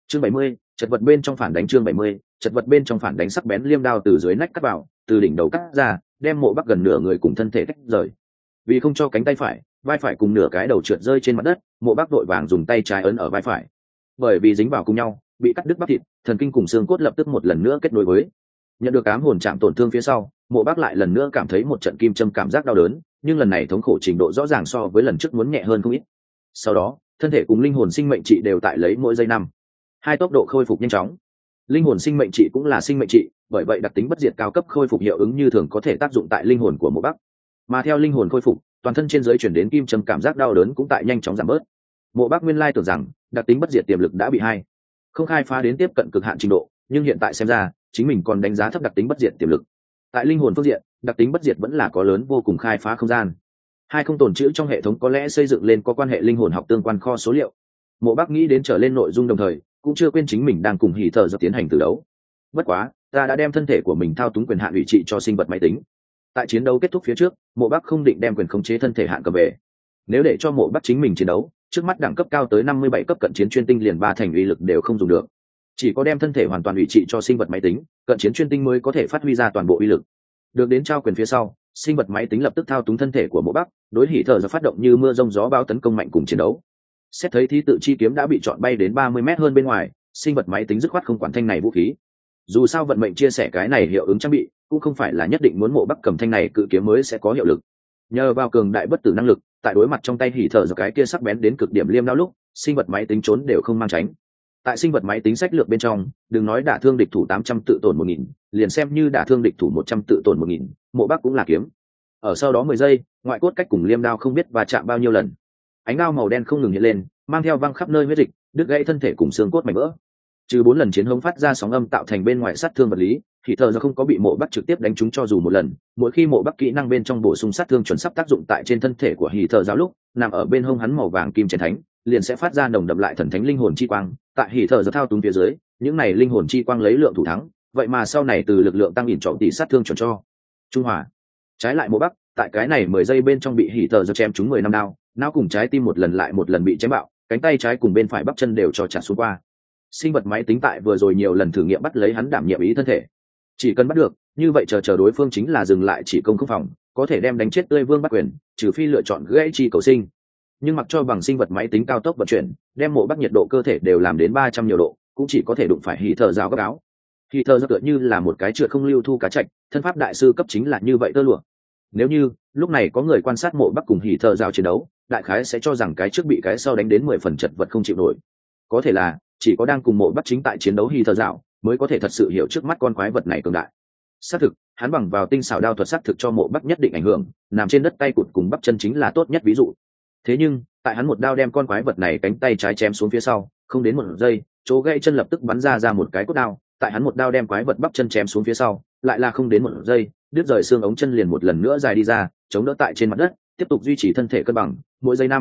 Chương 70, chật vật bên trong phản đánh. Chương 70, chật vật bên trong phản đánh. Sắc bén liêm đao từ dưới nách cắt vào, từ đỉnh đầu cắt ra, đem Mộ Bắc gần nửa người cùng thân thể tách rời. Vì không cho cánh tay phải, vai phải cùng nửa cái đầu trượt rơi trên mặt đất, Mộ Bắc vội vàng dùng tay trái ấn ở vai phải. Bởi vì dính vào cùng nhau, bị cắt đứt bắp thịt, thần kinh cùng xương cốt lập tức một lần nữa kết nối với. Nhận được ám hồn chạm tổn thương phía sau, Mộ Bắc lại lần nữa cảm thấy một trận kim châm cảm giác đau đớn, nhưng lần này thống khổ trình độ rõ ràng so với lần trước muốn nhẹ hơn không ít. Sau đó, thân thể cùng linh hồn sinh mệnh trị đều tại lấy mỗi giây năm hai tốc độ khôi phục nhanh chóng. Linh hồn sinh mệnh trị cũng là sinh mệnh trị, bởi vậy đặc tính bất diệt cao cấp khôi phục hiệu ứng như thường có thể tác dụng tại linh hồn của Mộ Bắc. Mà theo linh hồn khôi phục, toàn thân trên dưới chuyển đến kim châm cảm giác đau đớn cũng tại nhanh chóng giảm bớt. Mộ Bắc nguyên lai tưởng rằng đặc tính bất diệt tiềm lực đã bị không khai phá đến tiếp cận cực hạn trình độ, nhưng hiện tại xem ra chính mình còn đánh giá thấp đặc tính bất diệt tiềm lực. Tại linh hồn phương diện, đặc tính bất diệt vẫn là có lớn vô cùng khai phá không gian. Không tồn trữ trong hệ thống có lẽ xây dựng lên có quan hệ linh hồn học tương quan kho số liệu. Mộ Bắc nghĩ đến trở lên nội dung đồng thời cũng chưa quên chính mình đang cùng hỉ thở dập tiến hành từ đấu. Bất quá ta đã đem thân thể của mình thao túng quyền hạn ủy trị cho sinh vật máy tính. Tại chiến đấu kết thúc phía trước, Mộ Bắc không định đem quyền khống chế thân thể hạn cầm về. Nếu để cho Mộ Bắc chính mình chiến đấu, trước mắt đẳng cấp cao tới 57 cấp cận chiến chuyên tinh liền ba thành uy lực đều không dùng được. Chỉ có đem thân thể hoàn toàn ủy trị cho sinh vật máy tính, cận chiến chuyên tinh mới có thể phát huy ra toàn bộ uy lực. Được đến trao quyền phía sau, sinh vật máy tính lập tức thao túng thân thể của Mộ Bắc, đối hỉ thở dập phát động như mưa rông gió bão tấn công mạnh cùng chiến đấu. Xét thấy thí tự chi kiếm đã bị chọn bay đến 30 mét hơn bên ngoài, sinh vật máy tính dứt khoát không quản thanh này vũ khí. Dù sao vận mệnh chia sẻ cái này hiệu ứng trang bị, cũng không phải là nhất định muốn Mộ Bắc cầm thanh này cự kiếm mới sẽ có hiệu lực. Nhờ vào cường đại bất tử năng lực, tại đối mặt trong tay hỉ thở dập cái kia sắc bén đến cực điểm liêm đao lúc, sinh vật máy tính trốn đều không mang tránh. Tại sinh vật máy tính sách lược bên trong, đừng nói đả thương địch thủ 800 tự tổn 1000, liền xem như đả thương địch thủ 100 tự tổn 1000, Mộ Bắc cũng là kiếm. Ở sau đó 10 giây, ngoại cốt cách cùng liêm đao không biết va chạm bao nhiêu lần. Ánh đao màu đen không ngừng hiện lên, mang theo văng khắp nơi huyết dịch, đứt gãy thân thể cùng xương cốt mảnh vỡ. Trừ 4 lần chiến hống phát ra sóng âm tạo thành bên ngoài sát thương vật lý, thì thờ ra không có bị Mộ Bắc trực tiếp đánh trúng cho dù một lần. Mỗi khi Mộ Bắc kỹ năng bên trong bổ sung sát thương chuẩn sắp tác dụng tại trên thân thể của hỉ thờ giáo lúc, nằm ở bên hông hắn màu vàng kim chén thánh liền sẽ phát ra nồng đậm lại thần thánh linh hồn chi quang. Tại hỉ thờ giáo thao túng phía dưới, những này linh hồn chi quang lấy lượng thủ thắng, vậy mà sau này từ lực lượng tăng ỉn trọng tỷ sát thương chuẩn cho trung hòa. Trái lại Mộ Bắc, tại cái này 10 giây bên trong bị hỉ thờ giáo chém trúng 10 năm đao, não cùng trái tim một lần lại một lần bị chém bạo, cánh tay trái cùng bên phải bắp chân đều cho chặt xuống qua. Sinh vật máy tính tại vừa rồi nhiều lần thử nghiệm bắt lấy hắn đảm nhiệm ý thân thể, chỉ cần bắt được, như vậy chờ đối phương chính là dừng lại chỉ công không phòng, có thể đem đánh chết tươi vương bắt quyền, trừ phi lựa chọn gãy chi cầu sinh. Nhưng mặc cho bằng sinh vật máy tính cao tốc vận chuyển, đem Mộ Bắc nhiệt độ cơ thể đều làm đến 300 nhiều độ, cũng chỉ có thể đụng phải hỉ thở rào gấp áo. Hỉ thở tựa như là một cái trượt không lưu thu cá trạch, thân pháp đại sư cấp chính là như vậy tơ lụa. Nếu như lúc này có người quan sát Mộ Bắc cùng hỉ thở rào chiến đấu, đại khái sẽ cho rằng cái trước bị cái sau đánh đến 10 phần chật vật không chịu nổi. Có thể là chỉ có đang cùng Mộ Bắc chính tại chiến đấu hỉ thở rào mới có thể thật sự hiểu trước mắt con quái vật này cường đại. Xác thực, hắn bằng vào tinh xảo đao thuật xác thực cho Mộ Bắc nhất định ảnh hưởng, nằm trên đất tay cụt cùng bắp chân chính là tốt nhất ví dụ. Thế nhưng, tại hắn một đao đem con quái vật này cánh tay trái chém xuống phía sau, không đến 1 giây, chỗ gãy chân lập tức bắn ra một cái cốt đao, tại hắn một đao đem quái vật bắp chân chém xuống phía sau, lại là không đến 1 giây, đứt rời xương ống chân liền một lần nữa dài đi ra, chống đỡ tại trên mặt đất, tiếp tục duy trì thân thể cân bằng, mỗi giây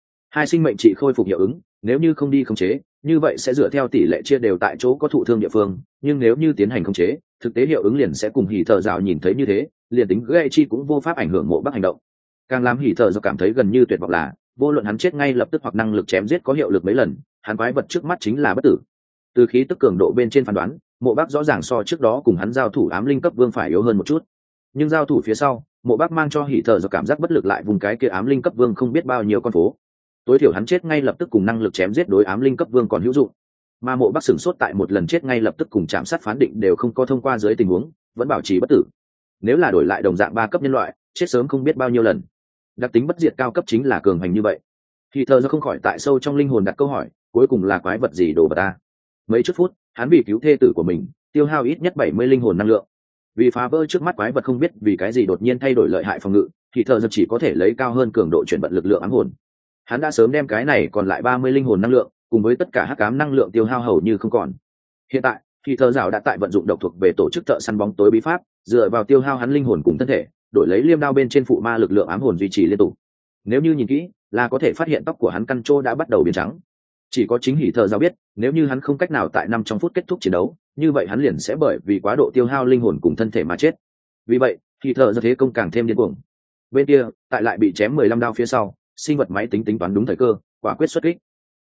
2 sinh mệnh trị khôi phục hiệu ứng, nếu như không đi khống chế, như vậy sẽ dựa theo tỷ lệ chia đều tại chỗ có thụ thương địa phương, nhưng nếu như tiến hành khống chế, thực tế hiệu ứng liền sẽ cùng hỉ thở rào nhìn thấy như thế, liền tính gãy chi cũng vô pháp ảnh hưởng Mộ Bắc hành động. Càng làm hỉ thở rào cảm thấy gần như tuyệt vọng là, vô luận hắn chết ngay lập tức hoặc năng lực chém giết có hiệu lực mấy lần, hắn quái vật trước mắt chính là bất tử. Từ khí tức cường độ bên trên phán đoán, Mộ Bắc rõ ràng so trước đó cùng hắn giao thủ ám linh cấp vương phải yếu hơn một chút, nhưng giao thủ phía sau, Mộ Bắc mang cho hỉ thở rào cảm giác bất lực lại vùng cái kia ám linh cấp vương không biết bao nhiêu con phố. Tối thiểu hắn chết ngay lập tức cùng năng lực chém giết đối ám linh cấp vương còn hữu dụng, mà Mộ Bắc sửng sốt tại một lần chết ngay lập tức cùng chạm sát phán định đều không có thông qua dưới tình huống, vẫn bảo trì bất tử. Nếu là đổi lại đồng dạng 3 cấp nhân loại, chết sớm không biết bao nhiêu lần. Đặc tính bất diệt cao cấp chính là cường hành như vậy. Thì thờ ra không khỏi tại sâu trong linh hồn đặt câu hỏi, cuối cùng là quái vật gì đồ vật ta? Mấy chút phút, hắn vì cứu thê tử của mình, tiêu hao ít nhất 70 linh hồn năng lượng. Vì phá vỡ trước mắt quái vật không biết vì cái gì đột nhiên thay đổi lợi hại phòng ngự, thì thờ ra chỉ có thể lấy cao hơn cường độ chuyển vận lực lượng ám hồn. Hắn đã sớm đem cái này còn lại 30 linh hồn năng lượng, cùng với tất cả hắc ám năng lượng tiêu hao hầu như không còn. Hiện tại, thì thờ rào đã tại vận dụng độc thuộc về tổ chức thợ săn bóng tối bí pháp, dựa vào tiêu hao hắn linh hồn cùng thân thể, đổi lấy liêm đao bên trên phụ ma lực lượng ám hồn duy trì liên tục. Nếu như nhìn kỹ, là có thể phát hiện tóc của hắn căn trô đã bắt đầu biến trắng. Chỉ có chính hỉ thờ rào biết, nếu như hắn không cách nào tại 5 trong phút kết thúc chiến đấu, như vậy hắn liền sẽ bởi vì quá độ tiêu hao linh hồn cùng thân thể mà chết. Vì vậy, hỉ thờ ra thế công càng thêm điên cuồng. Bên kia, tại lại bị chém 15 đao phía sau, sinh vật máy tính toán đúng thời cơ, quả quyết xuất kích.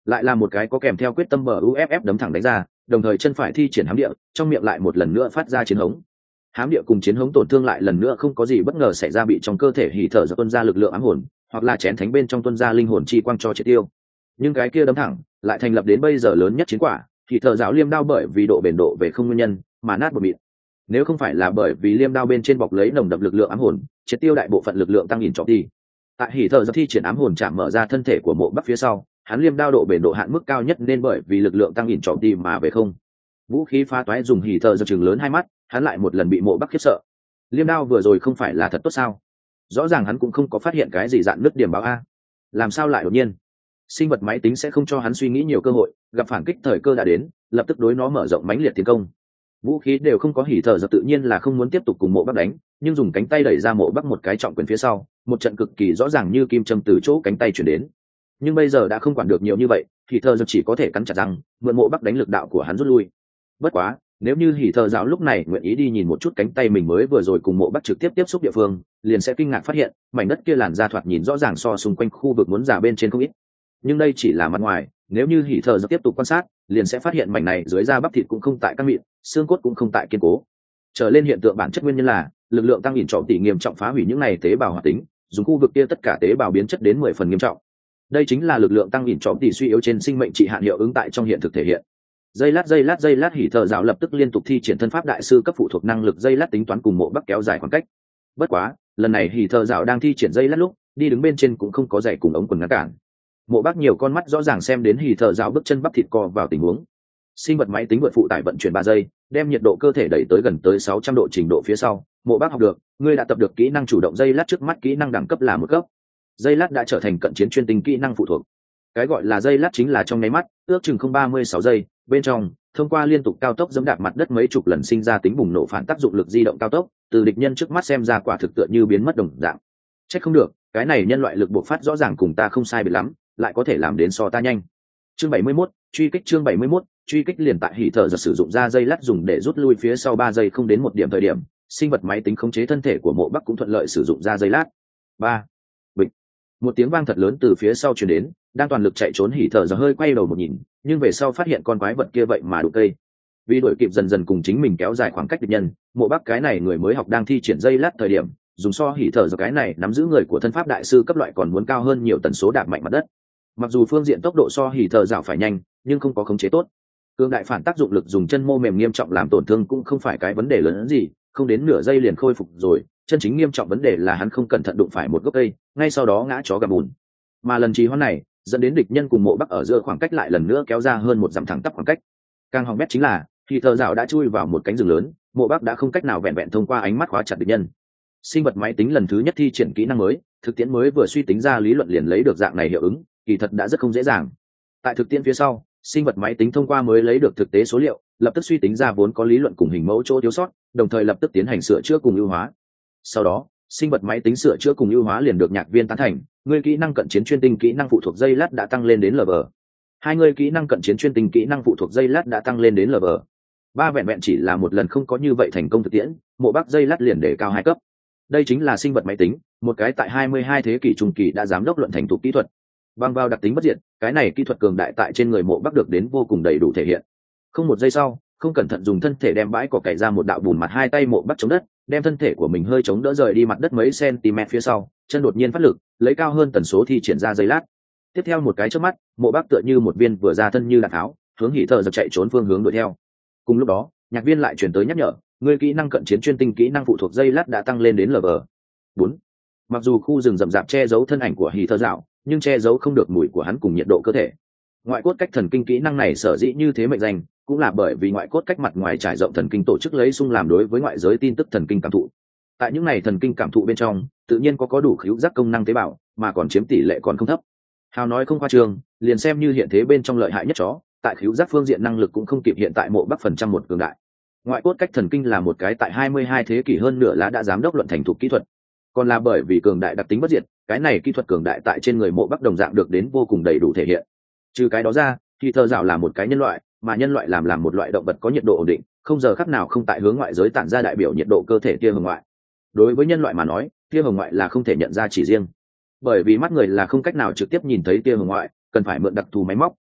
lại là một cái có kèm theo quyết tâm bờ uff đấm thẳng đánh ra, đồng thời chân phải thi triển hám địa, trong miệng lại một lần nữa phát ra chiến hống. Hám địa cùng chiến hống tổn thương lại lần nữa không có gì bất ngờ xảy ra, bị trong cơ thể hỉ thở ra tuân ra lực lượng ám hồn, hoặc là chén thánh bên trong tuân ra linh hồn chi quang cho triệt tiêu. Nhưng cái kia đấm thẳng lại thành lập đến bây giờ lớn nhất chiến quả, hỉ thở giáo liêm đao bởi vì độ bền độ về không nguyên nhân mà nát một mịn. Nếu không phải là bởi vì liêm đao bên trên bọc lấy nồng đậm lực lượng ám hồn, triệt tiêu đại bộ phận lực lượng tăng ỉn trọng đi. Tại hỉ thở giáo thi triển ám hồn chạm mở ra thân thể của Mộ Bắc phía sau, hắn liêm đao độ bền độ hạn mức cao nhất nên bởi vì lực lượng tăng ỉn trọng đi mà về không. Vũ khí phá toái dùng hỉ thở giáo chừng lớn hai mắt, hắn lại một lần bị Mộ Bắc khiếp sợ. Liêm đao vừa rồi không phải là thật tốt sao? Rõ ràng hắn cũng không có phát hiện cái gì dạn nứt điểm báo a, làm sao lại đột nhiên? Sinh vật máy tính sẽ không cho hắn suy nghĩ nhiều cơ hội, gặp phản kích thời cơ đã đến, lập tức đối nó mở rộng mãnh liệt tiến công. Vũ khí đều không có hỉ thở giật, tự nhiên là không muốn tiếp tục cùng Mộ Bắc đánh, nhưng dùng cánh tay đẩy ra Mộ Bắc một cái trọng quyền phía sau, một trận cực kỳ rõ ràng như kim châm từ chỗ cánh tay chuyển đến. Nhưng bây giờ đã không quản được nhiều như vậy, hỉ thở giật chỉ có thể cắn chặt răng, mượn Mộ Bắc đánh lực đạo của hắn rút lui. Bất quá, nếu như hỉ thở giáo lúc này nguyện ý đi nhìn một chút cánh tay mình mới vừa rồi cùng Mộ Bắc trực tiếp tiếp xúc địa phương, liền sẽ kinh ngạc phát hiện mảnh đất kia làn da thoạt nhìn rõ ràng so xung quanh khu vực muốn giả bên trên không ít. Nhưng đây chỉ là mặt ngoài, nếu như hỉ thở giáo tiếp tục quan sát, liền sẽ phát hiện mảnh này dưới da bắp thịt cũng không tại căng mịn, xương cốt cũng không tại kiên cố. Trở lên hiện tượng bản chất nguyên nhân là lực lượng tăng ỉn trọng tỷ nghiêm trọng phá hủy những này tế bào hoạt tính, dùng khu vực kia tất cả tế bào biến chất đến 10 phần nghiêm trọng. Đây chính là lực lượng tăng ỉn trọng tỷ suy yếu trên sinh mệnh trị hạn hiệu ứng tại trong hiện thực thể hiện. Giây lát hỉ thở giáo lập tức liên tục thi triển thân pháp đại sư cấp phụ thuộc năng lực giây lát tính toán cùng Mộ Bắc kéo dài khoảng cách. Bất quá, lần này hỉ thở giáo đang thi triển giây lát lúc, đi đứng bên trên cũng không có giày cùng ống quần ngăn cản. Mộ Bắc nhiều con mắt rõ ràng xem đến hỉ thở giáo bước chân bắp thịt co vào tình huống. Sinh vật máy tính vượt phụ tải vận chuyển 3 giây, đem nhiệt độ cơ thể đẩy tới gần tới 600 độ trình độ phía sau. Mộ Bắc học được, ngươi đã tập được kỹ năng chủ động giây lát, trước mắt kỹ năng đẳng cấp là 1 cấp. Giây lát đã trở thành cận chiến chuyên tinh kỹ năng phụ thuộc. Cái gọi là giây lát chính là trong nháy mắt, ước chừng 0,36 giây, bên trong thông qua liên tục cao tốc giẫm đạp mặt đất mấy chục lần sinh ra tính bùng nổ phản tác dụng lực di động cao tốc, từ địch nhân trước mắt xem ra quả thực tựa như biến mất đồng dạng. Chắc không được, cái này nhân loại lực bộc phát rõ ràng cùng ta không sai biệt lắm, lại có thể làm đến so ta nhanh. Chương 71, truy kích. Chương 71, truy kích. Liền tại hỉ thở giật sử dụng ra giây lát dùng để rút lui phía sau 3 giây không đến một điểm thời điểm, sinh vật máy tính khống chế thân thể của Mộ Bắc cũng thuận lợi sử dụng ra giây lát. 3. Bịch. Một tiếng vang thật lớn từ phía sau truyền đến, đang toàn lực chạy trốn hỉ thở giật hơi quay đầu một nhìn, nhưng về sau phát hiện con quái vật kia vậy mà đụng cây. Vì đuổi kịp dần dần cùng chính mình kéo dài khoảng cách địch nhân, Mộ Bắc cái này người mới học đang thi triển giây lát thời điểm, dùng so hỉ thở giật cái này nắm giữ người của thân pháp đại sư cấp loại còn muốn cao hơn nhiều tần số đạp mạnh mặt đất. Mặc dù phương diện tốc độ so hỉ thở dạo phải nhanh, nhưng không có khống chế tốt. Cương đại phản tác dụng lực dùng chân mô mềm nghiêm trọng làm tổn thương cũng không phải cái vấn đề lớn hơn gì, không đến nửa giây liền khôi phục rồi. Chân chính nghiêm trọng vấn đề là hắn không cẩn thận đụng phải một gốc cây, ngay sau đó ngã chó gặm bùn. Mà lần trì hoãn này dẫn đến địch nhân cùng Mộ Bắc ở giữa khoảng cách lại lần nữa kéo ra hơn 1 dặm thẳng tắp khoảng cách. Càng hỏng bét chính là khi thợ dạo đã chui vào một cánh rừng lớn, Mộ Bắc đã không cách nào vẹn vẹn thông qua ánh mắt khóa chặt địch nhân. Sinh vật máy tính lần thứ nhất thi triển kỹ năng mới, thực tiễn mới vừa suy tính ra lý luận liền lấy được dạng này hiệu ứng, kỳ thật đã rất không dễ dàng. Tại thực tiễn phía sau, sinh vật máy tính thông qua mới lấy được thực tế số liệu, lập tức suy tính ra vốn có lý luận cùng hình mẫu chỗ thiếu sót, đồng thời lập tức tiến hành sửa chữa cùng ưu hóa. Sau đó, sinh vật máy tính sửa chữa cùng ưu hóa liền được nhạc viên tán thành, người kỹ năng cận chiến chuyên tinh kỹ năng phụ thuộc giây lát đã tăng lên đến level 2, người kỹ năng cận chiến chuyên tinh kỹ năng phụ thuộc giây lát đã tăng lên đến level 3. Vẹn vẹn chỉ là một lần không có như vậy thành công thực tiễn, Mộ Bắc giây lát liền để cao 2 cấp. Đây chính là sinh vật máy tính, một cái tại 22 thế kỷ trung kỳ đã giám đốc luận thành thục kỹ thuật. Bằng vào đặc tính bất diệt, cái này kỹ thuật cường đại tại trên người Mộ Bắc được đến vô cùng đầy đủ thể hiện. Không một giây sau, không cẩn thận dùng thân thể đem bãi cỏ cày ra một đạo bùn mặt, hai tay Mộ Bắc chống đất, đem thân thể của mình hơi chống đỡ rời đi mặt đất mấy cm phía sau, chân đột nhiên phát lực, lấy cao hơn tần số thi triển ra giây lát. Tiếp theo một cái chớp mắt, Mộ Bắc tựa như một viên vừa ra thân như đạn tháo, hướng hỉ thở giật chạy trốn phương hướng đuổi theo. Cùng lúc đó, nhạc viên lại chuyển tới nhắc nhở, người kỹ năng cận chiến chuyên tinh kỹ năng phụ thuộc giây lát đã tăng lên đến level 4. Mặc dù khu rừng rậm rạp che giấu thân ảnh của hỉ thở dạo, nhưng che giấu không được mùi của hắn cùng nhiệt độ cơ thể. Ngoại cốt cách thần kinh kỹ năng này sở dĩ như thế mệnh danh, cũng là bởi vì ngoại cốt cách mặt ngoài trải rộng thần kinh tổ chức lấy xung làm đối với ngoại giới tin tức thần kinh cảm thụ. Tại những này thần kinh cảm thụ bên trong, tự nhiên có đủ khứu giác công năng tế bào, mà còn chiếm tỷ lệ còn không thấp. Hào nói không khoa trương, liền xem như hiện thế bên trong lợi hại nhất chó, tại khứu giác phương diện năng lực cũng không kịp hiện tại Mộ Bắc phần trăm một cường đại. Ngoại cốt cách thần kinh là một cái tại 22 thế kỷ hơn nửa lá đã giám đốc luận thành thục kỹ thuật, còn là bởi vì cường đại đặc tính bất diệt, cái này kỹ thuật cường đại tại trên người Mộ Bắc đồng dạng được đến vô cùng đầy đủ thể hiện. Trừ cái đó ra, thì thợ dạo là một cái nhân loại, mà nhân loại làm một loại động vật có nhiệt độ ổn định, không giờ khắc nào không tại hướng ngoại giới tản ra đại biểu nhiệt độ cơ thể tia hồng ngoại. Đối với nhân loại mà nói, tia hồng ngoại là không thể nhận ra chỉ riêng, bởi vì mắt người là không cách nào trực tiếp nhìn thấy tia hồng ngoại, cần phải mượn đặc thù máy móc,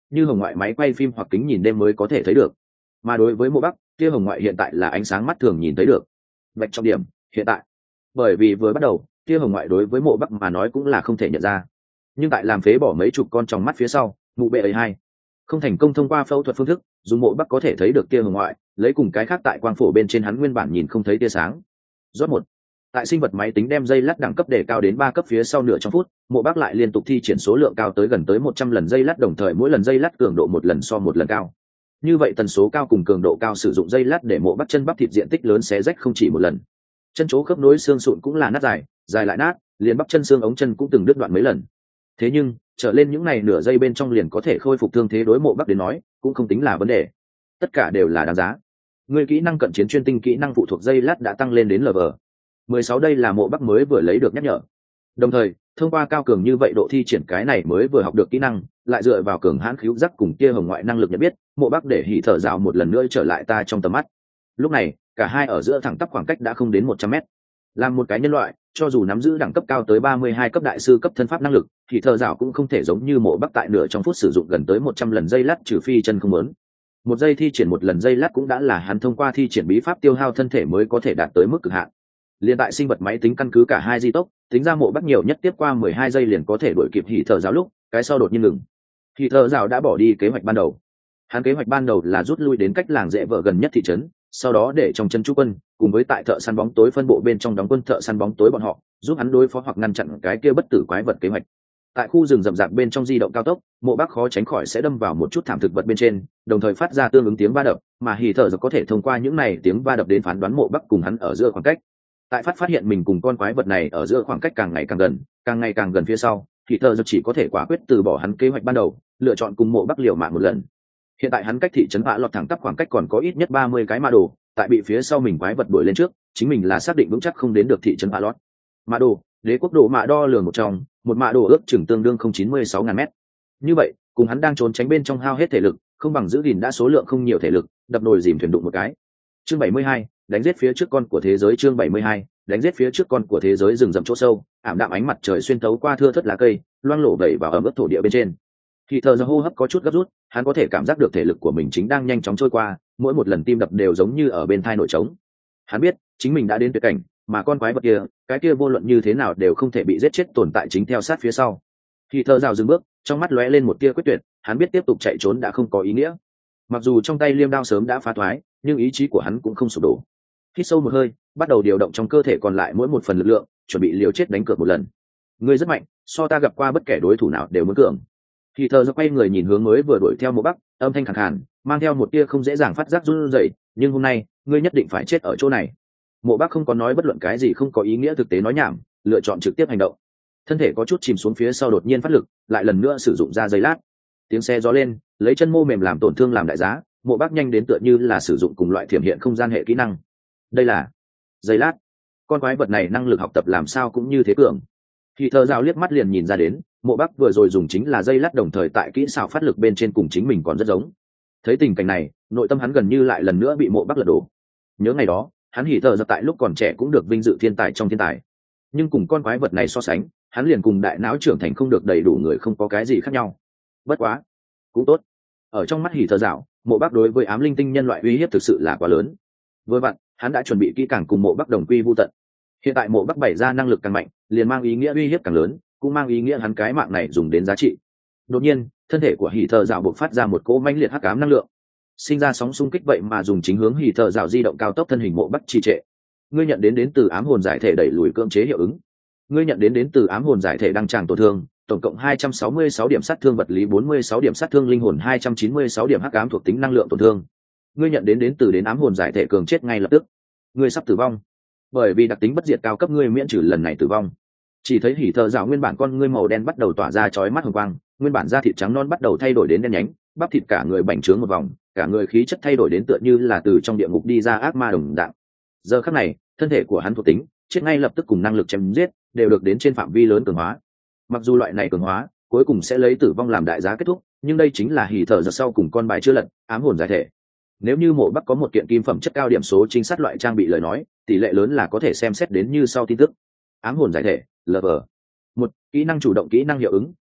như hồng ngoại máy quay phim hoặc kính nhìn đêm mới có thể thấy được. Mà đối với mộ bắc, tia hồng ngoại hiện tại là ánh sáng mắt thường nhìn thấy được. Vạch trọng điểm hiện tại, bởi vì vừa bắt đầu tia hồng ngoại đối với mộ bắc mà nói cũng là không thể nhận ra, nhưng tại làm phế bỏ mấy chục con trong mắt phía sau, mụ bệ ấy hai không thành công thông qua phẫu thuật phương thức dùng mộ bắc có thể thấy được tia hồng ngoại, lấy cùng cái khác tại quang phổ bên trên hắn nguyên bản nhìn không thấy tia sáng. Rót một, tại sinh vật máy tính đem dây lát đẳng cấp để cao đến 3 cấp phía sau nửa trong phút, mộ bắc lại liên tục thi triển số lượng cao tới gần tới 100 lần dây lát, đồng thời mỗi lần dây lát cường độ một lần so một lần cao. Như vậy tần số cao cùng cường độ cao sử dụng dây lát để mộ bắc chân bắp thịt diện tích lớn xé rách không chỉ một lần. Chân chỗ khớp nối xương sụn cũng là nát dài, dài lại nát, liền bắp chân xương ống chân cũng từng đứt đoạn mấy lần. Thế nhưng trở lên những này nửa giây bên trong liền có thể khôi phục thương thế, đối mộ bắc đến nói cũng không tính là vấn đề, tất cả đều là đáng giá. Người kỹ năng cận chiến chuyên tinh kỹ năng phụ thuộc dây lát đã tăng lên đến lv 16, đây là mộ bắc mới vừa lấy được nhắc nhở. Đồng thời thông qua cao cường như vậy độ thi triển cái này mới vừa học được kỹ năng, lại dựa vào cường hãn khíu giác cùng kia hồng ngoại năng lực nhận biết, mộ bắc để hỉ thở rào một lần nữa trở lại ta trong tầm mắt. Lúc này cả hai ở giữa thẳng tắp khoảng cách đã không đến 100 mét. Làm một cái nhân loại, cho dù nắm giữ đẳng cấp cao tới 32 cấp đại sư cấp thân pháp năng lực, thì thợ rào cũng không thể giống như mộ bắc tại nửa trong phút sử dụng gần tới 100 lần dây lát, trừ phi chân không muốn. Một giây thi triển một lần dây lát cũng đã là hắn thông qua thi triển bí pháp tiêu hao thân thể mới có thể đạt tới mức cực hạn. Liên tại sinh vật máy tính căn cứ cả hai di tốc, tính ra mộ bắc nhiều nhất tiếp qua 12 giây liền có thể đuổi kịp hỉ thợ rào lúc, cái sau đột nhiên ngừng. Hỉ thợ rào đã bỏ đi kế hoạch ban đầu. Hắn kế hoạch ban đầu là rút lui đến cách làng dễ vợ gần nhất thị trấn, sau đó để trong chân chú quân cùng với tại thợ săn bóng tối phân bộ bên trong đóng quân thợ săn bóng tối bọn họ giúp hắn đối phó hoặc ngăn chặn cái kia bất tử quái vật kế hoạch. Tại khu rừng rậm rạp bên trong di động cao tốc, mộ bắc khó tránh khỏi sẽ đâm vào một chút thảm thực vật bên trên, đồng thời phát ra tương ứng tiếng va đập, mà hỉ thở giật có thể thông qua những này tiếng va đập đến phán đoán mộ bắc cùng hắn ở giữa khoảng cách. Tại phát hiện mình cùng con quái vật này ở giữa khoảng cách càng ngày càng gần phía sau, hỉ thở giật chỉ có thể quả quyết từ bỏ hắn kế hoạch ban đầu, lựa chọn cùng mộ bắc liều mạng một lần. Hiện tại hắn cách thị trấn vạ lọt thẳng tắp khoảng cách còn có ít nhất 30 cái mã đồ, tại bị phía sau mình quái vật đuổi lên trước, chính mình là xác định vững chắc không đến được thị trấn vạ lọt. Mã đồ, đế quốc độ mã đo lường một trong, một mã đồ ước chừng tương đương 096.000 mét. Như vậy, cùng hắn đang trốn tránh bên trong hao hết thể lực, không bằng giữ gìn đã số lượng không nhiều thể lực, đập nồi dìm thuyền đụng một cái. Chương 72, đánh giết phía trước con của thế giới. Chương 72, đánh giết phía trước con của thế giới. Rừng rậm chỗ sâu, ảm đạm ánh mặt trời xuyên thấu qua thưa thớt lá cây, loang lổ vẩy vào ẩm ướt thổ địa bên trên. Thì thở ra hô hấp có chút gấp rút, hắn có thể cảm giác được thể lực của mình chính đang nhanh chóng trôi qua, mỗi một lần tim đập đều giống như ở bên thai nổi trống. Hắn biết chính mình đã đến tuyệt cảnh, mà con quái vật kia, cái kia vô luận như thế nào đều không thể bị giết chết tồn tại chính theo sát phía sau. Thì thở rào dừng bước, trong mắt lóe lên một tia quyết tuyệt, hắn biết tiếp tục chạy trốn đã không có ý nghĩa. Mặc dù trong tay liêm đao sớm đã phá thoái, nhưng ý chí của hắn cũng không sụp đổ. Hít sâu một hơi, bắt đầu điều động trong cơ thể còn lại mỗi một phần lực lượng, chuẩn bị liều chết đánh cược một lần. Ngươi rất mạnh, so ta gặp qua bất kể đối thủ nào đều muốn cường. Thì thờ ra quay người nhìn hướng mới vừa đuổi theo mộ bắc, âm thanh khàn khàn, mang theo một tia không dễ dàng phát giác run rẩy, nhưng hôm nay ngươi nhất định phải chết ở chỗ này. Mộ bắc không có nói bất luận cái gì không có ý nghĩa thực tế nói nhảm, lựa chọn trực tiếp hành động. Thân thể có chút chìm xuống phía sau, đột nhiên phát lực, lại lần nữa sử dụng ra giây lát. Tiếng xe gió lên, lấy chân mô mềm làm tổn thương làm đại giá, mộ bắc nhanh đến tựa như là sử dụng cùng loại thiểm hiện không gian hệ kỹ năng. Đây là giây lát. Con quái vật này năng lực học tập làm sao cũng như thế cường. Thì thờ rào liếc mắt liền nhìn ra đến, mộ bắc vừa rồi dùng chính là dây lát, đồng thời tại kỹ xảo phát lực bên trên cùng chính mình còn rất giống. Thấy tình cảnh này, nội tâm hắn gần như lại lần nữa bị mộ bắc lật đổ. Nhớ ngày đó hắn hỉ thờ ra tại lúc còn trẻ cũng được vinh dự thiên tài trong thiên tài, nhưng cùng con quái vật này so sánh, hắn liền cùng đại não trưởng thành không được đầy đủ người không có cái gì khác nhau. Bất quá cũng tốt, ở trong mắt hỉ thờ rào, mộ bắc đối với ám linh tinh nhân loại uy hiếp thực sự là quá lớn. Vừa vặn hắn đã chuẩn bị kỹ càng cùng mộ bắc đồng quy vu tận. Hiện tại mộ bắc bày ra năng lực càng mạnh, liền mang ý nghĩa uy hiếp càng lớn, cũng mang ý nghĩa hắn cái mạng này dùng đến giá trị. Đột nhiên thân thể của hỉ thợ dạo bộc phát ra một cỗ mãnh liệt hắc ám năng lượng, sinh ra sóng xung kích, vậy mà dùng chính hướng hỉ thợ dạo di động cao tốc thân hình mộ bắc trì trệ. Ngươi nhận đến từ ám hồn giải thể đẩy lùi cưỡng chế hiệu ứng. Ngươi nhận đến từ ám hồn giải thể đăng tràng tổn thương, tổng cộng 266 điểm sát thương vật lý, 46 điểm sát thương linh hồn, 296 điểm hắc ám thuộc tính năng lượng tổn thương. Ngươi nhận đến từ ám hồn giải thể cường chết ngay lập tức. Ngươi sắp tử vong. Bởi vì đặc tính bất diệt cao cấp, ngươi miễn trừ lần này tử vong. Chỉ thấy hỉ thợ dạo nguyên bản con ngươi màu đen bắt đầu tỏa ra chói mắt hồng quang, nguyên bản da thịt trắng non bắt đầu thay đổi đến đen nhánh, bắp thịt cả người bành trướng một vòng, cả người khí chất thay đổi đến tựa như là từ trong địa ngục đi ra ác ma đồng dạng. Giờ khắc này thân thể của hắn thuộc tính chết ngay lập tức cùng năng lực chém giết đều được đến trên phạm vi lớn cường hóa. Mặc dù loại này cường hóa cuối cùng sẽ lấy tử vong làm đại giá kết thúc, nhưng đây chính là hỉ thợ giật sau cùng con bài chưa lật, ám hồn giải thể. Nếu như mộ bắc có một kiện kim phẩm chất cao điểm số trinh sát loại trang bị lời nói, tỷ lệ lớn là có thể xem xét đến như sau tin tức. Ám hồn giải thể lv 1, kỹ năng chủ động kỹ năng hiệu ứng,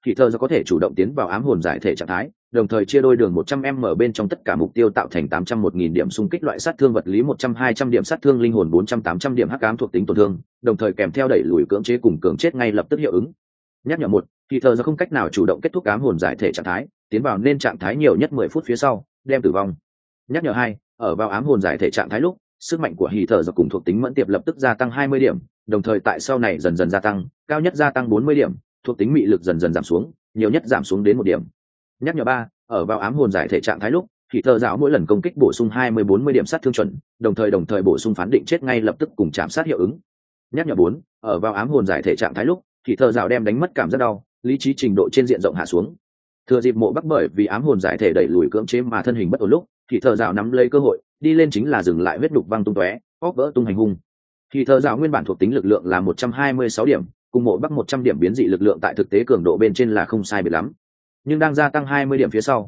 thì thờ có thể chủ động tiến vào ám hồn giải thể trạng thái, đồng thời chia đôi đường 100m bên trong tất cả mục tiêu tạo thành 800-1000 điểm xung kích loại sát thương vật lý 100-200 điểm sát thương linh hồn 400-800 điểm hắc ám thuộc tính tổn thương, đồng thời kèm theo đẩy lùi cưỡng chế cùng cưỡng chết ngay lập tức hiệu ứng. Nhắc nhở một, thì thờ không cách nào chủ động kết thúc ám hồn giải thể trạng thái, tiến vào nên trạng thái nhiều nhất 10 phút phía sau, đem tử vong. Nhắc nhở hai, ở vào ám hồn giải thể trạng thái lúc, sức mạnh của hỉ thở cùng thuộc tính mẫn tiệp lập tức gia tăng 20 điểm, đồng thời tại sau này dần dần gia tăng, cao nhất gia tăng 40 điểm, thuộc tính mị lực dần dần giảm xuống, nhiều nhất giảm xuống đến 1 điểm. Nhắc nhở ba, ở vào ám hồn giải thể trạng thái lúc, hỉ thở dạo mỗi lần công kích bổ sung 20-40 điểm sát thương chuẩn, đồng thời bổ sung phán định chết ngay lập tức cùng chạm sát hiệu ứng. Nhắc nhở bốn, ở vào ám hồn giải thể trạng thái lúc, hỉ thở dạo đem đánh mất cảm giác đau, lý trí trình độ trên diện rộng hạ xuống. Thừa dịp Mộ Bắc bởi vì ám hồn giải thể đẩy lùi cưỡng chế mà thân hình bất ổn lúc, hỉ thở dạo nắm lấy cơ hội, đi lên chính là dừng lại huyết đục văng tung tóe, óc vỡ tung hành hung. Hỉ thở dạo nguyên bản thuộc tính lực lượng là 126 điểm, cùng Mộ Bắc 100 điểm biến dị lực lượng tại thực tế cường độ bên trên là không sai biệt lắm. Nhưng đang gia tăng 20 điểm phía sau,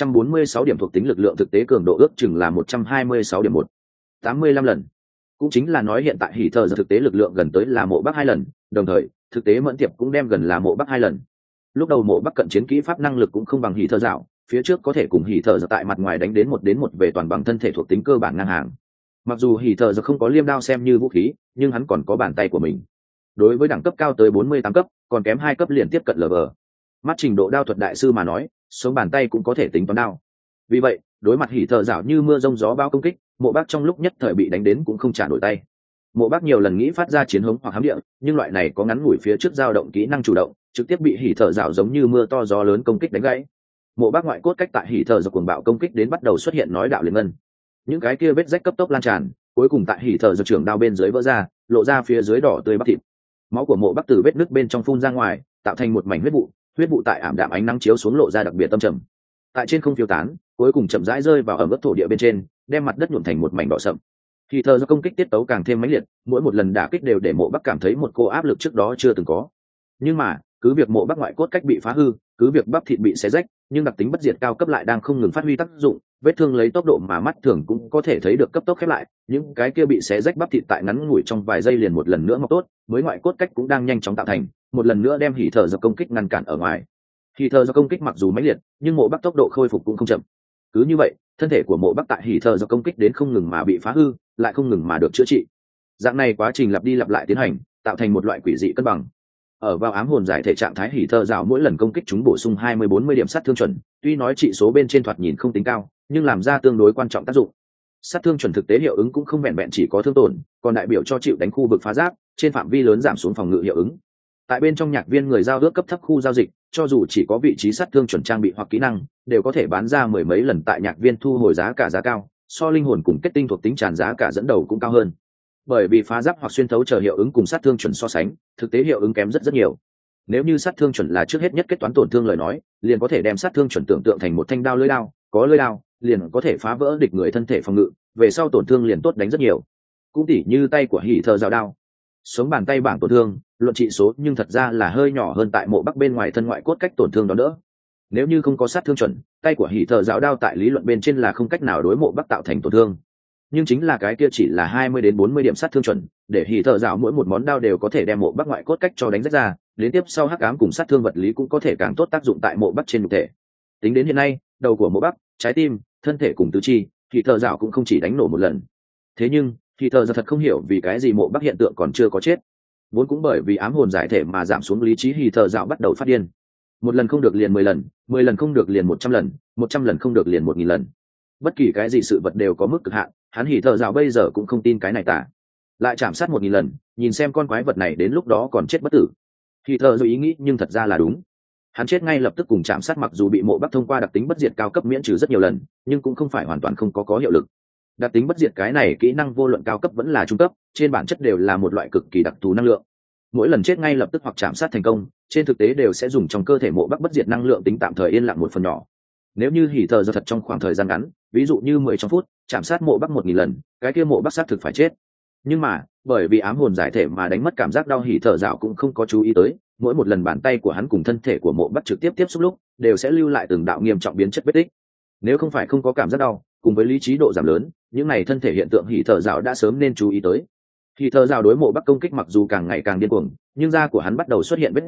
146 điểm thuộc tính lực lượng thực tế cường độ ước chừng là 126 điểm 185 lần. Cũng chính là nói hiện tại hỉ thở thực tế lực lượng gần tới là Mộ Bắc 2 lần, đồng thời, thực tế mẫn tiệp cũng đem gần là Mộ Bắc 2 lần. Lúc đầu Mộ Bắc cận chiến kỹ pháp năng lực cũng không bằng hỉ thở dạo, phía trước có thể cùng hỉ thở tại mặt ngoài đánh đến một về toàn bằng thân thể thuộc tính cơ bản ngang hàng. Mặc dù hỉ thở không có liêm đao xem như vũ khí, nhưng hắn còn có bàn tay của mình. Đối với đẳng cấp cao tới 48 cấp, còn kém 2 cấp liền tiếp cận LV. Mắt trình độ đao thuật đại sư mà nói, sống bàn tay cũng có thể tính toán đao. Vì vậy, đối mặt hỉ thở dạo như mưa rông gió bão công kích, Mộ Bắc trong lúc nhất thời bị đánh đến cũng không trả nổi tay. Mộ Bắc nhiều lần nghĩ phát ra chiến hống hoặc hám địa, nhưng loại này có ngắn ngủi phía trước dao động kỹ năng chủ động, trực tiếp bị hỉ thở dạo giống như mưa to gió lớn công kích đánh gãy. Mộ Bắc ngoại cốt cách tại hỉ thở dạo cuồng bạo công kích đến bắt đầu xuất hiện nói đạo liền ngân. Những cái kia vết rách cấp tốc lan tràn, cuối cùng tại hỉ thở dạo trưởng đao bên dưới vỡ ra, lộ ra phía dưới đỏ tươi bắp thịt. Máu của Mộ Bắc từ vết nứt bên trong phun ra ngoài, tạo thành một mảnh huyết vụ tại ảm đạm ánh nắng chiếu xuống lộ ra đặc biệt tâm trầm. Tại trên không phiêu tán, cuối cùng chậm rãi rơi vào ẩm ướt thổ địa bên trên, đem mặt đất nhuộm thành một mảnh đỏ sậm. Hỉ thở do công kích tiết tấu càng thêm mãnh liệt, mỗi một lần đả kích đều để Mộ Bắc cảm thấy một cô áp lực trước đó chưa từng có. Nhưng mà, cứ việc Mộ Bắc ngoại cốt cách bị phá hư, cứ việc bắp thịt bị xé rách, nhưng đặc tính bất diệt cao cấp lại đang không ngừng phát huy tác dụng, vết thương lấy tốc độ mà mắt thường cũng có thể thấy được cấp tốc khép lại, những cái kia bị xé rách bắp thịt tại ngắn ngủi trong vài giây liền một lần nữa mọc tốt, mới ngoại cốt cách cũng đang nhanh chóng tạo thành, một lần nữa đem hỉ thở do công kích ngăn cản ở ngoài. Hỉ thở do công kích mặc dù mãnh liệt, nhưng Mộ Bắc tốc độ khôi phục cũng không chậm. Cứ như vậy, thân thể của Mộ Bắc tại hỉ thở do công kích đến không ngừng mà bị phá hư, lại không ngừng mà được chữa trị. Dạng này quá trình lặp đi lặp lại tiến hành, tạo thành một loại quỷ dị cân bằng. Ở vào ám hồn giải thể trạng thái hỉ thở dạo mỗi lần công kích chúng bổ sung 20-40 điểm sát thương chuẩn, tuy nói trị số bên trên thoạt nhìn không tính cao, nhưng làm ra tương đối quan trọng tác dụng. Sát thương chuẩn thực tế hiệu ứng cũng không vẹn vẹn chỉ có thương tổn, còn đại biểu cho chịu đánh khu vực phá giáp, trên phạm vi lớn giảm xuống phòng ngự hiệu ứng. Tại bên trong nhạc viên người giao ước cấp thấp khu giao dịch, cho dù chỉ có vị trí sát thương chuẩn trang bị hoặc kỹ năng, đều có thể bán ra mười mấy lần tại nhạc viên thu hồi giá cả giá cao, so linh hồn cùng kết tinh thuộc tính tràn giá cả dẫn đầu cũng cao hơn. Bởi vì phá giáp hoặc xuyên thấu chờ hiệu ứng cùng sát thương chuẩn so sánh, thực tế hiệu ứng kém rất nhiều. Nếu như sát thương chuẩn là trước hết nhất kết toán tổn thương lời nói, liền có thể đem sát thương chuẩn tưởng tượng thành một thanh đao lưỡi đao, có lưỡi đao, liền có thể phá vỡ địch người thân thể phòng ngự, về sau tổn thương liền tốt đánh rất nhiều. Cũng tỉ như tay của hỉ thở dạo đao, sống bàn tay bảng tổn thương, luận trị số nhưng thật ra là hơi nhỏ hơn tại Mộ Bắc bên ngoài thân ngoại cốt cách tổn thương đó nữa. Nếu như không có sát thương chuẩn, tay của hỉ thở dạo đao tại lý luận bên trên là không cách nào đối Mộ Bắc tạo thành tổn thương. Nhưng chính là cái kia chỉ là 20-40 điểm sát thương chuẩn, để hỉ thở dạo mỗi một món đao đều có thể đem Mộ Bắc ngoại cốt cách cho đánh rách ra, đến tiếp sau hắc ám cùng sát thương vật lý cũng có thể càng tốt tác dụng tại Mộ Bắc trên nhục thể. Tính đến hiện nay, đầu của Mộ Bắc, trái tim, thân thể cùng tứ chi, hỉ thở dạo cũng không chỉ đánh nổ một lần. Thế nhưng, hỉ thở dạo thật không hiểu vì cái gì Mộ Bắc hiện tượng còn chưa có chết. Vốn cũng bởi vì ám hồn giải thể mà giảm xuống lý trí hỉ thở dạo bắt đầu phát điên. Một lần không được liền 10 lần, 10 lần không được liền 100 lần, 100 lần không được liền 1000 lần. Bất kỳ cái gì sự vật đều có mức cực hạn, hắn hỉ thở dạo bây giờ cũng không tin cái này tả. Lại chạm sát 1000 lần, nhìn xem con quái vật này đến lúc đó còn chết bất tử. Hỉ thở dạo ý nghĩ nhưng thật ra là đúng. Hắn chết ngay lập tức cùng chạm sát mặc dù bị Mộ Bắc thông qua đặc tính bất diệt cao cấp miễn trừ rất nhiều lần, nhưng cũng không phải hoàn toàn không có hiệu lực. Đặc tính bất diệt cái này kỹ năng vô luận cao cấp vẫn là trung cấp, trên bản chất đều là một loại cực kỳ đặc thù năng lượng. Mỗi lần chết ngay lập tức hoặc chạm sát thành công, trên thực tế đều sẽ dùng trong cơ thể Mộ Bắc bất diệt năng lượng tính tạm thời yên lặng một phần nhỏ. Nếu như hỉ thở dạo thật trong khoảng thời gian ngắn, ví dụ như 10 trong phút, chạm sát Mộ Bắc 1000 lần, cái kia Mộ Bắc sát thực phải chết. Nhưng mà, bởi vì ám hồn giải thể mà đánh mất cảm giác đau hỉ thở dạo cũng không có chú ý tới, mỗi một lần bàn tay của hắn cùng thân thể của Mộ Bắc trực tiếp tiếp xúc lúc, đều sẽ lưu lại từng đạo nghiêm trọng biến chất vết tích. Nếu không phải không có cảm giác đau, cùng với lý trí độ giảm lớn, những này thân thể hiện tượng hỉ thở dạo đã sớm nên chú ý tới. Hỉ thở dạo đối Mộ Bắc công kích mặc dù càng ngày càng điên cuồng, nhưng da của hắn bắt đầu xuất hiện vết rạn,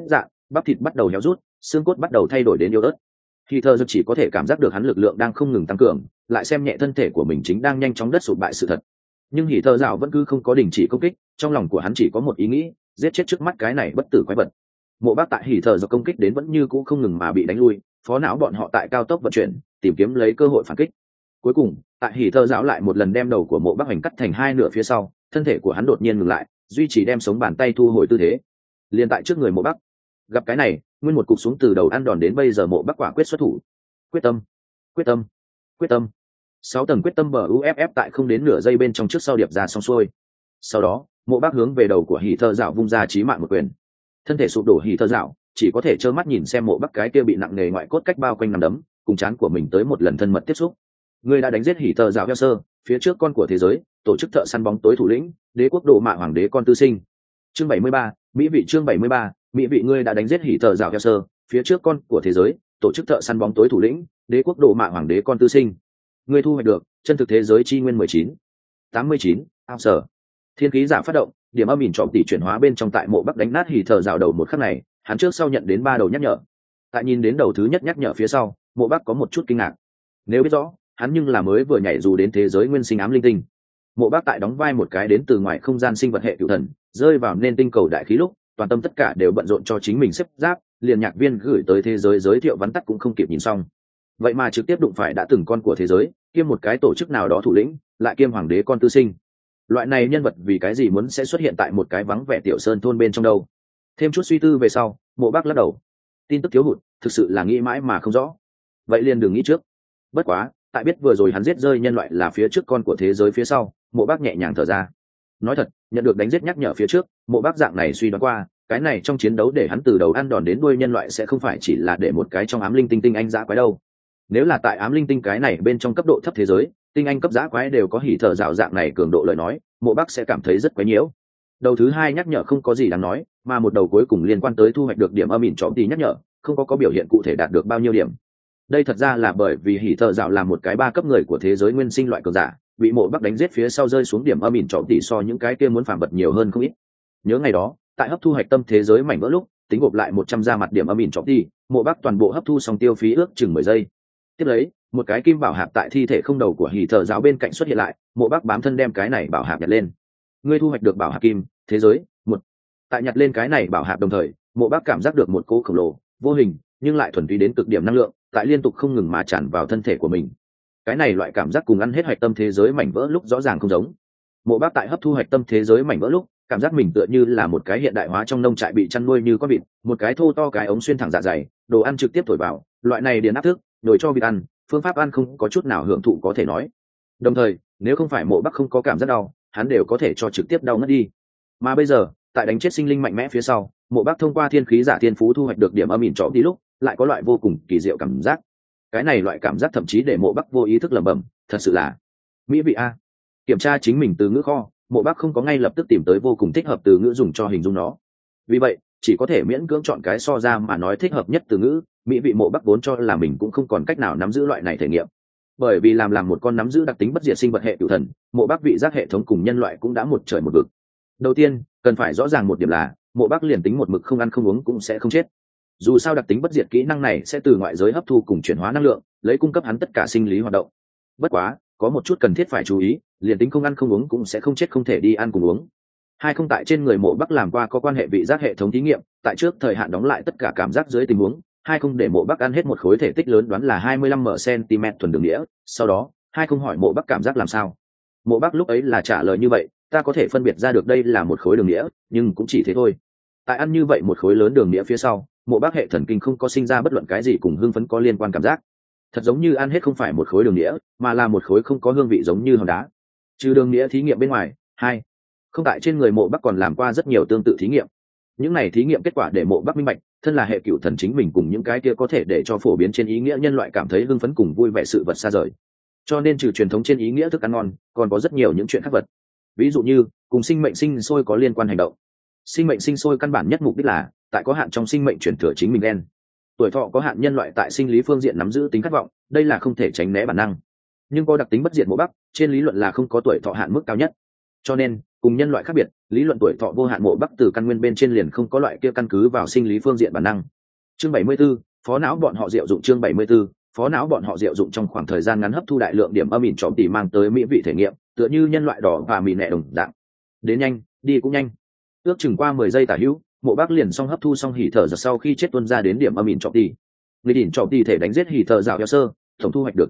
bắp thịt bắt đầu héo rút, xương cốt bắt đầu thay đổi đến yếu ớt. Khi thơ chỉ có thể cảm giác được hắn lực lượng đang không ngừng tăng cường, lại xem nhẹ thân thể của mình chính đang nhanh chóng đất sụp bại sự thật. Nhưng hỉ thơ dạo vẫn cứ không có đình chỉ công kích, trong lòng của hắn chỉ có một ý nghĩ: giết chết trước mắt cái này bất tử quái vật. Mộ Bác tại hỉ thơ do công kích đến vẫn như cũ không ngừng mà bị đánh lui, phó não bọn họ tại cao tốc vận chuyển, tìm kiếm lấy cơ hội phản kích. Cuối cùng, tại hỉ thơ dạo lại một lần đem đầu của Mộ Bác hành cắt thành hai nửa phía sau, thân thể của hắn đột nhiên ngừng lại, duy trì đem sống bàn tay thu hồi tư thế, liền tại trước người Mộ Bác. Gặp cái này, nguyên một cục xuống từ đầu ăn đòn đến bây giờ Mộ Bác quả quyết xuất thủ. Quyết tâm, quyết tâm, quyết tâm. 6 tầng quyết tâm bờ uff tại không đến nửa giây bên trong trước sau điệp ra xong xuôi. Sau đó, Mộ Bác hướng về đầu của hỉ thơ dạo vung ra chí mạng một quyền. Thân thể sụp đổ hỉ thơ dạo chỉ có thể trơ mắt nhìn xem Mộ Bác cái kia bị nặng nề ngoại cốt cách bao quanh nằm đấm, cùng chán của mình tới một lần thân mật tiếp xúc. Ngươi đã đánh giết hỉ thơ dạo heo sơ, phía trước con của thế giới, tổ chức thợ săn bóng tối thủ lĩnh, đế quốc độ mạ hoàng đế con tư sinh. Chương 73, mỹ vị. Chương 73, mỹ vị. Ngươi đã đánh giết hỉ thợ dạo heo sơ, phía trước con của thế giới, tổ chức thợ săn bóng tối thủ lĩnh, đế quốc độ mạ hoàng đế con tư sinh. Ngươi thu hoạch được chân thực thế giới chi nguyên 1989, ao sở. Thiên khí giả phát động, điểm âm ỉn trọm tỷ chuyển hóa bên trong tại Mộ Bác đánh nát hỉ thợ dạo đầu một khắc này, hắn trước sau nhận đến 3 đầu nhắc nhở. Tại nhìn đến đầu thứ nhất nhắc nhở phía sau, Mộ Bác có một chút kinh ngạc. Nếu biết rõ, hắn nhưng là mới vừa nhảy dù đến thế giới nguyên sinh ám linh tinh. Mộ Bác tại đóng vai một cái đến từ ngoài không gian sinh vật hệ cựu thần, rơi vào nên tinh cầu đại khí lúc, toàn tâm tất cả đều bận rộn cho chính mình xếp giáp, liền nhạc viên gửi tới thế giới giới thiệu vắn tắt cũng không kịp nhìn xong. Vậy mà trực tiếp đụng phải đã từng con của thế giới, kiêm một cái tổ chức nào đó thủ lĩnh, lại kiêm hoàng đế con tư sinh. Loại này nhân vật vì cái gì muốn sẽ xuất hiện tại một cái vắng vẻ tiểu sơn thôn bên trong đâu? Thêm chút suy tư về sau, Mộ Bác lắc đầu. Tin tức thiếu hụt, thực sự là nghĩ mãi mà không rõ. Vậy liền đừng nghĩ trước. Bất quá, tại biết vừa rồi hắn giết rơi nhân loại là phía trước con của thế giới phía sau, Mộ Bác nhẹ nhàng thở ra. Nói thật, nhận được đánh giết nhắc nhở phía trước, Mộ Bác dạng này suy đoán qua, cái này trong chiến đấu để hắn từ đầu ăn đòn đến đuôi nhân loại sẽ không phải chỉ là để một cái trong ám linh tinh tinh anh dã quái đâu. Nếu là tại ám linh tinh cái này bên trong cấp độ thấp thế giới, tinh anh cấp dã quái đều có hỉ thở dạo dạng này cường độ lời nói, Mộ Bác sẽ cảm thấy rất quái nhiễu. Đầu thứ hai nhắc nhở không có gì đáng nói, mà một đầu cuối cùng liên quan tới thu hoạch được điểm âm ỉn trọm thì nhắc nhở, không có biểu hiện cụ thể đạt được bao nhiêu điểm. Đây thật ra là bởi vì hỉ thợ dạo là một cái 3 cấp người của thế giới nguyên sinh loại cường giả, bị Mộ Bác đánh giết phía sau rơi xuống điểm âm ỉn trọm tỷ so những cái kia muốn phản bật nhiều hơn không ít. Nhớ ngày đó, tại hấp thu hạch tâm thế giới mảnh vỡ lúc, tính gộp lại 100 ra mặt điểm âm ỉn trọm tỷ, Mộ Bác toàn bộ hấp thu xong tiêu phí ước chừng 10 giây. Tiếp lấy, một cái kim bảo hạp tại thi thể không đầu của hỉ thợ dạo bên cạnh xuất hiện lại, Mộ Bác bám thân đem cái này bảo hạp nhặt lên. Ngươi thu hoạch được bảo hạp kim thế giới 1. Tại nhặt lên cái này bảo hạp đồng thời, Mộ Bác cảm giác được một cỗ khổng lồ, vô hình nhưng lại thuần túy đến cực điểm năng lượng, tại liên tục không ngừng mà tràn vào thân thể của mình. Cái này loại cảm giác cùng ăn hết hạch tâm thế giới mảnh vỡ lúc rõ ràng không giống. Mộ Bác tại hấp thu hạch tâm thế giới mảnh vỡ lúc, cảm giác mình tựa như là một cái hiện đại hóa trong nông trại bị chăn nuôi như con vịt, một cái thô to cái ống xuyên thẳng dạ dày, đồ ăn trực tiếp thổi vào, loại này điền áp thức, nồi cho vịt ăn, phương pháp ăn không có chút nào hưởng thụ có thể nói. Đồng thời, nếu không phải Mộ Bác không có cảm giác đau, hắn đều có thể cho trực tiếp đau ngất đi. Mà bây giờ, tại đánh chết sinh linh mạnh mẽ phía sau, Mộ Bác thông qua thiên khí giả thiên phú thu hoạch được điểm âm ỉn trọm đi lúc, lại có loại vô cùng kỳ diệu cảm giác. Cái này loại cảm giác thậm chí để Mộ Bác vô ý thức lẩm bẩm, thật sự là mỹ vị a. Kiểm tra chính mình từ ngữ kho, Mộ Bác không có ngay lập tức tìm tới vô cùng thích hợp từ ngữ dùng cho hình dung nó. Vì vậy, chỉ có thể miễn cưỡng chọn cái so ra mà nói thích hợp nhất từ ngữ. Mỹ vị Mộ Bác vốn cho là mình cũng không còn cách nào nắm giữ loại này thể nghiệm. Bởi vì làm một con nắm giữ đặc tính bất diệt sinh vật hệ cửu thần, Mộ Bác vị giác hệ thống cùng nhân loại cũng đã một trời một vực. Đầu tiên, cần phải rõ ràng một điểm là, Mộ Bác liền tính một mực không ăn không uống cũng sẽ không chết. Dù sao đặc tính bất diệt kỹ năng này sẽ từ ngoại giới hấp thu cùng chuyển hóa năng lượng, lấy cung cấp hắn tất cả sinh lý hoạt động. Bất quá, có một chút cần thiết phải chú ý, liền tính không ăn không uống cũng sẽ không chết không thể đi ăn cùng uống. Hai không tại trên người Mộ Bác làm qua có quan hệ vị giác hệ thống thí nghiệm, tại trước thời hạn đóng lại tất cả cảm giác dưới tình huống, hai không để Mộ Bác ăn hết một khối thể tích lớn đoán là 25 cm thuần đường đĩa, sau đó, hai không hỏi Mộ Bác cảm giác làm sao. Mộ Bác lúc ấy là trả lời như vậy, ta có thể phân biệt ra được đây là một khối đường đĩa, nhưng cũng chỉ thế thôi. Tại ăn như vậy một khối lớn đường đĩa phía sau, Mộ Bác hệ thần kinh không có sinh ra bất luận cái gì cùng hưng phấn có liên quan cảm giác. Thật giống như ăn hết không phải một khối đường đĩa, mà là một khối không có hương vị giống như hòn đá. Trừ đường đĩa thí nghiệm bên ngoài, hai không tại trên người Mộ Bác còn làm qua rất nhiều tương tự thí nghiệm. Những này thí nghiệm kết quả để Mộ Bác minh bạch, thân là hệ cựu thần chính mình cùng những cái kia có thể để cho phổ biến trên ý nghĩa nhân loại cảm thấy hưng phấn cùng vui vẻ sự vật xa rời. Cho nên trừ truyền thống trên ý nghĩa thức ăn ngon, còn có rất nhiều những chuyện khác vật. Ví dụ như cùng sinh mệnh sinh sôi có liên quan hành động. Sinh mệnh sinh sôi căn bản nhất mục đích là tại có hạn trong sinh mệnh chuyển thừa chính mình gen. Tuổi thọ có hạn nhân loại tại sinh lý phương diện nắm giữ tính khát vọng, đây là không thể tránh né bản năng. Nhưng có đặc tính bất diệt Mộ Bác, trên lý luận là không có tuổi thọ hạn mức cao nhất. Cho nên, cùng nhân loại khác biệt, lý luận tuổi thọ vô hạn mộ bắc từ căn nguyên bên trên liền không có loại kia căn cứ vào sinh lý phương diện bản năng. Chương 74, phó não bọn họ diệu dụng. Chương 74, phó não bọn họ diệu dụng trong khoảng thời gian ngắn hấp thu đại lượng điểm âm ỉn trọm tỉ mang tới mỹ vị thể nghiệm, tựa như nhân loại đỏ và mì nẹ đồng dạng. Đến nhanh, đi cũng nhanh. Ước chừng qua 10 giây tả hữu, mộ bác liền xong hấp thu xong hỉ thở giật sau khi chết tuôn ra đến điểm âm ỉn trọm tỉ. Người đỉnh trọm tỉ thể đánh giết hỉ thở dạo eo sơ, tổng thu hoạch được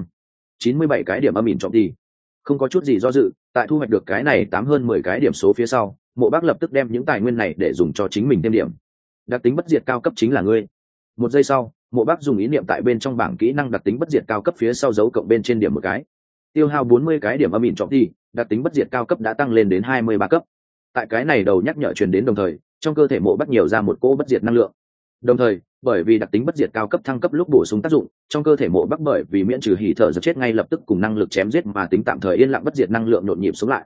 97 cái điểm âm ỉn trọm tỉ. Không có chút gì do dự, tại thu hoạch được cái này hơn 10 cái điểm số phía sau, mộ bác lập tức đem những tài nguyên này để dùng cho chính mình thêm điểm. Đặc tính bất diệt cao cấp chính là ngươi. Một giây sau, mộ bác dùng ý niệm tại bên trong bảng kỹ năng đặc tính bất diệt cao cấp phía sau dấu cộng bên trên điểm một cái, tiêu hao 40 cái điểm âm ỉn trọng đi, đặc tính bất diệt cao cấp đã tăng lên đến 23 cấp. Tại cái này đầu nhắc nhở truyền đến đồng thời, trong cơ thể mộ bác nhiều ra một cỗ bất diệt năng lượng. Đồng thời, bởi vì đặc tính bất diệt cao cấp thăng cấp lúc bổ sung tác dụng, trong cơ thể mộ bác bởi vì miễn trừ hỉ thở giật chết ngay lập tức cùng năng lực chém giết mà tính tạm thời yên lặng bất diệt năng lượng nhộn nhịp xuống lại.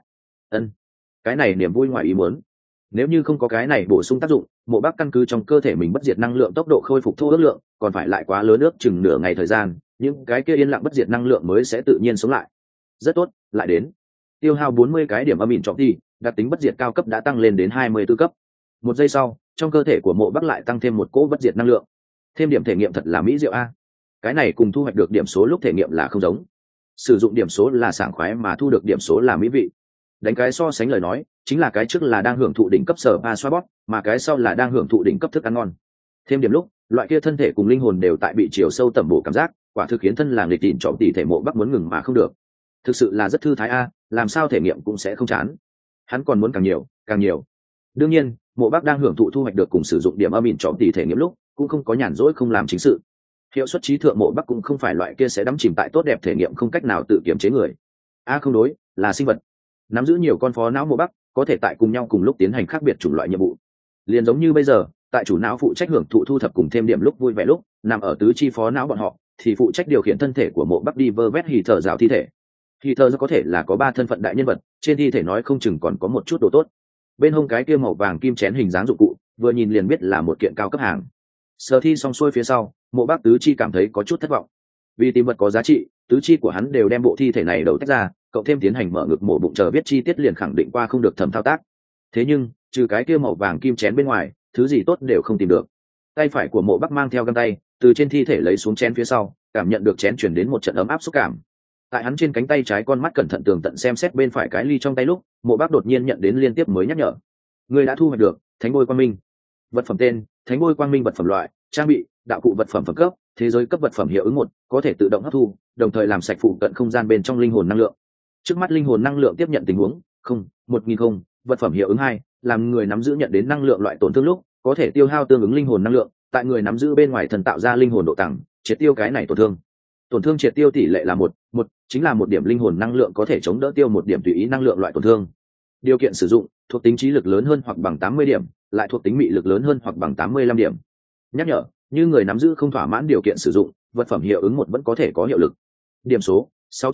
Cái này niềm vui ngoài ý muốn. Nếu như không có cái này bổ sung tác dụng, mộ bác căn cứ trong cơ thể mình bất diệt năng lượng tốc độ khôi phục thô ước lượng còn phải lại quá lớn, ước chừng nửa ngày thời gian, những cái kia yên lặng bất diệt năng lượng mới sẽ tự nhiên sống lại. Rất tốt, lại đến. Tiêu hao 40 cái điểm âm ỉn trọng đi, đặc tính bất diệt cao cấp đã tăng lên đến 24 cấp. Một giây sau, trong cơ thể của mộ bác lại tăng thêm một cỗ bất diệt năng lượng. Thêm điểm thể nghiệm thật là mỹ diệu a. Cái này cùng thu hoạch được điểm số lúc thể nghiệm là không giống. Sử dụng điểm số là sảng khoái mà thu được điểm số là mỹ vị. Đánh cái so sánh lời nói, chính là cái trước là đang hưởng thụ đỉnh cấp sở ba xoa bóp, mà cái sau là đang hưởng thụ đỉnh cấp thức ăn ngon. Thêm điểm lúc, loại kia thân thể cùng linh hồn đều tại bị chiều sâu tẩm bổ cảm giác, quả thực khiến thân là nghịch tịn trọm tỉ thể mộ bắc muốn ngừng mà không được. Thực sự là rất thư thái a, làm sao thể nghiệm cũng sẽ không chán. Hắn còn muốn càng nhiều, càng nhiều. Đương nhiên, mộ bắc đang hưởng thụ thu hoạch được cùng sử dụng điểm âm ỉn trọm tỉ thể nghiệm lúc, cũng không có nhàn rỗi không làm chính sự. Hiệu suất trí thượng mộ bắc cũng không phải loại kia sẽ đắm chìm tại tốt đẹp thể nghiệm không cách nào tự kiểm chế người. Không đối, là sinh vật. Nắm giữ nhiều con phó não mộ bắc có thể tại cùng nhau cùng lúc tiến hành khác biệt chủng loại nhiệm vụ, liền giống như bây giờ tại chủ não phụ trách hưởng thụ thu thập cùng thêm điểm lúc vui vẻ lúc nằm ở tứ chi phó não bọn họ thì phụ trách điều khiển thân thể của mộ bắc đi vơ vét hì thở rào thi thể. Hì thở có thể là có 3 thân phận đại nhân vật, trên thi thể nói không chừng còn có một chút đồ tốt. Bên hông cái kia màu vàng kim chén hình dáng dụng cụ vừa nhìn liền biết là một kiện cao cấp hàng. Sở thi xong xuôi phía sau, mộ bắc tứ chi cảm thấy có chút thất vọng, vì tìm vật có giá trị tứ chi của hắn đều đem bộ thi thể này đầu tách ra, cậu thêm tiến hành mở ngực mổ bụng chờ biết chi tiết liền khẳng định qua không được thẩm thao tác. Thế nhưng trừ cái kia màu vàng kim chén bên ngoài, thứ gì tốt đều không tìm được. Tay phải của mộ bắc mang theo găng tay từ trên thi thể lấy xuống chén phía sau, cảm nhận được chén chuyển đến một trận ấm áp xúc cảm. Tại hắn trên cánh tay trái con mắt cẩn thận tường tận xem xét bên phải cái ly trong tay lúc, mộ bắc đột nhiên nhận đến liên tiếp mới nhắc nhở. Người đã thu hoạch được thánh bôi quang minh. Vật phẩm tên: thánh bôi quang minh. Vật phẩm loại: trang bị, đạo cụ vật phẩm phẩm cấp, thế giới cấp vật phẩm hiệu ứng 1, có thể tự động hấp thu, đồng thời làm sạch phụ cận không gian bên trong linh hồn năng lượng. Trước mắt linh hồn năng lượng tiếp nhận tình huống 1000. Vật phẩm hiệu ứng 2, làm người nắm giữ nhận đến năng lượng loại tổn thương lúc có thể tiêu hao tương ứng linh hồn năng lượng, tại người nắm giữ bên ngoài thần tạo ra linh hồn độ tặng, triệt tiêu cái này tổn thương triệt tiêu tỷ lệ là 1, chính là 1 điểm linh hồn năng lượng có thể chống đỡ tiêu 1 điểm tùy ý năng lượng loại tổn thương. Điều kiện sử dụng: thuộc tính trí lực lớn hơn hoặc bằng 80 điểm, lại thuộc tính mị lực lớn hơn hoặc bằng 85 điểm. Nhắc nhở: như người nắm giữ không thỏa mãn điều kiện sử dụng, vật phẩm hiệu ứng 1 vẫn có thể có hiệu lực. Điểm số: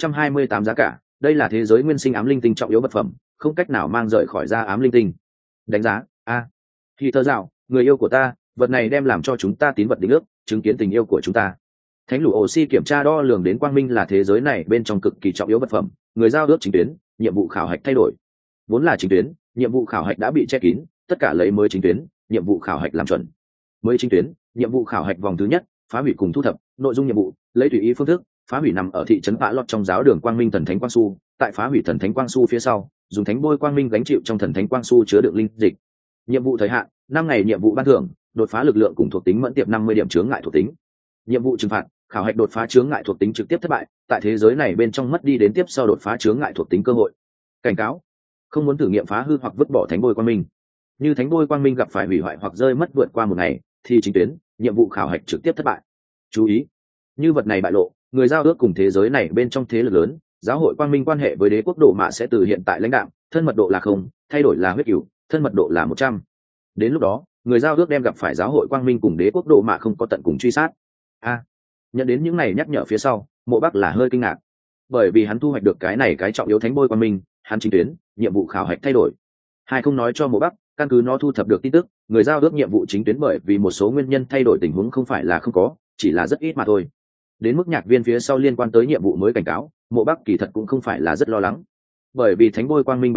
628 giá cả. Đây là thế giới nguyên sinh ám linh tinh trọng yếu vật phẩm, không cách nào mang rời khỏi ra ám linh tinh. Đánh giá: A. Khi tơ dạo, người yêu của ta, vật này đem làm cho chúng ta tín vật định ước, chứng kiến tình yêu của chúng ta. Thánh lũ oxy kiểm tra đo lường đến quang minh là thế giới này bên trong cực kỳ trọng yếu vật phẩm, người giao ước chính tuyến, nhiệm vụ khảo hạch thay đổi. Vốn là chính tuyến, nhiệm vụ khảo hạch đã bị che kín, tất cả lấy mới chính tuyến, nhiệm vụ khảo hạch làm chuẩn. Mới chính tuyến, nhiệm vụ khảo hạch vòng thứ nhất, phá hủy cùng thu thập, nội dung nhiệm vụ: lấy tùy ý phương thức phá hủy nằm ở thị trấn Vã Lọt trong giáo đường quang minh thần thánh quang su, tại phá hủy thần thánh quang su phía sau, dùng thánh bôi quang minh gánh chịu trong thần thánh quang su chứa đựng linh dịch. Nhiệm vụ thời hạn: 5 ngày. Nhiệm vụ ban thưởng: đột phá lực lượng cùng thuộc tính mẫn tiệp 50 điểm chướng ngại thuộc tính. Nhiệm vụ trừng phạt: khảo hạch đột phá chướng ngại thuộc tính trực tiếp thất bại, tại thế giới này bên trong mất đi đến tiếp sau đột phá chướng ngại thuộc tính cơ hội. Cảnh cáo: không muốn thử nghiệm phá hư hoặc vứt bỏ thánh bôi quang minh. Như thánh bôi quang minh gặp phải hủy hoại hoặc rơi mất vượt qua 1 ngày thì chính tuyến, nhiệm vụ khảo hạch trực tiếp thất bại. Chú ý: như vật này bại lộ, người giao ước cùng thế giới này bên trong thế lực lớn, giáo hội quang minh quan hệ với đế quốc độ mạ sẽ từ hiện tại lãnh đạm, thân mật độ là 0, thay đổi là huyết cửu, thân mật độ là 100. Đến lúc đó, người giao ước đem gặp phải giáo hội quang minh cùng đế quốc độ mạ không có tận cùng truy sát. Nhận đến những này nhắc nhở phía sau, mộ bắc là hơi kinh ngạc, bởi vì hắn thu hoạch được cái trọng yếu thánh bôi quang minh, hắn chính tuyến, nhiệm vụ khảo hạch thay đổi. Hai không nói cho mộ bắc, căn cứ nó thu thập được tin tức, người giao ước nhiệm vụ chính tuyến bởi vì một số nguyên nhân thay đổi tình huống không phải là không có, chỉ là rất ít mà thôi. Đến mức nhạc viên phía sau liên quan tới nhiệm vụ mới cảnh cáo, mộ bắc kỳ thật cũng không phải là rất lo lắng, bởi vì thánh bôi quang minh bại lộ,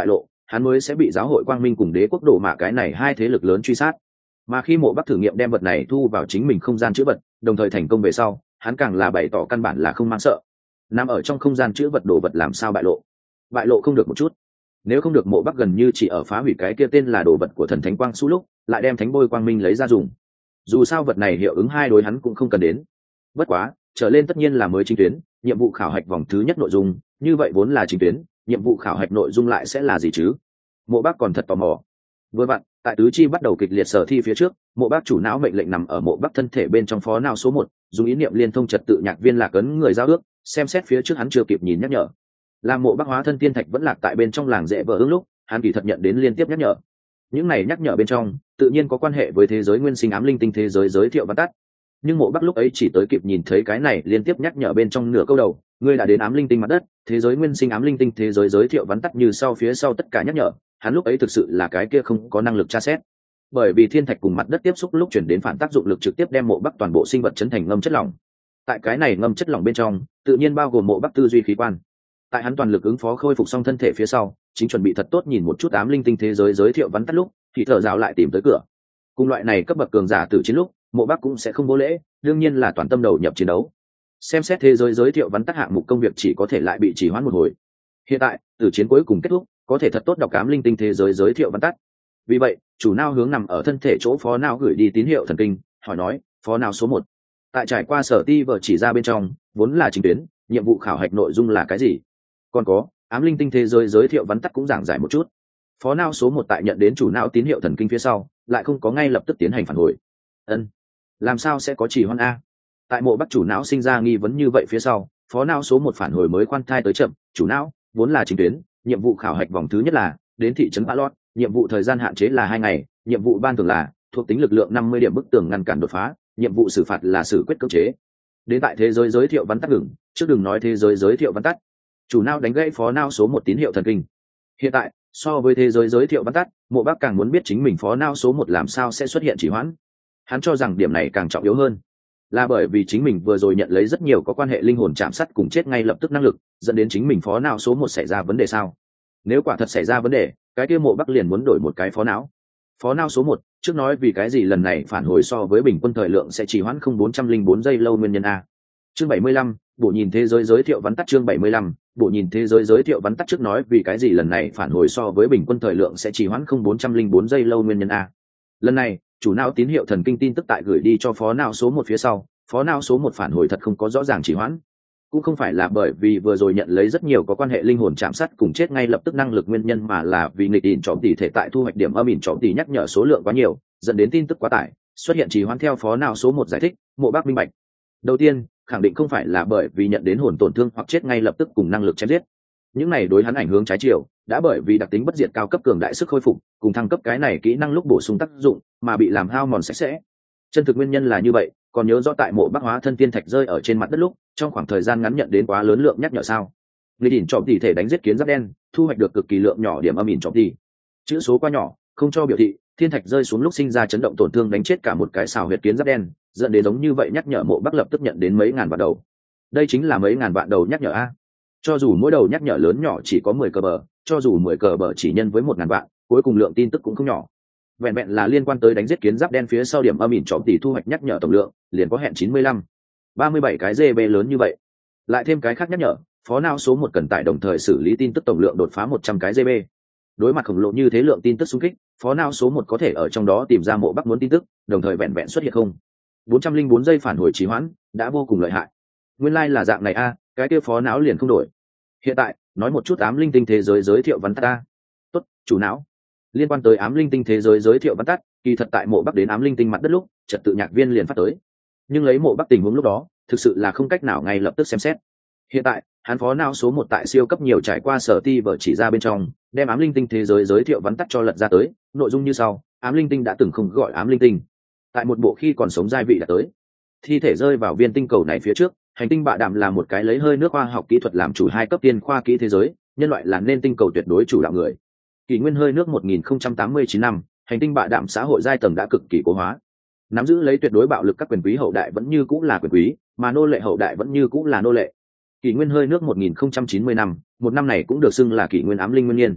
hắn mới sẽ bị giáo hội quang minh cùng đế quốc đổ mạ cái này hai thế lực lớn truy sát. Mà khi Mộ Bắc thử nghiệm đem vật này thu vào chính mình không gian chữ vật, đồng thời thành công về sau, hắn càng là bày tỏ căn bản là không mang sợ. Nằm ở trong không gian chữ vật đồ vật làm sao bại lộ? Bại lộ không được một chút. Nếu không được, Mộ Bắc gần như chỉ ở phá hủy cái kia tên là đồ vật của thần thánh quang su lúc, lại đem thánh bôi quang minh lấy ra dùng. Dù sao vật này hiệu ứng hai đối hắn cũng không cần đến. Bất quá, trở lên tất nhiên là mới chính tuyến, nhiệm vụ khảo hạch vòng thứ nhất nội dung, như vậy vốn là chính tuyến, nhiệm vụ khảo hạch nội dung lại sẽ là gì chứ? Mộ Bắc còn thật tò mò. Vừa vặn, tại tứ chi bắt đầu kịch liệt sở thi phía trước, Mộ Bắc chủ não mệnh lệnh nằm ở Mộ Bắc thân thể bên trong phó não số 1, dùng ý niệm liên thông trật tự nhạc viên lạc ấn người giao ước, xem xét phía trước hắn chưa kịp nhìn nhắc nhở. Làm Mộ Bắc hóa thân tiên thạch vẫn lạc tại bên trong làng dễ vỡ ứng lúc, hắn kỳ thật nhận đến liên tiếp nhắc nhở. Những này nhắc nhở bên trong, tự nhiên có quan hệ với thế giới nguyên sinh ám linh tinh thế giới giới thiệu văn tắt. Nhưng Mộ Bắc lúc ấy chỉ tới kịp nhìn thấy cái này liên tiếp nhắc nhở bên trong nửa câu đầu, ngươi đã đến ám linh tinh mặt đất, thế giới nguyên sinh ám linh tinh thế giới giới thiệu vắn tắt như sau phía sau tất cả nhắc nhở. Hắn lúc ấy thực sự là cái kia không có năng lực tra xét, bởi vì thiên thạch cùng mặt đất tiếp xúc lúc chuyển đến phản tác dụng lực trực tiếp đem Mộ Bắc toàn bộ sinh vật chấn thành ngâm chất lỏng. Tại cái này ngâm chất lỏng bên trong, tự nhiên bao gồm Mộ Bắc tư duy khí quan. Tại hắn toàn lực ứng phó khôi phục xong thân thể phía sau, chính chuẩn bị thật tốt nhìn một chút ám linh tinh thế giới giới thiệu vắn tắt lúc, thì thở dạo lại tìm tới cửa. Cùng loại này cấp bậc cường giả tử chiến lúc, Mộ Bắc cũng sẽ không vô lễ, đương nhiên là toàn tâm đầu nhập chiến đấu. Xem xét thế giới giới thiệu vắn tắt hạng mục công việc chỉ có thể lại bị trì hoãn một hồi. Hiện tại, tử chiến cuối cùng kết thúc, có thể thật tốt đọc ám linh tinh thế giới giới thiệu vắn tắt. Vì vậy, chủ não hướng nằm ở thân thể chỗ phó não gửi đi tín hiệu thần kinh, hỏi nói, phó não số 1. Tại trải qua sở ti vở chỉ ra bên trong, vốn là chính tuyến, nhiệm vụ khảo hạch nội dung là cái gì? Còn có, ám linh tinh thế giới giới thiệu vắn tắt cũng giảng giải một chút. Phó não số 1 tại nhận đến chủ não tín hiệu thần kinh phía sau, lại không có ngay lập tức tiến hành phản hồi. Làm sao sẽ có trì hoãn a? Tại Mộ Bắc chủ não sinh ra nghi vấn như vậy phía sau, phó não số 1 phản hồi mới khoan thai tới chậm, chủ não vốn là chính tuyến, nhiệm vụ khảo hạch vòng thứ nhất là đến thị trấn Palot, nhiệm vụ thời gian hạn chế là 2 ngày, nhiệm vụ ban thường là thuộc tính lực lượng 50 điểm bức tường ngăn cản đột phá, nhiệm vụ xử phạt là xử quyết cưỡng chế. Đến tại thế giới giới thiệu vắn tắt ngừng, trước đừng nói thế giới giới thiệu vắn tắt. Chủ não đánh gãy phó não số 1 tín hiệu thần kinh. Hiện tại, so với thế giới giới thiệu vắn tắt, Mộ Bắc càng muốn biết chính mình phó não số 1 làm sao sẽ xuất hiện trì hoãn. Hắn cho rằng điểm này càng trọng yếu hơn, là bởi vì chính mình vừa rồi nhận lấy rất nhiều có quan hệ linh hồn chạm sắt cùng chết ngay lập tức năng lực, dẫn đến chính mình phó não số 1 xảy ra vấn đề sao? Nếu quả thật xảy ra vấn đề, cái kia Mộ Bắc liền muốn đổi một cái phó não. Phó não số 1, trước nói vì cái gì lần này phản hồi so với bình quân thời lượng sẽ chỉ hoãn không 404 giây lâu nguyên nhân a. Chương 75, bộ nhìn thế giới giới thiệu vắn tắt chương 75, bộ nhìn thế giới giới thiệu vắn tắt trước nói vì cái gì lần này phản hồi so với bình quân thời lượng sẽ chỉ hoãn không 404 giây lâu nguyên nhân a. Lần này, chủ não tín hiệu thần kinh tin tức tại gửi đi cho phó não số 1 phía sau, phó não số 1 phản hồi thật không có rõ ràng trì hoãn. Cũng không phải là bởi vì vừa rồi nhận lấy rất nhiều có quan hệ linh hồn chạm sát cùng chết ngay lập tức năng lực nguyên nhân, mà là vì nghịch ỉn trộm tỷ thể tại thu hoạch điểm âm ỉn trộm tỷ nhắc nhở số lượng quá nhiều, dẫn đến tin tức quá tải, xuất hiện trì hoãn. Theo phó não số 1 giải thích, Mộ Bắc minh bạch. Đầu tiên, khẳng định không phải là bởi vì nhận đến hồn tổn thương hoặc chết ngay lập tức cùng năng lực chém giết. Những này đối hắn ảnh hưởng trái chiều, đã bởi vì đặc tính bất diệt cao cấp cường đại sức khôi phục, cùng thăng cấp cái này kỹ năng lúc bổ sung tác dụng, mà bị làm hao mòn sạch sẽ. Chân thực nguyên nhân là như vậy, còn nhớ rõ tại Mộ Bắc hóa thân tiên thạch rơi ở trên mặt đất lúc, trong khoảng thời gian ngắn nhận đến quá lớn lượng nhắc nhở sao? Người đỉnh trộm tỷ thể đánh giết kiến giáp đen, thu hoạch được cực kỳ lượng nhỏ điểm âm ỉn trộm tỷ. Chữ số quá nhỏ, không cho biểu thị, thiên thạch rơi xuống lúc sinh ra chấn động tổn thương đánh chết cả một cái xào huyệt kiến giáp đen, dẫn đến giống như vậy nhắc nhở Mộ Bắc lập tức nhận đến mấy ngàn vạn đầu. Đây chính là mấy ngàn vạn đầu nhắc nhở a. Cho dù mỗi đầu nhắc nhở lớn nhỏ chỉ có 10 cờ bờ, cho dù 10 cờ bờ chỉ nhân với 1000 vạn, cuối cùng lượng tin tức cũng không nhỏ. Vẹn vẹn là liên quan tới đánh giết kiến giáp đen phía sau điểm âm ỉn trộm tỷ thu hoạch nhắc nhở tổng lượng, liền có hẹn 37 cái GB lớn như vậy. Lại thêm cái khác nhắc nhở, phó não số 1 cần tải đồng thời xử lý tin tức tổng lượng đột phá 100 cái GB. Đối mặt khổng lồ như thế lượng tin tức xung kích, phó não số 1 có thể ở trong đó tìm ra Mộ Bắc muốn tin tức, đồng thời vẹn vẹn xuất hiện không 404 giây phản hồi trì hoãn, đã vô cùng lợi hại. Nguyên lai là dạng này a, cái kia phó não liền không đổi. Hiện tại, nói một chút ám linh tinh thế giới giới thiệu vắn tắt ta. Tốt, chủ não. Liên quan tới ám linh tinh thế giới giới thiệu vắn tắt, kỳ thật tại Mộ Bắc đến ám linh tinh mặt đất lúc, trật tự nhạc viên liền phát tới. Nhưng lấy Mộ Bắc tình huống lúc đó, thực sự là không cách nào ngay lập tức xem xét. Hiện tại, hắn phó não số 1 tại siêu cấp nhiều trải qua sở ti vở chỉ ra bên trong, đem ám linh tinh thế giới giới thiệu vắn tắt cho lật ra tới, nội dung như sau: ám linh tinh đã từng không gọi ám linh tinh. Tại một bộ khi còn sống giai vị đã tới. Thi thể rơi vào viên tinh cầu này phía trước, hành tinh bạ đạm là một cái lấy hơi nước khoa học kỹ thuật làm chủ 2 cấp tiên khoa kỹ thế giới, nhân loại là nên tinh cầu tuyệt đối chủ đạo người. Kỷ nguyên hơi nước 1089 năm, hành tinh bạ đạm xã hội giai tầng đã cực kỳ cố hóa. Nắm giữ lấy tuyệt đối bạo lực các quyền quý hậu đại vẫn như cũng là quyền quý, mà nô lệ hậu đại vẫn như cũng là nô lệ. Kỷ nguyên hơi nước 1090 năm, một năm này cũng được xưng là kỷ nguyên ám linh nguyên niên.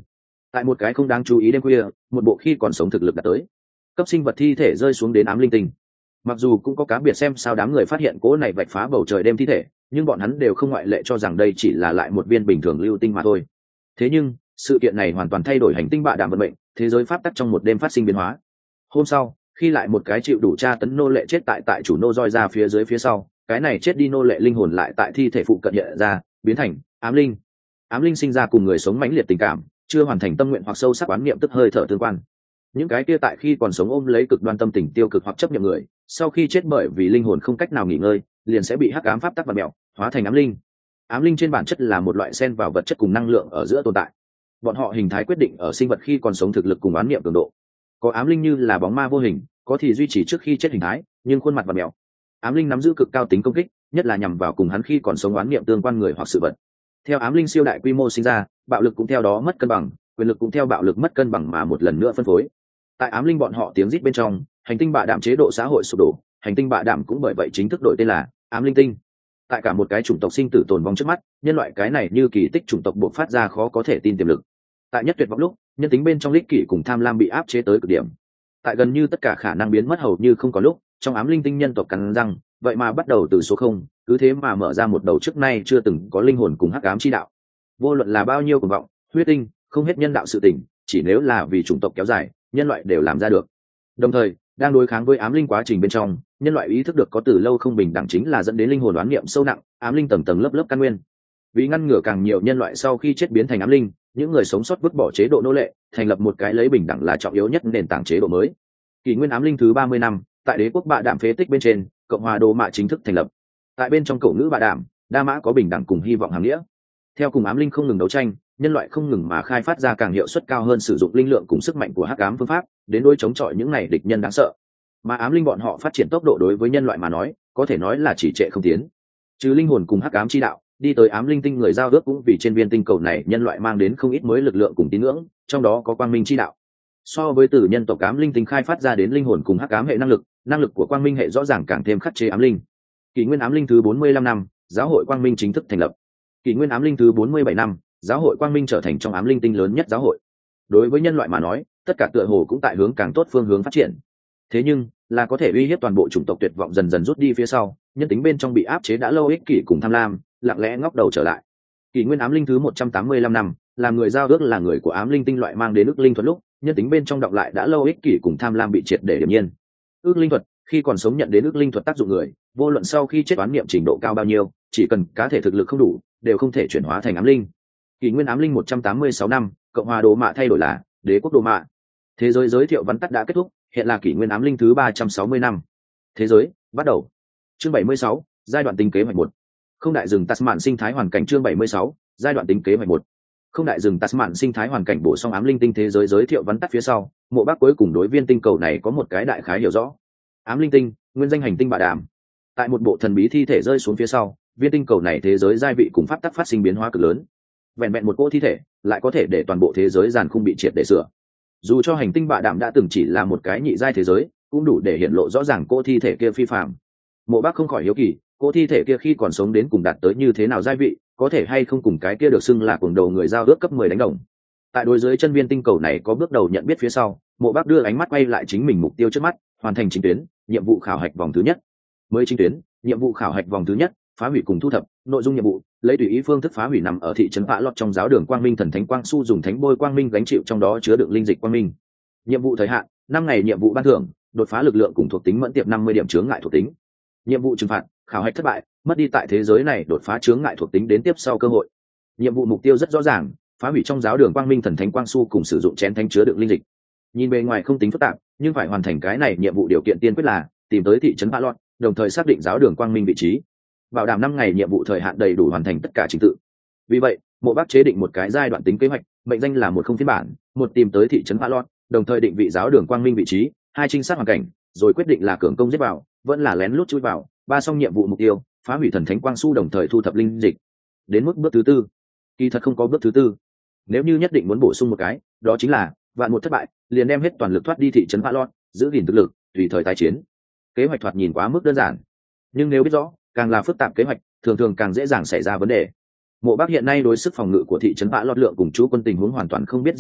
Tại một cái không đáng chú ý đêm khuya, một bộ khi còn sống thực lực đã tới cấp sinh vật thi thể rơi xuống đến ám linh tinh. Mặc dù cũng có cá biệt xem sao đám người phát hiện cỗ này vạch phá bầu trời đêm thi thể, nhưng bọn hắn đều không ngoại lệ cho rằng đây chỉ là lại một viên bình thường lưu tinh mà thôi. Thế nhưng sự kiện này hoàn toàn thay đổi hành tinh bạ đạm vận mệnh, thế giới pháp tắc trong một đêm phát sinh biến hóa. Hôm sau, khi lại một cái chịu đủ tra tấn nô lệ chết tại chủ nô roi ra phía dưới phía sau, cái này chết đi nô lệ linh hồn lại tại thi thể phụ cận hiện ra, biến thành ám linh. Ám linh sinh ra cùng người sống mãnh liệt tình cảm, chưa hoàn thành tâm nguyện hoặc sâu sắc quán niệm tức hơi thở tương quan. Những cái kia tại khi còn sống ôm lấy cực đoan tâm tình tiêu cực hoặc chấp nhận người, sau khi chết bởi vì linh hồn không cách nào nghỉ ngơi, liền sẽ bị hắc ám pháp tắc vặn mèo, hóa thành ám linh. Ám linh trên bản chất là một loại xen vào vật chất cùng năng lượng ở giữa tồn tại. Bọn họ hình thái quyết định ở sinh vật khi còn sống thực lực cùng oán niệm cường độ. Có ám linh như là bóng ma vô hình, có thì duy trì trước khi chết hình thái, nhưng khuôn mặt vặn mèo. Ám linh nắm giữ cực cao tính công kích, nhất là nhằm vào cùng hắn khi còn sống oán niệm tương quan người hoặc sự vật. Theo ám linh siêu đại quy mô sinh ra, bạo lực cũng theo đó mất cân bằng, quyền lực cũng theo bạo lực mất cân bằng mà một lần nữa phân phối. Tại ám linh bọn họ tiếng rít bên trong, hành tinh bạ đạm chế độ xã hội sụp đổ, hành tinh bạ đạm cũng bởi vậy chính thức đổi tên là ám linh tinh. Tại cả một cái chủng tộc sinh tử tồn vong trước mắt, nhân loại cái này như kỳ tích chủng tộc buộc phát ra khó có thể tin tiềm lực. Tại nhất tuyệt vọng lúc, nhân tính bên trong ích kỷ cùng tham lam bị áp chế tới cực điểm. Tại gần như tất cả khả năng biến mất hầu như không có lúc, trong ám linh tinh nhân tộc cắn răng, vậy mà bắt đầu từ số không, cứ thế mà mở ra một đầu trước nay chưa từng có linh hồn cùng hắc ám chi đạo. Vô luận là bao nhiêu cuồng vọng, huyết tinh, không hết nhân đạo sự tình, chỉ nếu là vì chủng tộc kéo dài, nhân loại đều làm ra được. Đồng thời, đang đối kháng với ám linh quá trình bên trong, nhân loại ý thức được có từ lâu không bình đẳng chính là dẫn đến linh hồn đoán niệm sâu nặng, ám linh tầng tầng lớp lớp căn nguyên. Vì ngăn ngừa càng nhiều nhân loại sau khi chết biến thành ám linh, những người sống sót vứt bỏ chế độ nô lệ, thành lập một cái lấy bình đẳng là trọng yếu nhất nền tảng chế độ mới. Kỷ nguyên ám linh thứ 30 năm, tại đế quốc bạ đạm phế tích bên trên, cộng hòa Đô Mạ chính thức thành lập. Tại bên trong cổ ngữ bạ đạm, đa mã có bình đẳng cùng hy vọng hàm nghĩa. Theo cùng ám linh không ngừng đấu tranh, nhân loại không ngừng mà khai phát ra càng hiệu suất cao hơn sử dụng linh lượng cùng sức mạnh của hắc ám phương pháp, đến đối chống chọi những này địch nhân đáng sợ. Mà ám linh bọn họ phát triển tốc độ đối với nhân loại mà nói, có thể nói là chỉ trệ không tiến. Trừ linh hồn cùng hắc ám chi đạo, đi tới ám linh tinh người giao ước cũng vì trên viên tinh cầu này nhân loại mang đến không ít mới lực lượng cùng tín ngưỡng, trong đó có quang minh chi đạo. So với từ nhân tộc ám linh tinh khai phát ra đến linh hồn cùng hắc ám hệ năng lực của quang minh hệ rõ ràng càng thêm khắc chế ám linh. Kỷ nguyên ám linh thứ 45 năm, giáo hội quang minh chính thức thành lập. Kỷ nguyên ám linh thứ 47 năm, giáo hội quang minh trở thành trong ám linh tinh lớn nhất giáo hội. Đối với nhân loại mà nói, tất cả tựa hồ cũng tại hướng càng tốt phương hướng phát triển. Thế nhưng, là có thể uy hiếp toàn bộ chủng tộc tuyệt vọng dần dần rút đi phía sau, nhân tính bên trong bị áp chế đã lâu ích kỷ cùng tham lam, lặng lẽ ngóc đầu trở lại. Kỷ nguyên ám linh thứ 185 năm, là người giao ước là người của ám linh tinh loại mang đến ước linh thuật lúc, nhân tính bên trong đọng lại đã lâu ích kỷ cùng tham lam bị triệt để điểm nhiên. Ước linh thuật, khi còn sống nhận đến ước linh thuật tác dụng người, vô luận sau khi chết đoán niệm trình độ cao bao nhiêu, chỉ cần cá thể thực lực không đủ, đều không thể chuyển hóa thành ám linh. Kỷ nguyên ám linh 186 năm, cộng hòa Đô Mạ thay đổi là đế quốc Đô Mạ. Thế giới giới thiệu vắn tắt đã kết thúc, hiện là kỷ nguyên ám linh thứ 360 năm. Thế giới bắt đầu. Chương 76, giai đoạn tính kế hoạch 1. Không đại rừng Tasman sinh thái hoàn cảnh. Chương 76, giai đoạn tính kế hoạch 1. Không đại rừng Tasman sinh thái hoàn cảnh bổ sung ám linh tinh thế giới giới thiệu vắn tắt phía sau, Mộ Bác cuối cùng đối viên tinh cầu này có một cái đại khái hiểu rõ. Ám linh tinh, nguyên danh hành tinh bạ đàm. Tại một bộ thần bí thi thể rơi xuống phía sau, viên tinh cầu này thế giới giai vị cùng pháp tắc phát sinh biến hóa cực lớn. Vẹn vẹn một cỗ thi thể, lại có thể để toàn bộ thế giới giàn khung bị triệt để sửa. Dù cho hành tinh bạ đạm đã từng chỉ là một cái nhị giai thế giới, cũng đủ để hiện lộ rõ ràng cỗ thi thể kia phi phàm. Mộ Bác không khỏi hiếu kỳ, cỗ thi thể kia khi còn sống đến cùng đạt tới như thế nào giai vị, có thể hay không cùng cái kia được xưng là cuồng đầu người giao ước cấp 10 đánh đồng. Tại đối dưới chân viên tinh cầu này có bước đầu nhận biết phía sau, Mộ Bác đưa ánh mắt quay lại chính mình mục tiêu trước mắt, hoàn thành chính tuyến, nhiệm vụ khảo hạch vòng thứ nhất. Mới chính tuyến, nhiệm vụ khảo hạch vòng thứ nhất, phá hủy cùng thu thập, nội dung nhiệm vụ, lấy tùy ý phương thức phá hủy nằm ở thị trấn Vạ Lọt trong giáo đường Quang Minh thần thánh quang su dùng thánh bôi quang minh gánh chịu trong đó chứa đựng linh dịch quang minh. Nhiệm vụ thời hạn, 5 ngày. Nhiệm vụ ban thưởng, đột phá lực lượng cùng thuộc tính mẫn tiệp 50 điểm chướng ngại thuộc tính. Nhiệm vụ trừng phạt, khảo hạch thất bại, mất đi tại thế giới này đột phá chướng ngại thuộc tính đến tiếp sau cơ hội. Nhiệm vụ mục tiêu rất rõ ràng, phá hủy trong giáo đường Quang Minh thần thánh quang su cùng sử dụng chén thánh chứa đựng linh dịch. Nhìn bề ngoài không tính phức tạp, nhưng phải hoàn thành cái này nhiệm vụ điều kiện tiên quyết là tìm tới thị trấn Vạ Lọt, đồng thời xác định giáo đường Quang Minh vị trí, bảo đảm 5 ngày nhiệm vụ thời hạn đầy đủ hoàn thành tất cả trình tự. Vì vậy, Mộ Bác chế định một cái giai đoạn tính kế hoạch, mệnh danh là 10 phiên bản, một tìm tới thị trấn Vạ Lọt, đồng thời định vị giáo đường Quang Minh vị trí, 2 trinh sát hoàn cảnh, rồi quyết định là cường công giết vào, vẫn là lén lút chui vào, 3 xong nhiệm vụ mục tiêu, phá hủy thần thánh quang su đồng thời thu thập linh dịch. Đến mức bước thứ tư, kỳ thật không có bước thứ tư. Nếu như nhất định muốn bổ sung một cái, đó chính là vạn một thất bại, liền đem hết toàn lực thoát đi thị trấn Vạ Lọt, giữ gìn thực lực, tùy thời tái chiến. Kế hoạch thoạt nhìn quá mức đơn giản, nhưng nếu biết rõ, càng là phức tạp kế hoạch, thường thường càng dễ dàng xảy ra vấn đề. Mộ Bác hiện nay đối sức phòng ngự của thị trấn Vạ Lọt lượng cùng chú quân tình huống hoàn toàn không biết gì cả,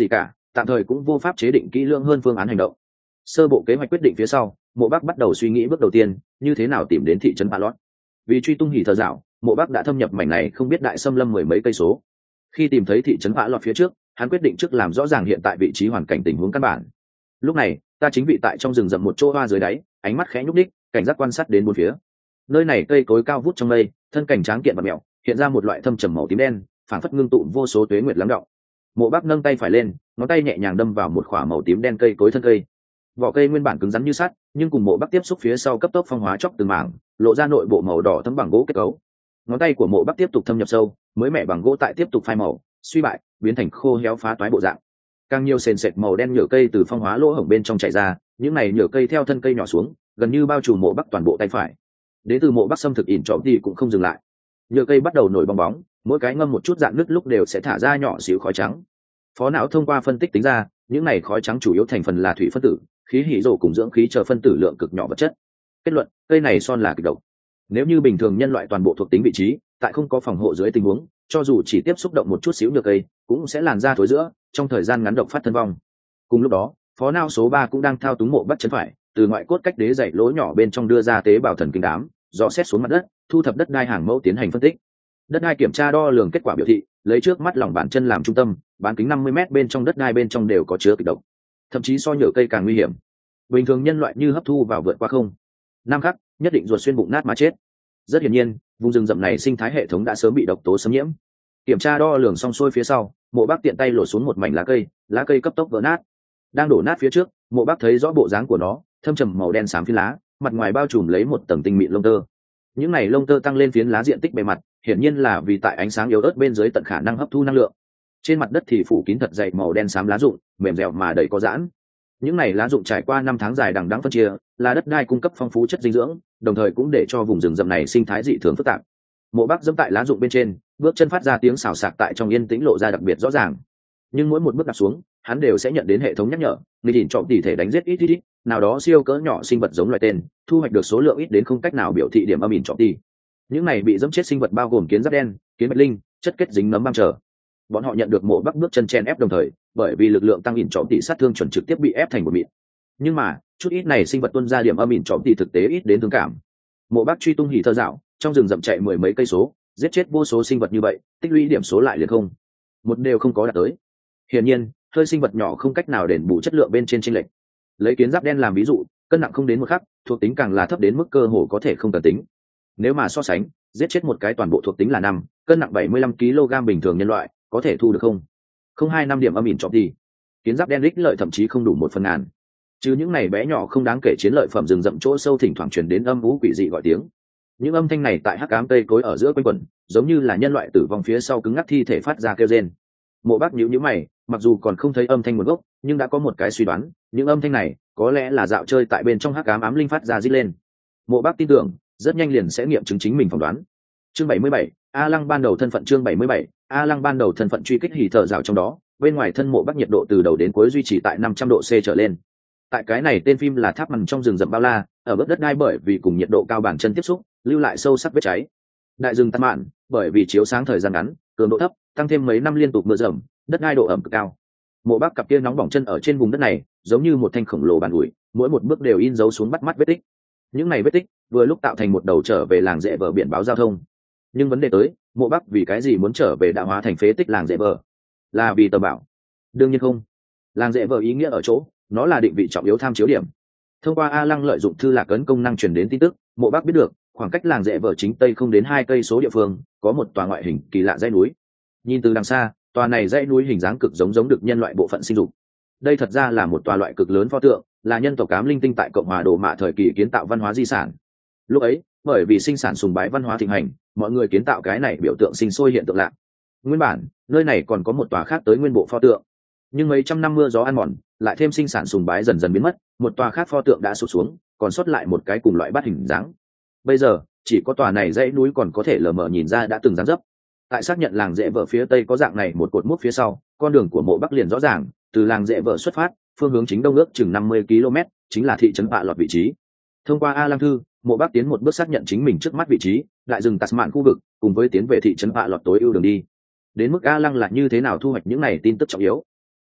tạm thời cũng vô pháp chế định kỹ lưỡng hơn phương án hành động. Sơ bộ kế hoạch quyết định phía sau, Mộ Bắc bắt đầu suy nghĩ bước đầu tiên, như thế nào tìm đến thị trấn Palot. Vì truy tung hỉ thờ dạo, Mộ Bắc đã thâm nhập mảnh này không biết đại xâm lâm mười mấy cây số. Khi tìm thấy thị trấn Palot phía trước, hắn quyết định trước làm rõ ràng hiện tại vị trí hoàn cảnh tình huống căn bản. Lúc này, ta chính vị tại trong rừng rậm một chỗ hoa dưới đáy, ánh mắt khẽ nhúc nhích, cảnh giác quan sát đến bốn phía. Nơi này cây cối cao vút trong mây, thân cảnh tráng kiện và mèo, hiện ra một loại thâm trầm màu tím đen, phảng phất ngưng tụ vô số tuế nguyệt lắng đọng. Mộ Bắc nâng tay phải lên, ngón tay nhẹ nhàng đâm vào một khỏa màu tím đen cây cối thân cây. Vỏ cây nguyên bản cứng rắn như sắt, nhưng cùng Mộ Bắc tiếp xúc phía sau cấp tốc phong hóa chóc từng mảng, lộ ra nội bộ màu đỏ thấm bằng gỗ kết cấu. Ngón tay của Mộ Bắc tiếp tục thâm nhập sâu, mới mẻ bằng gỗ tại tiếp tục phai màu, suy bại, biến thành khô héo phá toái bộ dạng. Càng nhiều sền sệt màu đen nhựa cây từ phong hóa lỗ hổng bên trong chảy ra, những này nhựa cây theo thân cây nhỏ xuống, gần như bao trùm Mộ Bắc toàn bộ tay phải. Đến từ Mộ Bắc xâm thực ỉn trọm thì cũng không dừng lại. Nhựa cây bắt đầu nổi bong bóng, mỗi cái ngâm một chút dạn nứt lúc đều sẽ thả ra nhỏ xíu khói trắng. Phó não thông qua phân tích tính ra, những này khói trắng chủ yếu thành phần là thủy phân tử, khí hỉ rổ cùng dưỡng khí chờ phân tử lượng cực nhỏ vật chất. Kết luận, cây này son là kịch độc. Nếu như bình thường nhân loại toàn bộ thuộc tính vị trí, tại không có phòng hộ dưới tình huống, cho dù chỉ tiếp xúc động một chút xíu nhựa cây, cũng sẽ làn ra thối giữa, trong thời gian ngắn độc phát thân vong. Cùng lúc đó, phó não số 3 cũng đang thao túng Mộ Bắc chân phải, từ ngoại cốt cách đế dày lỗ nhỏ bên trong đưa ra tế bào thần kinh đám, dò xét xuống mặt đất, thu thập đất đai hàng mẫu tiến hành phân tích. Đất đai kiểm tra đo lường kết quả biểu thị, lấy trước mắt lòng bàn chân làm trung tâm, bán kính 50 mét bên trong đất đai bên trong đều có chứa kịch độc, thậm chí so nhựa cây càng nguy hiểm. Bình thường nhân loại như hấp thu vào vượt qua không năm khắc, nhất định ruột xuyên bụng nát mà chết. Rất hiển nhiên, vùng rừng rậm này sinh thái hệ thống đã sớm bị độc tố xâm nhiễm. Kiểm tra đo lường xong xuôi phía sau, Mộ Bắc tiện tay lột xuống một mảnh lá cây cấp tốc vỡ nát. Đang đổ nát phía trước, Mộ Bắc thấy rõ bộ dáng của nó, thâm trầm màu đen xám phiến lá, mặt ngoài bao trùm lấy một tầng tinh mịn lông tơ. Những này lông tơ tăng lên phiến lá diện tích bề mặt, hiển nhiên là vì tại ánh sáng yếu ớt bên dưới tận khả năng hấp thu năng lượng. Trên mặt đất thì phủ kín thật dày màu đen xám lá rụng, mềm dẻo mà đầy có giãn. Những này lá rụng trải qua 5 tháng dài đằng đẵng phân chia, là đất đai cung cấp phong phú chất dinh dưỡng, đồng thời cũng để cho vùng rừng rậm này sinh thái dị thường phức tạp. Mộ Bắc dẫm tại lá rụng bên trên, bước chân phát ra tiếng xào xạc tại trong yên tĩnh lộ ra đặc biệt rõ ràng. Nhưng mỗi một bước đặt xuống, hắn đều sẽ nhận đến hệ thống nhắc nhở, người nhìn trọng tỉ thể đánh giết ít, nào đó siêu cỡ nhỏ sinh vật giống loài tên, thu hoạch được số lượng ít đến không cách nào biểu thị điểm âm ỉn trọng tỉ. Những này bị dẫm chết sinh vật bao gồm kiến giáp đen, kiến bạch linh, chất kết dính nấm băng trở. Bọn họ nhận được Mộ Bắc bước chân chen ép đồng thời, bởi vì lực lượng tăng ỉn trọng tỉ sát thương chuẩn trực tiếp bị ép thành một mịn. Nhưng mà chút ít này sinh vật tuân ra điểm âm ỉn trọng tỉ thực tế ít đến thương cảm. Mộ Bắc truy tung hỉ thơ dạo, trong rừng rậm chạy mười mấy cây số, giết chết vô số sinh vật như vậy, tích lũy điểm số lại liền không một đều không có đạt tới. Hiển nhiên, hơi sinh vật nhỏ không cách nào đền bù chất lượng bên trên chênh lệch. Lấy kiến giáp đen làm ví dụ, cân nặng không đến một khắc, thuộc tính càng là thấp đến mức cơ hồ có thể không cần tính. Nếu mà so sánh, giết chết một cái toàn bộ thuộc tính là 5, cân nặng 75 kg bình thường nhân loại, có thể thu được không 2 5 điểm âm ỉn trọng thì kiến giáp đen ích lợi thậm chí không đủ 1/1000. Chứ những này bé nhỏ không đáng kể chiến lợi phẩm rừng rậm chỗ sâu thỉnh thoảng truyền đến âm vũ quỷ dị gọi tiếng. Những âm thanh này tại hắc ám cây cối ở giữa quanh quẩn, giống như là nhân loại tử vong phía sau cứng ngắc thi thể phát ra kêu rên. Mộ Bắc nhíu mày, mặc dù còn không thấy âm thanh nguồn gốc, nhưng đã có một cái suy đoán, những âm thanh này có lẽ là dạo chơi tại bên trong hắc ám ám linh phát ra rít lên. Mộ Bắc tin tưởng, rất nhanh liền sẽ nghiệm chứng chính mình phỏng đoán. Chương 77, A Lăng ban đầu thân phận. Chương 77, A Lăng ban đầu thân phận truy kích hỉ thở rào trong đó, bên ngoài thân Mộ Bắc nhiệt độ từ đầu đến cuối duy trì tại 500 độ C trở lên. Tại cái này tên phim là tháp mằn trong rừng rậm bao la, ở bớt đất đai bởi vì cùng nhiệt độ cao bàn chân tiếp xúc, lưu lại sâu sắc vết cháy. Đại rừng tàn mạn, bởi vì chiếu sáng thời gian ngắn, cường độ thấp, tăng thêm mấy năm liên tục mưa rầm, đất đai độ ẩm cực cao. Mộ Bắc cặp kia nóng bỏng chân ở trên vùng đất này, giống như một thanh khổng lồ bàn ủi, mỗi một bước đều in dấu xuống bắt mắt vết tích. Những này vết tích vừa lúc tạo thành một đầu trở về làng rẽ vợ biển báo giao thông. Nhưng vấn đề tới, Mộ Bắc vì cái gì muốn trở về đã hóa thành phế tích làng rẽ vợ? Là vì tầm bảo? Đương nhiên không. Làng rẽ vợ ý nghĩa ở chỗ, nó là định vị trọng yếu tham chiếu điểm. Thông qua A Lăng lợi dụng thư lạc ấn công năng truyền đến tin tức, Mộ Bắc biết được, khoảng cách làng rẽ vợ chính tây không đến 2 cây số địa phương, có một tòa ngoại hình kỳ lạ dãy núi. Nhìn từ đằng xa, tòa này dãy núi hình dáng cực giống được nhân loại bộ phận sinh dục. Đây thật ra là một tòa loại cực lớn pho tượng, là nhân tộc ám linh tinh tại Cộng hòa Đồ Mạ thời kỳ kiến tạo văn hóa di sản. Lúc ấy, bởi vì sinh sản sùng bái văn hóa thịnh hành, mọi người kiến tạo cái này biểu tượng sinh sôi hiện tượng lạ. Nguyên bản, nơi này còn có một tòa khác tới nguyên bộ pho tượng, nhưng mấy trăm năm mưa gió ăn mòn, lại thêm sinh sản sùng bái dần dần biến mất, một tòa khác pho tượng đã sụt xuống, còn sót lại một cái cùng loại bát hình dáng. Bây giờ, chỉ có tòa này dãy núi còn có thể lờ mờ nhìn ra đã từng dáng dấp. Tại xác nhận làng rẽ vợ phía tây có dạng này một cột mốc phía sau, con đường của Mộ Bắc liền rõ ràng, từ làng rẽ vợ xuất phát, phương hướng chính đông ước chừng 50 km, chính là thị trấn Bạ Lọt vị trí. Thông qua A Lăng thư, Mộ Bắc tiến một bước xác nhận chính mình trước mắt vị trí, đại rừng Tasman khu vực, cùng với tiến về thị trấn Bạ Lọt tối ưu đường đi. Đến mức A Lăng là như thế nào thu hoạch những này tin tức trọng yếu,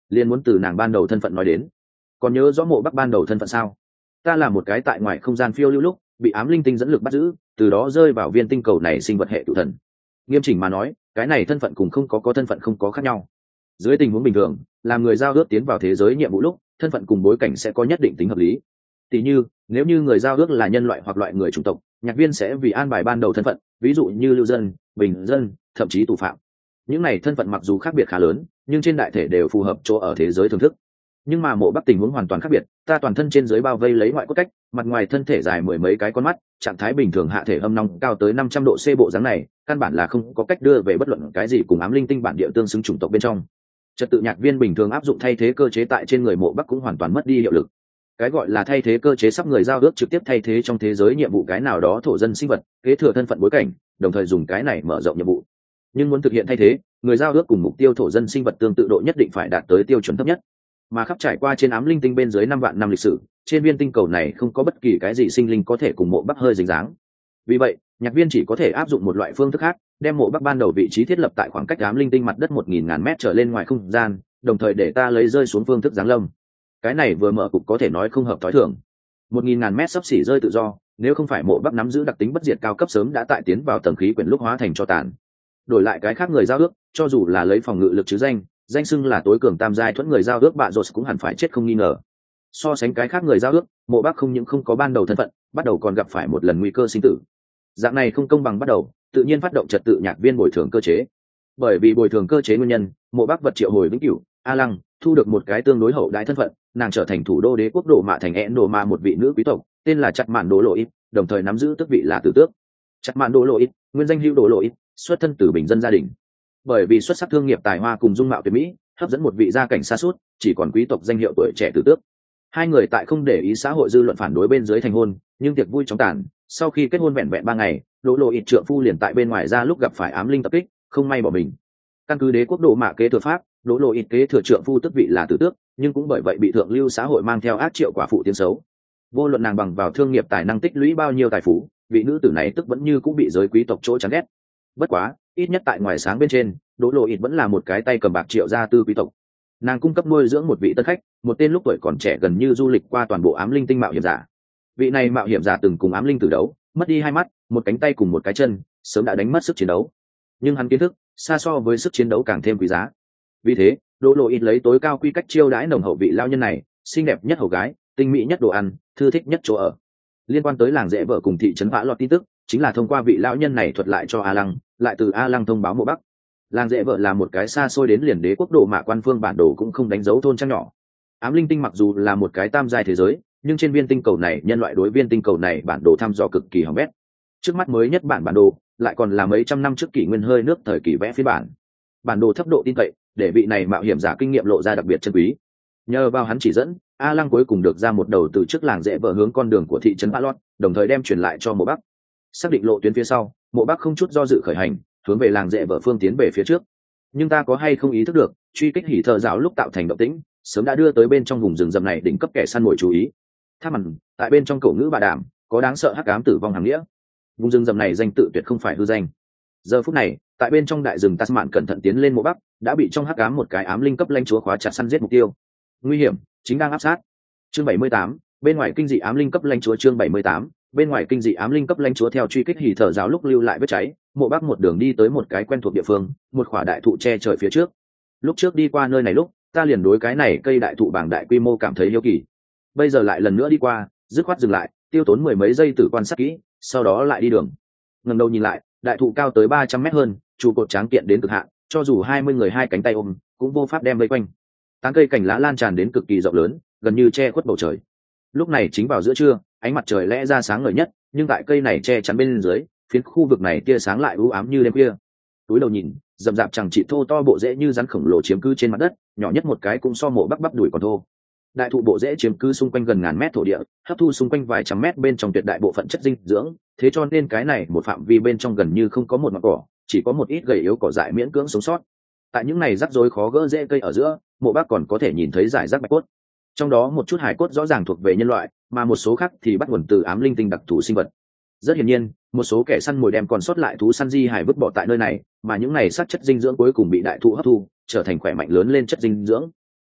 liền muốn từ nàng ban đầu thân phận nói đến. Còn nhớ rõ Mộ Bắc ban đầu thân phận sao? Ta là một cái tại ngoài không gian phiêu lưu lúc bị ám linh tinh dẫn lực bắt giữ, từ đó rơi vào viên tinh cầu này sinh vật hệ cựu thần. Nghiêm chỉnh mà nói, cái này thân phận cùng không có thân phận không có khác nhau. Dưới tình huống bình thường, làm người giao ước tiến vào thế giới nhiệm vụ lúc, thân phận cùng bối cảnh sẽ có nhất định tính hợp lý. Tỷ như, nếu như người giao ước là nhân loại hoặc loại người chủng tộc, nhạc viên sẽ vì an bài ban đầu thân phận, ví dụ như lưu dân, bình dân, thậm chí tù phạm. Những này thân phận mặc dù khác biệt khá lớn, nhưng trên đại thể đều phù hợp chỗ ở thế giới thưởng thức. Nhưng mà Mộ Bắc tình huống hoàn toàn khác biệt, ta toàn thân trên dưới bao vây lấy ngoại cốt cách, mặt ngoài thân thể dài mười mấy cái con mắt, trạng thái bình thường hạ thể âm nóng cao tới 500 độ C bộ dáng này, căn bản là không có cách đưa về bất luận cái gì cùng ám linh tinh bản địa tương xứng chủng tộc bên trong. Trật tự nhạc viên bình thường áp dụng thay thế cơ chế tại trên người Mộ Bắc cũng hoàn toàn mất đi hiệu lực. Cái gọi là thay thế cơ chế sắp người giao ước trực tiếp thay thế trong thế giới nhiệm vụ cái nào đó thổ dân sinh vật, kế thừa thân phận bối cảnh, đồng thời dùng cái này mở rộng nhiệm vụ. Nhưng muốn thực hiện thay thế, người giao ước cùng mục tiêu thổ dân sinh vật tương tự độ nhất định phải đạt tới tiêu chuẩn thấp nhất. Mà khắp trải qua trên ám linh tinh bên dưới 5 vạn năm lịch sử, trên viên tinh cầu này không có bất kỳ cái gì sinh linh có thể cùng Mộ Bắc hơi dính dáng. Vì vậy, nhạc viên chỉ có thể áp dụng một loại phương thức khác, đem Mộ Bắc ban đầu vị trí thiết lập tại khoảng cách ám linh tinh mặt đất 1000 mét trở lên ngoài không gian, đồng thời để ta lấy rơi xuống phương thức giáng lâm. Cái này vừa mở cục có thể nói không hợp thói thường. 1000 mét sắp xỉ rơi tự do, nếu không phải Mộ Bắc nắm giữ đặc tính bất diệt cao cấp sớm đã tại tiến vào tầng khí quyển lúc hóa thành cho tàn. Đổi lại cái khác người giao ước, cho dù là lấy phòng ngự lực chứ danh xưng là tối cường tam giai thuẫn người giao ước bạ rột cũng hẳn phải chết không nghi ngờ. So sánh cái khác người giao ước, Mộ Bắc không những không có ban đầu thân phận, bắt đầu còn gặp phải một lần nguy cơ sinh tử. Dạng này không công bằng bắt đầu, tự nhiên phát động trật tự nhạc viên bồi thường cơ chế. Bởi vì bồi thường cơ chế nguyên nhân, Mộ Bắc vật triệu hồi vĩnh cửu, A Lăng thu được một cái tương đối hậu đãi thân phận, nàng trở thành thủ đô đế quốc Đồ Mạ thành én Đồ Ma một vị nữ quý tộc, tên là Chặt Mạn Đồ Lộ Ít, đồng thời nắm giữ tước vị là tử tước. Chặt Mạn Đồ Lộ Ít, nguyên danh Hữu Đồ Lộ Ít, xuất thân từ bình dân gia đình. Bởi vì xuất sắc thương nghiệp tài hoa cùng dung mạo tuyệt mỹ, hấp dẫn một vị gia cảnh xa suốt, chỉ còn quý tộc danh hiệu tuổi trẻ tử tước. Hai người tại không để ý xã hội dư luận phản đối bên dưới thành hôn, nhưng tiệc vui chóng tàn, sau khi kết hôn vẹn vẹn 3 ngày, Đồ Lộ Ít trượng phu liền tại bên ngoài ra lúc gặp phải ám linh tập kích, không may bỏ mình. Căn cứ đế quốc Đồ Mạ kế thừa pháp, Đồ Lộ Ít kế thừa trượng phu tước vị là tử tước, nhưng cũng bởi vậy bị thượng lưu xã hội mang theo ác triệu quả phụ tiếng xấu. Vô luận nàng bằng vào thương nghiệp tài năng tích lũy bao nhiêu tài phú, vị nữ tử này tức vẫn như cũng bị giới quý tộc chỗ chán ghét. Bất quá, ít nhất tại ngoài sáng bên trên, Đỗ Lộ Ít vẫn là một cái tay cầm bạc triệu gia tư quý tộc. Nàng cung cấp nuôi dưỡng một vị tân khách, một tên lúc tuổi còn trẻ gần như du lịch qua toàn bộ ám linh tinh mạo hiểm giả. Vị này mạo hiểm giả từng cùng ám linh tử đấu, mất đi 2 mắt, một cánh tay cùng một cái chân, sớm đã đánh mất sức chiến đấu. Nhưng hắn kiến thức xa so với sức chiến đấu càng thêm quý giá. Vì thế, Đỗ Lộ Ít lấy tối cao quy cách chiêu đãi nồng hậu vị lao nhân này, xinh đẹp nhất hầu gái, tinh mỹ nhất đồ ăn, thư thích nhất chỗ ở. Liên quan tới làng rẽ vợ cùng thị trấn Vã Lọt tin tức, chính là thông qua vị lão nhân này thuật lại cho A Lăng, lại từ A Lăng thông báo Mộ Bắc. Làng rẽ vợ là một cái xa xôi đến liền đế quốc Đồ Mạ quan phương bản đồ cũng không đánh dấu thôn trang nhỏ. Ám linh tinh mặc dù là một cái tam giai thế giới, nhưng trên viên tinh cầu này nhân loại đối viên tinh cầu này bản đồ thăm dò cực kỳ hỏng bét. Trước mắt mới nhất bản đồ lại còn là mấy trăm năm trước kỷ nguyên hơi nước thời kỳ vẽ phiên bản đồ thấp độ tin cậy, để vị này mạo hiểm giả kinh nghiệm lộ ra đặc biệt chân quý. Nhờ vào hắn chỉ dẫn, A Lăng cuối cùng được ra một đầu từ trước làng rẽ vợ hướng con đường của thị trấn Vã Lọt, đồng thời đem truyền lại cho Mộ Bắc. Xác định lộ tuyến phía sau, Mộ Bắc không chút do dự khởi hành, hướng về làng rẽ vợ phương tiến về phía trước. Nhưng ta có hay không ý thức được, truy kích hỉ thợ giáo lúc tạo thành động tĩnh, sớm đã đưa tới bên trong vùng rừng rậm này đỉnh cấp kẻ săn mồi chú ý. Tham ẩn, tại bên trong cổ ngữ bà đàm, có đáng sợ hắc ám tử vong hàng nghĩa. Vùng rừng rậm này danh tự tuyệt không phải hư danh. Giờ phút này, tại bên trong đại rừng Tasman cẩn thận tiến lên Mộ Bắc, đã bị trong hắc ám một cái ám linh cấp lãnh chúa khóa chặt săn giết mục tiêu. Nguy hiểm, chính đang áp sát. Chương 78, bên ngoài kinh dị ám linh cấp lãnh chúa chương 78, bên ngoài kinh dị ám linh cấp lãnh chúa theo truy kích hỉ thở giáo lúc lưu lại vết cháy, Mộ Bắc một đường đi tới một cái quen thuộc địa phương, một khỏa đại thụ che trời phía trước. Lúc trước đi qua nơi này lúc, ta liền đối cái này cây đại thụ bảng đại quy mô cảm thấy hiếu kỳ. Bây giờ lại lần nữa đi qua, dứt khoát dừng lại, tiêu tốn 10 mấy giây tử quan sát kỹ, sau đó lại đi đường. Ngẩng đầu nhìn lại, đại thụ cao tới 300 mét hơn, trụ cột tráng kiện đến cực hạn, cho dù 20 người hai cánh tay ôm, cũng vô pháp đem vây quanh. Tán cây cành lá lan tràn đến cực kỳ rộng lớn, gần như che khuất bầu trời. Lúc này chính vào giữa trưa, ánh mặt trời lẽ ra sáng ngời nhất, nhưng tại cây này che chắn bên dưới, phiến khu vực này tia sáng lại u ám như đêm khuya. Túi đầu nhìn, rậm rạp chẳng chỉ thô to bộ rễ như rắn khổng lồ chiếm cứ trên mặt đất, nhỏ nhất một cái cũng so Mộ Bắc bắp đùi còn thô. Đại thụ bộ rễ chiếm cứ xung quanh gần ngàn mét thổ địa, hấp thu xung quanh vài trăm mét bên trong tuyệt đại bộ phận chất dinh dưỡng, thế cho nên cái này một phạm vi bên trong gần như không có một mặt cỏ, chỉ có một ít gầy yếu cỏ dại miễn cưỡng sống sót. Tại những này rắc rối khó gỡ rễ cây ở giữa, Mộ Bắc còn có thể nhìn thấy rải rác bạch cốt. Trong đó một chút hài cốt rõ ràng thuộc về nhân loại, mà một số khác thì bắt nguồn từ ám linh tinh đặc thù sinh vật. Rất hiển nhiên, một số kẻ săn mồi đem còn sót lại thú săn di hài vứt bỏ tại nơi này, mà những này sát chất dinh dưỡng cuối cùng bị đại thụ hấp thu, trở thành khỏe mạnh lớn lên chất dinh dưỡng.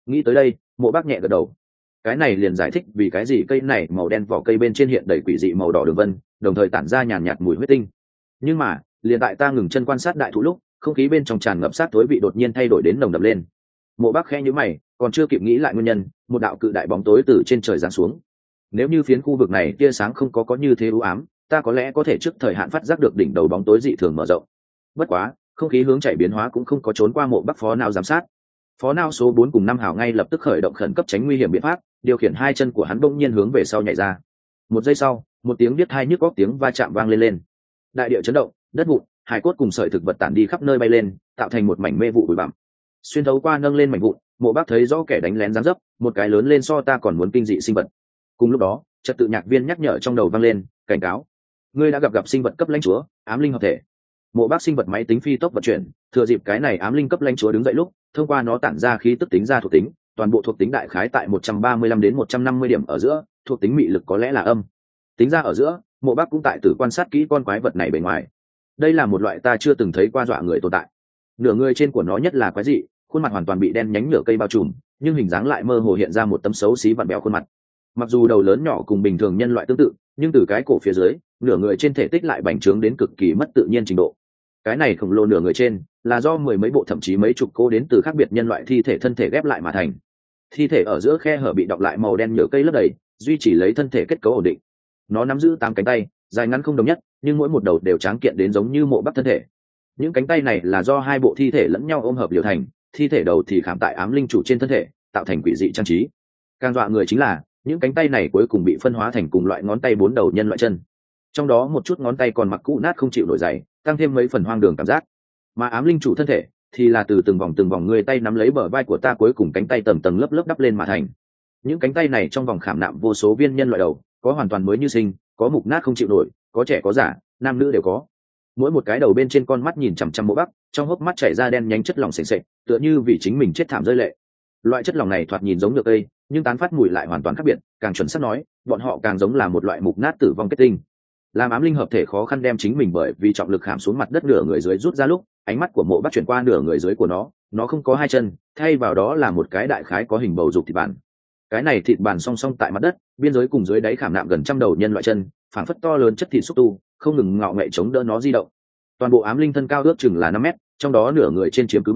Nghĩ tới đây, Mộ Bác nhẹ gật đầu. Cái này liền giải thích vì cái gì cây này màu đen vỏ cây bên trên hiện đầy quỷ dị màu đỏ đường vân, đồng thời tản ra nhàn nhạt mùi huyết tinh. Nhưng mà liền tại ta ngừng chân quan sát đại thụ lúc, không khí bên trong tràn ngập sát thối vị đột nhiên thay đổi đến nồng đậm lên. Mộ Bác khẽ nhíu mày, còn chưa kịp nghĩ lại nguyên nhân, một đạo cự đại bóng tối từ trên trời giáng xuống. Nếu như phiến khu vực này tia sáng không có như thế u ám, ta có lẽ có thể trước thời hạn phát giác được đỉnh đầu bóng tối dị thường mở rộng. Bất quá, không khí hướng chảy biến hóa cũng không có trốn qua Mộ Bác phó não giám sát. Phó não số 4 cùng 5 hảo ngay lập tức khởi động khẩn cấp tránh nguy hiểm biện pháp, điều khiển hai chân của hắn bỗng nhiên hướng về sau nhảy ra. Một giây sau, một tiếng biết hai nhức óc tiếng va chạm vang lên. Đại địa chấn động, đất vụn, hải cốt cùng sợi thực vật tản đi khắp nơi bay lên, tạo thành một mảnh mê vụ bụi bặm. Xuyên thấu qua nâng lên mảnh vụn, Mộ Bác thấy rõ kẻ đánh lén giáng dấp, một cái lớn lên so ta còn muốn kinh dị sinh vật. Cùng lúc đó, trật tự nhạc viên nhắc nhở trong đầu vang lên, cảnh cáo: ngươi đã gặp sinh vật cấp lãnh chúa, ám linh hợp thể. Mộ Bác sinh vật máy tính phi tốc vận chuyển, thừa dịp cái này ám linh cấp lãnh chúa đứng dậy lúc, thông qua nó tản ra khí tức tính ra thuộc tính, toàn bộ thuộc tính đại khái tại 135 đến 150 điểm ở giữa, thuộc tính mị lực có lẽ là âm. Tính ra ở giữa, Mộ Bác cũng tại từ quan sát kỹ con quái vật này bề ngoài. Đây là một loại ta chưa từng thấy qua dọa người tồn tại. Nửa người trên của nó nhất là quái dị, khuôn mặt hoàn toàn bị đen nhánh nửa cây bao trùm, nhưng hình dáng lại mơ hồ hiện ra một tấm xấu xí vặn bẹo khuôn mặt. Mặc dù đầu lớn nhỏ cùng bình thường nhân loại tương tự, nhưng từ cái cổ phía dưới, nửa người trên thể tích lại bành trướng đến cực kỳ mất tự nhiên trình độ. Cái này khổng lồ nửa người trên là do mười mấy bộ thậm chí mấy chục cô đến từ khác biệt nhân loại thi thể thân thể ghép lại mà thành. Thi thể ở giữa khe hở bị đọng lại màu đen nhựa cây lấp đầy, duy trì lấy thân thể kết cấu ổn định. Nó nắm giữ 8 cánh tay, dài ngắn không đồng nhất, nhưng mỗi một đầu đều tráng kiện đến giống như Mộ Bác thân thể. Những cánh tay này là do hai bộ thi thể lẫn nhau ôm hợp liều thành, thi thể đầu thì khảm tại ám linh chủ trên thân thể, tạo thành quỷ dị trang trí. Càng dọa người chính là những cánh tay này cuối cùng bị phân hóa thành cùng loại ngón tay 4 đầu nhân loại chân. Trong đó một chút ngón tay còn mặc cũ nát không chịu nổi giày, tăng thêm mấy phần hoang đường cảm giác. Mà ám linh chủ thân thể thì là từ từng vòng người tay nắm lấy bờ vai của ta, cuối cùng cánh tay tầng tầng lớp lớp đắp lên mà thành. Những cánh tay này trong vòng khảm nạm vô số viên nhân loại đầu, có hoàn toàn mới như sinh, có mục nát không chịu nổi, có trẻ có già, nam nữ đều có. Mỗi một cái đầu bên trên con mắt nhìn chằm chằm Mộ Bác, trong hốc mắt chảy ra đen nhánh chất lỏng sền sệt, tựa như vì chính mình chết thảm rơi lệ. Loại chất lỏng này thoạt nhìn giống nhựa cây, nhưng tán phát mùi lại hoàn toàn khác biệt, càng chuẩn xác nói, bọn họ càng giống là một loại mục nát tử vong kết tinh. Làm ám linh hợp thể khó khăn đem chính mình bởi vì trọng lực khảm xuống mặt đất nửa người dưới rút ra lúc, ánh mắt của Mộ Bác chuyển qua nửa người dưới của nó không có hai chân, thay vào đó là một cái đại khái có hình bầu dục thịt bàn. Cái này thịt bàn song song tại mặt đất, biên giới cùng dưới đáy khảm nạm gần trăm đầu nhân loại chân, phảng phất to lớn chất thịt xúc tu, không ngừng ngọ nghệ chống đỡ nó di động. Toàn bộ ám linh thân cao ước chừng là 5 mét, trong đó nửa người trên chiếm cứ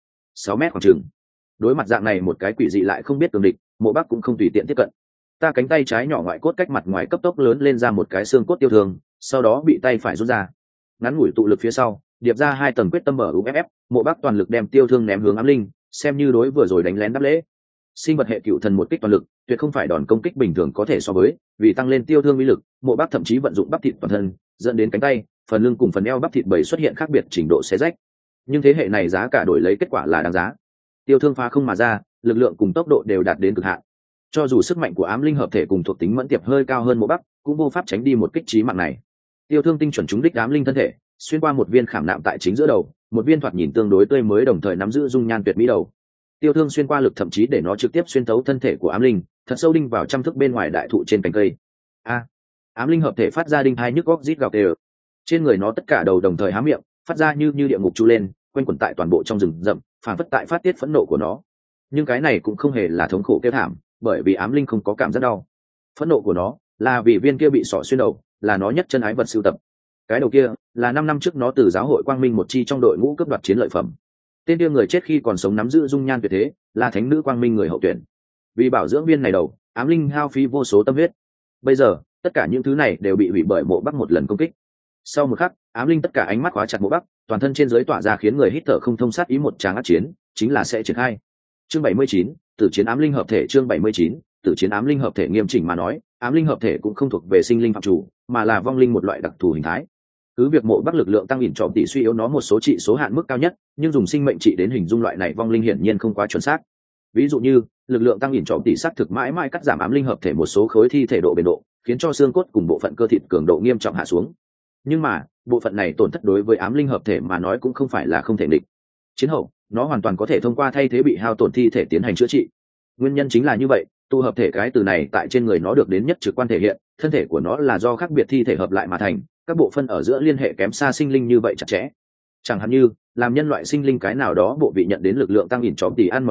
6 mét khoảng chừng. Đối mặt dạng này một cái quỷ dị lại không biết cường địch, Mộ Bác cũng không tùy tiện tiếp cận. Ta cánh tay trái nhỏ ngoại cốt cách mặt ngoài cấp tốc lớn lên ra một cái xương cốt tiêu thương, sau đó bị tay phải rút ra. Ngắn ngủi tụ lực phía sau, điệp ra 2 tầng quyết tâm mở UFF, Mộ Bác toàn lực đem tiêu thương ném hướng ám linh, xem như đối vừa rồi đánh lén đáp lễ. Sinh vật hệ cựu thần một kích toàn lực, tuyệt không phải đòn công kích bình thường có thể so với, vì tăng lên tiêu thương uy lực, Mộ Bác thậm chí vận dụng bắp thịt toàn thân, dẫn đến cánh tay, phần lưng cùng phần eo bắp thịt bầy xuất hiện khác biệt trình độ xé rách. Nhưng thế hệ này giá cả đổi lấy kết quả là đáng giá. Tiêu thương phá không mà ra, lực lượng cùng tốc độ đều đạt đến cực hạn. Cho dù sức mạnh của ám linh hợp thể cùng thuộc tính mẫn tiệp hơi cao hơn Mộ Bác, cũng vô pháp tránh đi một kích chí mạng này. Tiêu thương tinh chuẩn trúng đích ám linh thân thể, xuyên qua một viên khảm nạm tại chính giữa đầu, một viên thoạt nhìn tương đối tươi mới đồng thời nắm giữ dung nhan tuyệt mỹ đầu. Tiêu thương xuyên qua lực thậm chí để nó trực tiếp xuyên thấu thân thể của ám linh, thật sâu đinh vào trăm thước bên ngoài đại thụ trên cành cây. Ám linh hợp thể phát ra đinh hai nhức góc rít gào đều. Trên người nó tất cả đầu đồng thời há miệng, phát ra như địa ngục chu lên, quanh quẩn tại toàn bộ trong rừng rậm, phản phất tại phát tiết phẫn nộ của nó. Nhưng cái này cũng không hề là thống khổ kêu thảm, bởi vì ám linh không có cảm giác đau. Phẫn nộ của nó là vì viên kia bị xỏ xuyên đầu, là nó nhất chân ái vật sưu tập. Cái đầu kia là 5 năm trước nó từ giáo hội Quang Minh một chi trong đội ngũ cướp đoạt chiến lợi phẩm. Tên kia người chết khi còn sống nắm giữ dung nhan tuyệt thế, là thánh nữ Quang Minh người hậu tuyển. Vì bảo dưỡng viên này đầu, ám linh hao phí vô số tâm huyết. Bây giờ tất cả những thứ này đều bị hủy bởi Mộ Bác một lần công kích. Sau một khắc, ám linh tất cả ánh mắt khóa chặt Mộ Bác, toàn thân trên dưới tỏa ra khiến người hít thở không thông sát ý một tràng ác chiến, chính là sẽ triển khai. Chương 79, tử chiến ám linh hợp thể. Chương 79, tử chiến ám linh hợp thể. Nghiêm chỉnh mà nói, ám linh hợp thể cũng không thuộc về sinh linh phạm chủ, mà là vong linh một loại đặc thù hình thái. Cứ việc Mộ Bác lực lượng tăng ỉn trọm tỷ suy yếu nó một số trị số hạn mức cao nhất, nhưng dùng sinh mệnh trị đến hình dung loại này vong linh hiển nhiên không quá chuẩn xác. Ví dụ như lực lượng tăng ỉn trọm tỷ xác thực mãi mãi cắt giảm ám linh hợp thể một số khối thi thể độ bền độ, khiến cho xương cốt cùng bộ phận cơ thịt cường độ nghiêm trọng hạ xuống. Nhưng mà bộ phận này tổn thất đối với ám linh hợp thể mà nói cũng không phải là không thể địch. Chiến hậu nó hoàn toàn có thể thông qua thay thế bị hao tổn thi thể tiến hành chữa trị. Nguyên nhân chính là như vậy, tu hợp thể cái từ này tại trên người nó được đến nhất trực quan thể hiện, thân thể của nó là do khác biệt thi thể hợp lại mà thành, các bộ phận ở giữa liên hệ kém xa sinh linh như vậy chặt chẽ. Chẳng hạn như làm nhân loại sinh linh cái nào đó bộ vị nhận đến lực lượng tăng ỉn trọm tỷ ăn một lúc,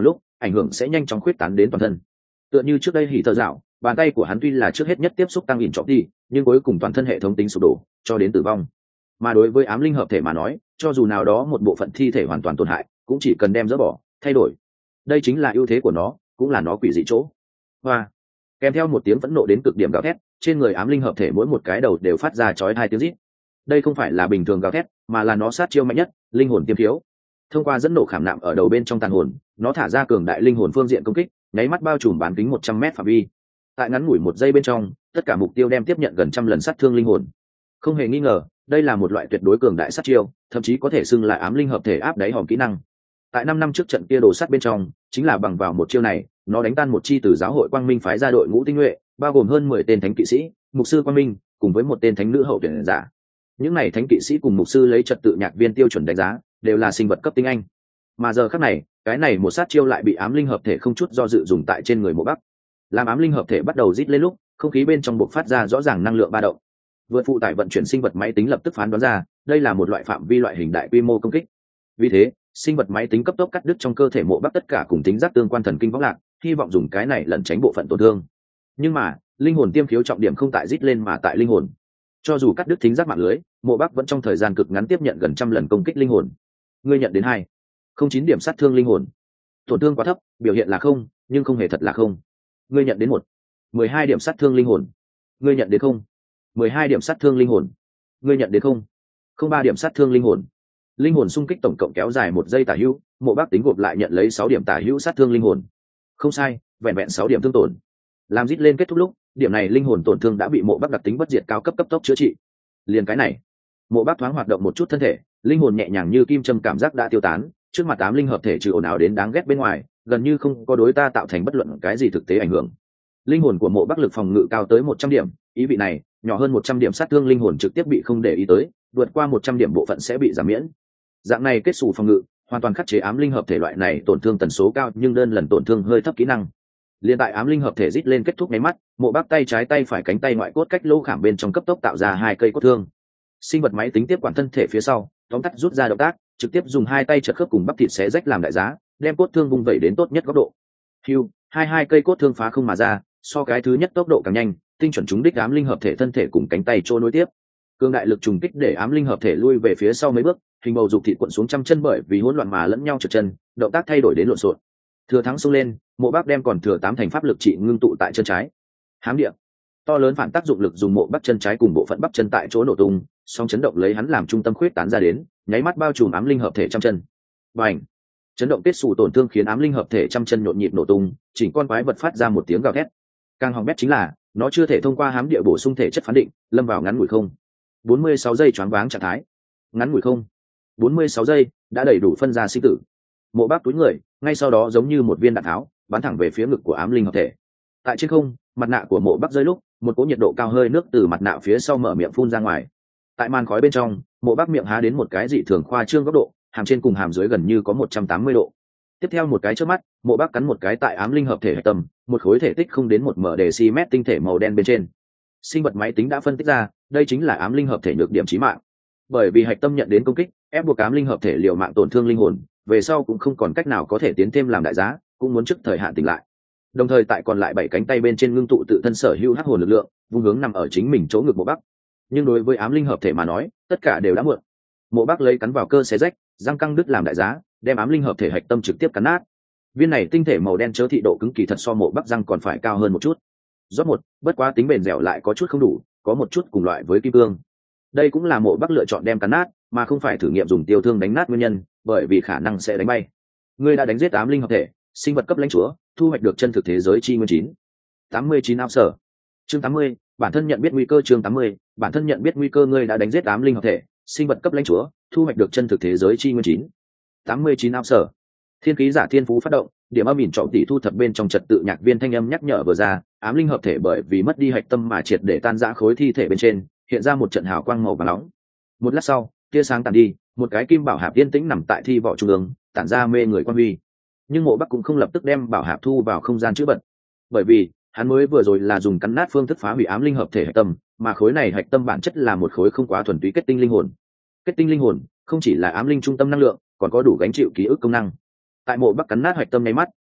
ảnh hưởng sẽ nhanh chóng khuyết tán đến toàn thân. Tựa như trước đây hỉ thợ dạo, bàn tay của hắn tuy là trước hết nhất tiếp xúc tăng ỉn trọng đi, nhưng cuối cùng toàn thân hệ thống tính sụp đổ cho đến tử vong. Mà đối với ám linh hợp thể mà nói, cho dù nào đó một bộ phận thi thể hoàn toàn tổn hại, cũng chỉ cần đem dỡ bỏ, thay đổi. Đây chính là ưu thế của nó, cũng là nó quỷ dị chỗ. Và kèm theo một tiếng phẫn nộ đến cực điểm gào thét, trên người ám linh hợp thể mỗi một cái đầu đều phát ra chói tai tiếng rít. Đây không phải là bình thường gào thét, mà là nó sát chiêu mạnh nhất, linh hồn tiêm thiếu. Thông qua dẫn nổ khảm nạm ở đầu bên trong tàn hồn, nó thả ra cường đại linh hồn phương diện công kích, nháy mắt bao trùm bán kính 100 mét phạm vi. Tại ngắn ngủi một giây bên trong, tất cả mục tiêu đem tiếp nhận gần trăm lần sát thương linh hồn. Không hề nghi ngờ, đây là một loại tuyệt đối cường đại sát chiêu, thậm chí có thể xưng là ám linh hợp thể áp đáy hòm kỹ năng. Tại 5 năm trước trận kia đồ sắt bên trong, chính là bằng vào một chiêu này, nó đánh tan một chi từ giáo hội Quang Minh phái ra đội ngũ tinh nhuệ, bao gồm hơn 10 tên thánh kỵ sĩ, mục sư Quang Minh, cùng với một tên thánh nữ hậu tuyển giả. Những này thánh kỵ sĩ cùng mục sư lấy trật tự nhạc viên tiêu chuẩn đánh giá, đều là sinh vật cấp tinh anh. Mà giờ khắc này, cái này một sát chiêu lại bị ám linh hợp thể không chút do dự dùng tại trên người Mộ Bắc. Làm ám linh hợp thể bắt đầu rít lên lúc, không khí bên trong bộc phát ra rõ ràng năng lượng ba động. Vượt phụ tải vận chuyển sinh vật máy tính lập tức phán đoán ra, đây là một loại phạm vi loại hình đại quy mô công kích. Vì thế, sinh vật máy tính cấp tốc cắt đứt trong cơ thể Mộ Bắc tất cả cùng tính giác tương quan thần kinh võng lạc, hy vọng dùng cái này lẩn tránh bộ phận tổn thương. Nhưng mà, linh hồn tiêm khiếu trọng điểm không tại rít lên mà tại linh hồn. Cho dù cắt đứt thính giác mạng lưới, Mộ Bắc vẫn trong thời gian cực ngắn tiếp nhận gần trăm lần công kích linh hồn. Ngươi nhận đến 2,09 điểm sát thương linh hồn. Tổn thương quá thấp, biểu hiện là không, nhưng không hề thật là không. Ngươi nhận đến 1,12 điểm sát thương linh hồn. Ngươi nhận đến 0,12 điểm sát thương linh hồn. Ngươi nhận đến 0,03 điểm sát thương linh hồn. Linh hồn xung kích tổng cộng kéo dài 1 giây tả hữu, Mộ Bắc tính gộp lại nhận lấy 6 điểm tả hữu sát thương linh hồn. Không sai, vẹn vẹn 6 điểm thương tổn. Làm rít lên kết thúc lúc, điểm này linh hồn tổn thương đã bị Mộ Bắc đặc tính bất diệt cao cấp cấp tốc chữa trị. Liền cái này, Mộ Bắc thoáng hoạt động một chút thân thể, linh hồn nhẹ nhàng như kim châm cảm giác đã tiêu tán, trước mặt ám linh hợp thể trừ ồn ào đến đáng ghét bên ngoài, gần như không có đối ta tạo thành bất luận cái gì thực tế ảnh hưởng. Linh hồn của Mộ Bắc lực phòng ngự cao tới 100 điểm, ý vị này, nhỏ hơn 100 điểm sát thương linh hồn trực tiếp bị không để ý tới, vượt qua 100 điểm bộ phận sẽ bị giảm miễn. Dạng này kết xù phòng ngự, hoàn toàn khắc chế ám linh hợp thể loại này tổn thương tần số cao nhưng đơn lần tổn thương hơi thấp kỹ năng. Liên tại ám linh hợp thể rít lên kết thúc nháy mắt, Mộ Bắc tay trái tay phải cánh tay ngoại cốt cách lỗ khảm bên trong cấp tốc tạo ra 2 cây cốt thương. Sinh vật máy tính tiếp quản thân thể phía sau, tóm tắt rút ra động tác, trực tiếp dùng 2 tay chật khớp cùng bắp thịt xé rách làm đại giá, đem cốt thương vung vẩy đến tốt nhất góc độ. Hưu, hai cây cốt thương phá không mà ra, so cái thứ nhất tốc độ càng nhanh, tinh chuẩn trúng đích ám linh hợp thể thân thể cùng cánh tay trôi nối tiếp. Cương đại lực trùng kích để ám linh hợp thể lui về phía sau mấy bước, hình bầu dục thịt cuộn xuống trăm chân bởi vì hỗn loạn mà lẫn nhau trượt chân, động tác thay đổi đến lộn xộn. Thừa thắng xông lên, Mộ Bắc đem còn thừa 8 thành pháp lực trị ngưng tụ tại chân trái. Hám địa, to lớn phản tác dụng lực dùng Mộ Bắc chân trái cùng bộ phận bắp chân tại chỗ nổ tung, song chấn động lấy hắn làm trung tâm khuyết tán ra đến, nháy mắt bao trùm ám linh hợp thể trăm chân. Bành! Chấn động kết xù tổn thương khiến ám linh hợp thể trăm chân nhộn nhịp nổ tung, chỉnh con quái vật phát ra một tiếng gào thét. Càng hỏng bét chính là, nó chưa thể thông qua hám địa bổ sung thể chất phán định, lâm vào ngắn ngủi không. 46 giây choáng váng trạng thái. Ngắn ngủi không. 46 giây, đã đầy đủ phân ra sinh tử. Mộ Bắc túi người, ngay sau đó giống như một viên đạn tháo, bắn thẳng về phía ngực của ám linh hợp thể. Tại trên không, mặt nạ của Mộ Bắc rơi lúc, một cỗ nhiệt độ cao hơi nước từ mặt nạ phía sau mở miệng phun ra ngoài. Tại màn khói bên trong, Mộ Bắc miệng há đến một cái dị thường khoa trương góc độ, hàm trên cùng hàm dưới gần như có 180 độ. Tiếp theo một cái chớp mắt, Mộ Bắc cắn một cái tại ám linh hợp thể hạch tâm, một khối thể tích không đến 1 mdc tinh thể màu đen bên trên. Sinh vật máy tính đã phân tích ra, đây chính là ám linh hợp thể nhược điểm chí mạng. Bởi vì hạch tâm nhận đến công kích, ép buộc ám linh hợp thể liều mạng tổn thương linh hồn, về sau cũng không còn cách nào có thể tiến thêm làm đại giá, cũng muốn trước thời hạn tỉnh lại. Đồng thời tại còn lại 7 cánh tay bên trên ngưng tụ tự thân sở hữu hắc hồn lực lượng, vung hướng nằm ở chính mình chỗ ngực Mộ Bắc. Nhưng đối với ám linh hợp thể mà nói, tất cả đều đã muộn. Mộ Bắc lấy cắn vào cơ xé rách, răng căng đứt làm đại giá, đem ám linh hợp thể hạch tâm trực tiếp cắn nát. Viên này tinh thể màu đen chớ thị độ cứng kỳ thật so Mộ Bắc răng còn phải cao hơn một chút. Rốt một, bất quá tính bền dẻo lại có chút không đủ, có một chút cùng loại với kim cương. Đây cũng là Mộ Bắc lựa chọn đem cắn nát, mà không phải thử nghiệm dùng tiêu thương đánh nát nguyên nhân, bởi vì khả năng sẽ đánh bay. Ngươi đã đánh giết ám linh hợp thể, sinh vật cấp lãnh chúa, thu hoạch được chân thực thế giới chi nguyên 89 ao sở. Chương 80, bản thân nhận biết nguy cơ. Chương 80, bản thân nhận biết nguy cơ. Ngươi đã đánh giết ám linh hợp thể, sinh vật cấp lãnh chúa, thu hoạch được chân thực thế giới chi nguyên 89 ao sở. Thiên khí giả thiên phú phát động, điểm âm ỉn trọng tỷ thu thập bên trong trật tự nhạc viên thanh âm nhắc nhở vừa ra, ám linh hợp thể bởi vì mất đi hạch tâm mà triệt để tan rã khối thi thể bên trên, hiện ra một trận hào quang màu vàng nóng. Một lát sau, tia sáng tàn đi, một cái kim bảo hạp yên tĩnh nằm tại thi vỏ trung ương, tản ra mê người quan huy. Nhưng Mộ Bắc cũng không lập tức đem bảo hạp thu vào không gian chữ vật, bởi vì hắn mới vừa rồi là dùng cắn nát phương thức phá hủy ám linh hợp thể hạch tâm, mà khối này hạch tâm bản chất là một khối không quá thuần túy kết tinh linh hồn. Kết tinh linh hồn không chỉ là ám linh trung tâm năng lượng, còn có đủ gánh chịu ký ức công năng. Tại Mộ Bắc cắn nát hạch tâm nháy mắt,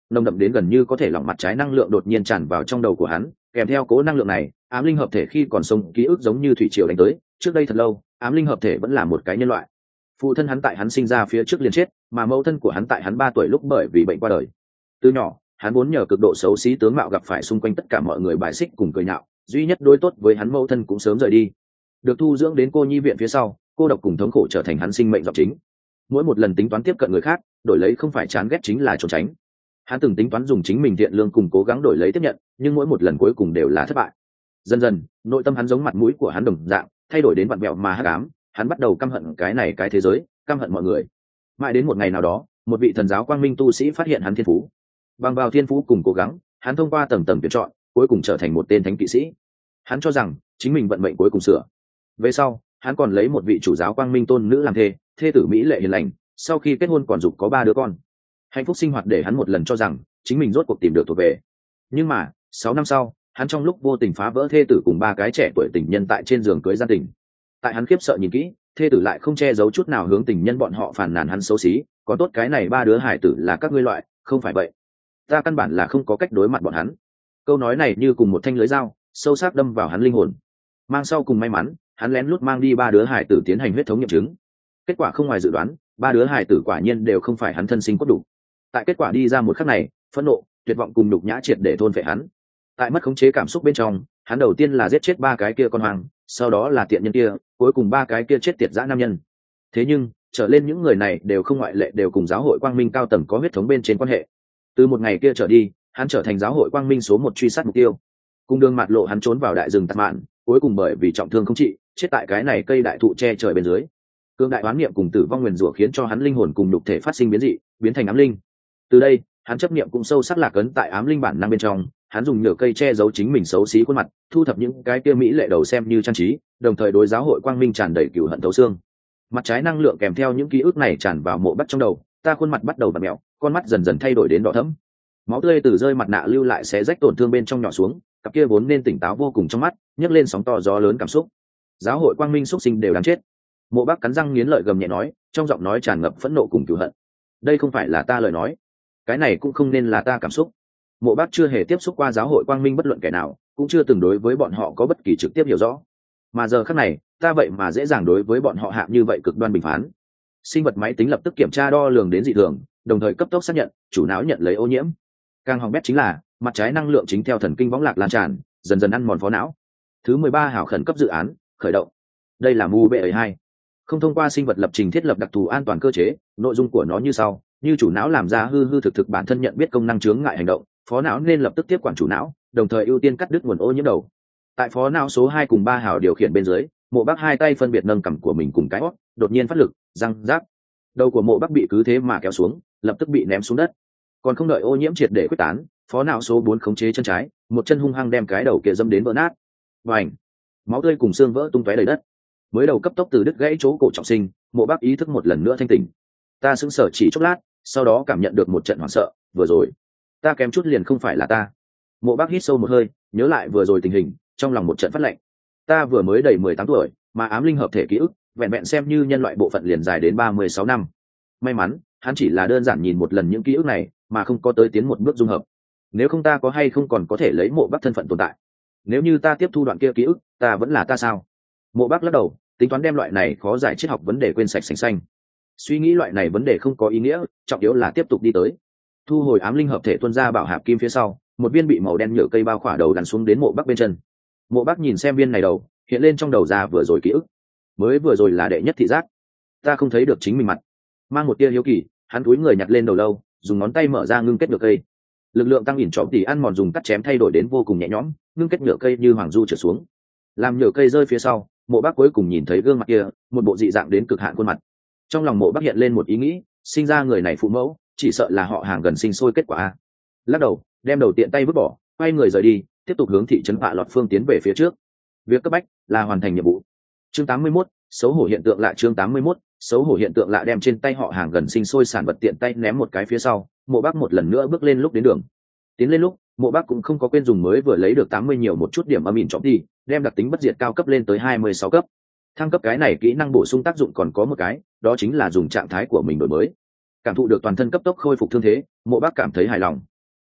nồng đậm đến gần như có thể lỏng mặt trái năng lượng đột nhiên tràn vào trong đầu của hắn, kèm theo cố năng lượng này, ám linh hợp thể khi còn sống ký ức giống như thủy triều đánh tới. Trước đây thật lâu, ám linh hợp thể vẫn là một cái nhân loại. Phụ thân hắn tại hắn sinh ra phía trước liền chết, mà mẫu thân của hắn tại hắn 3 tuổi lúc bởi vì bệnh qua đời. Từ nhỏ, hắn vốn nhờ cực độ xấu xí tướng mạo gặp phải xung quanh tất cả mọi người bài xích cùng cười nhạo, duy nhất đối tốt với hắn mẫu thân cũng sớm rời đi. Được thu dưỡng đến cô nhi viện phía sau, cô độc cùng thống khổ trở thành hắn sinh mệnh dọc chính. Mỗi một lần tính toán tiếp cận người khác, đổi lấy không phải chán ghét chính là trốn tránh. Hắn từng tính toán dùng chính mình thiện lương cùng cố gắng đổi lấy tiếp nhận, nhưng mỗi một lần cuối cùng đều là thất bại. Dần dần, nội tâm hắn giống mặt mũi của hắn đồng dạng, thay đổi đến vặn vẹo mà hắc ám. Hắn bắt đầu căm hận cái này cái thế giới, căm hận mọi người. Mãi đến một ngày nào đó, một vị thần giáo quang minh tu sĩ phát hiện hắn thiên phú. Bằng vào thiên phú cùng cố gắng, hắn thông qua tầng tầng tuyển chọn, cuối cùng trở thành một tên thánh kỵ sĩ. Hắn cho rằng chính mình vận mệnh cuối cùng sửa. Về sau, hắn còn lấy một vị chủ giáo quang minh tôn nữ làm thê, thê tử mỹ lệ hiền lành, sau khi kết hôn còn giục có 3 đứa con. Hạnh phúc sinh hoạt để hắn một lần cho rằng chính mình rốt cuộc tìm được thuộc về. Nhưng mà 6 năm sau, hắn trong lúc vô tình phá vỡ thê tử cùng 3 cái trẻ tuổi tình nhân tại trên giường cưới gian tình. Tại hắn khiếp sợ nhìn kỹ, thê tử lại không che giấu chút nào hướng tình nhân bọn họ phàn nàn hắn xấu xí, còn tốt cái này 3 đứa hải tử là các ngươi loại, không phải vậy ta căn bản là không có cách đối mặt bọn hắn. Câu nói này như cùng một thanh lưới dao, sâu sắc đâm vào hắn linh hồn. Mang sau cùng may mắn, hắn lén lút mang đi 3 đứa hải tử tiến hành huyết thống nghiệm chứng. Kết quả không ngoài dự đoán, 3 đứa hải tử quả nhiên đều không phải hắn thân sinh cốt đủ. Tại kết quả đi ra một khắc này, phẫn nộ, tuyệt vọng cùng nhục nhã triệt để thôn phệ hắn. Tại mất khống chế cảm xúc bên trong, hắn đầu tiên là giết chết 3 cái kia con hoang, sau đó là tiện nhân kia, cuối cùng 3 cái kia chết tiệt dã nam nhân. Thế nhưng, trở lên những người này đều không ngoại lệ đều cùng giáo hội quang minh cao tầng có huyết thống bên trên quan hệ. Từ một ngày kia trở đi, hắn trở thành giáo hội quang minh số 1 truy sát mục tiêu. Cùng đường mạt lộ hắn trốn vào đại rừng tạt mạn, cuối cùng bởi vì trọng thương không trị, chết tại cái này cây đại thụ che trời bên dưới. Cương đại oán niệm cùng tử vong nguyền rủa khiến cho hắn linh hồn cùng nhục thể phát sinh biến dị, biến thành ám linh. Từ đây, hắn chấp niệm cũng sâu sắc lạc ấn tại ám linh bản năng bên trong, hắn dùng nhựa cây che giấu chính mình xấu xí khuôn mặt, thu thập những cái kia mỹ lệ đầu xem như trang trí, đồng thời đối giáo hội quang minh tràn đầy cừu hận thấu xương. Mặt trái năng lượng kèm theo những ký ức này tràn vào mộ bắt trong đầu, ta khuôn mặt bắt đầu vặn mèo, con mắt dần dần thay đổi đến đỏ thẫm. Máu tươi từ rơi mặt nạ lưu lại sẽ rách tổn thương bên trong nhỏ xuống, cặp kia vốn nên tỉnh táo vô cùng trong mắt nhấc lên sóng to gió lớn cảm xúc. Giáo hội quang minh xuất sinh đều đáng chết. Mộ Bác cắn răng nghiến lợi gầm nhẹ nói, trong giọng nói tràn ngập phẫn nộ cùng cừu hận. Đây không phải là ta lời nói, cái này cũng không nên là ta cảm xúc. Mộ Bác chưa hề tiếp xúc qua giáo hội quang minh bất luận kẻ nào, cũng chưa từng đối với bọn họ có bất kỳ trực tiếp hiểu rõ. Mà giờ khắc này, ta vậy mà dễ dàng đối với bọn họ hạ như vậy cực đoan bình phán. Sinh vật máy tính lập tức kiểm tra đo lường đến dị thường, đồng thời cấp tốc xác nhận chủ não nhận lấy ô nhiễm. Càng hỏng bét chính là mặt trái năng lượng chính theo thần kinh võng lạc lan tràn, dần dần ăn mòn phó não. Thứ 13 hảo khẩn cấp dự án khởi động. Đây là mu bệ 2, không thông qua sinh vật lập trình thiết lập đặc thù an toàn cơ chế. Nội dung của nó như sau: như chủ não làm ra hư hư thực thực bản thân nhận biết công năng chướng ngại hành động, phó não nên lập tức tiếp quản chủ não, đồng thời ưu tiên cắt đứt nguồn ô nhiễm đầu. Tại phó não số 2 cùng 3 hảo điều khiển bên dưới, Mộ Bác hai tay phân biệt nâng cằm của mình cùng cái hót, đột nhiên phát lực, răng rác. Đầu của Mộ Bác bị cứ thế mà kéo xuống, lập tức bị ném xuống đất. Còn không đợi ô nhiễm triệt để quyết tán, phó não số 4 khống chế chân trái, một chân hung hăng đem cái đầu kia dẫm đến vỡ nát. Bành! Máu tươi cùng xương vỡ tung tóe đầy đất. Mới đầu cấp tốc từ đứt gãy chỗ cổ trọng sinh, Mộ Bác ý thức một lần nữa thanh tỉnh. Ta sững sờ chỉ chốc lát, sau đó cảm nhận được một trận hoảng sợ, vừa rồi, ta kém chút liền không phải là ta. Mộ Bác hít sâu một hơi, nhớ lại vừa rồi tình hình, trong lòng một trận phát lạnh. Ta vừa mới đầy 18 tuổi, mà ám linh hợp thể ký ức, vẹn vẹn xem như nhân loại bộ phận liền dài đến 36 năm. May mắn, hắn chỉ là đơn giản nhìn một lần những ký ức này, mà không có tới tiến một bước dung hợp. Nếu không ta có hay không còn có thể lấy Mộ Bác thân phận tồn tại. Nếu như ta tiếp thu đoạn kia ký ức, ta vẫn là ta sao? Mộ Bác lắc đầu, tính toán đem loại này khó giải triết học vấn đề quên sạch sành xanh. Suy nghĩ loại này vấn đề không có ý nghĩa, trọng yếu là tiếp tục đi tới. Thu hồi ám linh hợp thể tuôn ra bảo hạp kim phía sau, một viên bị màu đen nhựa cây bao khỏa đầu đàn xuống đến Mộ Bác bên chân. Mộ Bác nhìn xem viên này đầu, hiện lên trong đầu ra vừa rồi ký ức. Mới vừa rồi là đệ nhất thị giác, ta không thấy được chính mình mặt. Mang một tia hiếu kỳ, hắn cúi người nhặt lên đầu lâu, dùng ngón tay mở ra ngưng kết nhựa cây. Lực lượng tăng ỉn trọm tỉ ăn mòn dùng cắt chém thay đổi đến vô cùng nhẹ nhõm, ngưng kết nhựa cây như hoàng du trở xuống. Làm nhựa cây rơi phía sau, Mộ Bác cuối cùng nhìn thấy gương mặt kia, một bộ dị dạng đến cực hạn khuôn mặt. Trong lòng Mộ Bác hiện lên một ý nghĩ, sinh ra người này phụ mẫu, chỉ sợ là họ hàng gần sinh sôi kết quả. Lắc đầu, đem đầu tiện tay vứt bỏ, quay người rời đi, tiếp tục hướng thị trấn Vạ Lọt phương tiến về phía trước. Việc cấp bách là hoàn thành nhiệm vụ. Chương 81, xấu hổ hiện tượng lạ. Chương 81, xấu hổ hiện tượng lạ. Đem trên tay họ hàng gần sinh sôi sản vật tiện tay ném một cái phía sau, Mộ Bác một lần nữa bước lên lúc đến đường. Tiến lên lúc, Mộ Bác cũng không có quên dùng mới vừa lấy được 80 nhiều một chút điểm âm ỉn trọng đi, đem đặc tính bất diệt cao cấp lên tới 26 cấp. Thăng cấp cái này kỹ năng bổ sung tác dụng còn có một cái, đó chính là dùng trạng thái của mình đổi mới. Cảm thụ được toàn thân cấp tốc khôi phục thương thế, Mộ Bác cảm thấy hài lòng.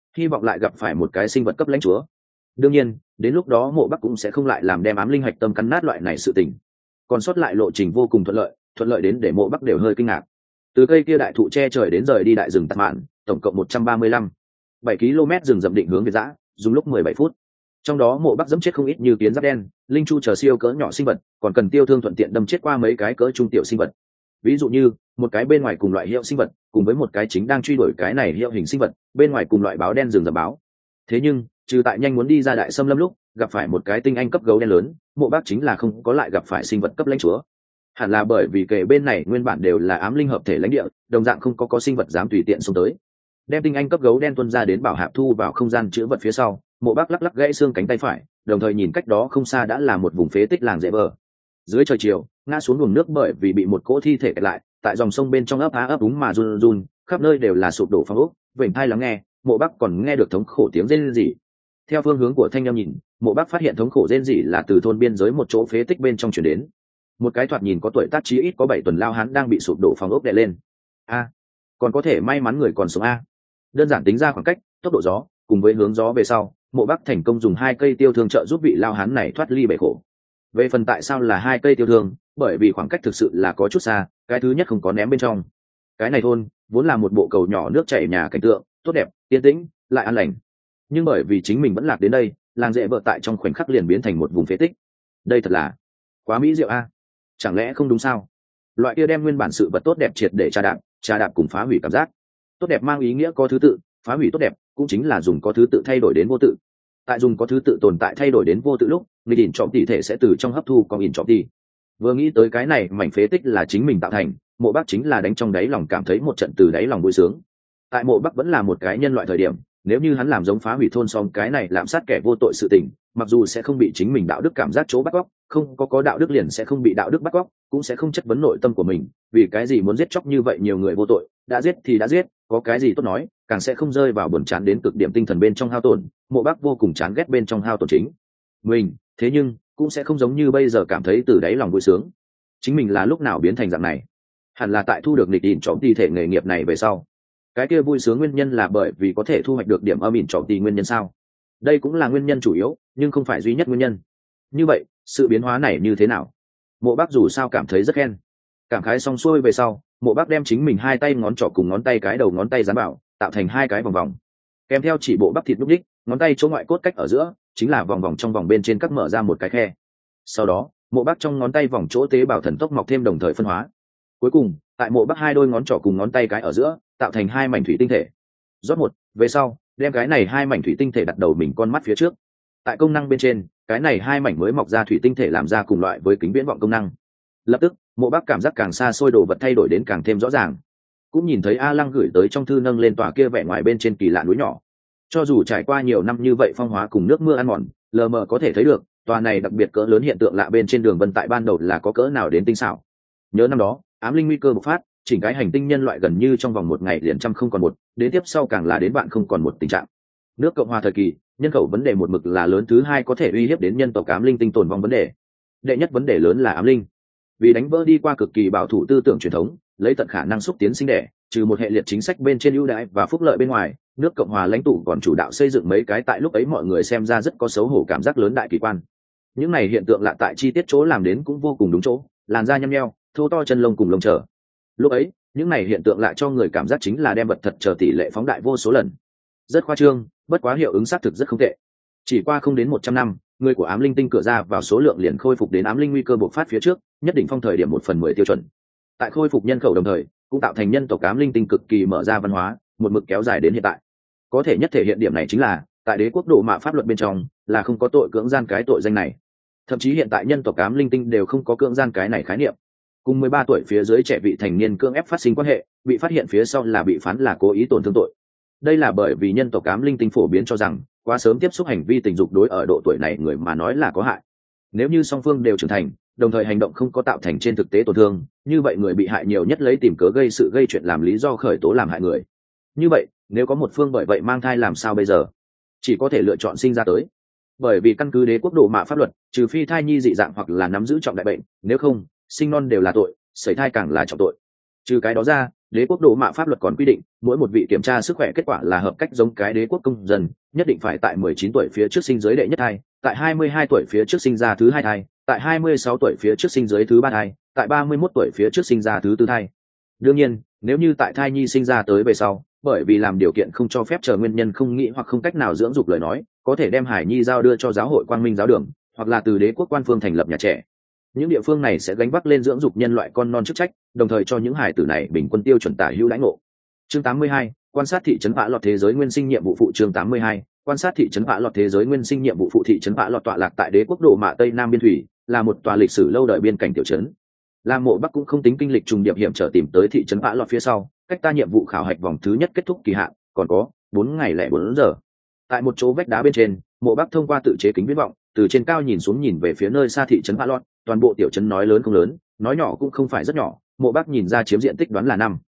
hy vọng lại gặp phải một cái sinh vật cấp lãnh chúa. Đương nhiên đến lúc đó Mộ Bắc cũng sẽ không lại làm đem ám linh hạch tâm cắn nát loại này sự tình. Còn sót lại lộ trình vô cùng thuận lợi đến để Mộ Bắc đều hơi kinh ngạc. Từ cây kia đại thụ che trời đến rời đi đại rừng Tạt Mạn, tổng cộng 135,7 km rừng rậm định hướng Việt Giã, dùng lúc 17 phút. Trong đó Mộ Bắc dẫm chết không ít như kiến giáp đen, linh chu chờ siêu cỡ nhỏ sinh vật, còn cần tiêu thương thuận tiện đâm chết qua mấy cái cỡ trung tiểu sinh vật. Ví dụ như một cái bên ngoài cùng loại hiệu sinh vật, cùng với một cái chính đang truy đuổi cái này hiệu hình sinh vật, bên ngoài cùng loại báo đen rừng rậm báo. Thế nhưng trừ tại nhanh muốn đi ra đại xâm lâm lúc gặp phải một cái tinh anh cấp gấu đen lớn, Mộ Bắc chính là không có lại gặp phải sinh vật cấp lãnh chúa. Hẳn là bởi vì kể bên này nguyên bản đều là ám linh hợp thể lãnh địa, đồng dạng không có sinh vật dám tùy tiện xông tới. Đem tinh anh cấp gấu đen tuân ra đến bảo hạp thu vào không gian chứa vật phía sau, Mộ Bắc lắc lắc gãy xương cánh tay phải, đồng thời nhìn cách đó không xa đã là một vùng phế tích làng dễ bờ. Dưới trời chiều ngã xuống luồng nước bởi vì bị một cỗ thi thể kẹt lại, tại dòng sông bên trong ấp á ấp úng mà run run, khắp nơi đều là sụp đổ phong ốc. Vểnh tai lắng nghe, Mộ Bắc còn nghe được thống khổ tiếng rên rỉ. Theo phương hướng của thanh âm nhìn, Mộ Bắc phát hiện thống khổ rên rỉ là từ thôn biên giới một chỗ phế tích bên trong chuyển đến. Một cái thoạt nhìn có tuổi tác chí ít có 7 tuần lao hán đang bị sụp đổ phong ốc đè lên. Còn có thể may mắn người còn sống a. Đơn giản tính ra khoảng cách, tốc độ gió cùng với hướng gió về sau, Mộ Bắc thành công dùng 2 cây tiêu thương trợ giúp vị lao hán này thoát ly bể khổ. Về phần tại sao là 2 cây tiêu thương, bởi vì khoảng cách thực sự là có chút xa, cái thứ nhất không có ném bên trong. Cái này thôn vốn là một bộ cầu nhỏ nước chảy nhà cảnh tượng tốt đẹp, yên tĩnh, lại an lành. Nhưng bởi vì chính mình vẫn lạc đến đây, làng dễ vợ tại trong khoảnh khắc liền biến thành một vùng phế tích. Đây thật là quá mỹ diệu a. Chẳng lẽ không đúng sao? Loại kia đem nguyên bản sự vật tốt đẹp triệt để trà đạp cùng phá hủy cảm giác. Tốt đẹp mang ý nghĩa có thứ tự, phá hủy tốt đẹp cũng chính là dùng có thứ tự thay đổi đến vô tự. Tại dùng có thứ tự tồn tại thay đổi đến vô tự lúc, người ỉn trọng tỷ thể sẽ từ trong hấp thu con ỉn trọng tỷ. Vừa nghĩ tới cái này mảnh phế tích là chính mình tạo thành, Mộ Bắc chính là đánh trong đáy lòng cảm thấy một trận từ đáy lòng vui sướng. Tại Mộ Bắc vẫn là một cái nhân loại thời điểm, nếu như hắn làm giống phá hủy thôn xong cái này lạm sát kẻ vô tội sự tình, mặc dù sẽ không bị chính mình đạo đức cảm giác chỗ bắt cóc, không có đạo đức liền sẽ không bị đạo đức bắt cóc, cũng sẽ không chất vấn nội tâm của mình, vì cái gì muốn giết chóc như vậy nhiều người vô tội, đã giết thì đã giết, có cái gì tốt nói, càng sẽ không rơi vào buồn chán đến cực điểm tinh thần bên trong hao tổn. Mộ Bắc vô cùng chán ghét bên trong hao tổn chính mình, thế nhưng cũng sẽ không giống như bây giờ cảm thấy từ đáy lòng vui sướng. Chính mình là lúc nào biến thành dạng này? Hẳn là tại thu được nghịch ỉn trọng tỷ thể nghề nghiệp này về sau. Cái kia vui sướng nguyên nhân là bởi vì có thể thu hoạch được điểm âm ỉn trọng tỷ nguyên nhân sao? Đây cũng là nguyên nhân chủ yếu, nhưng không phải duy nhất nguyên nhân. Như vậy sự biến hóa này như thế nào? Mộ Bắc dù sao cảm thấy rất khen. Cảm khái xong xuôi về sau, Mộ Bắc đem chính mình 2 tay ngón trỏ cùng ngón tay cái đầu ngón tay dán bảo, tạo thành 2 cái vòng vòng. Kèm theo chỉ bộ bắp thịt lúc đích, ngón tay chỗ ngoại cốt cách ở giữa chính là vòng vòng trong vòng bên trên các mở ra một cái khe. Sau đó Mộ Bắc trong ngón tay vòng chỗ tế bào thần tốc mọc thêm đồng thời phân hóa. Cuối cùng tại Mộ Bắc 2 đôi ngón trỏ cùng ngón tay cái ở giữa tạo thành 2 mảnh thủy tinh thể. Rót một về sau, đem cái này 2 mảnh thủy tinh thể đặt đầu mình con mắt phía trước. Tại công năng bên trên, cái này 2 mảnh mới mọc ra thủy tinh thể làm ra cùng loại với kính viễn vọng công năng. Lập tức Mộ Bắc cảm giác càng xa xôi đồ vật thay đổi đến càng thêm rõ ràng. Cũng nhìn thấy A Lăng gửi tới trong thư nâng lên tòa kia vẻ ngoài bên trên kỳ lạ núi nhỏ. Cho dù trải qua nhiều năm như vậy phong hóa cùng nước mưa ăn mòn, lờ mờ có thể thấy được tòa này đặc biệt cỡ lớn hiện tượng lạ bên trên đường vân tại ban đầu là có cỡ nào đến tinh xảo. Nhớ năm đó ám linh nguy cơ bộc phát, chỉnh cái hành tinh nhân loại gần như trong vòng 1 ngày liền trăm không còn một, đến tiếp sau càng là đến bạn không còn một tình trạng. Nước Cộng hòa thời kỳ, nhân khẩu vấn đề một mực là lớn thứ 2 có thể uy hiếp đến nhân tộc ám linh tinh tồn vong vấn đề. Đệ nhất vấn đề lớn là ám linh. Vì đánh vỡ đi qua cực kỳ bảo thủ tư tưởng truyền thống, lấy tận khả năng xúc tiến sinh đẻ, trừ một hệ liệt chính sách bên trên ưu đãi và phúc lợi bên ngoài, nước Cộng hòa lãnh tụ còn chủ đạo xây dựng mấy cái tại lúc ấy mọi người xem ra rất có xấu hổ cảm giác lớn đại kỳ quan. Những này hiện tượng lạ tại chi tiết chỗ làm đến cũng vô cùng đúng chỗ, làn da nhăm nheo, thô to chân lông cùng lông trở. Lúc ấy những này hiện tượng lại cho người cảm giác chính là đem vật thật chờ tỷ lệ phóng đại vô số lần. Rất khoa trương, bất quá hiệu ứng xác thực rất không tệ. Chỉ qua không đến 100 năm, người của ám linh tinh cửa ra vào số lượng liền khôi phục đến ám linh nguy cơ bộc phát phía trước nhất định phong thời điểm 1/10 tiêu chuẩn. Tại khôi phục nhân khẩu đồng thời, cũng tạo thành nhân tộc ám linh tinh cực kỳ mở ra văn hóa, một mực kéo dài đến hiện tại. Có thể nhất thể hiện điểm này chính là, tại đế quốc độ mạ pháp luật bên trong là không có tội cưỡng gian cái tội danh này. Thậm chí hiện tại nhân tộc ám linh tinh đều không có cưỡng gian cái này khái niệm. Cùng 13 tuổi phía dưới trẻ vị thành niên cưỡng ép phát sinh quan hệ, bị phát hiện phía sau là bị phán là cố ý tổn thương tội. Đây là bởi vì nhân tộc ám linh tinh phổ biến cho rằng quá sớm tiếp xúc hành vi tình dục đối ở độ tuổi này người mà nói là có hại. Nếu như song phương đều trưởng thành, đồng thời hành động không có tạo thành trên thực tế tổn thương, như vậy người bị hại nhiều nhất lấy tìm cớ gây sự gây chuyện làm lý do khởi tố làm hại người. Như vậy nếu có một phương bởi vậy mang thai làm sao bây giờ? Chỉ có thể lựa chọn sinh ra tới. Bởi vì căn cứ đế quốc độ mạ pháp luật, trừ phi thai nhi dị dạng hoặc là nắm giữ trọng đại bệnh, nếu không sinh non đều là tội, sẩy thai càng là trọng tội. Trừ cái đó ra, đế quốc độ mạ pháp luật còn quy định mỗi một vị kiểm tra sức khỏe kết quả là hợp cách giống cái đế quốc công dân, nhất định phải tại 19 tuổi phía trước sinh dưới đệ nhất thai, tại 22 tuổi phía trước sinh ra thứ hai thai, tại 26 tuổi phía trước sinh dưới thứ ba thai, tại 31 tuổi phía trước sinh ra thứ tư thai. Đương nhiên, nếu như tại thai nhi sinh ra tới về sau, bởi vì làm điều kiện không cho phép chờ nguyên nhân không nghĩ hoặc không cách nào dưỡng dục lời nói, có thể đem hải nhi giao đưa cho giáo hội quang minh giáo đường, hoặc là từ đế quốc quan phương thành lập nhà trẻ. Những địa phương này sẽ gánh vác lên dưỡng dục nhân loại con non chức trách, đồng thời cho những hải tử này bình quân tiêu chuẩn tả hữu đãi ngộ. Chương 82, quan sát thị trấn Vã Lọt thế giới nguyên sinh nhiệm vụ phụ. Chương 82, quan sát thị trấn Vã Lọt thế giới nguyên sinh nhiệm vụ phụ. Thị trấn Vã Lọt tọa lạc tại đế quốc Độ Mạ Tây Nam biên thủy, là một tòa lịch sử lâu đời biên cảnh tiểu trấn. Lam Mộ Bắc cũng không tính kinh lịch trùng điệp hiểm trở tìm tới thị trấn Vã Lọt phía sau, cách ta nhiệm vụ khảo hạch vòng thứ nhất kết thúc kỳ hạn còn có 4 ngày lẻ 4 giờ. Tại một chỗ vách đá bên trên, Mộ Bắc thông qua tự chế kính viễn vọng, từ trên cao nhìn xuống nhìn về phía nơi xa thị trấn Vã Lọt. Toàn bộ tiểu trấn nói lớn không lớn, nói nhỏ cũng không phải rất nhỏ, Mộ Bắc nhìn ra chiếm diện tích đoán là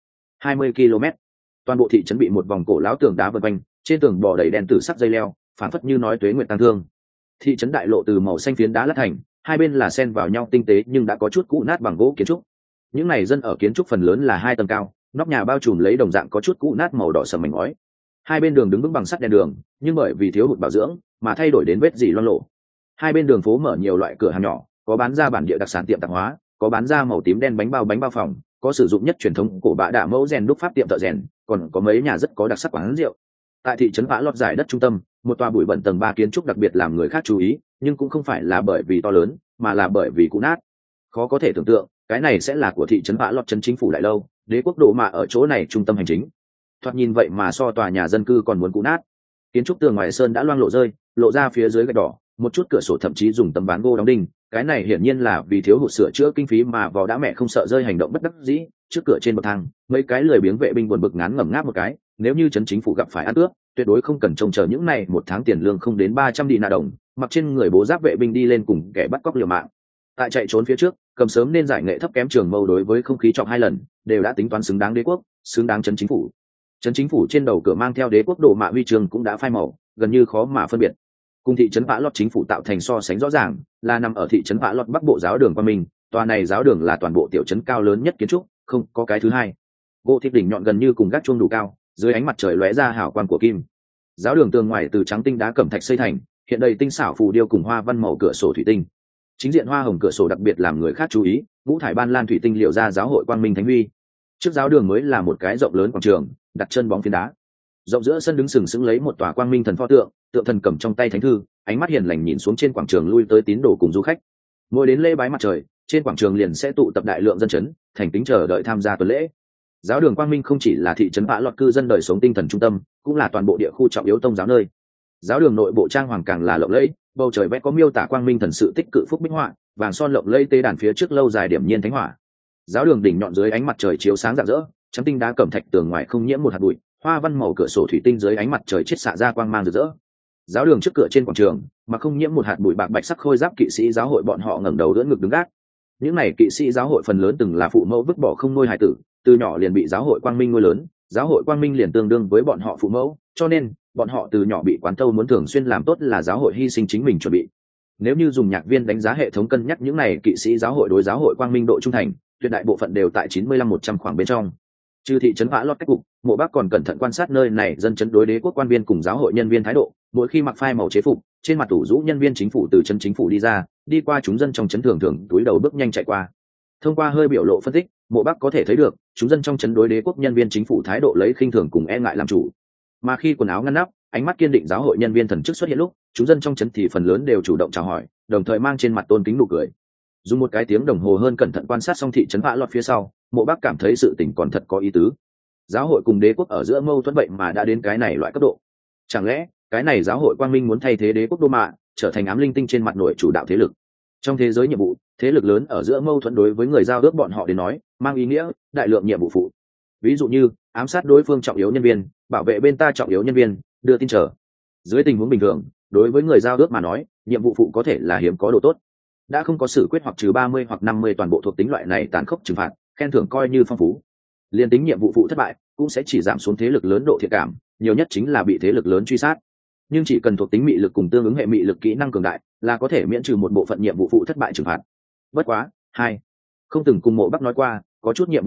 20 km. Toàn bộ thị trấn bị một vòng cổ lão tường đá vây quanh, trên tường bò đầy đèn tử sắc dây leo, phản phất như nói tuế nguyệt tăng thương. Thị trấn đại lộ từ màu xanh phiến đá lát thành, hai bên là xen vào nhau tinh tế nhưng đã có chút cũ nát bằng gỗ kiến trúc. Những này dân ở kiến trúc phần lớn là 2 tầng cao, nóc nhà bao trùm lấy đồng dạng có chút cũ nát màu đỏ sầm mảnh ngói. Hai bên đường đứng vững bằng sắt đèn đường, nhưng bởi vì thiếu hụt bảo dưỡng mà thay đổi đến vết rỉ loang lộ. Hai bên đường phố mở nhiều loại cửa hàng nhỏ, có bán ra bản địa đặc sản tiệm tạp hóa, có bán ra màu tím đen bánh bao phòng, có sử dụng nhất truyền thống cổ bạ đạ mẫu rèn đúc pháp tiệm thợ rèn, còn có mấy nhà rất có đặc sắc quán rượu. Tại thị trấn Vã Lọt giải đất trung tâm, một tòa bụi bẩn tầng 3 kiến trúc đặc biệt làm người khác chú ý, nhưng cũng không phải là bởi vì to lớn, mà là bởi vì cũ nát. Khó có thể tưởng tượng, cái này sẽ là của thị trấn Vã Lọt trấn chính phủ đại lâu, đế quốc Độ Mạ ở chỗ này trung tâm hành chính. Thoạt nhìn vậy mà so tòa nhà dân cư còn muốn cũ nát. Kiến trúc tường ngoài sơn đã loang lộ rơi, lộ ra phía dưới gạch đỏ, một chút cửa sổ thậm chí dùng tấm ván gỗ đóng đinh, cái này hiển nhiên là vì thiếu hụt sửa chữa kinh phí mà vò đã mẹ không sợ rơi hành động bất đắc dĩ. Trước cửa trên bậc thang, mấy cái lười biếng vệ binh buồn bực ngán ngẩm ngáp một cái, nếu như trấn chính phủ gặp phải ăn cướp, tuyệt đối không cần trông chờ những này một tháng tiền lương không đến 300 đi nạ đồng, mặc trên người bố giáp vệ binh đi lên cùng kẻ bắt cóc liều mạng. Tại chạy trốn phía trước, cầm sớm nên giải nghệ thấp kém trường mâu đối với không khí trọng 2 lần, đều đã tính toán xứng đáng đế quốc, xứng đáng trấn chính phủ. Trấn chính phủ trên đầu cửa mang theo đế quốc Độ Mạ huy chương cũng đã phai màu, gần như khó mà phân biệt. Cùng thị trấn Vã Lọt chính phủ tạo thành so sánh rõ ràng, là nằm ở thị trấn Vã Lọt bắc bộ giáo đường Quang Minh, tòa này giáo đường là toàn bộ tiểu trấn cao lớn nhất kiến trúc, không có cái thứ hai. Gỗ thép đỉnh nhọn gần như cùng gác chuông đủ cao, dưới ánh mặt trời lóe ra hào quang của kim. Giáo đường tường ngoài từ trắng tinh đá cẩm thạch xây thành, hiện đầy tinh xảo phù điêu cùng hoa văn màu cửa sổ thủy tinh. Chính diện hoa hồng cửa sổ đặc biệt làm người khác chú ý, ngũ thải ban lan thủy tinh liệu ra giáo hội Quang Minh Thánh Huy. Trước giáo đường mới là một cái rộng lớn quảng trường, đặt chân bóng phiến đá. Rộng giữa sân đứng sừng sững lấy một tòa Quang Minh thần pho tượng, tượng thần cầm trong tay thánh thư, ánh mắt hiền lành nhìn xuống trên quảng trường lui tới tín đồ cùng du khách. Mỗi đến lễ bái mặt trời, trên quảng trường liền sẽ tụ tập đại lượng dân chấn, thành kính chờ đợi tham gia tuần lễ. Giáo đường Quang Minh không chỉ là thị trấn Vã Lọt cư dân đời sống tinh thần trung tâm, cũng là toàn bộ địa khu trọng yếu tông giáo nơi. Giáo đường nội bộ trang hoàng càng là lộng lẫy, bầu trời vẽ có miêu tả Quang Minh thần sự tích cự phúc minh họa, vàng son lộng lẫy tế đàn phía trước lâu dài điểm nhiên thánh hỏa. Giáo đường đỉnh nhọn dưới ánh mặt trời chiếu sáng rạng rỡ, trắng tinh đá cẩm thạch tường ngoài không nhiễm một hạt bụi, hoa văn màu cửa sổ thủy tinh dưới ánh mặt trời chiết xạ ra quang mang rực rỡ. Giáo đường trước cửa trên quảng trường, mà không nhiễm một hạt bụi bạc bạch sắc khôi giáp kỵ sĩ giáo hội bọn họ ngẩng đầu đỡ ngực đứng gác. Những này kỵ sĩ giáo hội phần lớn từng là phụ mẫu vứt bỏ không nuôi hài tử, từ nhỏ liền bị giáo hội Quang Minh nuôi lớn, giáo hội Quang Minh liền tương đương với bọn họ phụ mẫu, cho nên bọn họ từ nhỏ bị quán thâu muốn thường xuyên làm tốt là giáo hội hy sinh chính mình chuẩn bị. Nếu như dùng nhạc viên đánh giá hệ thống cân nhắc những này kỵ sĩ giáo hội đối giáo hội Quang Minh độ trung thành, tuyệt đại bộ phận đều tại 95-100 khoảng bên trong. Trừ thị trấn Vã Lọt cách cục, Mộ Bắc còn cẩn thận quan sát nơi này dân chấn đối đế quốc quan viên cùng giáo hội nhân viên thái độ, mỗi khi mặc phai màu chế phục, trên mặt tủ rũ nhân viên chính phủ từ chân chính phủ đi ra, đi qua chúng dân trong chấn thường thường túi đầu bước nhanh chạy qua. Thông qua hơi biểu lộ phân tích, Mộ Bắc có thể thấy được, chúng dân trong chấn đối đế quốc nhân viên chính phủ thái độ lấy khinh thường cùng e ngại làm chủ. Mà khi quần áo ngăn nắp, ánh mắt kiên định giáo hội nhân viên thần chức xuất hiện lúc, chúng dân trong chấn thì phần lớn đều chủ động chào hỏi, đồng thời mang trên mặt tôn kính nụ cười. Dùng một cái tiếng đồng hồ hơn cẩn thận quan sát xong thị trấn Vã Lọt phía sau, Mộ Bắc cảm thấy sự tình còn thật có ý tứ. Giáo hội cùng đế quốc ở giữa mâu thuẫn vậy mà đã đến cái này loại cấp độ. Chẳng lẽ cái này giáo hội Quang Minh muốn thay thế đế quốc Đô Mạ, trở thành ám linh tinh trên mặt nội chủ đạo thế lực? Trong thế giới nhiệm vụ, thế lực lớn ở giữa mâu thuẫn đối với người giao ước bọn họ đến nói, mang ý nghĩa đại lượng nhiệm vụ phụ. Ví dụ như ám sát đối phương trọng yếu nhân viên, bảo vệ bên ta trọng yếu nhân viên, đưa tin trở. Dưới tình huống bình thường, đối với người giao ước mà nói, nhiệm vụ phụ có thể là hiếm có độ tốt. Đã không có xử quyết hoặc trừ 30 hoặc 50 toàn bộ thuộc tính loại này tàn khốc trừng phạt, khen thưởng coi như phong phú. Liên tính nhiệm vụ phụ thất bại, cũng sẽ chỉ giảm xuống thế lực lớn độ thiện cảm, nhiều nhất chính là bị thế lực lớn truy sát. Nhưng chỉ cần thuộc tính mị lực cùng tương ứng hệ mị lực kỹ năng cường đại, là có thể miễn trừ một bộ phận nhiệm vụ phụ thất bại trừng phạt. Bất quá, hai, không từng cùng Mộ Bắc nói qua, có chút nhiệm vụ phụ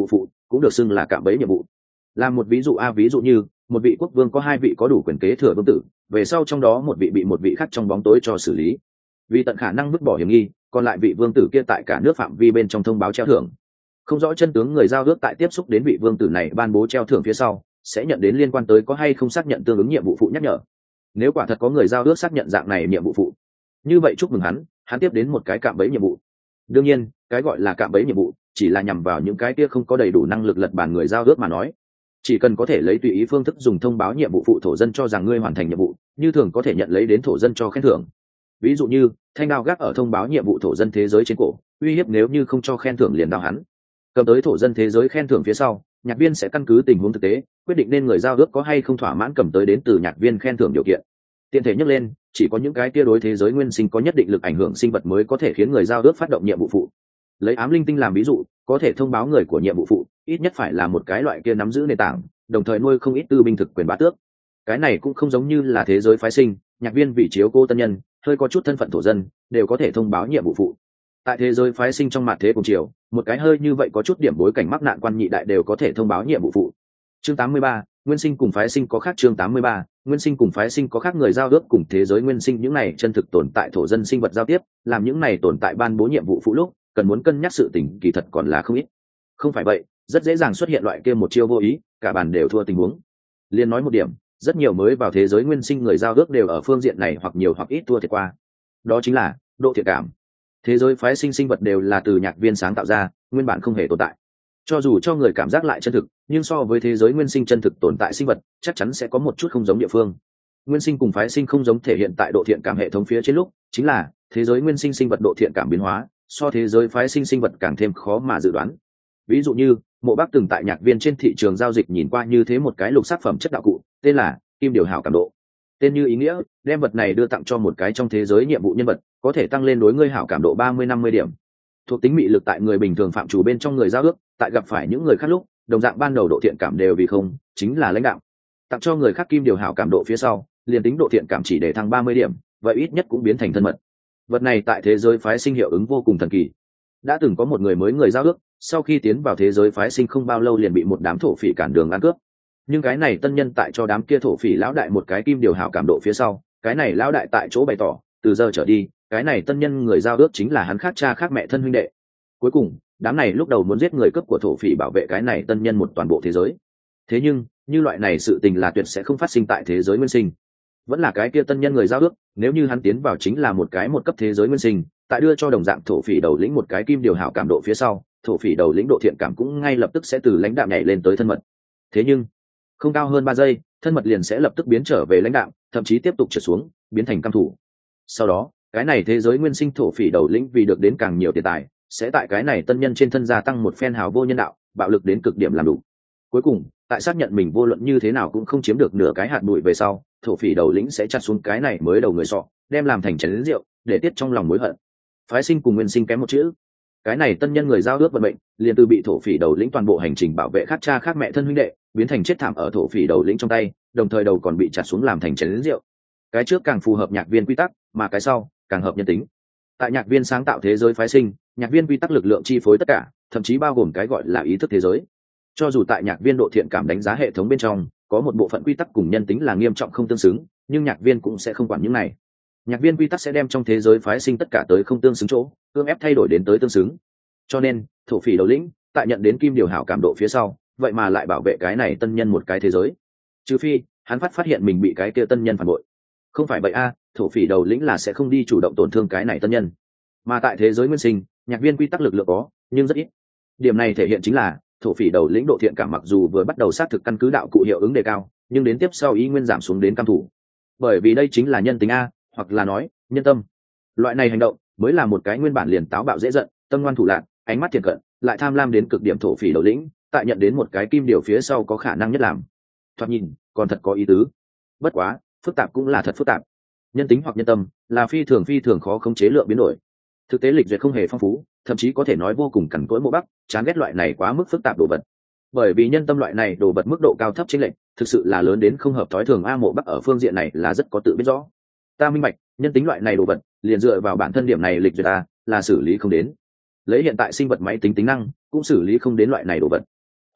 cũng được xưng là cạm bẫy nhiệm vụ. Làm một ví dụ ví dụ như một vị quốc vương có hai vị có đủ quyền kế thừa vương tử, về sau trong đó một vị bị một vị khác trong bóng tối cho xử lý, vì tận khả năng vứt bỏ hiểm nghi, còn lại vị vương tử kia tại cả nước phạm vi bên trong thông báo treo thưởng. Không rõ chân tướng người giao ước tại tiếp xúc đến vị vương tử này ban bố treo thưởng phía sau, sẽ nhận đến liên quan tới có hay không xác nhận tương ứng nhiệm vụ phụ nhắc nhở. Nếu quả thật có người giao ước xác nhận dạng này nhiệm vụ phụ, như vậy chúc mừng hắn tiếp đến một cái cạm bẫy nhiệm vụ. Đương nhiên, cái gọi là cạm bẫy nhiệm vụ chỉ là nhằm vào những cái kia không có đầy đủ năng lực lật bàn người giao ước mà nói. Chỉ cần có thể lấy tùy ý phương thức dùng thông báo nhiệm vụ phụ thổ dân cho rằng ngươi hoàn thành nhiệm vụ, như thường có thể nhận lấy đến thổ dân cho khen thưởng. Ví dụ như thanh đao gác ở thông báo nhiệm vụ thổ dân thế giới trên cổ, uy hiếp nếu như không cho khen thưởng liền đao hắn. Cầm tới thổ dân thế giới khen thưởng phía sau, nhạc viên sẽ căn cứ tình huống thực tế quyết định nên người giao ước có hay không thỏa mãn cầm tới đến từ nhạc viên khen thưởng điều kiện. Tiện thể nhắc lên, chỉ có những cái kia đối thế giới nguyên sinh có nhất định lực ảnh hưởng sinh vật mới có thể khiến người giao ước phát động nhiệm vụ phụ. Lấy ám linh tinh làm ví dụ, có thể thông báo người của nhiệm vụ phụ ít nhất phải là một cái loại kia nắm giữ nền tảng, đồng thời nuôi không ít tư binh thực quyền bá tước. Cái này cũng không giống như là thế giới phái sinh, nhạc viên vị chiếu cô tân nhân hơi có chút thân phận thổ dân đều có thể thông báo nhiệm vụ phụ. Tại thế giới phái sinh trong mặt thế cùng chiều, một cái hơi như vậy có chút điểm bối cảnh mắc nạn quan nhị đại đều có thể thông báo nhiệm vụ phụ. Chương 83, nguyên sinh cùng phái sinh có khác. Chương 83, nguyên sinh cùng phái sinh có khác. Người giao ước cùng thế giới nguyên sinh những này chân thực tồn tại thổ dân sinh vật giao tiếp, làm những này tồn tại ban bố nhiệm vụ phụ lúc cần muốn cân nhắc sự tình kỳ thật còn là không ít. Không phải vậy, rất dễ dàng xuất hiện loại kia một chiêu vô ý, cả bàn đều thua tình huống. Liên nói một điểm, rất nhiều mới vào thế giới nguyên sinh người giao ước đều ở phương diện này hoặc nhiều hoặc ít thua thiệt qua. Đó chính là độ thiện cảm. Thế giới phái sinh sinh vật đều là từ nhạc viên sáng tạo ra, nguyên bản không hề tồn tại. Cho dù cho người cảm giác lại chân thực, nhưng so với thế giới nguyên sinh chân thực tồn tại sinh vật, chắc chắn sẽ có một chút không giống địa phương. Nguyên sinh cùng phái sinh không giống thể hiện tại độ thiện cảm hệ thống phía trên lúc, chính là thế giới nguyên sinh sinh vật độ thiện cảm biến hóa, so thế giới phái sinh sinh vật càng thêm khó mà dự đoán. Ví dụ như, Mộ Bác từng tại nhạc viên trên thị trường giao dịch nhìn qua như thế một cái lục sắc phẩm chất đạo cụ, tên là Kim Điều Hảo Cảm Độ. Tên như ý nghĩa, đem vật này đưa tặng cho một cái trong thế giới nhiệm vụ nhân vật, có thể tăng lên đối ngươi hảo cảm độ 30-50 điểm. Thuộc tính mị lực tại người bình thường phạm chủ bên trong người giao ước, tại gặp phải những người khác lúc, đồng dạng ban đầu độ thiện cảm đều vì không, chính là lãnh đạo. Tặng cho người khác Kim Điều Hảo Cảm Độ phía sau, liền tính độ thiện cảm chỉ để thăng 30 điểm, vậy ít nhất cũng biến thành thân mật. Vật này tại thế giới phái sinh hiệu ứng vô cùng thần kỳ. Đã từng có một người mới người giao ước, sau khi tiến vào thế giới phái sinh không bao lâu liền bị một đám thổ phỉ cản đường ăn cướp. Nhưng cái này tân nhân tại cho đám kia thổ phỉ lão đại một cái Kim Điều Hảo Cảm Độ phía sau, cái này lão đại tại chỗ bày tỏ, từ giờ trở đi, cái này tân nhân người giao ước chính là hắn khác cha khác mẹ thân huynh đệ. Cuối cùng, đám này lúc đầu muốn giết người cướp của thổ phỉ bảo vệ cái này tân nhân một toàn bộ thế giới. Thế nhưng, như loại này sự tình là tuyệt sẽ không phát sinh tại thế giới nguyên sinh. Vẫn là cái kia tân nhân người giao ước, nếu như hắn tiến vào chính là một cái một cấp thế giới nguyên sinh, tại đưa cho đồng dạng thổ phỉ đầu lĩnh một cái Kim Điều Hảo Cảm Độ phía sau, thổ phỉ đầu lĩnh độ thiện cảm cũng ngay lập tức sẽ từ lãnh đạm nhảy lên tới thân mật. Thế nhưng, không cao hơn 3 giây, thân mật liền sẽ lập tức biến trở về lãnh đạm, thậm chí tiếp tục trượt xuống, biến thành căm thủ. Sau đó, cái này thế giới nguyên sinh thổ phỉ đầu lĩnh vì được đến càng nhiều tiền tài, sẽ tại cái này tân nhân trên thân gia tăng một phen hào vô nhân đạo, bạo lực đến cực điểm làm đủ. Cuối cùng, tại xác nhận mình vô luận như thế nào cũng không chiếm được nửa cái hạt bụi về sau, thổ phỉ đầu lĩnh sẽ chặt xuống cái này mới đầu người sọ, đem làm thành chén rượu, để tiết trong lòng mối hận. Phái sinh cùng nguyên sinh kém một chữ. Cái này tân nhân người giao ước vận mệnh, liền từ bị thổ phỉ đầu lĩnh toàn bộ hành trình bảo vệ khác cha khác mẹ thân huynh đệ, biến thành chết thảm ở thổ phỉ đầu lĩnh trong tay, đồng thời đầu còn bị chặt xuống làm thành chén rượu. Cái trước càng phù hợp nhạc viên quy tắc, mà cái sau càng hợp nhân tính. Tại nhạc viên sáng tạo thế giới phái sinh, nhạc viên quy tắc lực lượng chi phối tất cả, thậm chí bao gồm cái gọi là ý thức thế giới. Cho dù tại nhạc viên độ thiện cảm đánh giá hệ thống bên trong có một bộ phận quy tắc cùng nhân tính là nghiêm trọng không tương xứng, nhưng nhạc viên cũng sẽ không quản những này. Nhạc viên quy tắc sẽ đem trong thế giới phái sinh tất cả tới không tương xứng chỗ, cưỡng ép thay đổi đến tới tương xứng. Cho nên, thổ phỉ đầu lĩnh tại nhận đến Kim Điều Hảo Cảm Độ phía sau, vậy mà lại bảo vệ cái này tân nhân một cái thế giới. Trừ phi hắn phát hiện mình bị cái kia tân nhân phản bội. Không phải vậy thổ phỉ đầu lĩnh là sẽ không đi chủ động tổn thương cái này tân nhân. Mà tại thế giới nguyên sinh, nhạc viên quy tắc lực lượng có, nhưng rất ít. Điểm này thể hiện chính là thổ phỉ đầu lĩnh độ thiện cảm mặc dù vừa bắt đầu xác thực căn cứ đạo cụ hiệu ứng đề cao, nhưng đến tiếp sau ý nguyên giảm xuống đến cam thủ. Bởi vì đây chính là nhân tính hoặc là nói nhân tâm. Loại này hành động mới là một cái nguyên bản liền táo bạo dễ giận, tâm ngoan thủ lạn, ánh mắt thiện cận, lại tham lam đến cực điểm thổ phỉ đầu lĩnh, tại nhận đến một cái kim điều phía sau có khả năng nhất làm. Thoạt nhìn còn thật có ý tứ. Bất quá, phức tạp cũng là thật phức tạp. Nhân tính hoặc nhân tâm là phi thường khó khống chế lượng biến đổi. Thực tế lịch duyệt không hề phong phú, thậm chí có thể nói vô cùng cằn cỗi Mộ Bắc chán ghét loại này quá mức phức tạp đồ vật. Bởi vì nhân tâm loại này đồ vật mức độ cao thấp chênh lệch thực sự là lớn đến không hợp thói thường. Mộ Bắc ở phương diện này là rất có tự biết rõ. Ta minh bạch, nhân tính loại này đồ vật liền dựa vào bản thân điểm này lịch duyệt là xử lý không đến. Lấy hiện tại sinh vật máy tính tính năng cũng xử lý không đến loại này đồ vật.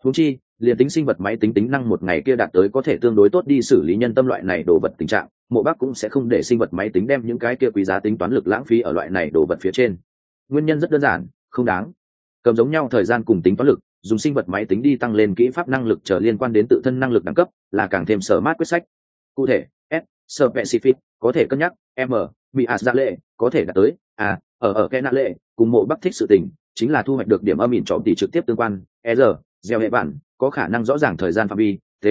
Huống chi liền tính sinh vật máy tính tính năng một ngày kia đạt tới có thể tương đối tốt đi xử lý nhân tâm loại này đồ vật tình trạng, Mộ Bác cũng sẽ không để sinh vật máy tính đem những cái kia quý giá tính toán lực lãng phí ở loại này đồ vật phía trên. Nguyên nhân rất đơn giản, không đáng. Cầm giống nhau thời gian cùng tính toán lực, dùng sinh vật máy tính đi tăng lên kỹ pháp năng lực trở liên quan đến tự thân năng lực đẳng cấp, là càng thêm sở mát quyết sách. Cụ thể, S specific có thể cân nhắc, M bị ra lệ có thể đạt tới, ở cái nạ lệ cùng Mộ Bác thích sự tình chính là thu hoạch được điểm âm ỉn trọ tỷ trực tiếp tương quan, gieo hệ bản có khả năng rõ ràng thời gian phạm vi, T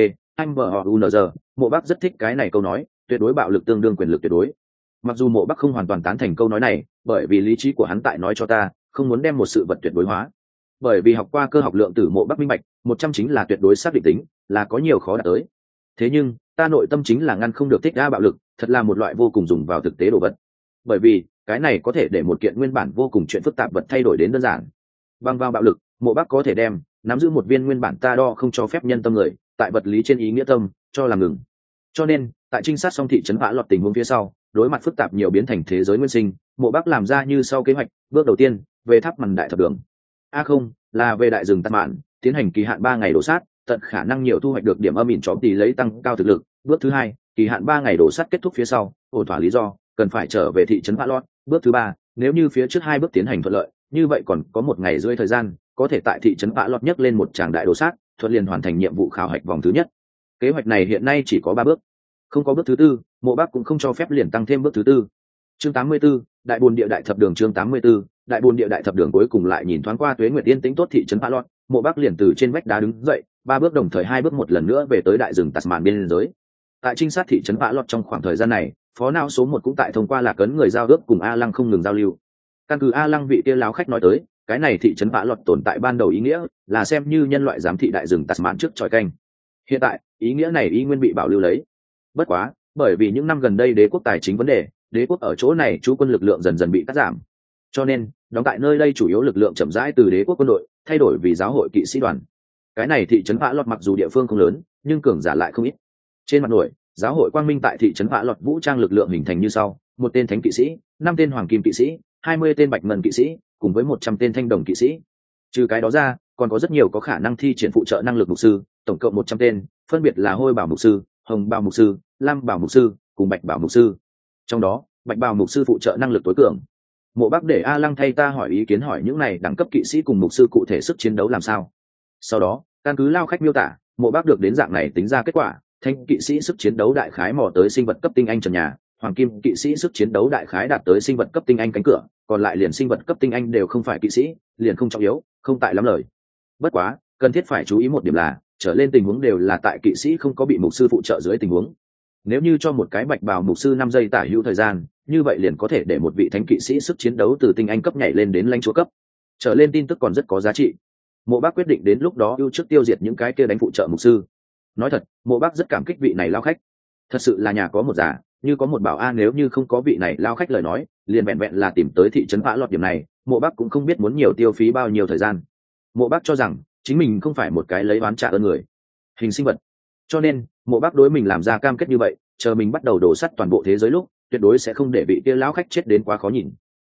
MOUNZ. Mộ Bác rất thích cái này câu nói, tuyệt đối bạo lực tương đương quyền lực tuyệt đối. Mặc dù Mộ Bác không hoàn toàn tán thành câu nói này, bởi vì lý trí của hắn tại nói cho ta không muốn đem một sự vật tuyệt đối hóa. Bởi vì học qua cơ học lượng tử, Mộ Bác minh bạch 100 chính là tuyệt đối xác định tính, là có nhiều khó đạt tới. Thế nhưng ta nội tâm chính là ngăn không được thích đa bạo lực, thật là một loại vô cùng dùng vào thực tế đồ vật. Bởi vì cái này có thể để một kiện nguyên bản vô cùng chuyện phức tạp vật thay đổi đến đơn giản. Bằng vào bạo lực, Mộ Bác có thể đem nắm giữ một viên nguyên bản ta đo không cho phép nhân tâm người, tại vật lý trên ý nghĩa tâm cho làm ngừng. Cho nên tại trinh sát xong thị trấn Vã Lọt tình huống phía sau, đối mặt phức tạp nhiều biến thành thế giới nguyên sinh, Mộ Bác làm ra như sau kế hoạch. Bước đầu tiên, về tháp màn đại thập đường, không là về đại rừng tạt mạn, tiến hành kỳ hạn 3 ngày đổ sát, tận khả năng nhiều thu hoạch được điểm âm ỉn chó tỷ lấy tăng cao thực lực. Bước thứ hai, kỳ hạn 3 ngày đổ sát kết thúc phía sau, ổn thỏa lý do cần phải trở về thị trấn Vã Lọt. Bước thứ ba, nếu như phía trước 2 bước tiến hành thuận lợi, như vậy còn có 1 ngày rưỡi thời gian, có thể tại thị trấn Vã Lọt nhấc lên một tràng đại đổ sát, thuận liền hoàn thành nhiệm vụ khảo hạch vòng thứ nhất. Kế hoạch này hiện nay chỉ có 3 bước, không có bước thứ tư. Mộ Bác cũng không cho phép liền tăng thêm bước thứ tư. Chương 84, đại bồn địa đại thập đường. Chương 84, đại bồn địa đại thập đường. Cuối cùng lại nhìn thoáng qua Tuế Nguyệt yên tĩnh tốt thị trấn Vã Lọt, Mộ Bác liền từ trên vách đá đứng dậy, 3 bước đồng thời 2 bước một lần nữa về tới đại rừng Tasman biên giới. Tại trinh sát thị trấn Vã Lọt trong khoảng thời gian này, phó não số 1 cũng tại thông qua lạc ấn người giao ước cùng A Lăng không ngừng giao lưu. Căn cứ A Lăng vị kia láo khách nói tới, cái này thị trấn Vã Lọt tồn tại ban đầu ý nghĩa là xem như nhân loại giám thị đại rừng Tasman trước tròi canh. Hiện tại ý nghĩa này y nguyên bị bảo lưu lấy. Bất quá bởi vì những năm gần đây đế quốc tài chính vấn đề, đế quốc ở chỗ này trú quân lực lượng dần dần bị cắt giảm, cho nên đóng tại nơi đây chủ yếu lực lượng chậm rãi từ đế quốc quân đội thay đổi vì giáo hội kỵ sĩ đoàn. Cái này thị trấn Vã Lọt mặc dù địa phương không lớn, nhưng cường giả lại không ít. Trên mặt nổi, giáo hội quang minh tại thị trấn Vã Lọt vũ trang lực lượng hình thành như sau: 1 tên thánh kỵ sĩ, 5 tên hoàng kim kỵ sĩ, 20 tên bạch ngân kỵ sĩ, cùng với 100 tên thanh đồng kỵ sĩ. Trừ cái đó ra, còn có rất nhiều có khả năng thi triển phụ trợ năng lực mục sư, tổng cộng 100 tên, phân biệt là hôi bảo mục sư, hồng bảo mục sư, lam bảo mục sư cùng bạch bảo mục sư. Trong đó bạch bảo mục sư phụ trợ năng lực tối cường. Mộ Bác để A Lăng thay ta hỏi ý kiến, hỏi những này đẳng cấp kỵ sĩ cùng mục sư cụ thể sức chiến đấu làm sao. Sau đó căn cứ lao khách miêu tả, Mộ Bác được đến dạng này tính ra kết quả: thanh kỵ sĩ sức chiến đấu đại khái mò tới sinh vật cấp tinh anh trần nhà, hoàng kim kỵ sĩ sức chiến đấu đại khái đạt tới sinh vật cấp tinh anh cánh cửa, còn lại liền sinh vật cấp tinh anh đều không phải kỵ sĩ, liền không trọng yếu, không tại lắm lời. Bất quá cần thiết phải chú ý một điểm là, trở lên tình huống đều là tại kỵ sĩ không có bị mục sư phụ trợ dưới tình huống. Nếu như cho một cái bạch bào mục sư 5 giây tả hữu thời gian, như vậy liền có thể để một vị thánh kỵ sĩ sức chiến đấu từ tinh anh cấp nhảy lên đến lãnh chúa cấp. Trở lên tin tức còn rất có giá trị. Mộ Bác quyết định đến lúc đó ưu trước tiêu diệt những cái kia đánh phụ trợ mục sư. Nói thật, Mộ Bác rất cảm kích vị này lao khách. Thật sự là nhà có một giả, như có một bảo an, nếu như không có vị này lao khách lời nói, liền vẹn vẹn là tìm tới thị trấn Vã Lọt điểm này, Mộ Bác cũng không biết muốn nhiều tiêu phí bao nhiêu thời gian. Mộ Bác cho rằng chính mình không phải một cái lấy oán trả ơn người hình sinh vật, cho nên Mộ Bác đối mình làm ra cam kết như vậy, chờ mình bắt đầu đổ sắt toàn bộ thế giới lúc, tuyệt đối sẽ không để vị kia lão khách chết đến quá khó nhìn.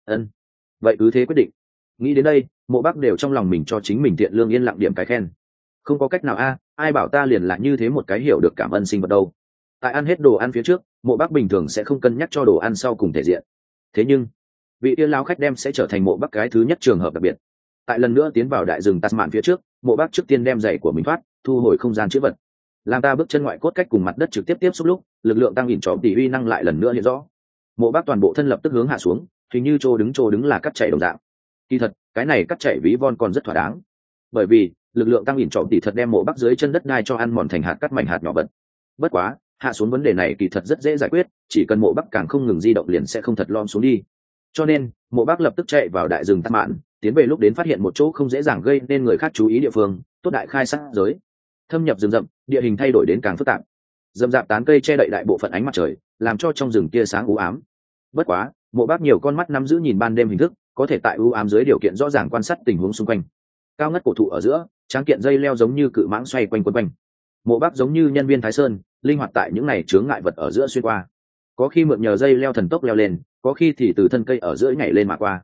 Vậy cứ thế quyết định. Nghĩ đến đây, Mộ Bác đều trong lòng mình cho chính mình thiện lương yên lặng điểm cái khen. Không có cách nào ai bảo ta liền là như thế một cái hiểu được cảm ơn sinh vật đâu. Tại ăn hết đồ ăn phía trước, Mộ Bác bình thường sẽ không cân nhắc cho đồ ăn sau cùng thể diện. Thế nhưng vị kia lão khách đem sẽ trở thành Mộ Bác cái thứ nhất trường hợp đặc biệt. Tại lần nữa tiến vào đại rừng Tasman phía trước, Mộ Bác trước tiên đem giày của mình thoát, thu hồi không gian chữ vật. Làm ta bước chân ngoại cốt cách cùng mặt đất trực tiếp tiếp xúc lúc, lực lượng tăng ỉn trọ tỷ uy năng lại lần nữa hiện rõ. Mộ Bác toàn bộ thân lập tức hướng hạ xuống, hình như trô đứng là cắt chảy đồng dạng. Kỳ thật cái này cắt chảy ví von còn rất thỏa đáng, bởi vì lực lượng tăng ỉn trọ tỷ thật đem Mộ Bác dưới chân đất đai cho ăn mòn thành hạt cắt mảnh hạt nhỏ vật. Bất quá hạ xuống vấn đề này kỳ thật rất dễ giải quyết, chỉ cần Mộ Bác càng không ngừng di động liền sẽ không thật lom xuống đi. Cho nên Mộ Bác lập tức chạy vào đại rừng Tasman, tiến về lúc đến phát hiện một chỗ không dễ dàng gây nên người khác chú ý địa phương, tốt đại khai sát giới. Thâm nhập rừng rậm, địa hình thay đổi đến càng phức tạp. Rậm rạp tán cây che đậy đại bộ phận ánh mặt trời, làm cho trong rừng tia sáng u ám. Bất quá Mộ Bác nhiều con mắt nắm giữ nhìn ban đêm hình thức, có thể tại u ám dưới điều kiện rõ ràng quan sát tình huống xung quanh. Cao ngất cổ thụ ở giữa, tráng kiện dây leo giống như cự mãng xoay quanh quấn quanh. Mộ Bác giống như nhân viên Thái Sơn, linh hoạt tại những này chướng ngại vật ở giữa xuyên qua. Có khi mượn nhờ dây leo thần tốc leo lên, có khi thì từ thân cây ở giữa nhảy lên mà qua.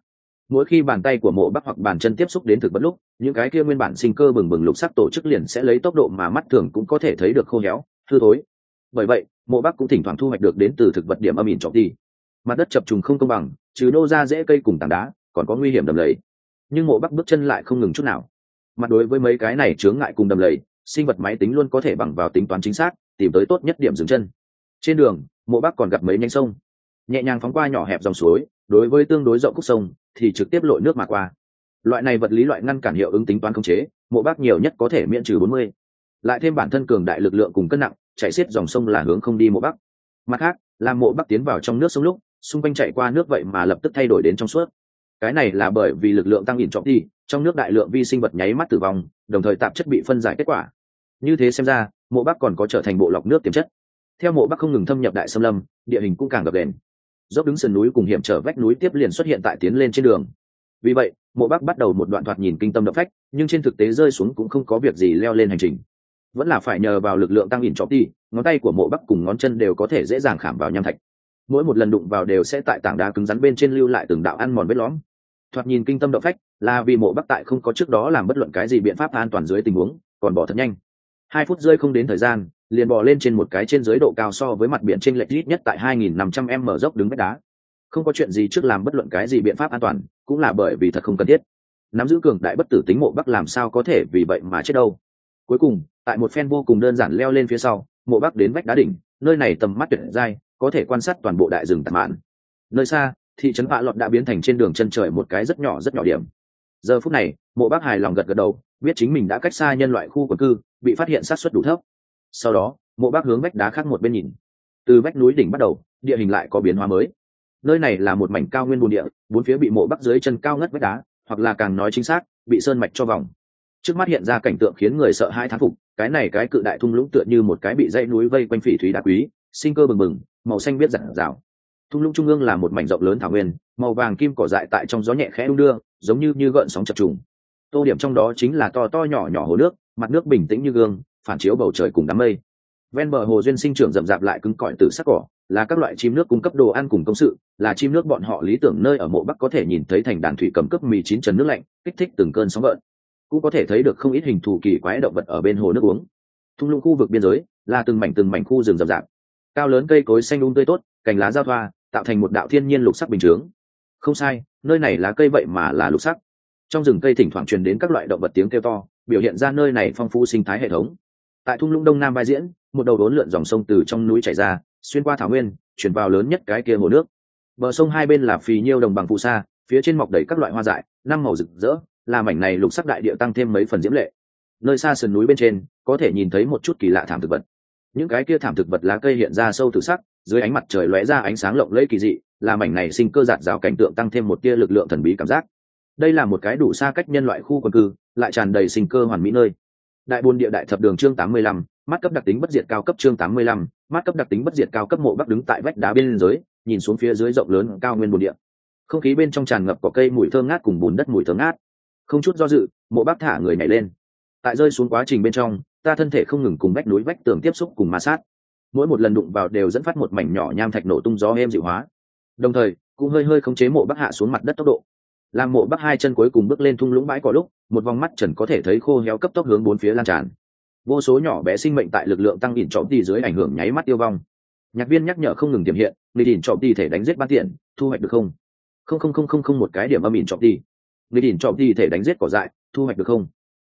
Mỗi khi bàn tay của mộ bắc hoặc bàn chân tiếp xúc đến thực vật lúc, những cái kia nguyên bản sinh cơ bừng bừng lục sắc tổ chức liền sẽ lấy tốc độ mà mắt thường cũng có thể thấy được khô héo hư thối. Bởi vậy mộ bắc cũng thỉnh thoảng thu hoạch được đến từ thực vật điểm âm ỉn trọng đi. Mặt đất chập trùng không công bằng, trừ nô ra dễ cây cùng tảng đá còn có nguy hiểm đầm lầy, nhưng mộ bắc bước chân lại không ngừng chút nào. Mặt đối với mấy cái này chướng ngại cùng đầm lầy, sinh vật máy tính luôn có thể bằng vào tính toán chính xác tìm tới tốt nhất điểm dừng chân. Trên đường mộ bắc còn gặp mấy nhánh sông, nhẹ nhàng phóng qua nhỏ hẹp dòng suối, đối với tương đối rộng khúc sông thì trực tiếp lội nước mà qua. Loại này vật lý loại ngăn cản hiệu ứng tính toán khống chế, mộ bắc nhiều nhất có thể miễn trừ 40. Lại thêm bản thân cường đại lực lượng cùng cân nặng, chạy xiết dòng sông là hướng không đi mộ bắc. Mặt khác, làm mộ bắc tiến vào trong nước sông lúc, xung quanh chạy qua nước vậy mà lập tức thay đổi đến trong suốt. Cái này là bởi vì lực lượng tăng ỉn trọng đi, trong nước đại lượng vi sinh vật nháy mắt tử vong, đồng thời tạp chất bị phân giải kết quả. Như thế xem ra, mộ bắc còn có trở thành bộ lọc nước tiềm chất. Theo mộ bắc không ngừng thâm nhập đại xâm lâm, địa hình cũng càng gập ghềnh. Dốc đứng sườn núi cùng hiểm trở vách núi tiếp liền xuất hiện tại tiến lên trên đường. Vì vậy mộ bắc bắt đầu một đoạn thoạt nhìn kinh tâm động phách, nhưng trên thực tế rơi xuống cũng không có việc gì leo lên hành trình, vẫn là phải nhờ vào lực lượng tăng ỉn trọng đi. Ngón tay của mộ bắc cùng ngón chân đều có thể dễ dàng khảm vào nham thạch, mỗi một lần đụng vào đều sẽ tại tảng đá cứng rắn bên trên lưu lại từng đạo ăn mòn vết lõm. Thoạt nhìn kinh tâm động phách là vì mộ bắc tại không có trước đó làm bất luận cái gì biện pháp an toàn dưới tình huống còn bỏ thật nhanh. 2 phút rơi không đến thời gian liền bò lên trên một cái trên dưới độ cao so với mặt biển trên lệch ít nhất tại 2.500 m dốc đứng vách đá. Không có chuyện gì trước làm bất luận cái gì biện pháp an toàn, cũng là bởi vì thật không cần thiết. Nắm giữ cường đại bất tử tính mộ bắc làm sao có thể vì vậy mà chết đâu. Cuối cùng tại một phen vô cùng đơn giản leo lên phía sau, mộ bắc đến vách đá đỉnh, nơi này tầm mắt tuyệt dai, có thể quan sát toàn bộ đại rừng tàn mạn. Nơi xa thị trấn Vạ Lọt đã biến thành trên đường chân trời một cái rất nhỏ điểm. Giờ phút này mộ bắc hài lòng gật gật đầu, biết chính mình đã cách xa nhân loại khu quần cư, bị phát hiện sát suất đủ thấp. Sau đó mộ bắc hướng vách đá khác một bên nhìn. Từ vách núi đỉnh bắt đầu, địa hình lại có biến hóa mới. Nơi này là một mảnh cao nguyên bùn địa, bốn phía bị mộ bắc dưới chân cao ngất vách đá, hoặc là càng nói chính xác bị sơn mạch cho vòng. Trước mắt hiện ra cảnh tượng khiến người sợ hãi thán phục, cái này cái cự đại thung lũng tựa như một cái bị dãy núi vây quanh phỉ thúy đá quý, sinh cơ bừng bừng, màu xanh biết rạng rào. Thung lũng trung ương là một mảnh rộng lớn thảo nguyên, màu vàng kim cỏ dại tại trong gió nhẹ khẽ đung đưa, giống như gợn sóng chập trùng. Tô điểm trong đó chính là to to nhỏ nhỏ hồ nước, mặt nước bình tĩnh như gương, phản chiếu bầu trời cùng đám mây. Ven bờ hồ duyên sinh trưởng rậm rạp lại cứng cỏi từ sắc cỏ, là các loại chim nước cung cấp đồ ăn cùng công sự, là chim nước bọn họ lý tưởng nơi ở mộ bắc có thể nhìn thấy thành đàn thủy cầm cướp mì chín trần nước lạnh, kích thích từng cơn sóng gợn. Cũng có thể thấy được không ít hình thù kỳ quái động vật ở bên hồ nước uống. Thung lũng khu vực biên giới là từng mảnh khu rừng rậm rạp, cao lớn cây cối xanh tươi tốt, cành lá giao thoa, tạo thành một đạo thiên nhiên lục sắc bình chướng. Không sai, nơi này lá cây vậy mà là lục sắc. Trong rừng cây thỉnh thoảng truyền đến các loại động vật tiếng kêu to, biểu hiện ra nơi này phong phú sinh thái hệ thống. Tại thung lũng đông nam vai diễn, một đầu đốn lượn dòng sông từ trong núi chảy ra, xuyên qua thảo nguyên, chuyển vào lớn nhất cái kia hồ nước. Bờ sông hai bên là phì nhiêu đồng bằng phù sa, phía trên mọc đầy các loại hoa dại, năm màu rực rỡ, làm mảnh này lục sắc đại địa tăng thêm mấy phần diễm lệ. Nơi xa sườn núi bên trên, có thể nhìn thấy một chút kỳ lạ thảm thực vật. Những cái kia thảm thực vật lá cây hiện ra sâu tử sắc, dưới ánh mặt trời lóe ra ánh sáng lộng lẫy kỳ dị, làm mảnh này sinh cơ dạt dào cảnh tượng tăng thêm một tia lực lượng thần bí cảm giác. Đây là một cái đủ xa cách nhân loại khu quần cư, lại tràn đầy sinh cơ hoàn mỹ nơi. Đại buôn địa đại thập đường chương 85, mắt cấp đặc tính bất diệt cao cấp chương 85, mắt cấp đặc tính bất diệt cao cấp. Mộ bắc đứng tại vách đá bên dưới, nhìn xuống phía dưới rộng lớn cao nguyên buồn địa. Không khí bên trong tràn ngập có cây mùi thơm ngát cùng bùn đất mùi thơm ngát. Không chút do dự, mộ bắc thả người nhảy lên. Tại rơi xuống quá trình bên trong, ta thân thể không ngừng cùng vách núi vách tường tiếp xúc cùng ma sát. Mỗi một lần đụng vào đều dẫn phát một mảnh nhỏ nham thạch nổ tung, gió êm dịu hóa. Đồng thời cũng hơi khống chế mộ bắc hạ xuống mặt đất tốc độ. Làm mộ bắc hai chân cuối cùng bước lên thung lũng bãi cỏ lúc, một vòng mắt trần có thể thấy khô héo cấp tốc hướng bốn phía lan tràn. Vô số nhỏ bé sinh mệnh tại lực lượng tăng ỉn trọng tỷ dưới ảnh hưởng nháy mắt tiêu vong. Nhạc viên nhắc nhở không ngừng tiềm hiện, người ỉn trọng tỷ thể đánh giết ban tiện, thu hoạch được không? Không một cái điểm âm ỉn trọng tỷ. Người ỉn trọng tỷ thể đánh giết cỏ dại, thu hoạch được không?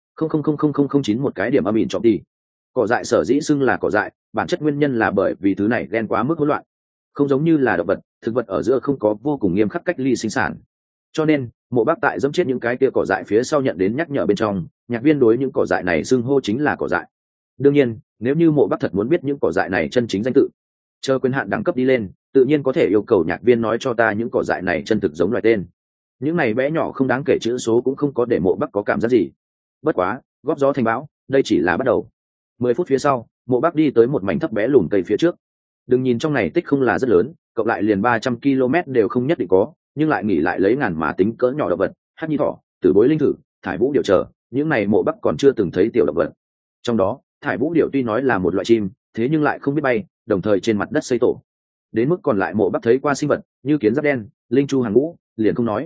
0,00009 một cái điểm âm ỉn trọng tỷ. Cỏ dại sở dĩ xưng là cỏ dại, bản chất nguyên nhân là bởi vì thứ này ghen quá mức hỗn loạn. Không giống như là động vật, thực vật ở giữa không có vô cùng nghiêm khắc cách ly sinh sản. Cho nên mộ bắc tại dẫm chết những cái kia cỏ dại phía sau nhận đến nhắc nhở bên trong, nhạc viên đối những cỏ dại này xưng hô chính là cỏ dại. Đương nhiên nếu như mộ bắc thật muốn biết những cỏ dại này chân chính danh tự, chờ quyền hạn đẳng cấp đi lên, tự nhiên có thể yêu cầu nhạc viên nói cho ta những cỏ dại này chân thực giống loài tên. Những này bé nhỏ không đáng kể chữ số cũng không có để mộ bắc có cảm giác gì. Bất quá góp gió thành bão, đây chỉ là bắt đầu. 10 phút phía sau, mộ bắc đi tới một mảnh thấp bé lùm cây phía trước. Đừng nhìn trong này tích không là rất lớn, cộng lại liền 300 km đều không nhất định có, nhưng lại nghỉ lại lấy ngàn mà tính cỡ nhỏ động vật, hắc nhi thỏ, tử bối linh thử, thải vũ điểu chờ, những này mộ bắc còn chưa từng thấy tiểu động vật. Trong đó thải vũ điểu tuy nói là một loại chim, thế nhưng lại không biết bay, đồng thời trên mặt đất xây tổ. Đến mức còn lại mộ bắc thấy qua sinh vật như kiến giáp đen, linh chu hàng ngũ liền không nói.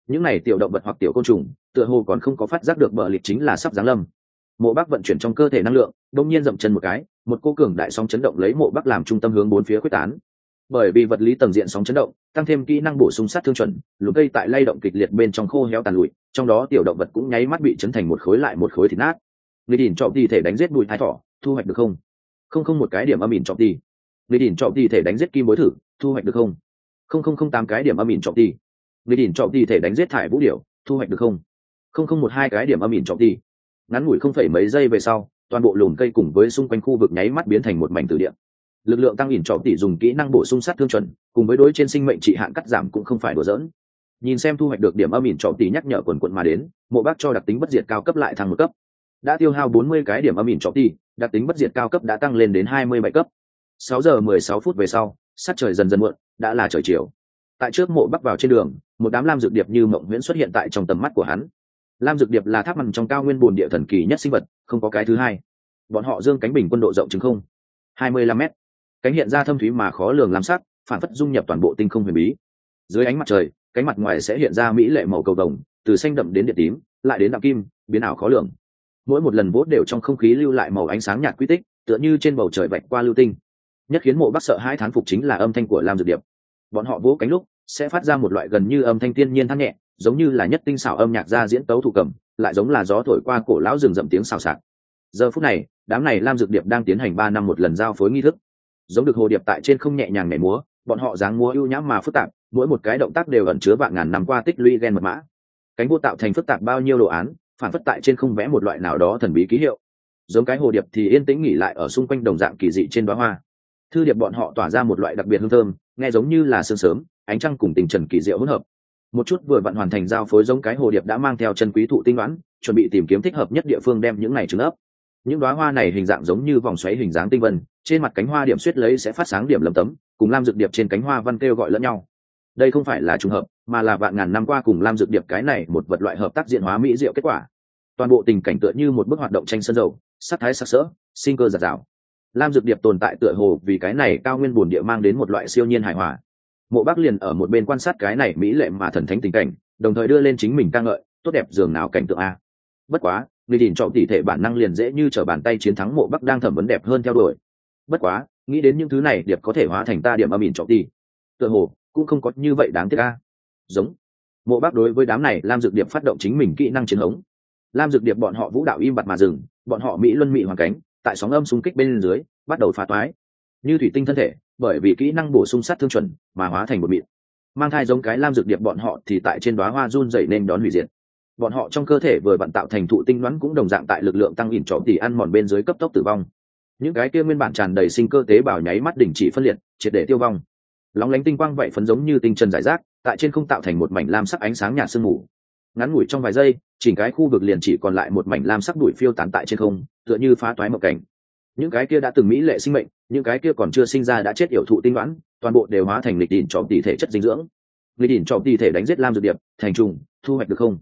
những này tiểu động vật hoặc tiểu côn trùng tựa hồ còn không có phát giác được bờ liệt chính là sắp giáng lâm. Mộ Bắc vận chuyển trong cơ thể năng lượng, đột nhiên dậm chân một cái, một cô cường đại sóng chấn động lấy Mộ Bắc làm trung tâm hướng bốn phía khuếch tán. Bởi vì vật lý tầng diện sóng chấn động, tăng thêm kỹ năng bổ sung sát thương chuẩn, lũ cây tại lay động kịch liệt bên trong khô héo tàn lụi, trong đó tiểu động vật cũng nháy mắt bị chấn thành một khối lại một khối thịt nát. Người đỉnh trọng thi thể đánh giết bùi thái thỏ, thu hoạch được không? Không một cái điểm âm ỉn trọng thi. Người đỉnh trọng thi thể đánh giết kim bối thử, thu hoạch được không? Không tám cái điểm âm ỉn trọng thi. Người đỉnh trọng thi thể đánh giết thải vũ điểu, thu hoạch được không? Một hai cái điểm âm ỉn trọng thi. Ngắn ngủi không phải mấy giây về sau, toàn bộ lùn cây cùng với xung quanh khu vực nháy mắt biến thành một mảnh tử địa. Lực lượng tăng ỉn trọng tỷ dùng kỹ năng bổ sung sát thương chuẩn, cùng với đối trên sinh mệnh trị hạn cắt giảm cũng không phải đùa giỡn. Nhìn xem thu hoạch được điểm âm ỉn trọng tỷ nhắc nhở quần quận mà đến, Mộ Bắc cho đặc tính bất diệt cao cấp lại thăng một cấp. Đã tiêu hao 40 cái điểm âm ỉn trọng tỷ, đặc tính bất diệt cao cấp đã tăng lên đến 27 cấp. 6 giờ 16 phút về sau, sắc trời dần dần muộn, đã là trời chiều. Tại trước Mộ Bắc vào trên đường, một đám lam dược điệp như mộng huyễn xuất hiện tại trong tầm mắt của hắn. Lam dược điệp là tháp mằn trong cao nguyên bồn địa thần kỳ nhất sinh vật, không có cái thứ hai. Bọn họ dương cánh bình quân độ rộng chừng không 25 mét, cánh hiện ra thâm thúy mà khó lường lam sắc, phản phất dung nhập toàn bộ tinh không huyền bí. Dưới ánh mặt trời, cánh mặt ngoài sẽ hiện ra mỹ lệ màu cầu vồng, từ xanh đậm đến điện tím, lại đến đạm kim, biến ảo khó lường. Mỗi một lần vỗ đều trong không khí lưu lại màu ánh sáng nhạt quy tích, tựa như trên bầu trời vạch qua lưu tinh. Nhất khiến Mộ Bắc sợ hãi thán phục chính là âm thanh của lam dược điệp. Bọn họ vỗ cánh lúc sẽ phát ra một loại gần như âm thanh thiên nhiên than nhẹ, giống như là nhất tinh xảo âm nhạc ra diễn tấu thủ cầm, lại giống là gió thổi qua cổ lão rừng rậm tiếng xào xạc. Giờ phút này, đám này lam dược điệp đang tiến hành 3 năm một lần giao phối nghi thức. Giống được hồ điệp tại trên không nhẹ nhàng nhảy múa, bọn họ dáng múa ưu nhã mà phức tạp, mỗi một cái động tác đều ẩn chứa vạn ngàn năm qua tích lũy gen mật mã. Cánh vô tạo thành phức tạp bao nhiêu đồ án, phản phất tại trên không vẽ một loại nào đó thần bí ký hiệu. Giống cái hồ điệp thì yên tĩnh nghỉ lại ở xung quanh đồng dạng kỳ dị trên đóa hoa. Thư điệp bọn họ tỏa ra một loại đặc biệt hương thơm, nghe giống như là sương sớm, ánh trăng cùng tình trần kỳ diệu hỗn hợp. Một chút vừa vặn hoàn thành giao phối giống cái hồ điệp đã mang theo chân quý thụ tinh đoán, chuẩn bị tìm kiếm thích hợp nhất địa phương đem những này trứng ấp. Những đóa hoa này hình dạng giống như vòng xoáy hình dáng tinh vân, trên mặt cánh hoa điểm xuyết lấy sẽ phát sáng điểm lấm tấm, cùng lam dược điệp trên cánh hoa văn kêu gọi lẫn nhau. Đây không phải là trùng hợp, mà là vạn ngàn năm qua cùng lam dược điệp cái này một vật loại hợp tác diện hóa mỹ diệu kết quả. Toàn bộ tình cảnh tựa như một bức hoạt động tranh sơn dầu, sắc thái sắc sỡ, sinh cơ dạt dào. Lam dược điệp tồn tại tựa hồ vì cái này cao nguyên bồn địa mang đến một loại siêu nhiên hài hòa. Mộ Bắc liền ở một bên quan sát cái này mỹ lệ mà thần thánh tình cảnh, đồng thời đưa lên chính mình ca ngợi, tốt đẹp dường nào cảnh tượng a. Bất quá, người nhìn trọng tỷ thể bản năng liền dễ như trở bàn tay chiến thắng Mộ Bắc đang thẩm vấn đẹp hơn theo đuổi. Bất quá, nghĩ đến những thứ này điệp có thể hóa thành ta điểm âm ỉn trọng tỷ, tựa hồ cũng không có như vậy đáng tiếc a. Giống Mộ Bắc đối với đám này lam dược điệp phát động chính mình kỹ năng chiến hống. Lam dược điệp bọn họ vũ đạo im bặt mà dừng, bọn họ mỹ luân mỹ hoàn cánh, tại sóng âm xung kích bên dưới bắt đầu phá toái. Như thủy tinh thân thể, bởi vì kỹ năng bổ sung sát thương chuẩn mà hóa thành một mịn. Mang thai giống cái lam dược điệp bọn họ thì tại trên đóa hoa run rẩy nên đón hủy diệt. Bọn họ trong cơ thể vừa vặn tạo thành thụ tinh đoán cũng đồng dạng tại lực lượng tăng ỉn trọ tỷ ăn mòn bên dưới cấp tốc tử vong. Những cái kia nguyên bản tràn đầy sinh cơ tế bào nháy mắt đình chỉ phân liệt, triệt để tiêu vong. Lóng lánh tinh quang vậy phấn giống như tinh trần rải rác, tại trên không tạo thành một mảnh lam sắc ánh sáng nhạt sương mù. Ngắn ngủi trong vài giây, chỉnh cái khu vực liền chỉ còn lại một mảnh lam sắc bụi phiêu tán tại trên không, tựa như phá toái một cảnh. Những cái kia đã từng mỹ lệ sinh mệnh, những cái kia còn chưa sinh ra đã chết yểu thụ tinh đoán, toàn bộ đều hóa thành lịch đỉnh trọ tỷ thể chất dinh dưỡng. Lịch đỉnh trọ tỷ thể đánh giết lam dược điệp, thành trùng, thu hoạch được không?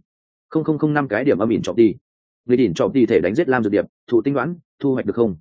0,005 cái điểm âm ỉn trọ tỷ. Lịch đỉnh trọ tỷ thể đánh giết lam dược điệp, thụ tinh đoán, thu hoạch được không?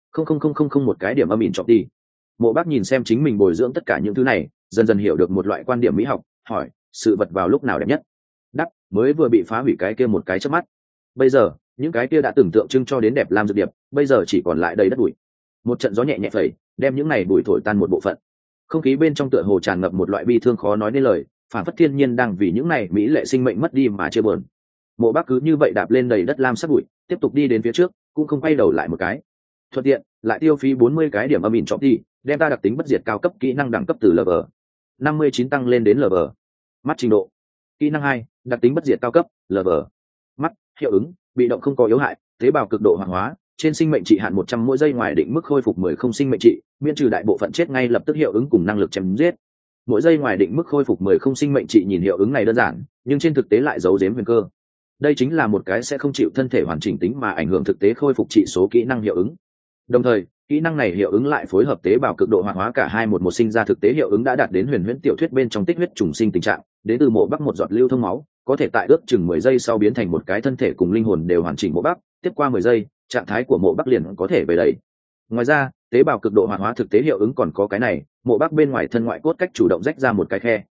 0,000 cái điểm âm ỉn trọ tỷ. Mộ Bắc nhìn xem chính mình bồi dưỡng tất cả những thứ này, dần dần hiểu được một loại quan điểm mỹ học, hỏi, sự vật vào lúc nào đẹp nhất? Đáp, mới vừa bị phá hủy cái kia một cái chớp mắt. Bây giờ, những cái kia đã tưởng tượng trưng cho đến đẹp lam dược điệp, bây giờ chỉ còn lại đầy đất bụi. Một trận gió nhẹ nhẹ phẩy, đem những này bụi thổi tan một bộ phận. Không khí bên trong tựa hồ tràn ngập một loại bi thương khó nói nên lời, phản phất thiên nhiên đang vì những này mỹ lệ sinh mệnh mất đi mà chia buồn. Mộ Bắc cứ như vậy đạp lên đầy đất lam sắc bụi, tiếp tục đi đến phía trước, cũng không quay đầu lại một cái. Thuận tiện, lại tiêu phí 40 cái điểm âm ỉn trọng đi, đem ta đặc tính bất diệt cao cấp kỹ năng đẳng cấp từ level 59 tăng lên đến level mắt trình độ. Kỹ năng 2, đặc tính bất diệt cao cấp, level mắt, hiệu ứng, bị động không có yếu hại, tế bào cực độ hoạt hóa, trên sinh mệnh trị hạn 100 mỗi giây ngoài định mức khôi phục 10 không sinh mệnh trị, miễn trừ đại bộ phận chết ngay lập tức hiệu ứng cùng năng lực chém giết. Mỗi giây ngoài định mức khôi phục 10 không sinh mệnh trị nhìn hiệu ứng này đơn giản, nhưng trên thực tế lại giấu giếm huyền cơ. Đây chính là một cái sẽ không chịu thân thể hoàn chỉnh tính mà ảnh hưởng thực tế khôi phục trị số kỹ năng hiệu ứng. Đồng thời, kỹ năng này hiệu ứng lại phối hợp tế bào cực độ hoạt hóa cả hai một sinh ra thực tế hiệu ứng đã đạt đến huyền huyễn tiểu thuyết bên trong tích huyết trùng sinh tình trạng, đến từ Mộ Bắc một giọt lưu thông máu, có thể tại ước chừng 10 giây sau biến thành một cái thân thể cùng linh hồn đều hoàn chỉnh Mộ Bắc, tiếp qua 10 giây, trạng thái của Mộ Bắc liền có thể về đầy. Ngoài ra, tế bào cực độ hoạt hóa thực tế hiệu ứng còn có cái này, Mộ Bắc bên ngoài thân ngoại cốt cách chủ động rách ra một cái khe,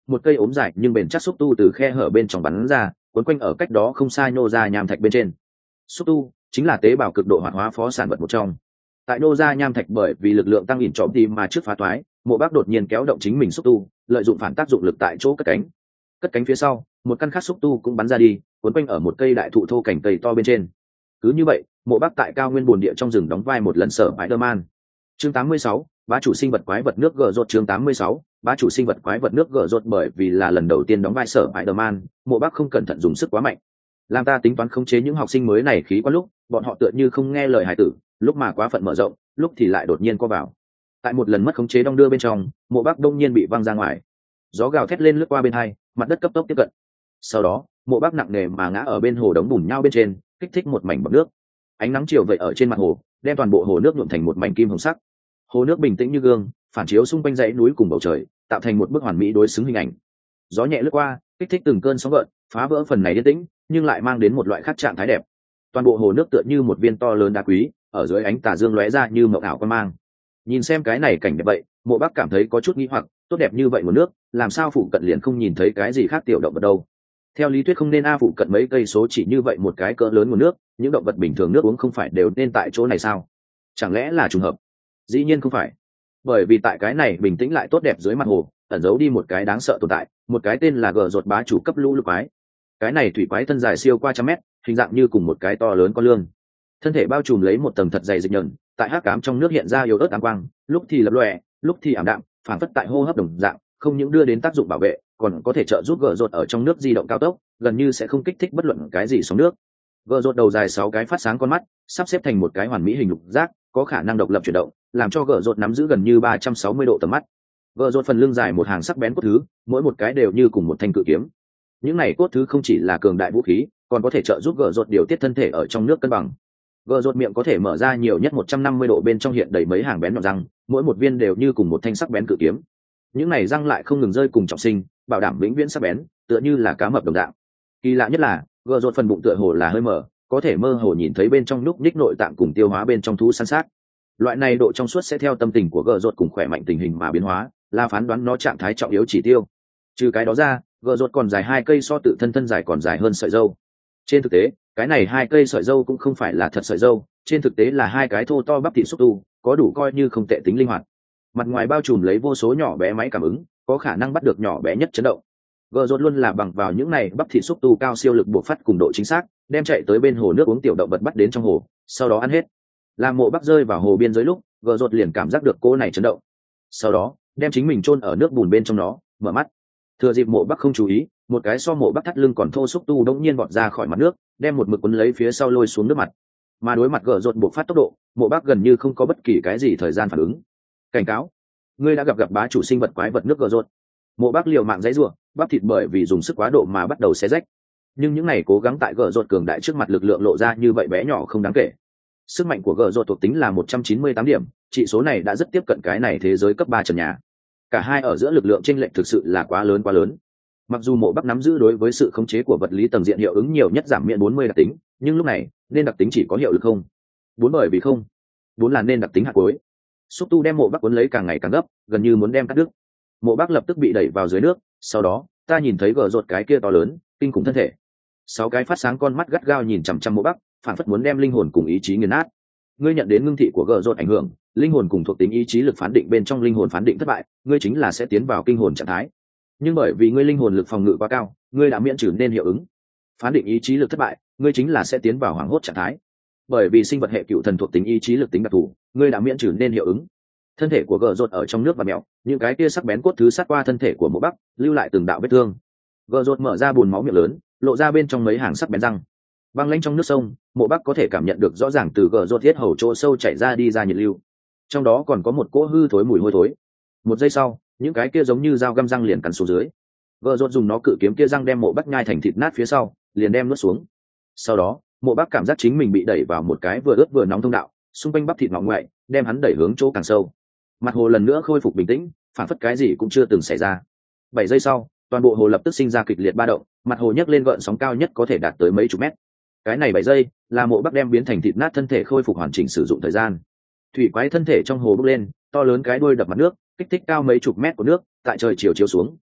một cây ốm dài nhưng bền chắc xúc tu từ khe hở bên trong bắn ra, quấn quanh ở cách đó không xa nhô ra nham thạch bên trên. Xúc tu chính là tế bào cực độ hoạt hóa phó sản vật một trong. Tại nhô ra nham thạch bởi vì lực lượng tăng ỉn trọm tìm mà trước phá toái, Mộ Bác đột nhiên kéo động chính mình xúc tu, lợi dụng phản tác dụng lực tại chỗ cất cánh. Cất cánh phía sau, một căn khác xúc tu cũng bắn ra đi, quấn quanh ở một cây đại thụ thô cành cây to bên trên. Cứ như vậy, Mộ Bác tại cao nguyên bồn địa trong rừng đóng vai một lần sở Spider-Man. Chương 86, bá chủ sinh vật quái vật nước gờ rột. Chương 86, bá chủ sinh vật quái vật nước gờ rột. Bởi vì là lần đầu tiên đóng vai sở Spider-Man, Mộ Bác không cẩn thận dùng sức quá mạnh. Làm ta tính toán khống chế những học sinh mới này khí quá lúc, bọn họ tựa như không nghe lời hải tử, lúc mà quá phận mở rộng, lúc thì lại đột nhiên co vào. Tại một lần mất khống chế đong đưa bên trong, Mộ Bác đông nhiên bị văng ra ngoài. Gió gào thét lên lướt qua bên hai, mặt đất cấp tốc tiếp cận. Sau đó, Mộ Bác nặng nề mà ngã ở bên hồ đống bùn nhau bên trên, kích thích một mảnh bọt nước. Ánh nắng chiều vậy ở trên mặt hồ, đem toàn bộ hồ nước nhuộm thành một mảnh kim hồng sắc. Hồ nước bình tĩnh như gương, phản chiếu xung quanh dãy núi cùng bầu trời, tạo thành một bức hoàn mỹ đối xứng hình ảnh. Gió nhẹ lướt qua, kích thích từng cơn sóng gợn, phá vỡ phần này yên tĩnh, nhưng lại mang đến một loại khác trạng thái đẹp. Toàn bộ hồ nước tựa như một viên to lớn đá quý, ở dưới ánh tà dương lóe ra như mộng ảo quan mang. Nhìn xem cái này cảnh đẹp vậy, Mộ Bác cảm thấy có chút nghi hoặc, tốt đẹp như vậy nguồn nước, làm sao phụ cận liền không nhìn thấy cái gì khác tiểu động vật đâu? Theo lý thuyết không nên phụ cận mấy cây số chỉ như vậy một cái cỡ lớn nguồn nước, những động vật bình thường nước uống không phải đều nên tại chỗ này sao? Chẳng lẽ là trùng hợp? Dĩ nhiên không phải, bởi vì tại cái này bình tĩnh lại tốt đẹp dưới mặt hồ, ẩn giấu đi một cái đáng sợ tồn tại, một cái tên là gờ rột bá chủ cấp lũ lụt quái. Cái này thủy quái thân dài siêu qua 100 mét, hình dạng như cùng một cái to lớn con lươn, thân thể bao trùm lấy một tầng thật dày dịch nhờn, tại hắc ám trong nước hiện ra yếu ớt ám quang, lúc thì lập lòe, lúc thì ảm đạm, phản phất tại hô hấp đồng dạng, không những đưa đến tác dụng bảo vệ, còn có thể trợ giúp gờ rột ở trong nước di động cao tốc, gần như sẽ không kích thích bất luận cái gì sóng nước. Gờ rột đầu dài 6 cái phát sáng con mắt, sắp xếp thành một cái hoàn mỹ hình lục giác, có khả năng độc lập chuyển động, làm cho gờ rột nắm giữ gần như 360 độ tầm mắt. Gờ rột phần lưng dài một hàng sắc bén cốt thứ, mỗi một cái đều như cùng một thanh cự kiếm. Những này cốt thứ không chỉ là cường đại vũ khí, còn có thể trợ giúp gờ rột điều tiết thân thể ở trong nước cân bằng. Gờ rột miệng có thể mở ra nhiều nhất 150 độ, bên trong hiện đầy mấy hàng bén nhọn răng, mỗi một viên đều như cùng một thanh sắc bén cự kiếm. Những này răng lại không ngừng rơi cùng trọng sinh, bảo đảm vĩnh viễn sắc bén, tựa như là cá mập đồng dạng. Kỳ lạ nhất là, gờ rột phần bụng tựa hồ là hơi mở, có thể mơ hồ nhìn thấy bên trong núc ních nội tạng cùng tiêu hóa bên trong thú săn sát. Loại này độ trong suốt sẽ theo tâm tình của gờ rột cùng khỏe mạnh tình hình mà biến hóa, là phán đoán nó trạng thái trọng yếu chỉ tiêu. Trừ cái đó ra, gờ rột còn dài 2 cây so tự thân thân dài còn dài hơn sợi râu. Trên thực tế, cái này 2 cây sợi râu cũng không phải là thật sợi râu, trên thực tế là 2 cái thô to bắp thịt xúc tu, có đủ coi như không tệ tính linh hoạt. Mặt ngoài bao trùm lấy vô số nhỏ bé máy cảm ứng, có khả năng bắt được nhỏ bé nhất chấn động. Gờ rột luôn là bằng vào những này bắp thịt xúc tu cao siêu lực buộc phát cùng độ chính xác, đem chạy tới bên hồ nước uống tiểu động vật bắt đến trong hồ, sau đó ăn hết. Làm Mộ Bác rơi vào hồ biên giới lúc, gờ rột liền cảm giác được cô này chấn động, sau đó đem chính mình chôn ở nước bùn bên trong nó, mở mắt. Thừa dịp Mộ Bác không chú ý, một cái so Mộ Bác thắt lưng còn thô xúc tu đống nhiên bọt ra khỏi mặt nước, đem một mực cuốn lấy phía sau lôi xuống nước mặt. Mà đối mặt gờ rột buộc phát tốc độ, Mộ Bác gần như không có bất kỳ cái gì thời gian phản ứng. Cảnh cáo, ngươi đã gặp bá chủ sinh vật quái vật nước gờ rột. Mộ Bác liều mạng giãy giụa, bắp thịt bởi vì dùng sức quá độ mà bắt đầu xé rách. Nhưng những này cố gắng tại gờ rột cường đại trước mặt lực lượng lộ ra như vậy bé nhỏ không đáng kể. Sức mạnh của gờ rột thuộc tính là 198 điểm, trị số này đã rất tiếp cận cái này thế giới cấp 3 trần nhà. Cả hai ở giữa lực lượng chênh lệch thực sự là quá lớn. Mặc dù Mộ Bác nắm giữ đối với sự khống chế của vật lý tầng diện hiệu ứng nhiều nhất giảm miễn 40 đặc tính, nhưng lúc này nên đặc tính chỉ có hiệu lực không 4, bởi vì không 4 là nên đặc tính hạt cuối. Xúc tu đem Mộ Bác cuốn lấy càng ngày càng gấp, gần như muốn đem cắt đứt. Mộ Bác lập tức bị đẩy vào dưới nước, sau đó ta nhìn thấy gờ rột cái kia to lớn kinh khủng thân thể, 6 cái phát sáng con mắt gắt gao nhìn chằm chằm Mộ Bác, phản phất muốn đem linh hồn cùng ý chí nghiền nát. Ngươi nhận đến ngưng thị của gờ rột ảnh hưởng, linh hồn cùng thuộc tính ý chí lực phán định bên trong linh hồn phán định thất bại, ngươi chính là sẽ tiến vào kinh hồn trạng thái. Nhưng bởi vì ngươi linh hồn lực phòng ngự quá cao, ngươi đã miễn trừ nên hiệu ứng. Phán định ý chí lực thất bại, ngươi chính là sẽ tiến vào hoảng hốt trạng thái. Bởi vì sinh vật hệ cựu thần thuộc tính ý chí lực tính đặc thù, ngươi đã miễn trừ nên hiệu ứng. Thân thể của gờ rột ở trong nước và mèo, những cái tia sắc bén cốt thứ sát qua thân thể của Mộ Bác, lưu lại từng đạo vết thương. Gờ rột mở ra bùn máu miệng lớn, lộ ra bên trong mấy hàng sắc bén răng. Băng lãnh trong nước sông, Mộ Bác có thể cảm nhận được rõ ràng từ gờ rột thiết hầu chỗ sâu chảy ra đi ra nhiệt lưu, trong đó còn có một cỗ hư thối mùi hôi thối. Một giây sau, những cái kia giống như dao găm răng liền cắn xuống dưới. Gờ rột dùng nó cự kiếm kia răng đem Mộ Bác nhai thành thịt nát phía sau, liền đem nuốt xuống. Sau đó, Mộ Bác cảm giác chính mình bị đẩy vào một cái vừa ướt vừa nóng thông đạo, xung quanh bắp thịt ngọ ngoại, đem hắn đẩy hướng chỗ càng sâu. Mặt hồ lần nữa khôi phục bình tĩnh, phản phất cái gì cũng chưa từng xảy ra. 7 giây sau, toàn bộ hồ lập tức sinh ra kịch liệt ba động, mặt hồ nhấc lên gợn sóng cao nhất có thể đạt tới mấy chục mét. Cái này 7 giây là Mộ Bác đem biến thành thịt nát thân thể khôi phục hoàn chỉnh sử dụng thời gian. Thủy quái thân thể trong hồ bốc lên, to lớn cái đuôi đập mặt nước, kích thích cao mấy chục mét của nước, tại trời chiều chiếu xuống,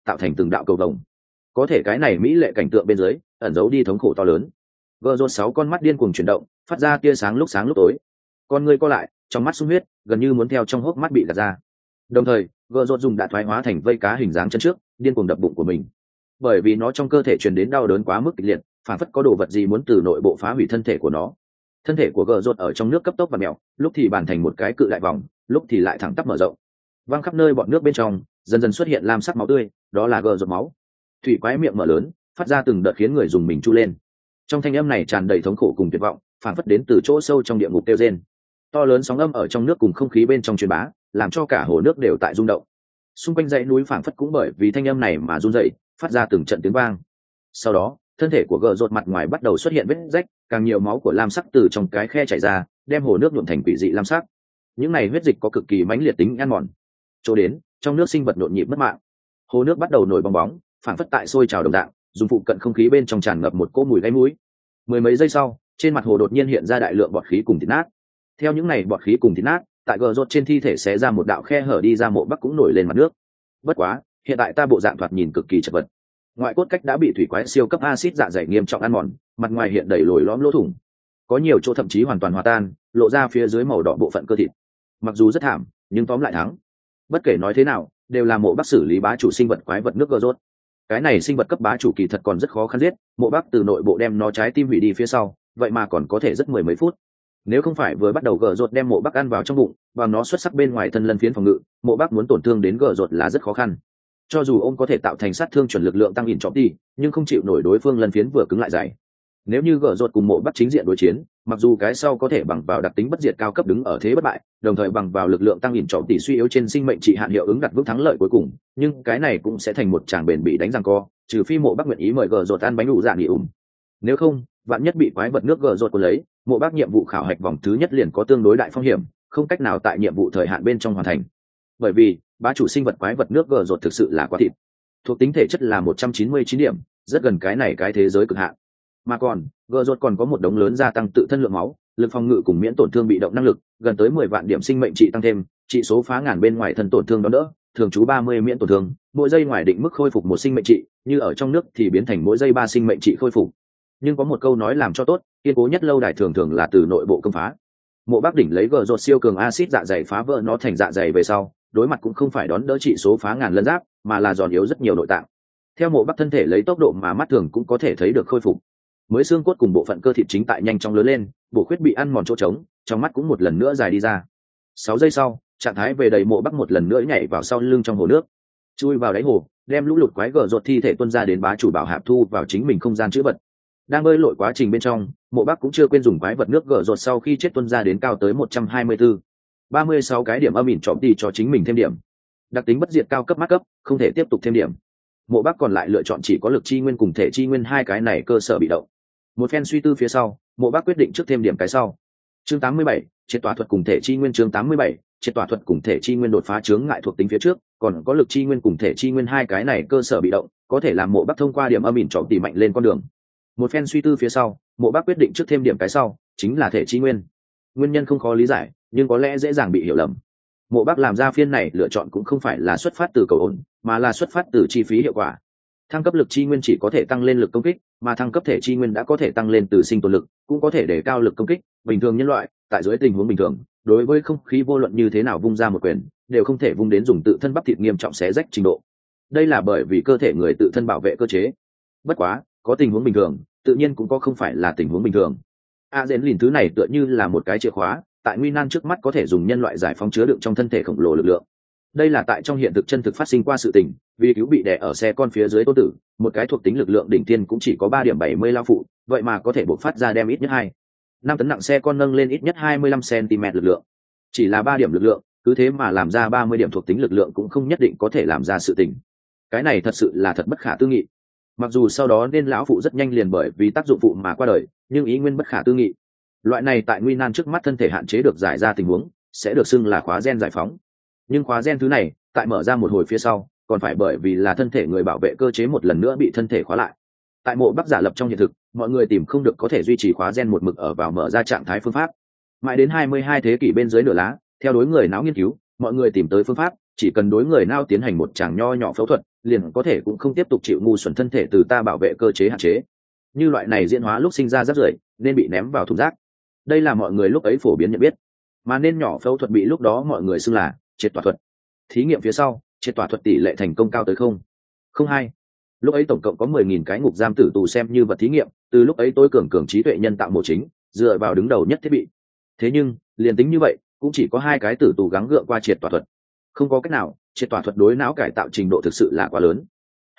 tạo thành từng đạo cầu vồng. Có thể cái này mỹ lệ cảnh tượng bên dưới ẩn giấu đi thống khổ to lớn. Gờ rột 6 con mắt điên cuồng chuyển động, phát ra tia sáng lúc tối. Con người co lại, trong mắt sung huyết, gần như muốn theo trong hốc mắt bị gạt ra. Đồng thời, gờ rột dùng đã thoái hóa thành vây cá hình dáng chân trước, điên cuồng đập bụng của mình. Bởi vì nó trong cơ thể truyền đến đau đớn quá mức kịch liệt, phản phất có đồ vật gì muốn từ nội bộ phá hủy thân thể của nó. Thân thể của gờ rột ở trong nước cấp tốc và mèo, lúc thì bàn thành một cái cự đại vòng, lúc thì lại thẳng tắp mở rộng. Văng khắp nơi bọt nước bên trong, dần dần xuất hiện lam sắc máu tươi, đó là gờ rột máu. Thủy quái miệng mở lớn, phát ra từng đợt khiến người dùng mình chu lên. Trong thanh âm này tràn đầy thống khổ cùng tuyệt vọng, phản phất đến từ chỗ sâu trong địa ngục kêu rên. To lớn sóng âm ở trong nước cùng không khí bên trong truyền bá, làm cho cả hồ nước đều tại rung động. Xung quanh dãy núi phản phất cũng bởi vì thanh âm này mà run rẩy, phát ra từng trận tiếng vang. Sau đó, thân thể của gờ rột mặt ngoài bắt đầu xuất hiện vết rách, càng nhiều máu của lam sắc từ trong cái khe chảy ra, đem hồ nước nhuộm thành quỷ dị lam sắc. Những này huyết dịch có cực kỳ mãnh liệt tính ăn mòn. Chỗ đến, trong nước sinh vật nhộn nhịp mất mạng. Hồ nước bắt đầu nổi bong bóng, phản phất tại sôi trào đồng dạng, dùng phụ cận không khí bên trong tràn ngập một cỗ mùi gáy mũi. Mười mấy giây sau, trên mặt hồ đột nhiên hiện ra đại lượng bọt khí cùng thịt nát. Theo những này bọt khí cùng thịt nát, tại gờ rột trên thi thể xé ra một đạo khe hở đi ra, Mộ Bắc cũng nổi lên mặt nước. Bất quá, hiện tại ta bộ dạng thoạt nhìn cực kỳ chật vật. Ngoại cốt cách đã bị thủy quái siêu cấp axit dạ dày nghiêm trọng ăn mòn, mặt ngoài hiện đầy lồi lõm lỗ thủng, có nhiều chỗ thậm chí hoàn toàn hòa tan, lộ ra phía dưới màu đỏ bộ phận cơ thịt. Mặc dù rất thảm, nhưng tóm lại thắng. Bất kể nói thế nào, đều là Mộ Bắc xử lý bá chủ sinh vật quái vật nước gờ rột. Cái này sinh vật cấp bá chủ kỳ thật còn rất khó khăn giết, Mộ Bắc từ nội bộ đem nó trái tim hủy đi phía sau, vậy mà còn có thể rất mười mấy phút. Nếu không phải vừa bắt đầu gờ rột đem Mộ Bắc ăn vào trong bụng, và nó xuất sắc bên ngoài thân lân phiến phòng ngự, Mộ Bắc muốn tổn thương đến gờ rột là rất khó khăn. Cho dù ông có thể tạo thành sát thương chuẩn lực lượng tăng ỉn trọng đi, nhưng không chịu nổi đối phương lân phiến vừa cứng lại dày. Nếu như gờ rột cùng Mộ Bắc chính diện đối chiến, mặc dù cái sau có thể bằng vào đặc tính bất diệt cao cấp đứng ở thế bất bại, đồng thời bằng vào lực lượng tăng ỉn trọng tỷ suy yếu trên sinh mệnh trị hạn hiệu ứng đặt vững thắng lợi cuối cùng, nhưng cái này cũng sẽ thành một tràng bền bị đánh giằng co, trừ phi Mộ Bắc nguyện ý mời gờ rột ăn bánh đủ dạ nghỉ ủng. Nếu không, vạn nhất bị quái vật nước gờ rột cuốn lấy, Mộ Bắc nhiệm vụ khảo hạch vòng thứ nhất liền có tương đối đại phong hiểm, không cách nào tại nhiệm vụ thời hạn bên trong hoàn thành. Bởi vì bá chủ sinh vật quái vật nước gờ rột thực sự là quá thịt. Thuộc tính thể chất là 199 điểm, rất gần cái này cái thế giới cực hạn. Mà còn, gờ rột còn có một đống lớn gia tăng tự thân lượng máu, lực phòng ngự cùng miễn tổn thương bị động năng lực, gần tới 10 vạn điểm sinh mệnh trị tăng thêm, trị số phá ngàn bên ngoài thân tổn thương đó đỡ, thường trú 30 miễn tổn thương, mỗi giây ngoài định mức khôi phục một sinh mệnh trị, như ở trong nước thì biến thành mỗi giây 3 sinh mệnh trị khôi phục. Nhưng có một câu nói làm cho tốt, kiên cố nhất lâu đài thường thường là từ nội bộ công phá. Mộ Bắc đỉnh lấy gờ rột siêu cường axit dạ dày phá vỡ nó thành dạ dày về sau, đối mặt cũng không phải đón đỡ trị số phá ngàn lân giáp, mà là giòn yếu rất nhiều nội tạng. Theo Mộ Bắc thân thể lấy tốc độ mà mắt thường cũng có thể thấy được khôi phục. Mới xương cốt cùng bộ phận cơ thịt chính tại nhanh chóng lớn lên, bổ khuyết bị ăn mòn chỗ trống, trong mắt cũng một lần nữa dài đi ra. 6 giây sau, trạng thái về đầy, Mộ Bắc một lần nữa nhảy vào sau lưng trong hồ nước, chui vào đáy hồ, đem lũ lụt quái gờ rột thi thể tuôn ra đến bá chủ bảo hạp thu vào chính mình không gian chữ vật. Đang bơi lội quá trình bên trong, Mộ Bắc cũng chưa quên dùng quái vật nước gờ rột sau khi chết tuôn ra đến cao tới 124, 36 cái điểm âm ỉn trọm đi cho chính mình thêm điểm. Đặc tính bất diệt cao cấp mát cấp, không thể tiếp tục thêm điểm. Mộ Bắc còn lại lựa chọn chỉ có lực chi nguyên cùng thể chi nguyên hai cái này cơ sở bị động. Một phen suy tư phía sau, Mộ Bắc quyết định trước thêm điểm cái sau. Chương 87, triệt tỏa thuật cùng thể chi nguyên. Chương 87, triệt tỏa thuật cùng thể chi nguyên đột phá chướng ngại thuộc tính phía trước, còn có lực chi nguyên cùng thể chi nguyên hai cái này cơ sở bị động, có thể làm Mộ Bắc thông qua điểm âm ỉn trọm tỉ mạnh lên con đường. Một phen suy tư phía sau, Mộ Bắc quyết định trước thêm điểm cái sau, chính là thể chi nguyên. Nguyên nhân không khó lý giải, nhưng có lẽ dễ dàng bị hiểu lầm. Mộ Bắc làm ra phiên này lựa chọn cũng không phải là xuất phát từ cầu ổn, mà là xuất phát từ chi phí hiệu quả. Thăng cấp lực chi nguyên chỉ có thể tăng lên lực công kích, mà thăng cấp thể chi nguyên đã có thể tăng lên từ sinh tồn lực, cũng có thể để cao lực công kích. Bình thường nhân loại, tại dưới tình huống bình thường, đối với không khí vô luận như thế nào vung ra một quyền, đều không thể vung đến dùng tự thân bắp thịt nghiêm trọng xé rách trình độ. Đây là bởi vì cơ thể người tự thân bảo vệ cơ chế. Bất quá, có tình huống bình thường, tự nhiên cũng có không phải là tình huống bình thường. Adrenaline thứ này tựa như là một cái chìa khóa, tại nguy nan trước mắt có thể dùng nhân loại giải phóng chứa đựng trong thân thể khổng lồ lực lượng. Đây là tại trong hiện thực chân thực phát sinh qua sự tình, vì cứu bị đè ở xe con phía dưới Tôn Tử, một cái thuộc tính lực lượng đỉnh tiên cũng chỉ có 3 điểm 70 lao phụ, vậy mà có thể bộc phát ra đem ít nhất 5 tấn nặng xe con nâng lên ít nhất 25 cm lực lượng. Chỉ là 3 điểm lực lượng, cứ thế mà làm ra 30 điểm thuộc tính lực lượng cũng không nhất định có thể làm ra sự tình. Cái này thật sự là thật bất khả tư nghị. Mặc dù sau đó nên lão phụ rất nhanh liền bởi vì tác dụng phụ mà qua đời, nhưng ý nguyên bất khả tư nghị. Loại này tại nguy nan trước mắt thân thể hạn chế được giải ra tình huống, sẽ được xưng là khóa gen giải phóng. Nhưng khóa gen thứ này, tại mở ra một hồi phía sau, còn phải bởi vì là thân thể người bảo vệ cơ chế một lần nữa bị thân thể khóa lại. Tại Mộ Bắc giả lập trong hiện thực, mọi người tìm không được có thể duy trì khóa gen một mực ở vào mở ra trạng thái phương pháp. Mãi đến 22 thế kỷ bên dưới nửa lá, theo đối người não nghiên cứu, mọi người tìm tới phương pháp, chỉ cần đối người nao tiến hành một tràng nho nhỏ phẫu thuật liền có thể cũng không tiếp tục chịu ngu xuẩn thân thể từ ta bảo vệ cơ chế hạn chế. Như loại này diễn hóa lúc sinh ra rác rưởi nên bị ném vào thùng rác, đây là mọi người lúc ấy phổ biến nhận biết. Mà nên nhỏ phẫu thuật bị lúc đó mọi người xưng là triệt tỏa thuật. Thí nghiệm phía sau, triệt tỏa thuật tỷ lệ thành công cao tới 0,02. Lúc ấy tổng cộng có 10.000 cái ngục giam tử tù xem như vật thí nghiệm, từ lúc ấy tôi cường trí tuệ nhân tạo mổ chính dựa vào đứng đầu nhất thiết bị. Thế nhưng liền tính như vậy cũng chỉ có 2 cái tử tù gắng gượng qua triệt tỏa thuật. Không có cách nào, triệt tỏa thuật đối não cải tạo trình độ thực sự là quá lớn.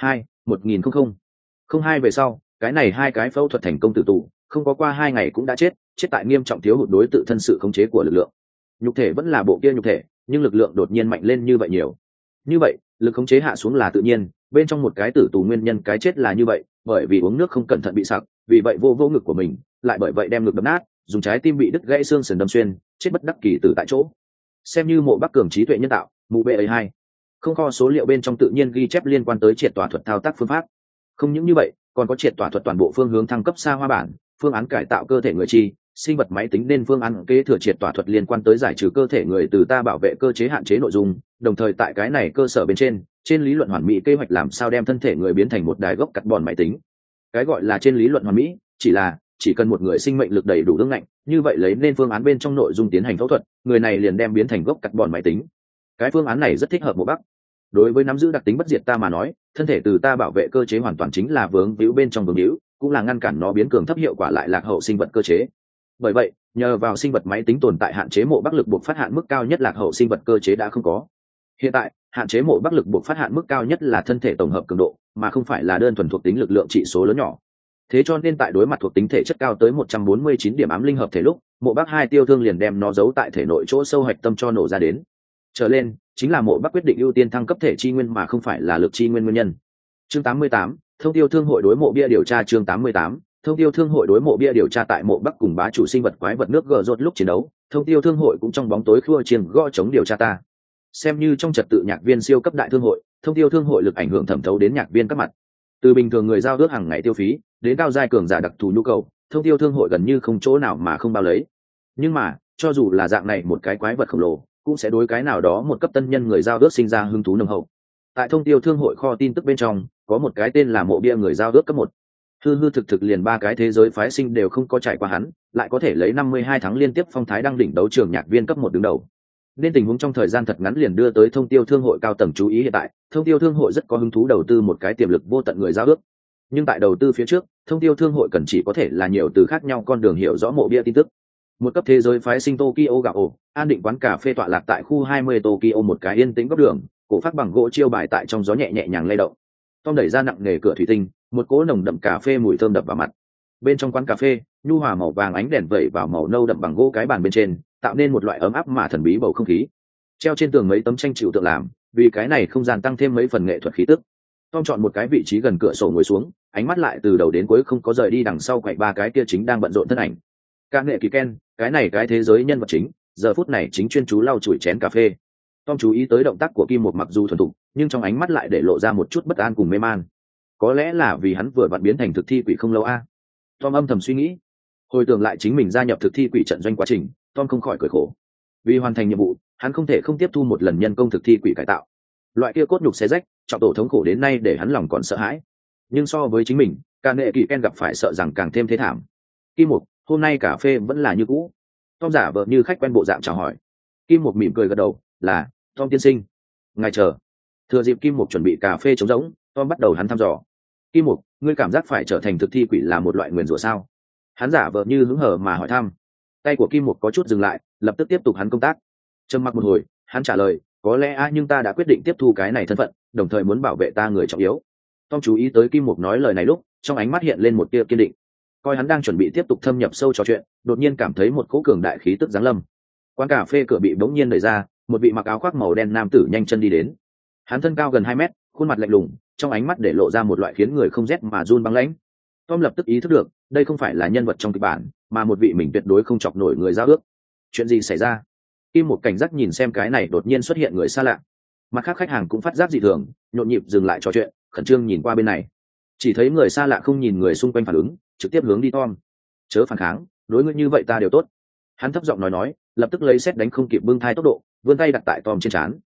1.002 về sau, cái này 2 cái phẫu thuật thành công tử tù không có qua 2 ngày cũng đã chết tại nghiêm trọng thiếu hụt đối tự thân sự khống chế của lực lượng. Nhục thể vẫn là bộ kia nhục thể, nhưng lực lượng đột nhiên mạnh lên như vậy nhiều. Như vậy lực khống chế hạ xuống là tự nhiên, bên trong một cái tử tù nguyên nhân cái chết là như vậy, bởi vì uống nước không cẩn thận bị sặc, vì vậy vô ngực của mình, lại bởi vậy đem ngực đập nát, dùng trái tim bị đứt gãy xương sườn đâm xuyên, chết bất đắc kỳ tử tại chỗ. Xem như Mộ Bắc Cường trí tuệ nhân tạo, mụ bê ấy hai không kho số liệu bên trong tự nhiên ghi chép liên quan tới triệt tỏa thuật thao tác phương pháp. Không những như vậy, còn có triệt tỏa thuật toàn bộ phương hướng thăng cấp xa hoa bản, phương án cải tạo cơ thể người chi sinh vật máy tính nên phương án kế thừa triệt tỏa thuật liên quan tới giải trừ cơ thể người từ ta bảo vệ cơ chế hạn chế nội dung, đồng thời tại cái này cơ sở bên trên lý luận hoàn mỹ kế hoạch làm sao đem thân thể người biến thành một đài gốc carbon máy tính. Cái gọi là trên lý luận hoàn mỹ chỉ cần một người sinh mệnh lực đầy đủ ương ngạnh, như vậy lấy nên phương án bên trong nội dung tiến hành phẫu thuật, người này liền đem biến thành gốc carbon máy tính. Cái phương án này rất thích hợp Mộ Bắc. Đối với nắm giữ đặc tính bất diệt ta mà nói, thân thể từ ta bảo vệ cơ chế hoàn toàn chính là vướng víu bên trong vướng víu, cũng là ngăn cản nó biến cường thấp hiệu quả lại lạc hậu sinh vật cơ chế. Bởi vậy, nhờ vào sinh vật máy tính tồn tại hạn chế Mộ Bắc lực buộc phát hạn mức cao nhất lạc hậu sinh vật cơ chế đã không có. Hiện tại, hạn chế Mộ Bắc lực buộc phát hạn mức cao nhất là thân thể tổng hợp cường độ, mà không phải là đơn thuần thuộc tính lực lượng trị số lớn nhỏ. Thế cho nên tại đối mặt thuộc tính thể chất cao tới 149 điểm ám linh hợp thể lúc, Mộ Bắc hai tiêu thương liền đem nó giấu tại thể nội chỗ sâu hạch tâm cho nổ ra đến. Trở lên, chính là Mộ Bắc quyết định ưu tiên thăng cấp thể chi nguyên mà không phải là lực chi nguyên nguyên nhân. Chương 88, Thông tiêu thương hội đối mộ bia điều tra. Chương 88, Thông tiêu thương hội đối mộ bia điều tra. Tại Mộ Bắc cùng bá chủ sinh vật quái vật nước gờ rột lúc chiến đấu, Thông tiêu thương hội cũng trong bóng tối khua chiêng gõ chống điều tra ta. Xem như trong trật tự nhạc viên siêu cấp đại thương hội, Thông tiêu thương hội lực ảnh hưởng thẩm thấu đến nhạc viên các mặt. Từ bình thường người giao ước hàng ngày tiêu phí đến cao giai cường giả đặc thù nhu cầu, Thông tiêu thương hội gần như không chỗ nào mà không bao lấy. Nhưng mà cho dù là dạng này một cái quái vật khổng lồ, cũng sẽ đối cái nào đó một cấp tân nhân người giao ước sinh ra hứng thú nồng hậu. Tại Thông tiêu thương hội kho tin tức bên trong có một cái tên là mộ bia người giao ước cấp 1. Hư thực liền 3 cái thế giới phái sinh đều không có trải qua hắn, lại có thể lấy 52 tháng liên tiếp phong thái đăng đỉnh đấu trường nhạc viên cấp 1 đứng đầu. Nên tình huống trong thời gian thật ngắn liền đưa tới Thông tiêu thương hội cao tầng chú ý. Hiện tại Thông tiêu thương hội rất có hứng thú đầu tư một cái tiềm lực vô tận người giao ước, nhưng tại đầu tư phía trước, Thông tiêu thương hội cần chỉ có thể là nhiều từ khác nhau con đường hiểu rõ mộ bia tin tức. Một cấp thế giới phái sinh Tokyo gạo an định quán cà phê tọa lạc tại khu 20 Tokyo, một cái yên tĩnh góc đường, cổ phát bằng gỗ chiêu bài tại trong gió nhẹ nhàng lay động. Tom đẩy ra nặng nề cửa thủy tinh, một cỗ nồng đậm cà phê mùi thơm đập vào mặt. Bên trong quán cà phê, nhu hòa màu vàng ánh đèn vẩy vào màu nâu đậm bằng gỗ cái bàn bên trên, tạo nên một loại ấm áp mà thần bí bầu không khí. Treo trên tường mấy tấm tranh chịu tượng làm, vì cái này không gian tăng thêm mấy phần nghệ thuật khí tức. Tom chọn một cái vị trí gần cửa sổ ngồi xuống, ánh mắt lại từ đầu đến cuối không có rời đi đằng sau quậy 3 cái kia chính đang bận rộn thân ảnh. Ca nghệ kỳ Ken, cái này cái thế giới nhân vật chính, giờ phút này chính chuyên chú lau chùi chén cà phê. Tom chú ý tới động tác của Kim Một mặc dù thuần thục, nhưng trong ánh mắt lại để lộ ra một chút bất an cùng mê man. Có lẽ là vì hắn vừa vặn biến thành thực thi quỷ không lâu a. Tom âm thầm suy nghĩ. Hồi tưởng lại chính mình gia nhập thực thi quỷ trận doanh quá trình, Tom không khỏi cười khổ. Vì hoàn thành nhiệm vụ, hắn không thể không tiếp thu một lần nhân công thực thi quỷ cải tạo. Loại kia cốt nhục xé rách, trọng tổ thống khổ đến nay để hắn lòng còn sợ hãi. Nhưng so với chính mình, Ca nghệ kỳ Ken gặp phải sợ rằng càng thêm thế thảm. Kim Một, hôm nay cà phê vẫn là như cũ. Tom giả vờ như khách quen bộ dạng chào hỏi. Kim Một mỉm cười gật đầu, là Tom tiên sinh, ngài chờ. Thừa dịp Kim Một chuẩn bị cà phê trống rỗng, Tom bắt đầu hắn thăm dò. Kim Một, ngươi cảm giác phải trở thành thực thi quỷ là một loại nguyền rủa sao? Hắn giả vờ như hứng hờ mà hỏi thăm. Tay của Kim Một có chút dừng lại, lập tức tiếp tục hắn công tác. Trầm mặc một hồi, hắn trả lời, có lẽ nhưng ta đã quyết định tiếp thu cái này thân phận, đồng thời muốn bảo vệ ta người trọng yếu. Tom chú ý tới Kim Một nói lời này lúc, trong ánh mắt hiện lên một tia kiên định. Coi hắn đang chuẩn bị tiếp tục thâm nhập sâu trò chuyện, đột nhiên cảm thấy một cỗ cường đại khí tức giáng lâm. Quán cà phê cửa bị bỗng nhiên đẩy ra, một vị mặc áo khoác màu đen nam tử nhanh chân đi đến. Hắn thân cao gần 2 mét, khuôn mặt lạnh lùng, trong ánh mắt để lộ ra một loại khiến người không rét mà run băng lãnh. Tom lập tức ý thức được, đây không phải là nhân vật trong kịch bản, mà một vị mình tuyệt đối không chọc nổi người giao ước. Chuyện gì xảy ra? Kim Một cảnh giác nhìn xem cái này đột nhiên xuất hiện người xa lạ. Mặt khác khách hàng cũng phát giác dị thường, nhộn nhịp dừng lại trò chuyện, khẩn trương nhìn qua bên này. Chỉ thấy người xa lạ không nhìn người xung quanh phản ứng, trực tiếp hướng đi Tom. Chớ phản kháng, đối ngươi như vậy ta đều tốt. Hắn thấp giọng nói, lập tức lấy xét đánh không kịp bưng thai tốc độ, vươn tay đặt tại Tom trên trán.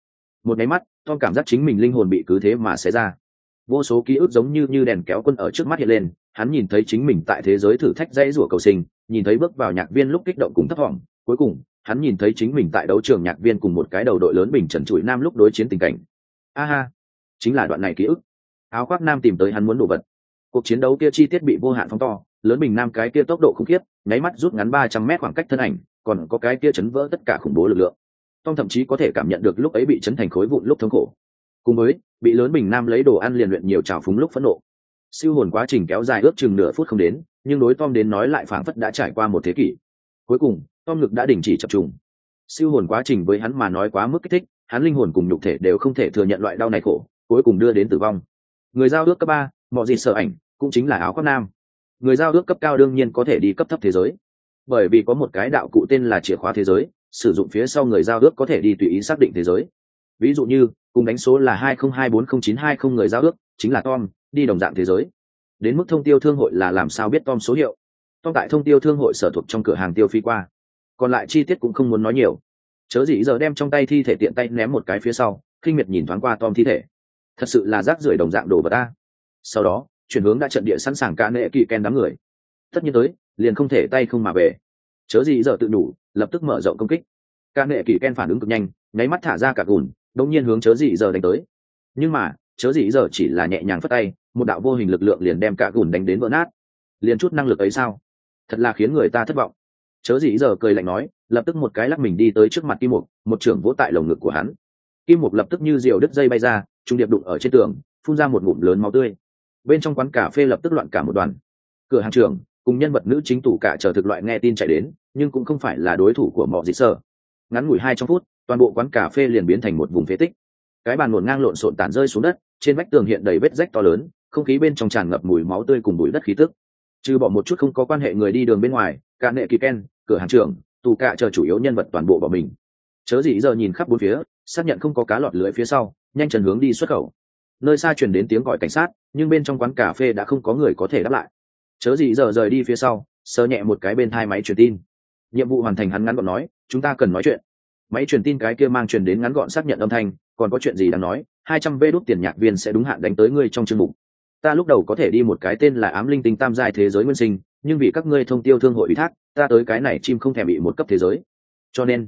Một cái mắt, Tom cảm giác chính mình linh hồn bị cứ thế mà xé ra. Vô số ký ức giống như đèn kéo quân ở trước mắt hiện lên, hắn nhìn thấy chính mình tại thế giới thử thách dãy rủa cầu sinh, nhìn thấy bước vào nhạc viên lúc kích động cùng thấp vọng, cuối cùng hắn nhìn thấy chính mình tại đấu trường nhạc viên cùng một cái đầu đội lớn bình trần trụi nam lúc đối chiến tình cảnh. Aha, chính là đoạn này ký ức. Áo khoác nam tìm tới hắn muốn đồ vật. Cuộc chiến đấu kia chi tiết bị vô hạn phóng to, lớn bình nam cái kia tốc độ khủng khiếp, nháy mắt rút ngắn 300 mét khoảng cách thân ảnh, còn có cái kia chấn vỡ tất cả khủng bố lực lượng. Tom thậm chí có thể cảm nhận được lúc ấy bị chấn thành khối vụn lúc thống khổ, cùng với bị lớn bình nam lấy đồ ăn liền luyện nhiều trào phúng lúc phẫn nộ. Siêu hồn quá trình kéo dài ước chừng nửa phút không đến, nhưng đối Tom đến nói lại phảng phất đã trải qua một thế kỷ. Cuối cùng Tom ngực đã đình chỉ chập trùng. Siêu hồn quá trình với hắn mà nói quá mức kích thích, hắn linh hồn cùng nhục thể đều không thể thừa nhận loại đau này khổ, cuối cùng đưa đến tử vong. Người giao ước cấp 3, mọi gì sợ ảnh, cũng chính là áo khoác nam. Người giao ước cấp cao đương nhiên có thể đi cấp thấp thế giới, bởi vì có một cái đạo cụ tên là chìa khóa thế giới, sử dụng phía sau người giao ước có thể đi tùy ý xác định thế giới. Ví dụ như cùng đánh số là 20240920 người giao ước chính là Tom, đi đồng dạng thế giới. Đến mức thông tiêu thương hội là làm sao biết Tom số hiệu? Tom tại thông tiêu thương hội sở thuộc trong cửa hàng tiêu phí qua, còn lại chi tiết cũng không muốn nói nhiều. Chớ gì giờ đem trong tay thi thể tiện tay ném một cái phía sau, khinh miệt nhìn thoáng qua Tom thi thể. Thật sự là rác rưởi đồng dạng đồ vật ta. Sau đó chuyển hướng đã trận địa sẵn sàng cả nệ kỳ ken đám người. Tất nhiên tới liền không thể tay không mà về. Chớ gì giờ tự đủ, lập tức mở rộng công kích. Cả nệ kỳ ken phản ứng cực nhanh, nháy mắt thả ra cả gùn, đột nhiên hướng chớ gì giờ đánh tới. Nhưng mà chớ gì giờ chỉ là nhẹ nhàng phất tay, một đạo vô hình lực lượng liền đem cả gùn đánh đến vỡ nát. Liền chút năng lực ấy sao? Thật là khiến người ta thất vọng. Chớ gì giờ cười lạnh nói, lập tức một cái lắc mình đi tới trước mặt Kim Mục, một trưởng vỗ tại lồng ngực của hắn. Kim Mục lập tức như diều đứt dây bay ra, trung điệp đụng ở trên tường, phun ra một ngụm lớn máu tươi. Bên trong quán cà phê lập tức loạn cả một đoàn. Cửa hàng trưởng cùng nhân vật nữ chính tủ cả chờ thực loại nghe tin chạy đến, nhưng cũng không phải là đối thủ của Mọ Dị Sở. Ngắn ngủi 2 phút, toàn bộ quán cà phê liền biến thành một vùng phế tích. Cái bàn ngổn ngang lộn xộn tản rơi xuống đất, trên vách tường hiện đầy vết rách to lớn, không khí bên trong tràn ngập mùi máu tươi cùng bụi đất khí tức. Trừ bỏ một chút không có quan hệ người đi đường bên ngoài, cả nệ kỳ ken, cửa hàng trưởng, tù cả chờ chủ yếu nhân vật toàn bộ bỏ mình. Chớ gì giờ nhìn khắp bốn phía, xác nhận không có cá lọt lưới phía sau, nhanh chân hướng đi xuất khẩu. Nơi xa truyền đến tiếng gọi cảnh sát, nhưng bên trong quán cà phê đã không có người có thể đáp lại. Chớ gì giờ rời đi phía sau, sờ nhẹ một cái bên tai máy truyền tin. Nhiệm vụ hoàn thành, hắn ngắn gọn nói, chúng ta cần nói chuyện. Máy truyền tin cái kia mang truyền đến ngắn gọn xác nhận âm thanh, còn có chuyện gì đang nói, 200 vé đút tiền nhạc viên sẽ đúng hạn đánh tới ngươi trong chương mục. Ta lúc đầu có thể đi một cái tên là ám linh tinh tam giai thế giới nguyên sinh, nhưng vì các ngươi thông tiêu thương hội ủy thác, ta tới cái này chim không thèm bị một cấp thế giới. Cho nên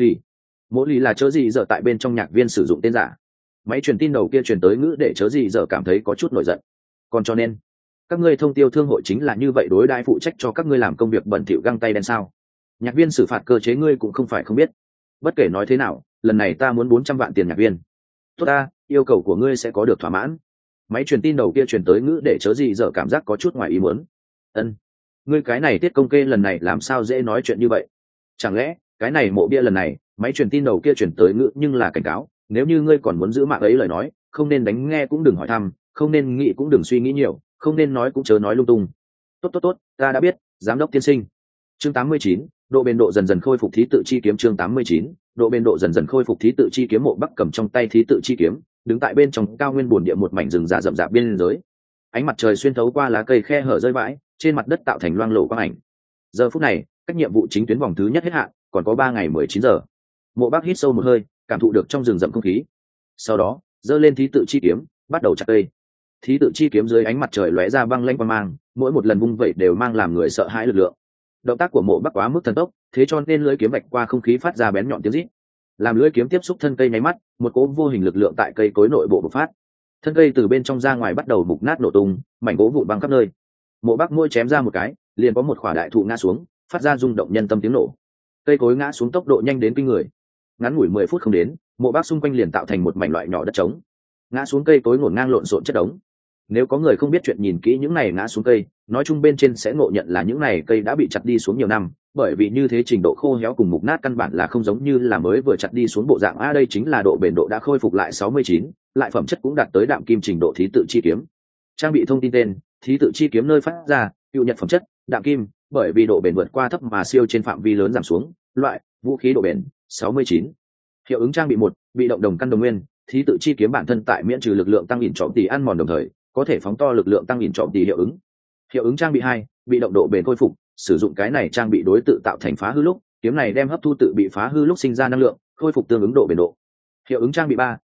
mỗi lì là chớ gì giờ tại bên trong nhạc viên sử dụng tên giả. Máy truyền tin đầu kia truyền tới ngữ để chớ gì giờ cảm thấy có chút nổi giận. Còn cho nên các ngươi thông tiêu thương hội chính là như vậy đối đãi phụ trách cho các ngươi làm công việc bẩn thỉu găng tay đen sao? Nhạc viên xử phạt cơ chế ngươi cũng không phải không biết. Bất kể nói thế nào, lần này ta muốn 400 vạn tiền nhạc viên. Tốt ta, yêu cầu của ngươi sẽ có được thỏa mãn. Máy truyền tin đầu kia truyền tới ngữ để chớ gì giờ cảm giác có chút ngoài ý muốn. Ngươi cái này tiết công kê lần này làm sao dễ nói chuyện như vậy? Chẳng lẽ cái này mộ bia lần này, máy truyền tin đầu kia truyền tới ngữ nhưng là cảnh cáo, nếu như ngươi còn muốn giữ mạng ấy lời nói, không nên đánh nghe cũng đừng hỏi thăm, không nên nghĩ cũng đừng suy nghĩ nhiều, không nên nói cũng chớ nói lung tung. Tốt, ta đã biết, giám đốc tiên sinh. Chương 89, độ bền độ dần dần khôi phục thí tự chi kiếm. Chương 89, độ bền độ dần dần khôi phục thí tự chi kiếm. Mộ Bắc cầm trong tay thí tự chi kiếm, đứng tại bên trong cao nguyên buồn địa một mảnh rừng già rậm rạp biên giới. Ánh mặt trời xuyên thấu qua lá cây khe hở rơi vãi, trên mặt đất tạo thành loang lổ quang ảnh. Giờ phút này, cách nhiệm vụ chính tuyến vòng thứ nhất hết hạn, còn có 3 ngày 19 giờ. Mộ Bắc hít sâu một hơi, cảm thụ được trong rừng rậm không khí. Sau đó, giơ lên thí tự chi kiếm, bắt đầu chặt cây. Thí tự chi kiếm dưới ánh mặt trời lóe ra băng lanh quang mang, mỗi một lần vung vẩy đều mang làm người sợ hãi lực lượng. Động tác của Mộ Bắc quá mức thần tốc, thế cho nên lưỡi kiếm vạch qua không khí phát ra bén nhọn tiếng rít. Làm lưỡi kiếm tiếp xúc thân cây nháy mắt, một cỗ vô hình lực lượng tại cây cối nội bộ bộc phát. Thân cây từ bên trong ra ngoài bắt đầu bục nát nổ tung, mảnh gỗ vụn văng khắp nơi. Mộ Bắc môi chém ra một cái, liền có một khỏa đại thụ ngã xuống, phát ra rung động nhân tâm tiếng nổ. Cây cối ngã xuống tốc độ nhanh đến kinh người. Ngắn ngủi 10 phút không đến, Mộ Bắc xung quanh liền tạo thành một mảnh loại nhỏ đất trống. Ngã xuống cây cối ngổn ngang lộn xộn chất đống. Nếu có người không biết chuyện nhìn kỹ những này ngã xuống cây, nói chung bên trên sẽ ngộ nhận là những này cây đã bị chặt đi xuống nhiều năm, bởi vì như thế trình độ khô héo cùng mục nát căn bản là không giống như là mới vừa chặt đi xuống bộ dạng. Đây chính là độ bền độ đã khôi phục lại 69, lại phẩm chất cũng đạt tới đạm kim trình độ thí tự chi kiếm. Trang bị thông tin tên, thí tự chi kiếm nơi phát ra, cựu nhật phẩm chất, đạm kim, bởi vì độ bền vượt qua thấp mà siêu trên phạm vi lớn giảm xuống, loại, vũ khí độ bền, 69. Hiệu ứng trang bị 1, bị động đồng căn đồng nguyên, thí tự chi kiếm bản thân tại miễn trừ lực lượng tăng ỉn trọng tỷ ăn mòn đồng thời, có thể phóng to lực lượng tăng ỉn trọng tỷ hiệu ứng. Hiệu ứng trang bị 2, bị động độ bền khôi phục, sử dụng cái này trang bị đối tự tạo thành phá hư lúc, kiếm này đem hấp thu tự bị phá hư lúc sinh ra năng lượng, khôi phục tương ứng độ bền độ. Hiệu ứng trang bị 3,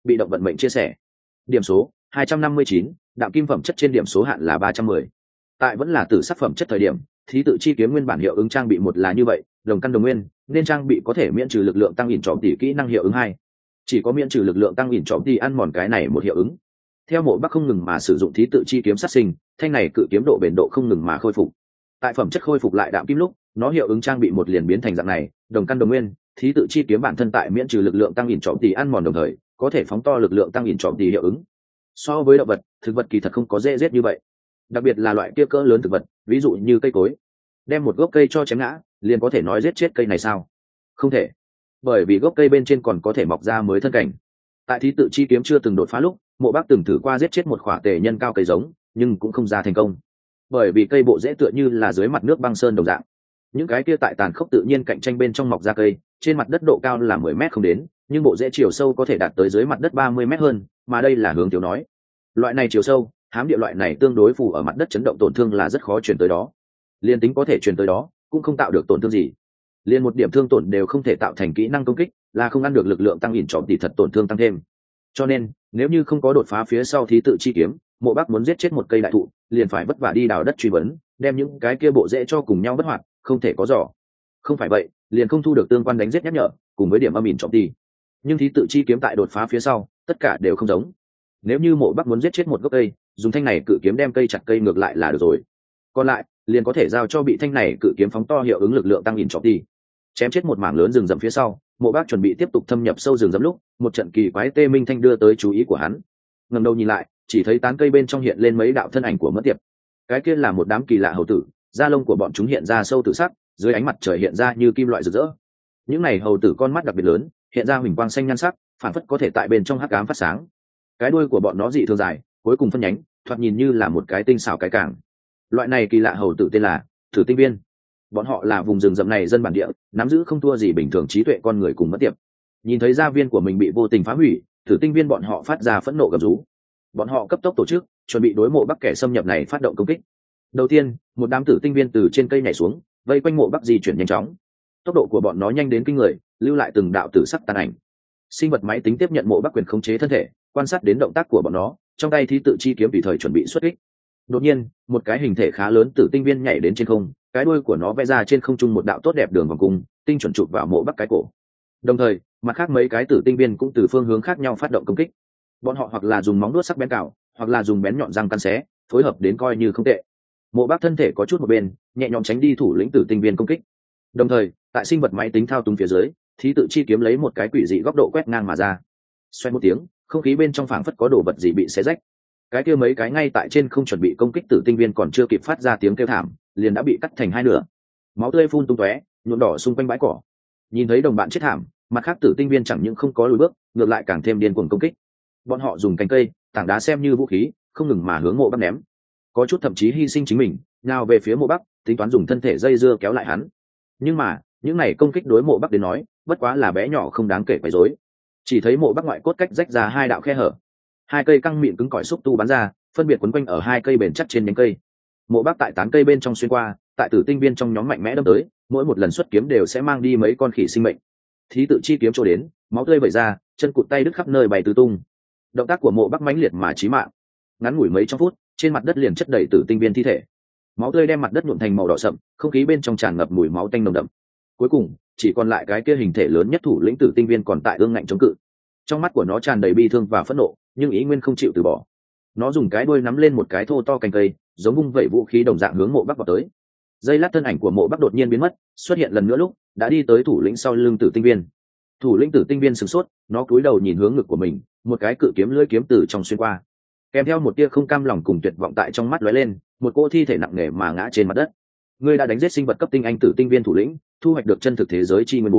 bị động vận mệnh chia sẻ. Điểm số 259, đạm kim phẩm chất trên điểm số hạn là 310. Tại vẫn là tử sắc phẩm chất thời điểm, thí tự chi kiếm nguyên bản hiệu ứng trang bị một là như vậy, đồng căn đồng nguyên, nên trang bị có thể miễn trừ lực lượng tăng ỉn trọm tỷ kỹ năng hiệu ứng 2. Chỉ có miễn trừ lực lượng tăng ỉn trọm tỷ ăn mòn cái này một hiệu ứng. Theo Mộ Bắc không ngừng mà sử dụng thí tự chi kiếm sát sinh, thanh này cự kiếm độ bền độ không ngừng mà khôi phục. Tại phẩm chất khôi phục lại đạm kim lúc, nó hiệu ứng trang bị một liền biến thành dạng này, đồng căn đồng nguyên, thí tự chi kiếm bản thân tại miễn trừ lực lượng tăng ỉn trọm tỷ ăn mòn đồng thời, có thể phóng to lực lượng tăng ỉn trọm tỷ hiệu ứng. So với động vật, thực vật kỳ thật không có dễ giết như vậy, đặc biệt là loại kia cỡ lớn thực vật, ví dụ như cây cối. Đem một gốc cây cho chém ngã, liền có thể nói giết chết cây này sao? Không thể, bởi vì gốc cây bên trên còn có thể mọc ra mới thân cảnh. Tại thí tự chi kiếm chưa từng đột phá lúc, Mộ Bắc từng thử qua giết chết một khỏa tề nhân cao cây giống, nhưng cũng không ra thành công, bởi vì cây bộ rễ tựa như là dưới mặt nước băng sơn đồng dạng. Những cái kia tại tàn khốc tự nhiên cạnh tranh bên trong mọc ra cây, trên mặt đất độ cao là 10 mét không đến, nhưng bộ rễ chiều sâu có thể đạt tới dưới mặt đất 30 mét hơn, mà đây là hướng thiếu nói. Loại này chiều sâu, hám địa loại này tương đối phù ở mặt đất chấn động tổn thương là rất khó truyền tới đó. Liên tính có thể truyền tới đó, cũng không tạo được tổn thương gì. Liên một điểm thương tổn đều không thể tạo thành kỹ năng công kích, là không ăn được lực lượng tăng ỉn trọm tỷ thật tổn thương tăng thêm. Cho nên, nếu như không có đột phá phía sau thí tự chi kiếm, Mộ Bắc muốn giết chết một cây đại thụ, liền phải vất vả đi đào đất truy vấn, đem những cái kia bộ rễ cho cùng nhau bất hoạt, không thể có giỏ. Không phải vậy, liền không thu được tương quan đánh giết nhắc nhở, cùng với điểm âm ỉn trọm tỷ. Nhưng thí tự chi kiếm tại đột phá phía sau, tất cả đều không giống. Nếu như Mộ Bắc muốn giết chết một gốc cây, dùng thanh này cự kiếm đem cây chặt cây ngược lại là được rồi. Còn lại, liền có thể giao cho bị thanh này cự kiếm phóng to hiệu ứng lực lượng tăng ỉn trọm tỷ. Chém chết một mảng lớn rừng rậm phía sau, Mộ Bắc chuẩn bị tiếp tục thâm nhập sâu rừng rậm lúc, một trận kỳ quái tê minh thanh đưa tới chú ý của hắn. Ngẩng đầu nhìn lại, chỉ thấy tán cây bên trong hiện lên mấy đạo thân ảnh của Mẫn Tiệp. Cái kia là một đám kỳ lạ hầu tử, da lông của bọn chúng hiện ra sâu tử sắc, dưới ánh mặt trời hiện ra như kim loại rực rỡ. Những này hầu tử con mắt đặc biệt lớn, hiện ra huỳnh quang xanh nhan sắc, phản phất có thể tại bên trong hắc ám phát sáng. Cái đuôi của bọn nó dị thường dài, cuối cùng phân nhánh, thoạt nhìn như là một cái tinh xảo cái càng. Loại này kỳ lạ hầu tử tên là Thử Tinh Viên. Bọn họ là vùng rừng rậm này dân bản địa, nắm giữ không thua gì bình thường trí tuệ con người cùng Mẫn Tiệp. Nhìn thấy gia viên của mình bị vô tình phá hủy, Thử Tinh Viên bọn họ phát ra phẫn nộ gầm rú. Bọn họ cấp tốc tổ chức, chuẩn bị đối Mộ Bắc kẻ xâm nhập này phát động công kích. Đầu tiên, một đám Tử Tinh Viên từ trên cây nhảy xuống, vây quanh Mộ Bắc di chuyển nhanh chóng. Tốc độ của bọn nó nhanh đến kinh người, lưu lại từng đạo tử sắc tàn ảnh. Sinh vật máy tính tiếp nhận Mộ Bắc quyền khống chế thân thể, quan sát đến động tác của bọn nó, trong tay thí tự chi kiếm tùy thời chuẩn bị xuất kích. Đột nhiên, một cái hình thể khá lớn Tử Tinh Viên nhảy đến trên không, cái đuôi của nó vẽ ra trên không trung một đạo tốt đẹp đường vòng cung, tinh chuẩn chụp vào Mộ Bắc cái cổ. Đồng thời, mặt khác mấy cái Tử Tinh Viên cũng từ phương hướng khác nhau phát động công kích. Bọn họ hoặc là dùng móng đuốt sắc bén cào, hoặc là dùng bén nhọn răng căn xé, phối hợp đến coi như không tệ. Mộ Bắc thân thể có chút một bên, nhẹ nhõm tránh đi thủ lĩnh Tử Tinh Viên công kích. Đồng thời, tại sinh vật máy tính thao túng phía dưới, thí tự chi kiếm lấy một cái quỷ dị góc độ quét ngang mà ra. Xoay một tiếng, không khí bên trong phảng phất có đồ vật gì bị xé rách. Cái kia mấy cái ngay tại trên không chuẩn bị công kích Tử Tinh Viên còn chưa kịp phát ra tiếng kêu thảm, liền đã bị cắt thành hai nửa. Máu tươi phun tung tóe, nhuộm đỏ xung quanh bãi cỏ. Nhìn thấy đồng bạn chết thảm, mặt khác Tử Tinh Viên chẳng những không có lùi bước, ngược lại càng thêm điên cuồng công kích. Bọn họ dùng cành cây, tảng đá xem như vũ khí, không ngừng mà hướng Mộ Bắc ném. Có chút thậm chí hy sinh chính mình, nào về phía Mộ Bắc, tính toán dùng thân thể dây dưa kéo lại hắn. Nhưng mà, những này công kích đối Mộ Bắc đến nói, bất quá là bé nhỏ không đáng kể quấy rối. Chỉ thấy Mộ Bắc ngoại cốt cách rách ra hai đạo khe hở. Hai cây căng mịn cứng cỏi xúc tu bắn ra, phân biệt quấn quanh ở hai cây bền chắc trên nhánh cây. Mộ Bắc tại tán cây bên trong xuyên qua, tại Tử Tinh Viên trong nhóm mạnh mẽ đâm tới, mỗi một lần xuất kiếm đều sẽ mang đi mấy con khỉ sinh mệnh. Thí tự chi kiếm trôi đến, máu tươi vẩy ra, chân cụt tay đứt khắp nơi bay tứ tung. Động tác của Mộ Bắc mãnh liệt mà chí mạng. Ngắn ngủi mấy trong phút, trên mặt đất liền chất đầy Tử Tinh Viên thi thể. Máu tươi đem mặt đất nhuộm thành màu đỏ sậm, không khí bên trong tràn ngập mùi máu tanh nồng đậm. Cuối cùng, chỉ còn lại cái kia hình thể lớn nhất thủ lĩnh Tử Tinh Viên còn tại ương ngạnh chống cự. Trong mắt của nó tràn đầy bi thương và phẫn nộ, nhưng ý nguyên không chịu từ bỏ. Nó dùng cái đuôi nắm lên một cái thô to cành cây, giống vung vẩy vũ khí đồng dạng hướng Mộ Bắc vào tới. Giây lát thân ảnh của Mộ Bắc đột nhiên biến mất, xuất hiện lần nữa lúc đã đi tới thủ lĩnh sau lưng Tử Tinh Viên. Thủ lĩnh Tử Tinh Viên sửng sốt, nó cúi đầu nhìn hướng ngực của mình, một cái cự kiếm lưỡi kiếm từ trong xuyên qua, kèm theo một tia không cam lòng cùng tuyệt vọng tại trong mắt lóe lên, một cô thi thể nặng nề mà ngã trên mặt đất. Ngươi đã đánh giết sinh vật cấp tinh anh Tử Tinh Viên thủ lĩnh, thu hoạch được chân thực thế giới chi nguyên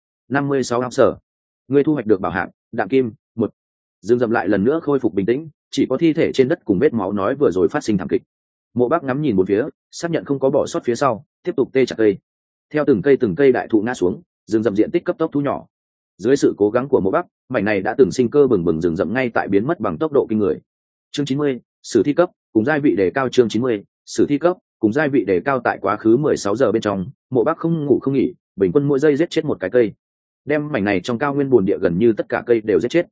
456 ao sở. Ngươi thu hoạch được bảo hạng đạm kim 1. Dương dậm lại lần nữa khôi phục bình tĩnh, chỉ có thi thể trên đất cùng vết máu nói vừa rồi phát sinh thảm kịch. Mộ Bắc ngắm nhìn bốn phía, xác nhận không có bỏ sót phía sau, tiếp tục tê chặt cây. Theo từng cây đại thụ ngã xuống, rừng rậm diện tích cấp tốc thu nhỏ. Dưới sự cố gắng của Mộ Bắc, mảnh này đã từng sinh cơ bừng bừng rừng rậm ngay tại biến mất bằng tốc độ kinh người. Chương 90, sử thi cấp, cùng giai vị đề cao. Chương 90, sử thi cấp, cùng giai vị đề cao. Tại quá khứ 16 giờ bên trong, Mộ Bắc không ngủ không nghỉ, bình quân mỗi giây giết chết một cái cây. Đem mảnh này trong cao nguyên bùn địa gần như tất cả cây đều giết chết.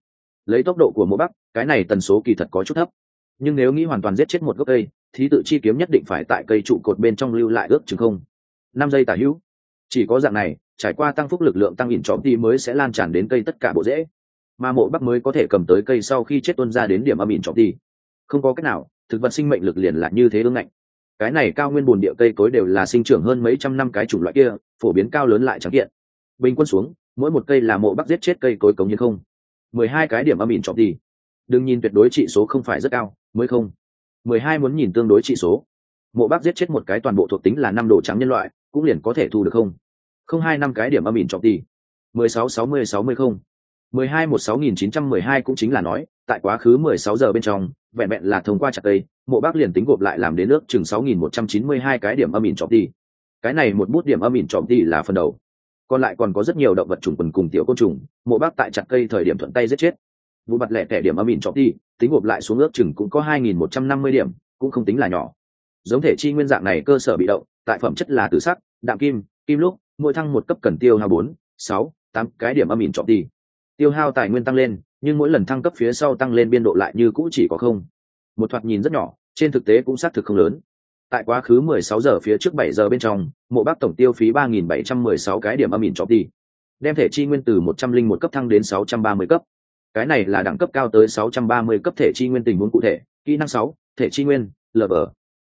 Lấy tốc độ của mộ bắc, cái này tần số kỳ thật có chút thấp, nhưng nếu nghĩ hoàn toàn giết chết một gốc cây thì tự chi kiếm nhất định phải tại cây trụ cột bên trong lưu lại ước chừng không 5 giây tả hữu. Chỉ có dạng này, trải qua tăng phúc lực lượng tăng ỉn trọm đi mới sẽ lan tràn đến cây tất cả bộ rễ, mà mộ bắc mới có thể cầm tới cây sau khi chết tuôn ra đến điểm âm ỉn trọm đi. Không có cách nào, thực vật sinh mệnh lực liền là như thế ương ngạnh. Cái này cao nguyên bùn địa cây cối đều là sinh trưởng hơn mấy trăm năm cái chủng loại kia, phổ biến cao lớn lại trắng kiện. Bình quân xuống, mỗi một cây là mộ bắc giết chết cây cối cống như không 12 cái điểm âm ỉn trọm đi. Đừng nhìn tuyệt đối trị số không phải rất cao, mới không 12 muốn nhìn tương đối trị số. Mộ bắc giết chết một cái toàn bộ thuộc tính là 5 đồ trắng nhân loại, cũng liền có thể thu được không 25 cái điểm âm ỉn trọm đi. 16 60 60 không 12 16912 cũng chính là nói, tại quá khứ 16 giờ bên trong, vẹn vẹn là thông qua chặt cây, mộ bác liền tính gộp lại làm đến nước chừng 6192 cái điểm âm ỉn trọm đi. Cái này một bút điểm âm ỉn trọm đi là phần đầu. Còn lại còn có rất nhiều động vật trùng quần cùng tiểu côn trùng, mộ bác tại chặt cây thời điểm thuận tay giết chết. Vụ mặt lẻ tẻ điểm âm ỉn trọm đi, tính gộp lại xuống ước chừng cũng có 2150 điểm, cũng không tính là nhỏ. Giống thể chi nguyên dạng này cơ sở bị động, tại phẩm chất là tử sắc, đạm kim, kim lúc, mỗi thăng một cấp cần tiêu hao 4, 6, 8 cái điểm âm ỉn trọm đi. Tiêu hao tài nguyên tăng lên, nhưng mỗi lần thăng cấp phía sau tăng lên biên độ lại như cũ chỉ có không. Một thoạt nhìn rất nhỏ, trên thực tế cũng xác thực không lớn. Tại quá khứ 16 giờ phía trước 7 giờ bên trong, mộ bác tổng tiêu phí 3716 cái điểm âm ỉn trọm đi. Đem thể chi nguyên từ 101 cấp thăng đến 630 cấp. Cái này là đẳng cấp cao tới 630 cấp thể chi nguyên tình huống cụ thể, kỹ năng 6, thể chi nguyên, LV.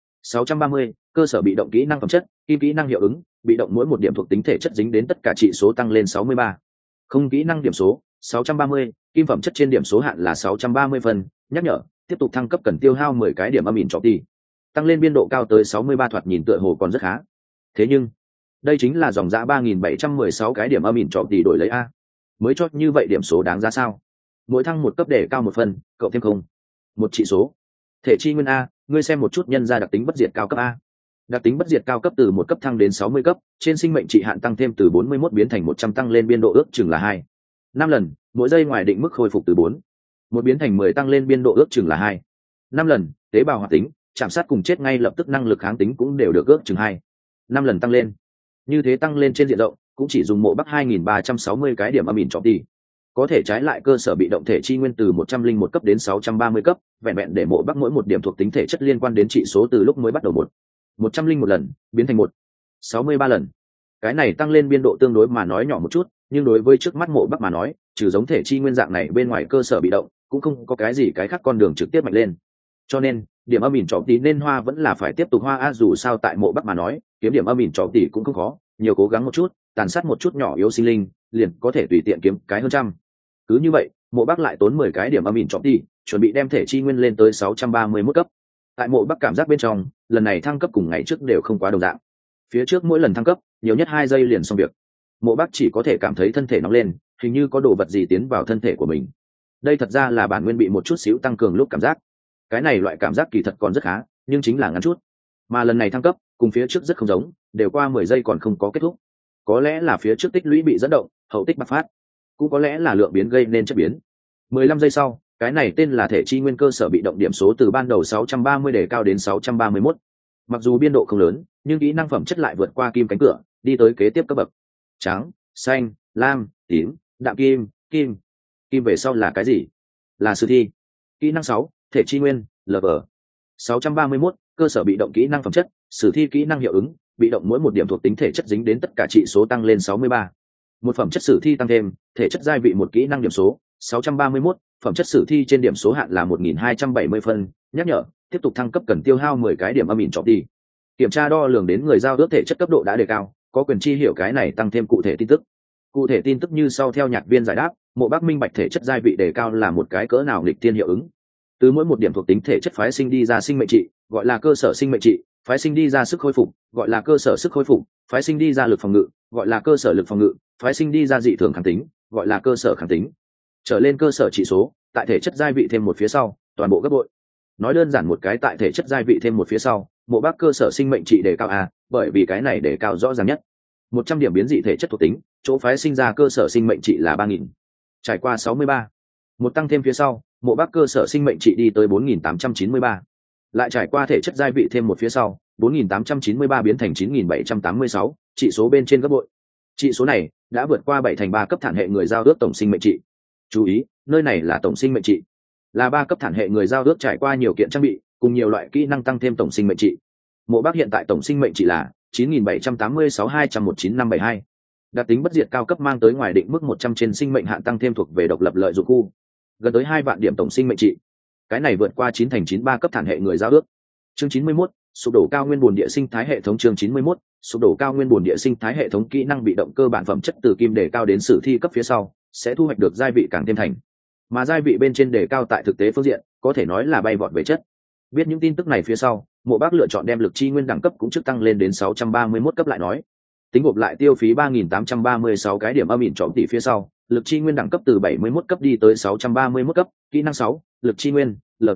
630, cơ sở bị động kỹ năng phẩm chất, kim kỹ năng hiệu ứng, bị động mỗi một điểm thuộc tính thể chất dính đến tất cả trị số tăng lên 63. Không kỹ năng điểm số, 630, kim phẩm chất trên điểm số hạn là 630 phần, nhắc nhở, tiếp tục thăng cấp cần tiêu hao 10 cái điểm âm ỉn trọm đi. Tăng lên biên độ cao tới 63 thoạt nhìn tựa hồ còn rất khá. Thế nhưng, đây chính là dòng dã 3716 cái điểm âm ỉn trọm đi đổi lấy a. Mới chót như vậy điểm số đáng giá sao? Mỗi thăng một cấp để cao một phần, cộng thêm không. Một trị số. Thể chi nguyên a, ngươi xem một chút nhân ra đặc tính bất diệt cao cấp a. Đặc tính bất diệt cao cấp từ 1 cấp thăng đến 60 cấp, trên sinh mệnh trị hạn tăng thêm từ 41 biến thành 100 tăng lên biên độ ước chừng là 2. 5 lần, mỗi giây ngoài định mức khôi phục từ 4. 1 biến thành 10 tăng lên biên độ ước chừng là 2. 5 lần, tế bào hoạt tính, chạm sát cùng chết ngay lập tức năng lực kháng tính cũng đều được ước chừng 2. 5 lần tăng lên. Như thế tăng lên trên diện rộng, cũng chỉ dùng mộ bắc 2360 cái điểm âm ỉn trọm đi. Có thể trái lại cơ sở bị động thể chi nguyên từ 101 cấp đến 630 cấp, vẹn vẹn để mộ bắc mỗi một điểm thuộc tính thể chất liên quan đến trị số từ lúc mới bắt đầu 101 lần, biến thành 63 lần. Cái này tăng lên biên độ tương đối mà nói nhỏ một chút, nhưng đối với trước mắt mộ bắc mà nói, trừ giống thể chi nguyên dạng này bên ngoài cơ sở bị động, cũng không có cái gì cái khác con đường trực tiếp mạnh lên. Cho nên, điểm âm ỉn trọm tí nên hoa vẫn là phải tiếp tục hoa a, dù sao tại mộ bắc mà nói, kiếm điểm âm ỉn trọm tí cũng không khó, nhiều cố gắng một chút, tàn sát một chút nhỏ yếu sinh linh, liền có thể tùy tiện kiếm cái hơn trăm. Cứ như vậy, mộ bắc lại tốn 10 cái điểm âm ỉn trọm tí, chuẩn bị đem thể chi nguyên lên tới 631 cấp. Tại mộ bắc cảm giác bên trong, lần này thăng cấp cùng ngày trước đều không quá đồng dạng. Phía trước mỗi lần thăng cấp, nhiều nhất 2 giây liền xong việc. Mộ bắc chỉ có thể cảm thấy thân thể nóng lên, hình như có đồ vật gì tiến vào thân thể của mình. Đây thật ra là bản nguyên bị một chút xíu tăng cường lúc cảm giác. Cái này loại cảm giác kỳ thật còn rất khá, nhưng chính là ngắn chút. Mà lần này thăng cấp, cùng phía trước rất không giống, đều qua 10 giây còn không có kết thúc. Có lẽ là phía trước tích lũy bị dẫn động, hậu tích bộc phát. Cũng có lẽ là lượng biến gây nên chất biến. 15 giây sau, cái này tên là thể chi nguyên cơ sở bị động điểm số từ ban đầu 630 để cao đến 631. Mặc dù biên độ không lớn, nhưng kỹ năng phẩm chất lại vượt qua kim cánh cửa, đi tới kế tiếp cấp bậc. Trắng, xanh, lam, tím, đạm kim, kim. Kim về sau là cái gì? Là sử thi. Kỹ năng 6, thể chi nguyên, LV. 631, cơ sở bị động kỹ năng phẩm chất, sử thi kỹ năng hiệu ứng, bị động mỗi một điểm thuộc tính thể chất dính đến tất cả trị số tăng lên 63. Một phẩm chất sử thi tăng thêm, thể chất giai vị một kỹ năng điểm số, 631, phẩm chất sử thi trên điểm số hạn là 1270 phân, nhắc nhở, tiếp tục thăng cấp cần tiêu hao 10 cái điểm âm ỉn trọm đi. Kiểm tra đo lường đến người giao ước thể chất cấp độ đã đề cao, có quyền chi hiểu cái này tăng thêm cụ thể tin tức. Cụ thể tin tức như sau theo nhạc viên giải đáp, mộ bắc minh bạch thể chất giai vị đề cao là một cái cỡ nào nghịch tiên hiệu ứng. Từ mỗi một điểm thuộc tính thể chất phái sinh đi ra sinh mệnh trị, gọi là cơ sở sinh mệnh trị, phái sinh đi ra sức hồi phục, gọi là cơ sở sức hồi phục, phái sinh đi ra lực phòng ngự, gọi là cơ sở lực phòng ngự, phái sinh đi ra dị thường kháng tính, gọi là cơ sở kháng tính. Trở lên cơ sở trị số, tại thể chất giai vị thêm một phía sau, toàn bộ gấp bội. Nói đơn giản một cái, tại thể chất giai vị thêm một phía sau, mộ bắc cơ sở sinh mệnh trị đề cao a, bởi vì cái này đề cao rõ ràng nhất. 100 điểm biến dị thể chất thuộc tính, chỗ phái sinh ra cơ sở sinh mệnh trị là 3000. Trải qua 63, một tăng thêm phía sau, mộ bắc cơ sở sinh mệnh trị đi tới 4893. Lại trải qua thể chất giai vị thêm một phía sau, 4893 biến thành 9786, trị số bên trên gấp bội. Trị số này đã vượt qua 7/3 cấp thản hệ người giao ước tổng sinh mệnh trị. Chú ý, nơi này là tổng sinh mệnh trị, là 3 cấp thản hệ người giao ước trải qua nhiều kiện trang bị cùng nhiều loại kỹ năng tăng thêm tổng sinh mệnh trị. Mộ Bác hiện tại tổng sinh mệnh trị là 9786-201-9572. Đặc tính bất diệt cao cấp mang tới ngoài định mức 100 trên sinh mệnh hạn tăng thêm thuộc về độc lập lợi dụng khu, gần tới 2 vạn điểm tổng sinh mệnh trị. Cái này vượt qua 9 thành 93 cấp thản hệ người giao ước. Chương 91, sụp đổ cao nguyên buồn địa sinh thái hệ thống. Chương 91, sụp đổ cao nguyên buồn địa sinh thái hệ thống. Kỹ năng bị động cơ bản phẩm chất từ kim đề cao đến sử thi cấp phía sau sẽ thu hoạch được giai vị càng thêm thành, mà giai vị bên trên đề cao tại thực tế phương diện có thể nói là bay vọt về chất. Biết những tin tức này phía sau, Mộ Bác lựa chọn đem lực chi nguyên đẳng cấp cũng trước tăng lên đến 631 cấp lại nói. Tính gộp lại tiêu phí 3.836 cái điểm âm ỉn trọng tỷ phía sau, lực chi nguyên đẳng cấp từ 71 cấp đi tới 631 cấp. Kỹ năng 6, lực chi nguyên, LV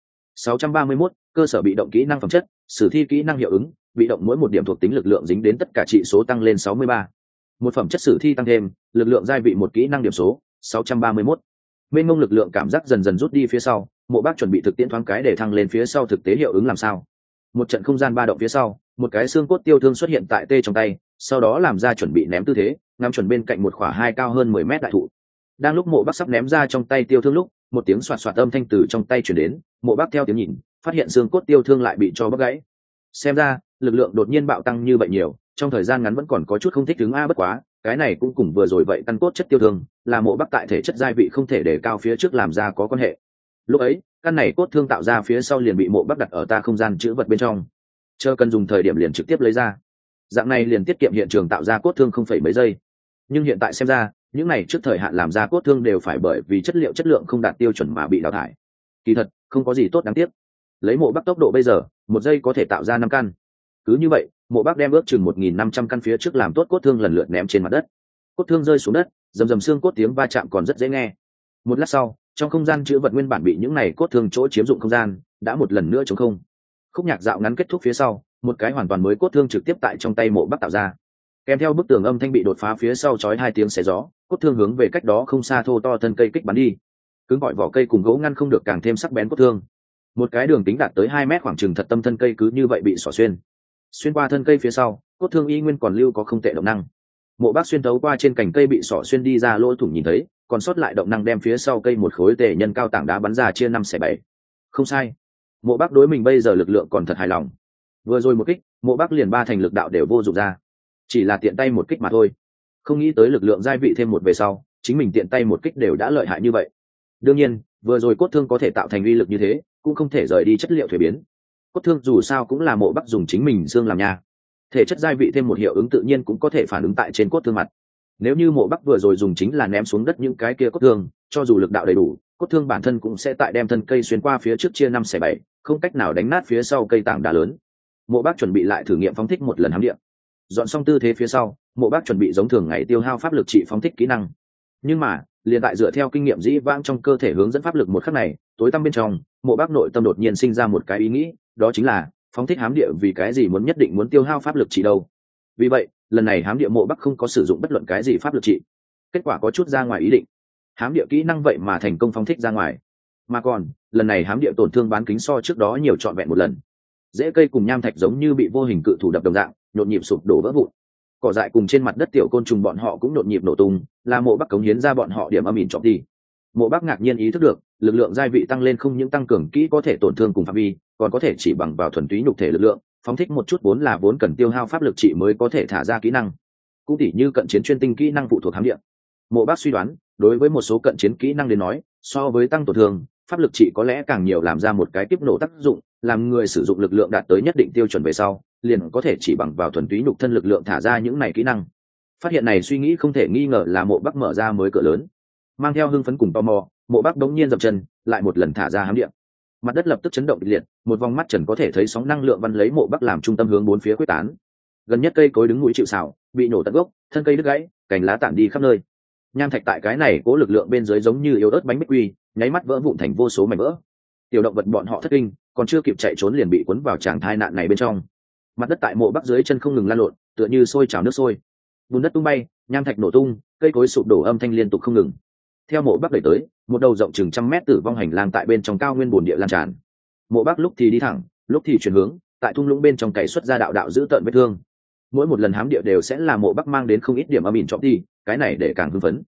631, cơ sở bị động kỹ năng phẩm chất, sử thi kỹ năng hiệu ứng, bị động mỗi một điểm thuộc tính lực lượng dính đến tất cả trị số tăng lên 63. Một phẩm chất sử thi tăng thêm, lực lượng giai vị một kỹ năng điểm số 631. Mênh mông lực lượng cảm giác dần dần rút đi phía sau, Mộ Bác chuẩn bị thực tiễn thoáng cái để thăng lên phía sau thực tế hiệu ứng làm sao. Một trận không gian ba động phía sau, một cái xương cốt tiêu thương xuất hiện tại tê trong tay, sau đó làm ra chuẩn bị ném tư thế, ngắm chuẩn bên cạnh một khỏa 2 cao hơn 10 mét đại thụ. Đang lúc Mộ Bác sắp ném ra trong tay tiêu thương lúc, một tiếng xoạt xoạt âm thanh từ trong tay truyền đến. Mộ Bác theo tiếng nhìn, phát hiện xương cốt tiêu thương lại bị cho bóc gãy. Xem ra lực lượng đột nhiên bạo tăng như vậy nhiều, trong thời gian ngắn vẫn còn có chút không thích ứng bất quá cái này cũng cùng vừa rồi vậy căn cốt chất tiêu thương là Mộ Bác tại thể chất giai vị không thể để cao phía trước làm ra có quan hệ. Lúc ấy căn này cốt thương tạo ra phía sau liền bị Mộ Bác đặt ở ta không gian chữ vật bên trong, chờ cần dùng thời điểm liền trực tiếp lấy ra, dạng này liền tiết kiệm hiện trường tạo ra cốt thương không phải mấy giây. Nhưng hiện tại xem ra những này trước thời hạn làm ra cốt thương đều phải bởi vì chất lượng không đạt tiêu chuẩn mà bị đào thải. Kỳ thật không có gì tốt đáng tiếc, lấy Mộ Bác tốc độ bây giờ 1 giây có thể tạo ra 5 căn. Cứ như vậy Mộ Bác đem ước chừng 1.500 căn phía trước làm tốt cốt thương lần lượt ném trên mặt đất. Cốt thương rơi xuống đất, rầm rầm xương cốt tiếng va chạm còn rất dễ nghe. Một lát sau, trong không gian chứa vật nguyên bản bị những này cốt thương chỗ chiếm dụng không gian đã một lần nữa trống không. Khúc nhạc dạo ngắn kết thúc phía sau, một cái hoàn toàn mới cốt thương trực tiếp tại trong tay Mộ Bác tạo ra, kèm theo bức tường âm thanh bị đột phá phía sau chói 2 tiếng xé gió, cốt thương hướng về cách đó không xa thô to thân cây kích bắn đi. Cứng gọi vỏ cây cùng gỗ ngăn không được càng thêm sắc bén cốt thương. Một cái đường tính đạt tới 2 mét khoảng chừng thật tâm thân cây cứ như vậy bị xỏ xuyên qua thân cây phía sau, cốt thương y nguyên còn lưu có không tệ động năng. Mộ Bác xuyên thấu qua trên cành cây bị xỏ xuyên đi ra lỗ thủng nhìn thấy, còn sót lại động năng đem phía sau cây một khối tề nhân cao tảng đá bắn ra chia 5/7. Không sai, Mộ Bác đối mình bây giờ lực lượng còn thật hài lòng. Vừa rồi một kích, Mộ Bác liền 3 thành lực đạo đều vô dụng ra, chỉ là tiện tay một kích mà thôi. Không nghĩ tới lực lượng giai vị thêm 1 về sau, chính mình tiện tay một kích đều đã lợi hại như vậy. Đương nhiên, vừa rồi cốt thương có thể tạo thành uy lực như thế, cũng không thể rời đi chất liệu thuế biến. Cốt thương dù sao cũng là Mộ Bác dùng chính mình xương làm nha, thể chất giai vị thêm 1 hiệu ứng tự nhiên cũng có thể phản ứng tại trên cốt thương mặt. Nếu như Mộ Bác vừa rồi dùng chính là ném xuống đất những cái kia cốt thương, cho dù lực đạo đầy đủ, cốt thương bản thân cũng sẽ tại đem thân cây xuyên qua phía trước chia 5/7, không cách nào đánh nát phía sau cây tảng đá lớn. Mộ Bác chuẩn bị lại thử nghiệm phóng thích một lần hám điện. Dọn xong tư thế phía sau, Mộ Bác chuẩn bị giống thường ngày tiêu hao pháp lực trị phóng thích kỹ năng. Nhưng mà liền tại dựa theo kinh nghiệm dĩ vãng trong cơ thể hướng dẫn pháp lực một khắc này, tối tăm bên trong Mộ Bác nội tâm đột nhiên sinh ra một cái ý nghĩ, đó chính là phóng thích hám địa vì cái gì muốn nhất định muốn tiêu hao pháp lực trị đâu. Vì vậy lần này hám địa Mộ Bác không có sử dụng bất luận cái gì pháp lực trị. Kết quả có chút ra ngoài ý định, hám địa kỹ năng vậy mà thành công phóng thích ra ngoài, mà còn lần này hám địa tổn thương bán kính so trước đó nhiều trọn vẹn 1 lần. Rễ cây cùng nham thạch giống như bị vô hình cự thủ đập đồng dạng nhộn nhịp sụp đổ vỡ vụn, cỏ dại cùng trên mặt đất tiểu côn trùng bọn họ cũng nhộn nhịp nổ tung, là Mộ Bác cống hiến ra bọn họ điểm âm ỉn trọng đi. Mộ Bác ngạc nhiên ý thức được lực lượng giai vị tăng lên không những tăng cường kỹ có thể tổn thương cùng phạm vi, còn có thể chỉ bằng vào thuần túy nhục thể lực lượng phóng thích một chút vốn cần tiêu hao pháp lực trị mới có thể thả ra kỹ năng. Cũng tỉ như cận chiến chuyên tinh kỹ năng phụ thuộc hám địa. Mộ Bác suy đoán đối với một số cận chiến kỹ năng đến nói, so với tăng tổn thương, pháp lực trị có lẽ càng nhiều làm ra một cái tiếp nổ tác dụng, làm người sử dụng lực lượng đạt tới nhất định tiêu chuẩn về sau liền có thể chỉ bằng vào thuần túy nhục thân lực lượng thả ra những này kỹ năng. Phát hiện này suy nghĩ không thể nghi ngờ là Mộ Bác mở ra mới cửa lớn. Mang theo hưng phấn cùng tò mò, Mộ Bác đống nhiên dậm chân lại một lần thả ra hám điện. Mặt đất lập tức chấn động kịch liệt, một vòng mắt trần có thể thấy sóng năng lượng văn lấy Mộ Bác làm trung tâm hướng 4 phía quyết tán. Gần nhất cây cối đứng núi chịu sào, bị nổ tận gốc, thân cây đứt gãy, cành lá tản đi khắp nơi. Nham thạch tại cái này cố lực lượng bên dưới giống như yếu ớt bánh bích quy, nháy mắt vỡ vụn thành vô số mảnh vỡ. Tiểu động vật bọn họ thất kinh, còn chưa kịp chạy trốn liền bị cuốn vào tràng thai nạn này bên trong. Mặt đất tại Mộ Bác dưới chân không ngừng lan lộn, tựa như sôi trào nước sôi. Bùn đất tung bay, nham thạch nổ tung, cây cối sụp đổ âm thanh liên tục không ngừng. Theo Mộ Bác đẩy tới, một đầu rộng chừng 100 mét tử vong hành lang tại bên trong cao nguyên bùn địa lan tràn. Mộ Bác lúc thì đi thẳng, lúc thì chuyển hướng, tại thung lũng bên trong cày xuất ra đạo đạo giữ tợn vết thương. Mỗi một lần hám địa đều sẽ là Mộ Bác mang đến không ít điểm âm ỉn trọng đi, cái này để càng hưng phấn.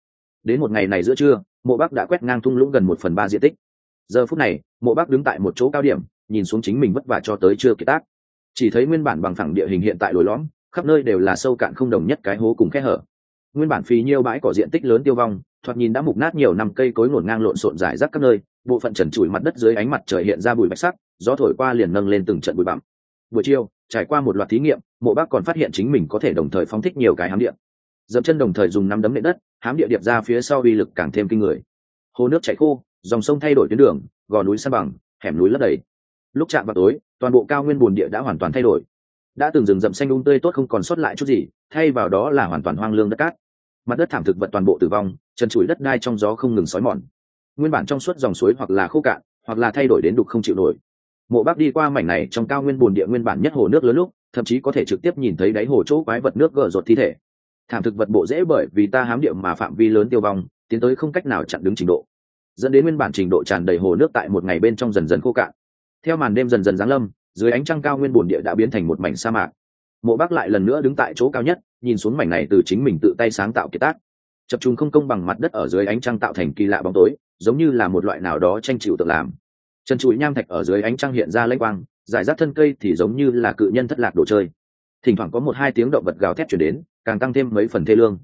Đến một ngày này giữa trưa, Mộ Bắc đã quét ngang thung lũng gần 1/3 diện tích. Giờ phút này, Mộ Bắc đứng tại một chỗ cao điểm, nhìn xuống chính mình vất vả cho tới chưa kiệt tác. Chỉ thấy nguyên bản bằng phẳng địa hình hiện tại lồi lõm, khắp nơi đều là sâu cạn không đồng nhất cái hố cùng khe hở. Nguyên bản phì nhiêu bãi cỏ diện tích lớn tiêu vong, thoạt nhìn đã mục nát nhiều năm, cây cối ngổn ngang lộn xộn rải rác các nơi, bộ phận trần trụi mặt đất dưới ánh mặt trời hiện ra bụi bạch sắc, gió thổi qua liền nâng lên từng trận bụi bặm. Buổi chiều, trải qua một loạt thí nghiệm, Mộ Bắc còn phát hiện chính mình có thể đồng thời phóng thích nhiều cái hám địa. Dậm chân đồng thời dùng nắm đấm nện đất, hám địa điệp ra phía sau uy lực càng thêm kinh người. Hồ nước chảy khô, dòng sông thay đổi tuyến đường, gò núi san bằng, hẻm núi lấp đầy. Lúc chạm vào tối, toàn bộ cao nguyên bùn địa đã hoàn toàn thay đổi. Đã từng rừng rậm xanh tươi tốt không còn sót lại chút gì, thay vào đó là hoàn toàn hoang lương đất cát. Mặt đất thảm thực vật toàn bộ tử vong, trần trụi đất đai trong gió không ngừng xói mòn. Nguyên bản trong suốt dòng suối hoặc là khô cạn, hoặc là thay đổi đến đục không chịu nổi. Mộ Bắc đi qua mảnh này trong cao nguyên bùn địa nguyên bản nhất hồ nước lớn lúc, thậm chí có thể trực tiếp nhìn thấy đáy hồ chỗ quái vật nước gờ rột thi thể. Thảm thực vật bộ dễ bởi vì ta hám địa mà phạm vi lớn tiêu vong, tiến tới không cách nào chặn đứng trình độ, dẫn đến nguyên bản trình độ tràn đầy hồ nước tại một ngày bên trong dần dần khô cạn. Theo màn đêm dần dần giáng lâm, dưới ánh trăng cao nguyên bùn địa đã biến thành một mảnh sa mạc. Mộ Bắc lại lần nữa đứng tại chỗ cao nhất, nhìn xuống mảnh này từ chính mình tự tay sáng tạo kiệt tác. Chập trùng không công bằng mặt đất ở dưới ánh trăng tạo thành kỳ lạ bóng tối, giống như là một loại nào đó tranh chịu tự làm. Chân chuỗi nham thạch ở dưới ánh trăng hiện ra lênh quang, giải rác thân cây thì giống như là cự nhân thất lạc đồ chơi. Thỉnh thoảng có một hai tiếng động vật gào thét truyền đến, càng tăng thêm mấy phần thê lương.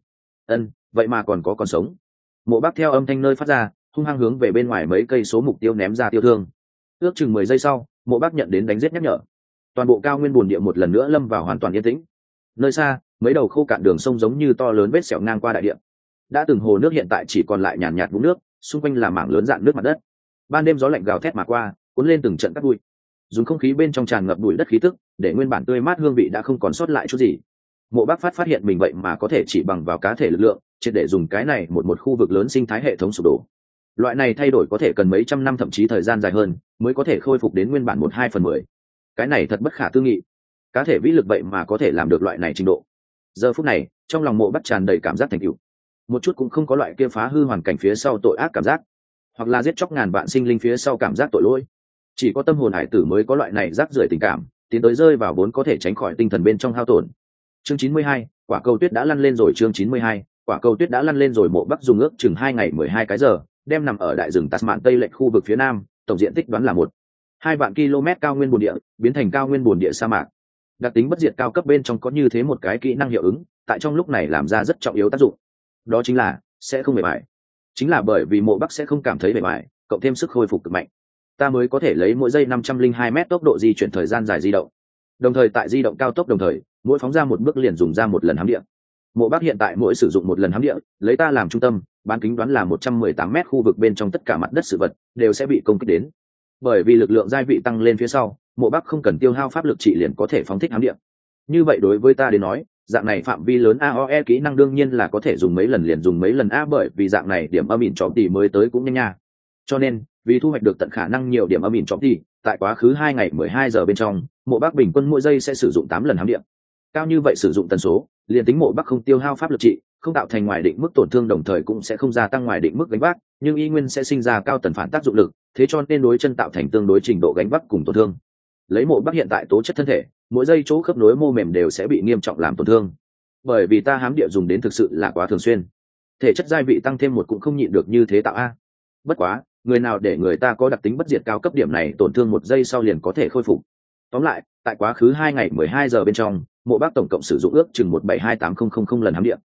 Vậy mà còn có sống. Mộ Bắc theo âm thanh nơi phát ra, hung hăng hướng về bên ngoài mấy cây số mục tiêu ném ra tiêu thương. Ước chừng 10 giây sau, Mộ Bắc nhận đến đánh giết nhắc nhở. Toàn bộ cao nguyên bùn địa một lần nữa lâm vào hoàn toàn yên tĩnh. Nơi xa, mấy đầu khô cạn đường sông giống như to lớn vết sẹo ngang qua đại địa. Đã từng hồ nước hiện tại chỉ còn lại nhàn nhạt vũng nước, xung quanh là mảng lớn dạn nước mặt đất. Ban đêm gió lạnh gào thét mà qua, cuốn lên từng trận cát bụi. Dùng không khí bên trong tràn ngập bụi đất khí tức, để nguyên bản tươi mát hương vị đã không còn sót lại chút gì. Mộ Bắc phát hiện mình vậy mà có thể chỉ bằng vào cá thể lực lượng, triệt để dùng cái này một khu vực lớn sinh thái hệ thống sụp đổ. Loại này thay đổi có thể cần mấy trăm năm thậm chí thời gian dài hơn, mới có thể khôi phục đến nguyên bản 1/2/10. Cái này thật bất khả tư nghị. Cá thể vĩ lực vậy mà có thể làm được loại này trình độ. Giờ phút này, trong lòng Mộ Bắc tràn đầy cảm giác thành tựu. Một chút cũng không có loại kia phá hư hoàn cảnh phía sau tội ác cảm giác, hoặc là giết chóc ngàn vạn sinh linh phía sau cảm giác tội lỗi. Chỉ có tâm hồn hải tử mới có loại này rác rưởi tình cảm, tiến tới rơi vào vốn có thể tránh khỏi tinh thần bên trong hao tổn. Chương 92, quả cầu tuyết đã lăn lên rồi. Chương 92, quả cầu tuyết đã lăn lên rồi. Mộ Bắc dùng ước chừng 2 ngày 12 cái giờ, đem nằm ở đại rừng Tasman Tây lệch khu vực phía nam, tổng diện tích đoán là 1-2 vạn km cao nguyên bùn địa, biến thành cao nguyên bùn địa sa mạc. Đặc tính bất diệt cao cấp bên trong có như thế một cái kỹ năng hiệu ứng, tại trong lúc này làm ra rất trọng yếu tác dụng. Đó chính là sẽ không mệt mỏi. Chính là bởi vì Mộ Bắc sẽ không cảm thấy mệt mỏi, cộng thêm sức hồi phục cực mạnh, ta mới có thể lấy mỗi giây 502 m tốc độ di chuyển thời gian dài di động. Đồng thời tại di động cao tốc đồng thời, mỗi phóng ra một bước liền dùng ra một lần hám địa. Mộ Bắc hiện tại mỗi sử dụng một lần hám địa, lấy ta làm trung tâm, bán kính đoán là 118 m khu vực bên trong tất cả mặt đất sự vật đều sẽ bị công kích đến. Bởi vì lực lượng giai vị tăng lên phía sau, Mộ Bắc không cần tiêu hao pháp lực trị liền có thể phóng thích hám địa. Như vậy đối với ta đến nói, dạng này phạm vi lớn AOE kỹ năng đương nhiên là có thể dùng mấy lần liền dùng mấy lần a, bởi vì dạng này điểm âm ỉn chó tỷ mới tới cũng nhanh nha. Cho nên, vì thu hoạch được tận khả năng nhiều điểm âm ỉn chó tỷ, tại quá khứ 2 ngày 12 giờ bên trong, Mộ Bắc bình quân mỗi giây sẽ sử dụng 8 lần hám điện. Cao như vậy sử dụng tần số, liền tính Mộ Bắc không tiêu hao pháp lực trị, không tạo thành ngoài định mức tổn thương, đồng thời cũng sẽ không gia tăng ngoài định mức gánh vác, nhưng y nguyên sẽ sinh ra cao tần phản tác dụng lực, thế cho nên đối chân tạo thành tương đối trình độ gánh vác cùng tổn thương. Lấy Mộ Bắc hiện tại tố chất thân thể, mỗi giây chỗ khớp nối mô mềm đều sẽ bị nghiêm trọng làm tổn thương. Bởi vì ta hám địa dùng đến thực sự là quá thường xuyên, thể chất giai vị tăng thêm một cũng không nhịn được như thế tạo a. Bất quá, người nào để người ta có đặc tính bất diệt cao cấp điểm này tổn thương 1 giây sau liền có thể khôi phục. Tóm lại, tại quá khứ 2 ngày 12 giờ bên trong, Mộ Bắc tổng cộng sử dụng ước chừng 1728000 lần hám địa.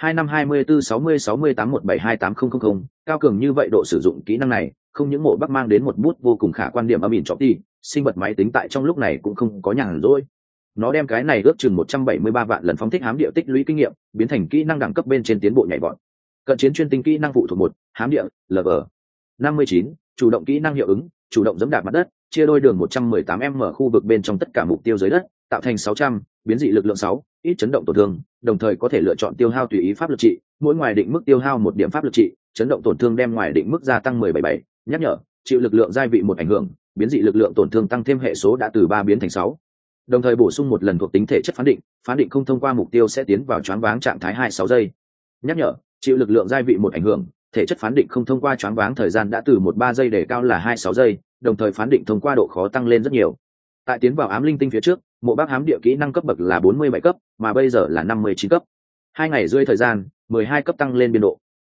25246068172800, cao cường như vậy độ sử dụng kỹ năng này, không những Mộ Bắc mang đến một bút vô cùng khả quan điểm âm ỉn chọc đi, sinh vật máy tính tại trong lúc này cũng không có nhàn rỗi. Nó đem cái này ước chừng 173 vạn lần phóng thích hám địa tích lũy kinh nghiệm, biến thành kỹ năng đẳng cấp bên trên tiến bộ nhảy vọt. Cận chiến chuyên tinh kỹ năng phụ thuộc 1, hám địa, LV. 59, chủ động kỹ năng hiệu ứng, chủ động giẫm đạp mặt đất, chia đôi đường 118m khu vực bên trong tất cả mục tiêu dưới đất, tạo thành 600, biến dị lực lượng 6, ít chấn động tổn thương, đồng thời có thể lựa chọn tiêu hao tùy ý pháp lực trị, mỗi ngoài định mức tiêu hao 1 điểm pháp lực trị, chấn động tổn thương đem ngoài định mức gia tăng 1077, nhắc nhở, chịu lực lượng giai vị 1 ảnh hưởng, biến dị lực lượng tổn thương tăng thêm hệ số đã từ 3 biến thành 6. Đồng thời bổ sung 1 lần thuộc tính thể chất phán định không thông qua mục tiêu sẽ tiến vào choáng váng trạng thái 26 giây. Nhắc nhở, chịu lực lượng giai vị 1 ảnh hưởng, thể chất phán định không thông qua choáng váng thời gian đã từ 13 giây để cao là 26 giây, đồng thời phán định thông qua độ khó tăng lên rất nhiều. Tại tiến vào ám linh tinh phía trước, Mộ Bắc hám địa kỹ năng cấp bậc là 47 cấp, mà bây giờ là 59 cấp. 2 ngày rưỡi thời gian, 12 cấp tăng lên biên độ.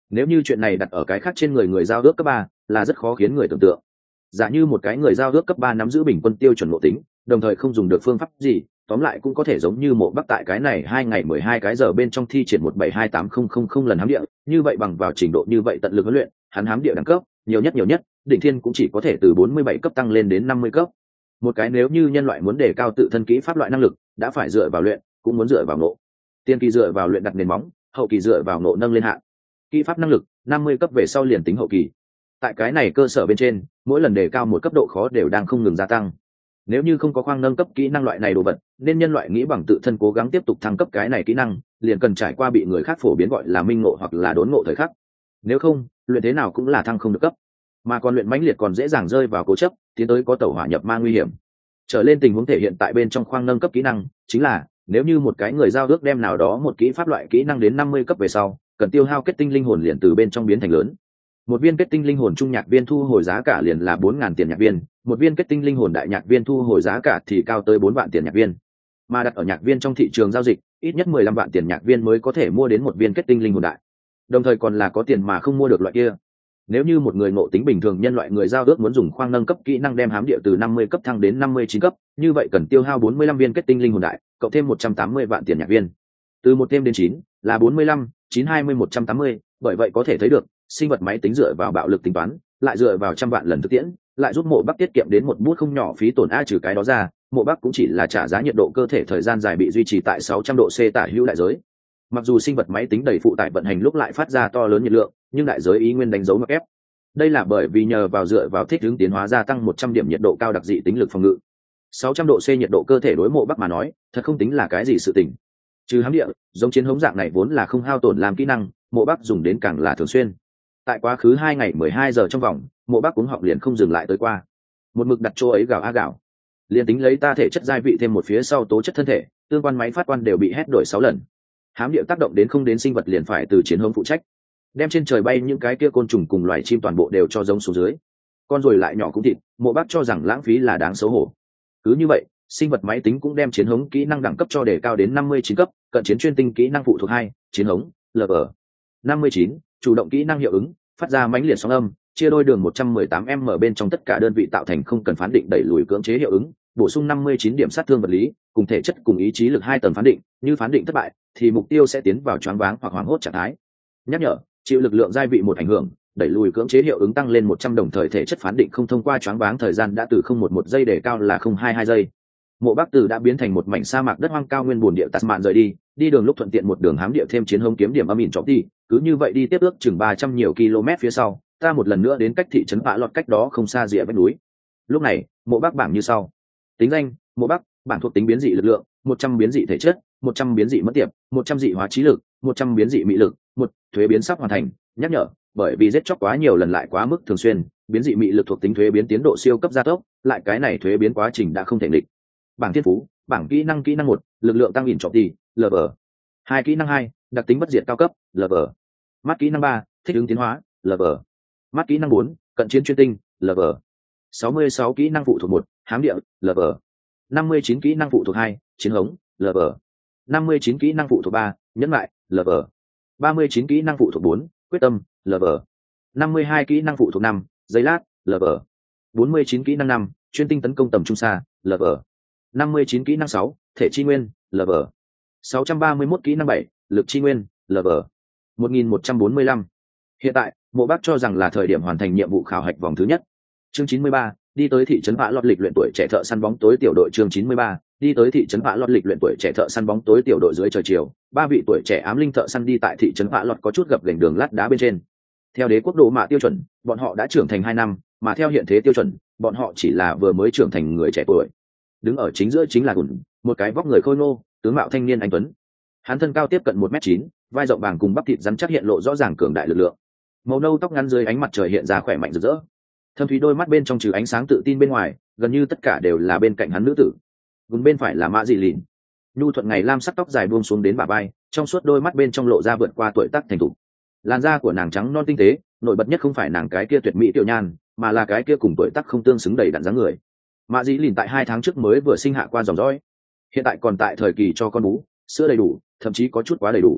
Nếu như chuyện này đặt ở cái khác trên người giao ước cấp 3, là rất khó khiến người tưởng tượng. Giả như một cái người giao ước cấp 3 nắm giữ bình quân tiêu chuẩn ngộ tính, đồng thời không dùng được phương pháp gì, tóm lại cũng có thể giống như Mộ Bắc tại cái này 2 ngày 12 cái giờ bên trong thi triển 1728000 lần hám địa, như vậy bằng vào trình độ như vậy tận lực huấn luyện, hắn hám địa đẳng cấp, nhiều nhất, đỉnh thiên cũng chỉ có thể từ 47 cấp tăng lên đến 50 cấp. Một cái nếu như nhân loại muốn đề cao tự thân kỹ pháp loại năng lực, đã phải dựa vào luyện, cũng muốn dựa vào ngộ. Tiên kỳ dựa vào luyện đặt nền móng, hậu kỳ dựa vào ngộ nâng lên hạn. Kỹ pháp năng lực 50 cấp về sau liền tính hậu kỳ. Tại cái này cơ sở bên trên, mỗi lần đề cao một cấp độ khó đều đang không ngừng gia tăng. Nếu như không có khoang nâng cấp kỹ năng loại này đồ vật, nên nhân loại nghĩ bằng tự thân cố gắng tiếp tục thăng cấp cái này kỹ năng, liền cần trải qua bị người khác phổ biến gọi là minh ngộ hoặc là đốn ngộ thời khắc. Nếu không, luyện thế nào cũng là thăng không được cấp, mà còn luyện mãnh liệt còn dễ dàng rơi vào cố chấp, tiến tới có tẩu hỏa nhập ma nguy hiểm. Trở lên tình huống thể hiện tại bên trong khoang nâng cấp kỹ năng, chính là nếu như một cái người giao ước đem nào đó một kỹ pháp loại kỹ năng đến 50 cấp về sau, cần tiêu hao kết tinh linh hồn liền từ bên trong biến thành lớn. Một viên kết tinh linh hồn trung nhạc viên thu hồi giá cả liền là 4000 tiền nhạc viên, một viên kết tinh linh hồn đại nhạc viên thu hồi giá cả thì cao tới 4 vạn tiền nhạc viên. Mà đặt ở nhạc viên trong thị trường giao dịch, ít nhất 15 vạn tiền nhạc viên mới có thể mua đến một viên kết tinh linh hồn đại. Đồng thời còn là có tiền mà không mua được loại kia. Nếu như một người ngộ tính bình thường nhân loại người giao ước muốn dùng khoang nâng cấp kỹ năng đem hám địa từ 50 cấp thăng đến 59 cấp, như vậy cần tiêu hao 45 viên kết tinh linh hồn đại, cộng thêm 180 vạn tiền nhạc viên. Từ 1 thêm đến 9 là 45, 9 20 180, bởi vậy có thể thấy được, sinh vật máy tính dựa vào bạo lực tính toán, lại dựa vào trăm vạn lần thực tiễn, lại giúp Mộ Bắc tiết kiệm đến một bút không nhỏ phí tổn a. Trừ cái đó ra, Mộ Bắc cũng chỉ là trả giá nhiệt độ cơ thể thời gian dài bị duy trì tại 600 độ C tả hữu đại giới. Mặc dù sinh vật máy tính đầy phụ tải vận hành lúc lại phát ra to lớn nhiệt lượng, nhưng đại giới ý nguyên đánh dấu mặc ép. Đây là bởi vì nhờ vào dựa vào thích ứng tiến hóa gia tăng 100 điểm nhiệt độ cao đặc dị tính lực phòng ngự. 600 độ C nhiệt độ cơ thể đối Mộ Bắc mà nói, thật không tính là cái gì sự tình. Trừ hám địa, giống chiến hống dạng này vốn là không hao tổn làm kỹ năng, Mộ Bắc dùng đến càng là thường xuyên. Tại quá khứ 2 ngày 12 giờ trong vòng, Mộ Bắc cuống họng liền không dừng lại tới qua. Một mực đặt chỗ ấy gào a gào. Liền tính lấy ta thể chất giai vị thêm một phía sau tố chất thân thể, tương quan máy phát quan đều bị hét đổi 6 lần. Hám địa tác động đến không đến sinh vật liền phải từ chiến hống phụ trách, đem trên trời bay những cái kia côn trùng cùng loài chim toàn bộ đều cho giống xuống dưới. Con rồi lại nhỏ cũng thịt, Mộ Bắc cho rằng lãng phí là đáng xấu hổ. Cứ như vậy, sinh vật máy tính cũng đem chiến hống kỹ năng đẳng cấp cho đề cao đến 59 cấp, cận chiến chuyên tinh kỹ năng phụ thuộc 2, chiến hống, LV. 59, chủ động kỹ năng hiệu ứng, phát ra mãnh liệt sóng âm, chia đôi đường 118m bên trong tất cả đơn vị tạo thành không cần phán định đẩy lùi cưỡng chế hiệu ứng, bổ sung 59 điểm sát thương vật lý, cùng thể chất cùng ý chí lực 2 tầng phán định, như phán định thất bại thì mục tiêu sẽ tiến vào choáng váng hoặc hoảng hốt trạng thái. Nhắc nhở, chịu lực lượng giai vị một ảnh hưởng, đẩy lùi cưỡng chế hiệu ứng tăng lên 100 đồng thời thể chất phán định không thông qua choáng váng thời gian đã từ 011 giây để cao là 022 giây. Mộ Bắc Từ đã biến thành một mảnh sa mạc đất hoang cao nguyên buồn địa Tasman rời đi đường lúc thuận tiện một đường hám địa thêm chiến hống kiếm điểm âm ỉn chọc đi, cứ như vậy đi tiếp ước chừng 300 nhiều km phía sau, ta một lần nữa đến cách thị trấn Vạ Lọt cách đó không xa rìa vách núi. Lúc này, Mộ Bắc bảng như sau: tính danh, Mộ Bắc, bảng thuộc tính biến dị lực lượng, 100 biến dị thể chất, 100 biến dị mất tiệp, 100 dị hóa trí lực, 100 biến dị mị lực, 1 thuế biến sắp hoàn thành. Nhắc nhở, bởi vì giết chóc quá nhiều lần lại quá mức thường xuyên, biến dị mị lực thuộc tính thuế biến tiến độ siêu cấp gia tốc, lại cái này thuế biến quá trình đã không thể nghịch. Bảng thiên phú, bảng kỹ năng 1, lực lượng tăng ỉn chọc đi, LV. 2 kỹ năng 2, đặc tính bất diệt cao cấp, LV. Mắt kỹ năng 3, thích ứng tiến hóa, LV. Mắt kỹ năng 4, cận chiến chuyên tinh, LV. 66 kỹ năng phụ thuộc 1, hám địa, LV. 59 kỹ năng phụ thuộc 2, chiến hống, LV. 59 kỹ năng phụ thuộc 3, nhẫn lại, LV. 39 kỹ năng phụ thuộc 4, quyết tâm, LV. 52 kỹ năng phụ thuộc 5, giây lát, LV. 49 kỹ năng 5, chuyên tinh tấn công tầm trung xa, LV. 59 kỹ năng 6, thể chi nguyên, LV. 631 kỹ năng 7, lực chi nguyên, LV. 1145. Hiện tại, Mộ Bắc cho rằng là thời điểm hoàn thành nhiệm vụ khảo hạch vòng thứ nhất. Chương 93, đi tới thị trấn Vạ Lọt lịch luyện tuổi trẻ thợ săn bóng tối tiểu đội. Chương 93, đi tới thị trấn Vạ Lọt lịch luyện tuổi trẻ thợ săn bóng tối tiểu đội. Dưới trời chiều, 3 vị tuổi trẻ ám linh thợ săn đi tại thị trấn Vạ Lọt có chút gập ghềnh đường lát đá bên trên. Theo đế quốc độ mạ tiêu chuẩn, bọn họ đã trưởng thành 2 năm, mà theo hiện thế tiêu chuẩn, bọn họ chỉ là vừa mới trưởng thành người trẻ tuổi. Đứng ở chính giữa chính là Gùn, một cái vóc người khôi ngô, tướng mạo thanh niên anh tuấn. Hắn thân cao tiếp cận 1m9, vai rộng vàng cùng bắp thịt rắn chắc hiện lộ rõ ràng cường đại lực lượng. Màu nâu tóc ngắn dưới ánh mặt trời hiện ra khỏe mạnh rực rỡ. Thâm thúy đôi mắt bên trong trừ ánh sáng tự tin bên ngoài, gần như tất cả đều là bên cạnh hắn nữ tử. Gùn bên phải là Mã Dị Lìn, nhu thuận ngày lam sắc tóc dài buông xuống đến bả vai, trong suốt đôi mắt bên trong lộ ra vượt qua tuổi tác thành thục. Làn da của nàng trắng non tinh tế, nổi bật nhất không phải nàng cái kia tuyệt mỹ tiểu nhan, mà là cái kia cùng tuổi tác không tương xứng đầy đặn dáng người. Mã Dĩ Lìn tại 2 tháng trước mới vừa sinh hạ qua dòng dõi, hiện tại còn tại thời kỳ cho con bú, sữa đầy đủ, thậm chí có chút quá đầy đủ.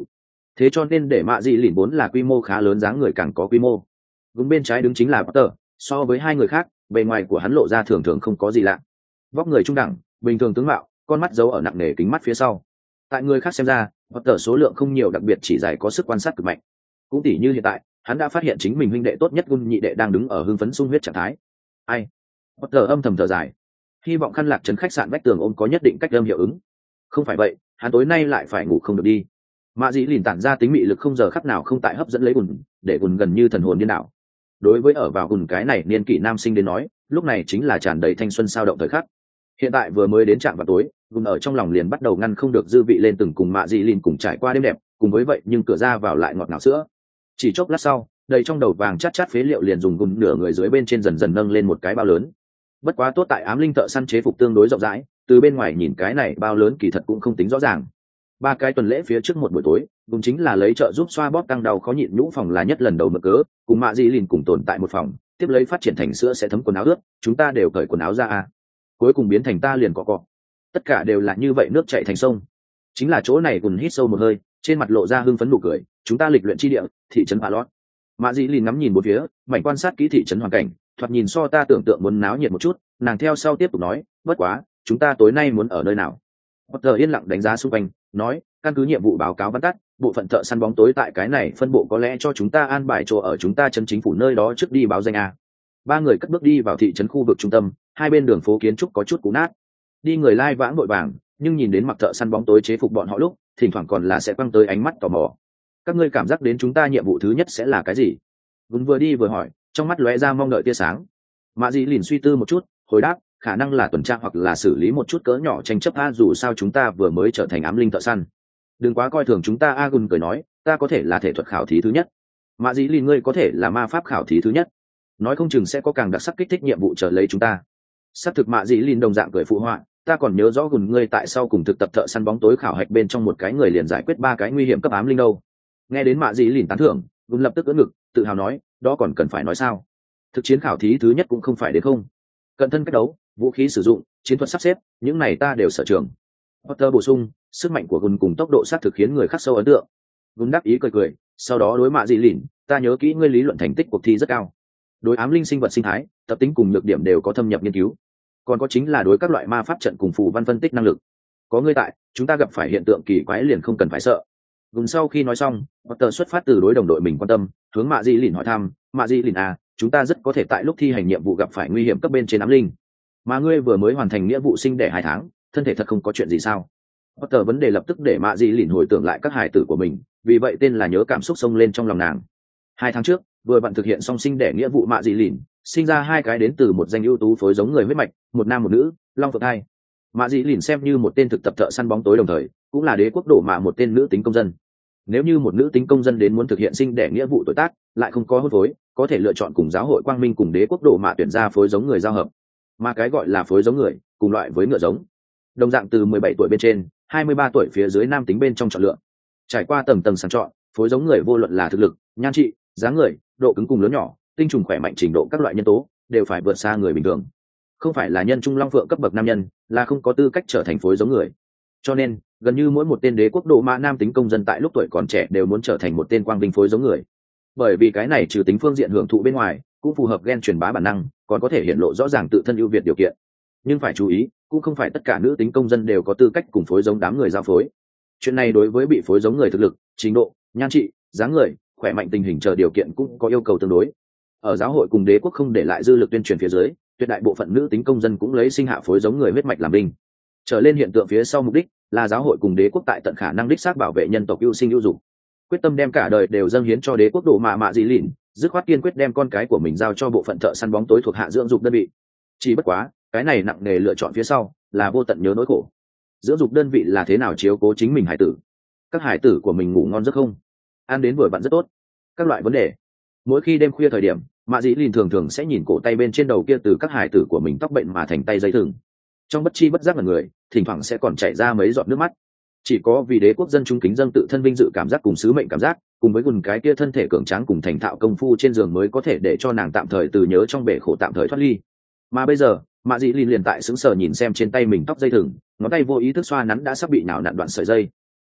thế cho nên để mạ dị lìn vốn là quy mô khá lớn, dáng người càng có quy mô. Gúng bên trái đứng chính là Potter, so với hai người khác bề ngoài của hắn lộ ra thường thường không có gì lạ, vóc người trung đẳng, bình thường tướng mạo, con mắt giấu ở nặng nề kính mắt phía sau. Tại người khác xem ra Potter số lượng không nhiều, đặc biệt chỉ dài có sức quan sát cực mạnh. Cũng tỉ như hiện tại hắn đã phát hiện chính mình huynh đệ tốt nhất Gun nhị đệ đang đứng ở hưng phấn sung huyết trạng thái. Ai? Potter âm thầm thở dài, hy vọng khăn lạc trấn khách sạn vách tường ôm có nhất định cách âm hiệu ứng. Không phải vậy hắn tối nay lại phải ngủ không được đi. Mạ dĩ lìn tản ra tính mị lực không giờ khắc nào không tại hấp dẫn lấy Gun, để Gun gần như thần hồn điên đảo. Đối với ở vào Gun cái này niên kỷ nam sinh đến nói, lúc này chính là tràn đầy thanh xuân sao động thời khắc. Hiện tại vừa mới đến trạm vào tối, Gun ở trong lòng liền bắt đầu ngăn không được dư vị lên từng cùng Mạ dĩ lìn cùng trải qua đêm đẹp, cùng với vậy nhưng cửa ra vào lại ngọt ngào sữa. Chỉ chốc lát sau, đầy trong đầu vàng chát chát phế liệu liền dùng Gun nửa người dưới bên trên dần dần nâng lên một cái bao lớn. Bất quá tốt tại ám linh thợ săn chế phục tương đối rộng rãi, từ bên ngoài nhìn cái này bao lớn kỳ thật cũng không tính rõ ràng. 3 cái tuần lễ phía trước một buổi tối, Gun chính là lấy trợ giúp xoa bóp căng đau khó nhịn nhũ phòng là nhất lần đầu mở cớ, cùng Mạ dĩ lìn cùng tồn tại một phòng, tiếp lấy phát triển thành sữa sẽ thấm quần áo ướt, chúng ta đều cởi quần áo ra à. Cuối cùng biến thành ta liền cọ. Tất cả đều là như vậy, nước chảy thành sông. Chính là chỗ này. Gun hít sâu một hơi, trên mặt lộ ra hưng phấn nụ cười, chúng ta lịch luyện chi địa, thị trấn Palot. Mạ dĩ lìn ngắm nhìn bốn phía, mảnh quan sát kỹ thị trấn hoàn cảnh, thoạt nhìn so ta tưởng tượng muốn náo nhiệt một chút. Nàng theo sau tiếp tục nói, bất quá chúng ta tối nay muốn ở nơi nào? Potter yên lặng đánh giá xung quanh, nói, căn cứ nhiệm vụ báo cáo văn tắt, bộ phận thợ săn bóng tối tại cái này phân bộ có lẽ cho chúng ta an bài chỗ ở chúng ta trấn chính phủ nơi đó trước đi báo danh a. 3 người cất bước đi vào thị trấn khu vực trung tâm, hai bên đường phố kiến trúc có chút cũ nát, đi người lai vãng vội vàng, nhưng nhìn đến mặc thợ săn bóng tối chế phục bọn họ lúc, thỉnh thoảng còn là sẽ quăng tới ánh mắt tò mò. Các ngươi cảm giác đến chúng ta nhiệm vụ thứ nhất sẽ là cái gì? Gun vừa đi vừa hỏi, trong mắt lóe ra mong đợi tia sáng. Mạ dĩ lìn suy tư một chút, hồi đáp, khả năng là tuần tra hoặc là xử lý một chút cỡ nhỏ tranh chấp a, dù sao chúng ta vừa mới trở thành ám linh thợ săn. Đừng quá coi thường chúng ta a. Gun cười nói, ta có thể là thể thuật khảo thí thứ nhất, Mạ dĩ lìn ngươi có thể là ma pháp khảo thí thứ nhất, nói không chừng sẽ có càng đặc sắc kích thích nhiệm vụ chờ lấy chúng ta. Xác thực. Mạ dĩ lìn đồng dạng cười phụ họa, ta còn nhớ rõ Gun ngươi tại sau cùng thực tập thợ săn bóng tối khảo hạch bên trong một cái người liền giải quyết 3 cái nguy hiểm cấp ám linh đâu. Nghe đến Mạ dĩ lìn tán thưởng, Gun lập tức ưỡn ngực, tự hào nói, đó còn cần phải nói sao, thực chiến khảo thí thứ nhất cũng không phải đến không. Cận thân cách đấu, vũ khí sử dụng, chiến thuật sắp xếp, những này ta đều sở trường. Potter bổ sung, sức mạnh của Gun cùng tốc độ sát thực khiến người khắc sâu ấn tượng. Gun đáp ý cười cười, sau đó đối Mạ dĩ lìn, ta nhớ kỹ ngươi lý luận thành tích cuộc thi rất cao, đối ám linh sinh vật sinh thái, tập tính cùng nhược điểm đều có thâm nhập nghiên cứu, còn có chính là đối các loại ma pháp trận cùng phù văn phân tích năng lực. Có ngươi tại, chúng ta gặp phải hiện tượng kỳ quái liền không cần phải sợ. Gun sau khi nói xong, Potter xuất phát từ đối đồng đội mình quan tâm, hướng Mạ dĩ lìn hỏi thăm, Mạ dĩ lìn à, chúng ta rất có thể tại lúc thi hành nhiệm vụ gặp phải nguy hiểm cấp bên trên ám linh, mà ngươi vừa mới hoàn thành nghĩa vụ sinh đẻ 2 tháng, thân thể thật không có chuyện gì sao? Potter vấn đề lập tức để Mạ dĩ lìn hồi tưởng lại các hài tử của mình, vì vậy tên là nhớ cảm xúc xông lên trong lòng nàng. 2 tháng trước, vừa bạn thực hiện xong sinh đẻ nghĩa vụ, Mạ dĩ lìn sinh ra 2 cái đến từ một danh ưu tú phối giống người huyết mạch, một nam một nữ, long phượng thai. Mạ dĩ lìn xem như một tên thực tập thợ săn bóng tối đồng thời cũng là đế quốc đổ mạ một tên nữ tính công dân. Nếu như một nữ tính công dân đến muốn thực hiện sinh đẻ nghĩa vụ tuổi tác, lại không có hôn phối, có thể lựa chọn cùng giáo hội quang minh cùng đế quốc đổ mạ tuyển ra phối giống người giao hợp. Mà cái gọi là phối giống người, cùng loại với ngựa giống, đồng dạng từ 17 tuổi bên trên, 23 tuổi phía dưới nam tính bên trong chọn lựa. Trải qua tầng tầng sàng chọn, phối giống người vô luận là thực lực, nhan trị, dáng người, độ cứng cùng lớn nhỏ, tinh trùng khỏe mạnh, trình độ các loại nhân tố đều phải vượt xa người bình thường. Không phải là nhân trung long phượng cấp bậc nam nhân, là không có tư cách trở thành phối giống người. Cho nên, gần như mỗi một tên đế quốc độ mạ nam tính công dân tại lúc tuổi còn trẻ đều muốn trở thành một tên quang vinh phối giống người. Bởi vì cái này trừ tính phương diện hưởng thụ bên ngoài, cũng phù hợp gen truyền bá bản năng, còn có thể hiện lộ rõ ràng tự thân ưu việt điều kiện. Nhưng phải chú ý, cũng không phải tất cả nữ tính công dân đều có tư cách cùng phối giống đám người giao phối. Chuyện này đối với bị phối giống người thực lực, trình độ, nhan trị, dáng người, khỏe mạnh, tình hình chờ điều kiện cũng có yêu cầu tương đối. Ở giáo hội cùng đế quốc không để lại dư lực tuyên truyền phía dưới, tuyệt đại bộ phận nữ tính công dân cũng lấy sinh hạ phối giống người huyết mạch làm binh. Trở lên hiện tượng phía sau mục đích là giáo hội cùng đế quốc tại tận khả năng đích xác bảo vệ nhân tộc ưu sinh ưu dục, quyết tâm đem cả đời đều dâng hiến cho đế quốc độ Mạ dĩ lìn, dứt khoát kiên quyết đem con cái của mình giao cho bộ phận thợ săn bóng tối thuộc hạ dưỡng dục đơn vị. Chỉ bất quá, cái này nặng nề lựa chọn phía sau là vô tận nhớ nỗi khổ. Dưỡng dục đơn vị là thế nào chiếu cố chính mình hải tử? Các hải tử của mình ngủ ngon giấc không? Ăn đến vừa vặn rất tốt. Các loại vấn đề. Mỗi khi đêm khuya thời điểm, Mạ dĩ lìn thường sẽ nhìn cổ tay bên trên đầu kia từ các hải tử của mình tóc bệnh mà thành tay dây thừng. Trong bất chi bất giác là người, thỉnh thoảng sẽ còn chảy ra mấy giọt nước mắt. Chỉ có vì đế quốc dân chúng kính dâng tự thân vinh dự cảm giác cùng sứ mệnh cảm giác, cùng với Gun cái kia thân thể cường tráng cùng thành thạo công phu trên giường mới có thể để cho nàng tạm thời từ nhớ trong bể khổ tạm thời thoát ly. Mà bây giờ, Mạ dĩ lìn liền tại sững sờ nhìn xem trên tay mình tóc dây thừng, ngón tay vô ý thức xoa nắn đã sắp bị nào nặn đoạn sợi dây.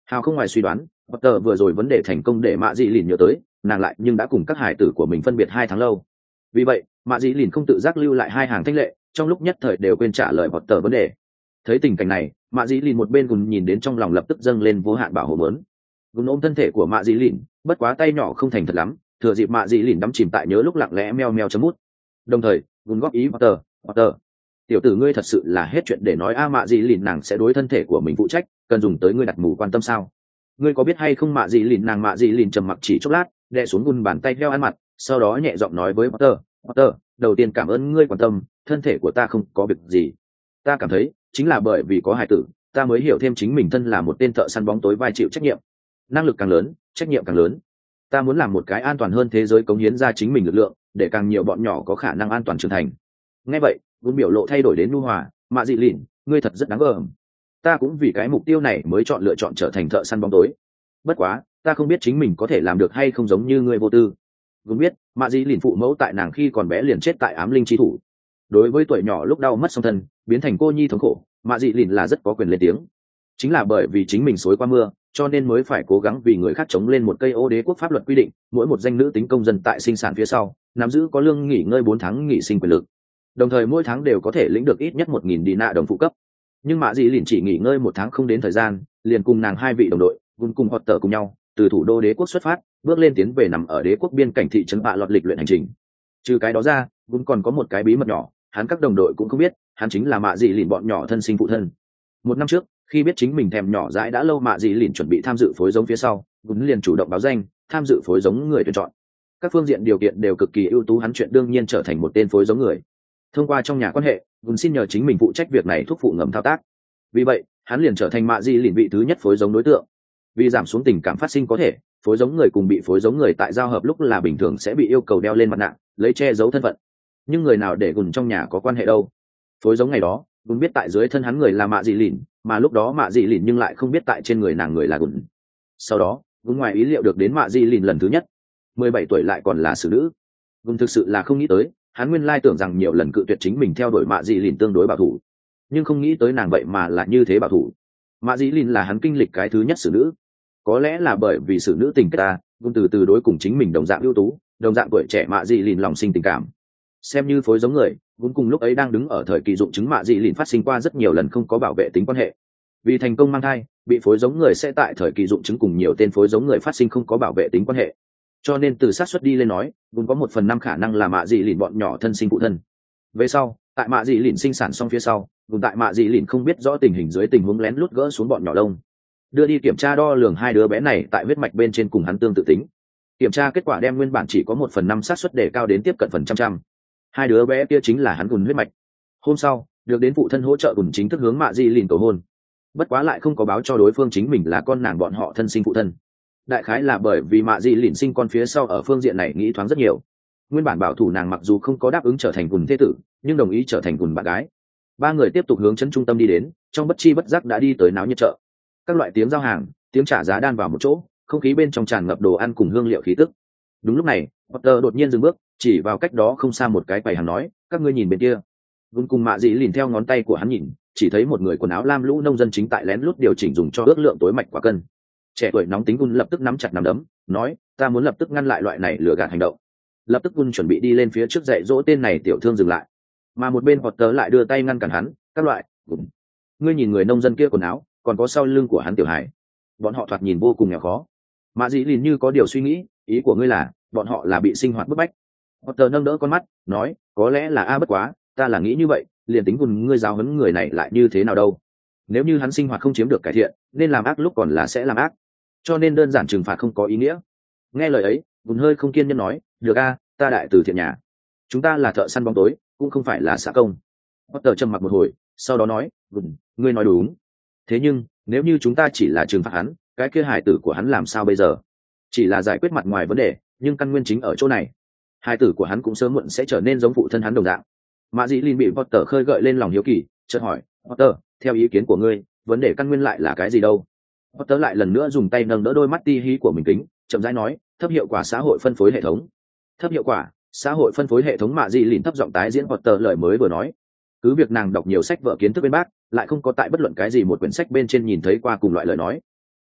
hào không ngoài suy đoán, Potter vừa rồi vấn đề thành công để mạ dị lìn nhớ tới nàng lại nhưng đã cùng các hải tử của mình phân biệt 2 tháng lâu. Vì vậy mạ dị lìn không tự giác lưu lại 2 hàng thanh lệ, trong lúc nhất thời đều quên trả lời Potter vấn đề. Thấy tình cảnh này, mạ dị lìn một bên gùn nhìn đến trong lòng lập tức dâng lên vô hạn bảo hộ mớn. Gùn ôm thân thể của mạ dị lìn, bất quá tay nhỏ không thành thật lắm, thừa dịp mạ dị lìn đắm chìm tại nhớ lúc lặng lẽ meo meo chấm mút. Đồng thời gùn góp ý Potter, tiểu tử ngươi thật sự là hết chuyện để nói a. Mạ dị lìn nàng sẽ đối thân thể của mình phụ trách, cần dùng tới ngươi đặt mù quan tâm sao? Ngươi có biết hay không? Mạ dị lìn trầm mặc chỉ chốc lát, đè xuống gùn bàn tay theo ăn mặt, sau đó nhẹ giọng nói với Potter, đầu tiên cảm ơn ngươi quan tâm, thân thể của ta không có việc gì. Ta cảm thấy chính là bởi vì có hải tử, ta mới hiểu thêm chính mình thân là một tên thợ săn bóng tối vai chịu trách nhiệm, năng lực càng lớn trách nhiệm càng lớn. Ta muốn làm một cái an toàn hơn thế giới, cống hiến ra chính mình lực lượng để càng nhiều bọn nhỏ có khả năng an toàn trưởng thành. Nghe vậy gùn biểu lộ thay đổi đến nhu hòa. Mạ dị lìn, ngươi thật rất đáng gờm, ta cũng vì cái mục tiêu này mới lựa chọn trở thành thợ săn bóng tối. Bất quá ta không biết chính mình có thể làm được hay không, giống như ngươi vô tư. Gùn biết mạ dị lìn phụ mẫu tại nàng khi còn bé liền chết tại ám linh chi thủ. Đối với tuổi nhỏ lúc đau mất song thân biến thành cô nhi thống khổ, mạ dị lìn là rất có quyền lên tiếng. Chính là bởi vì chính mình xối qua mưa cho nên mới phải cố gắng vì người khác chống lên một cây ô đế quốc pháp luật quy định mỗi một danh nữ tính công dân tại sinh sản phía sau nắm giữ có lương nghỉ ngơi 4 tháng nghỉ sinh quyền lực, đồng thời mỗi tháng đều có thể lĩnh được ít nhất 1.000 đi nạ đồng phụ cấp. Nhưng mạ dị lìn chỉ nghỉ ngơi 1 tháng không đến thời gian, liền cùng nàng 2 vị đồng đội gùn cùng Potter cùng nhau từ thủ đô đế quốc xuất phát, bước lên tiến về nằm ở đế quốc biên cảnh thị trấn bạ lọt lịch luyện hành trình. Trừ cái đó ra gùn còn có một cái bí mật nhỏ, hắn các đồng đội cũng không biết, hắn chính là mạ dị lìn bọn nhỏ thân sinh phụ thân. 1 năm trước khi biết chính mình thèm nhỏ dãi đã lâu, mạ dị lìn chuẩn bị tham dự phối giống phía sau, gùn liền chủ động báo danh tham dự phối giống người tuyển chọn. Các phương diện điều kiện đều cực kỳ ưu tú, hắn chuyện đương nhiên trở thành một tên phối giống người. Thông qua trong nhà quan hệ, gùn xin nhờ chính mình phụ trách việc này, thúc phụ ngầm thao tác. Vì vậy hắn liền trở thành mạ dị lìn vị thứ nhất phối giống đối tượng. Vì giảm xuống tình cảm phát sinh có thể, phối giống người cùng bị phối giống người tại giao hợp lúc là bình thường sẽ bị yêu cầu đeo lên mặt nạ lấy che giấu thân phận. Nhưng người nào để gùn trong nhà có quan hệ đâu? Phối giống ngày đó gùn biết tại dưới thân hắn người là mạ dị lìn, mà lúc đó mạ dị lìn nhưng lại không biết tại trên người nàng người là gùn. Sau đó gùn ngoài ý liệu được đến mạ dị lìn lần thứ nhất 17 tuổi lại còn là xử nữ. Gùn thực sự là không nghĩ tới, hắn nguyên lai tưởng rằng nhiều lần cự tuyệt chính mình theo đuổi mạ dị lìn tương đối bảo thủ, nhưng không nghĩ tới nàng vậy mà là như thế bảo thủ. Mạ dị lìn là hắn kinh lịch cái thứ nhất xử nữ. Có lẽ là bởi vì xử nữ tình kết ta, gùn từ từ đối cùng chính mình đồng dạng ưu tú đồng dạng tuổi trẻ mạ dị lìn lòng sinh tình cảm. Xem như phối giống người, gùn cùng lúc ấy đang đứng ở thời kỳ dụng chứng, mạ dị lìn phát sinh qua rất nhiều lần không có bảo vệ tính quan hệ. Vì thành công mang thai, bị phối giống người sẽ tại thời kỳ dụng chứng cùng nhiều tên phối giống người phát sinh không có bảo vệ tính quan hệ, cho nên từ xác suất đi lên nói gùn có 1/5 khả năng là mạ dị lìn bọn nhỏ thân sinh phụ thân. Về sau tại mạ dị lìn sinh sản xong phía sau, gùn tại mạ dị lìn không biết rõ tình hình dưới tình huống lén lút gỡ xuống bọn nhỏ lông, đưa đi kiểm tra đo lường 2 đứa bé này tại huyết mạch bên trên cùng hắn tương tự tính. Kiểm tra kết quả đem nguyên bản chỉ có 1/5 xác suất để cao đến tiếp cận 100%. 2 đứa bé kia chính là hắn gùn huyết mạch. Hôm sau được đến phụ thân hỗ trợ, gùn chính thức hướng mạ dị lìn cầu hôn. Bất quá lại không có báo cho đối phương chính mình là con nàng bọn họ thân sinh phụ thân. Đại khái là bởi vì mạ dị lìn sinh con phía sau ở phương diện này nghĩ thoáng rất nhiều. Nguyên bản bảo thủ nàng mặc dù không có đáp ứng trở thành gùn thế tử, nhưng đồng ý trở thành gùn bạn gái. 3 người tiếp tục hướng trấn trung tâm đi đến, trong bất chi bất giác đã đi tới náo nhiệt chợ. Các loại tiếng giao hàng, tiếng trả giá đan vào một chỗ, không khí bên trong tràn ngập đồ ăn cùng hương liệu khí tức. Đúng lúc này Potter đột nhiên dừng bước, chỉ vào cách đó không xa một cái quầy hàng nói, các ngươi nhìn bên kia. Gùn cùng mạ dị lìn theo ngón tay của hắn nhìn, chỉ thấy một người quần áo lam lũ nông dân chính tại lén lút điều chỉnh dùng cho ước lượng tối mạch quả cân. Trẻ tuổi nóng tính Gùn lập tức nắm chặt nắm đấm, nói, ta muốn lập tức ngăn lại loại này lừa gạt hành động. Lập tức Gùn chuẩn bị đi lên phía trước dạy dỗ tên này tiểu thương dừng lại, mà một bên Potter lại đưa tay ngăn cản hắn, các loại, Gùn, ngươi nhìn người nông dân kia quần áo, còn có sau lưng của hắn tiểu hài, bọn họ thoạt nhìn vô cùng nghèo khó. Mạ dị lìn như có điều suy nghĩ, ý của ngươi là bọn họ là bị sinh hoạt bức bách? Potter nâng đỡ con mắt, nói, có lẽ là bất quá ta là nghĩ như vậy, liền tính Gùn ngươi giáo huấn người này lại như thế nào đâu? Nếu như hắn sinh hoạt không chiếm được cải thiện, nên làm ác lúc còn là sẽ làm ác, cho nên đơn giản trừng phạt không có ý nghĩa. Nghe lời ấy Gùn hơi không kiên nhẫn nói, được ta đại từ thiện nhà, chúng ta là thợ săn bóng tối, cũng không phải là xã công. Potter trầm mặc một hồi, sau đó nói, Gùn, ngươi nói đúng, thế nhưng nếu như chúng ta chỉ là trừng phạt hắn, cái kia hải tử của hắn làm sao bây giờ? Chỉ là giải quyết mặt ngoài vấn đề, nhưng căn nguyên chính ở chỗ này, hải tử của hắn cũng sớm muộn sẽ trở nên giống phụ thân hắn đồng dạng. Mạ dị lìn bị Potter khơi gợi lên lòng hiếu kỳ, chợt hỏi, Potter, theo ý kiến của ngươi, vấn đề căn nguyên lại là cái gì đâu? Potter lại lần nữa dùng tay nâng đỡ đôi mắt ti hí của mình kính, chậm rãi nói, thấp hiệu quả xã hội phân phối hệ thống. Thấp hiệu quả xã hội phân phối hệ thống? Mạ dị lìn thấp giọng tái diễn Potter lời mới vừa nói. Cứ việc nàng đọc nhiều sách vở kiến thức bên bác, lại không có tại bất luận cái gì một quyển sách bên trên nhìn thấy qua cùng loại lời nói.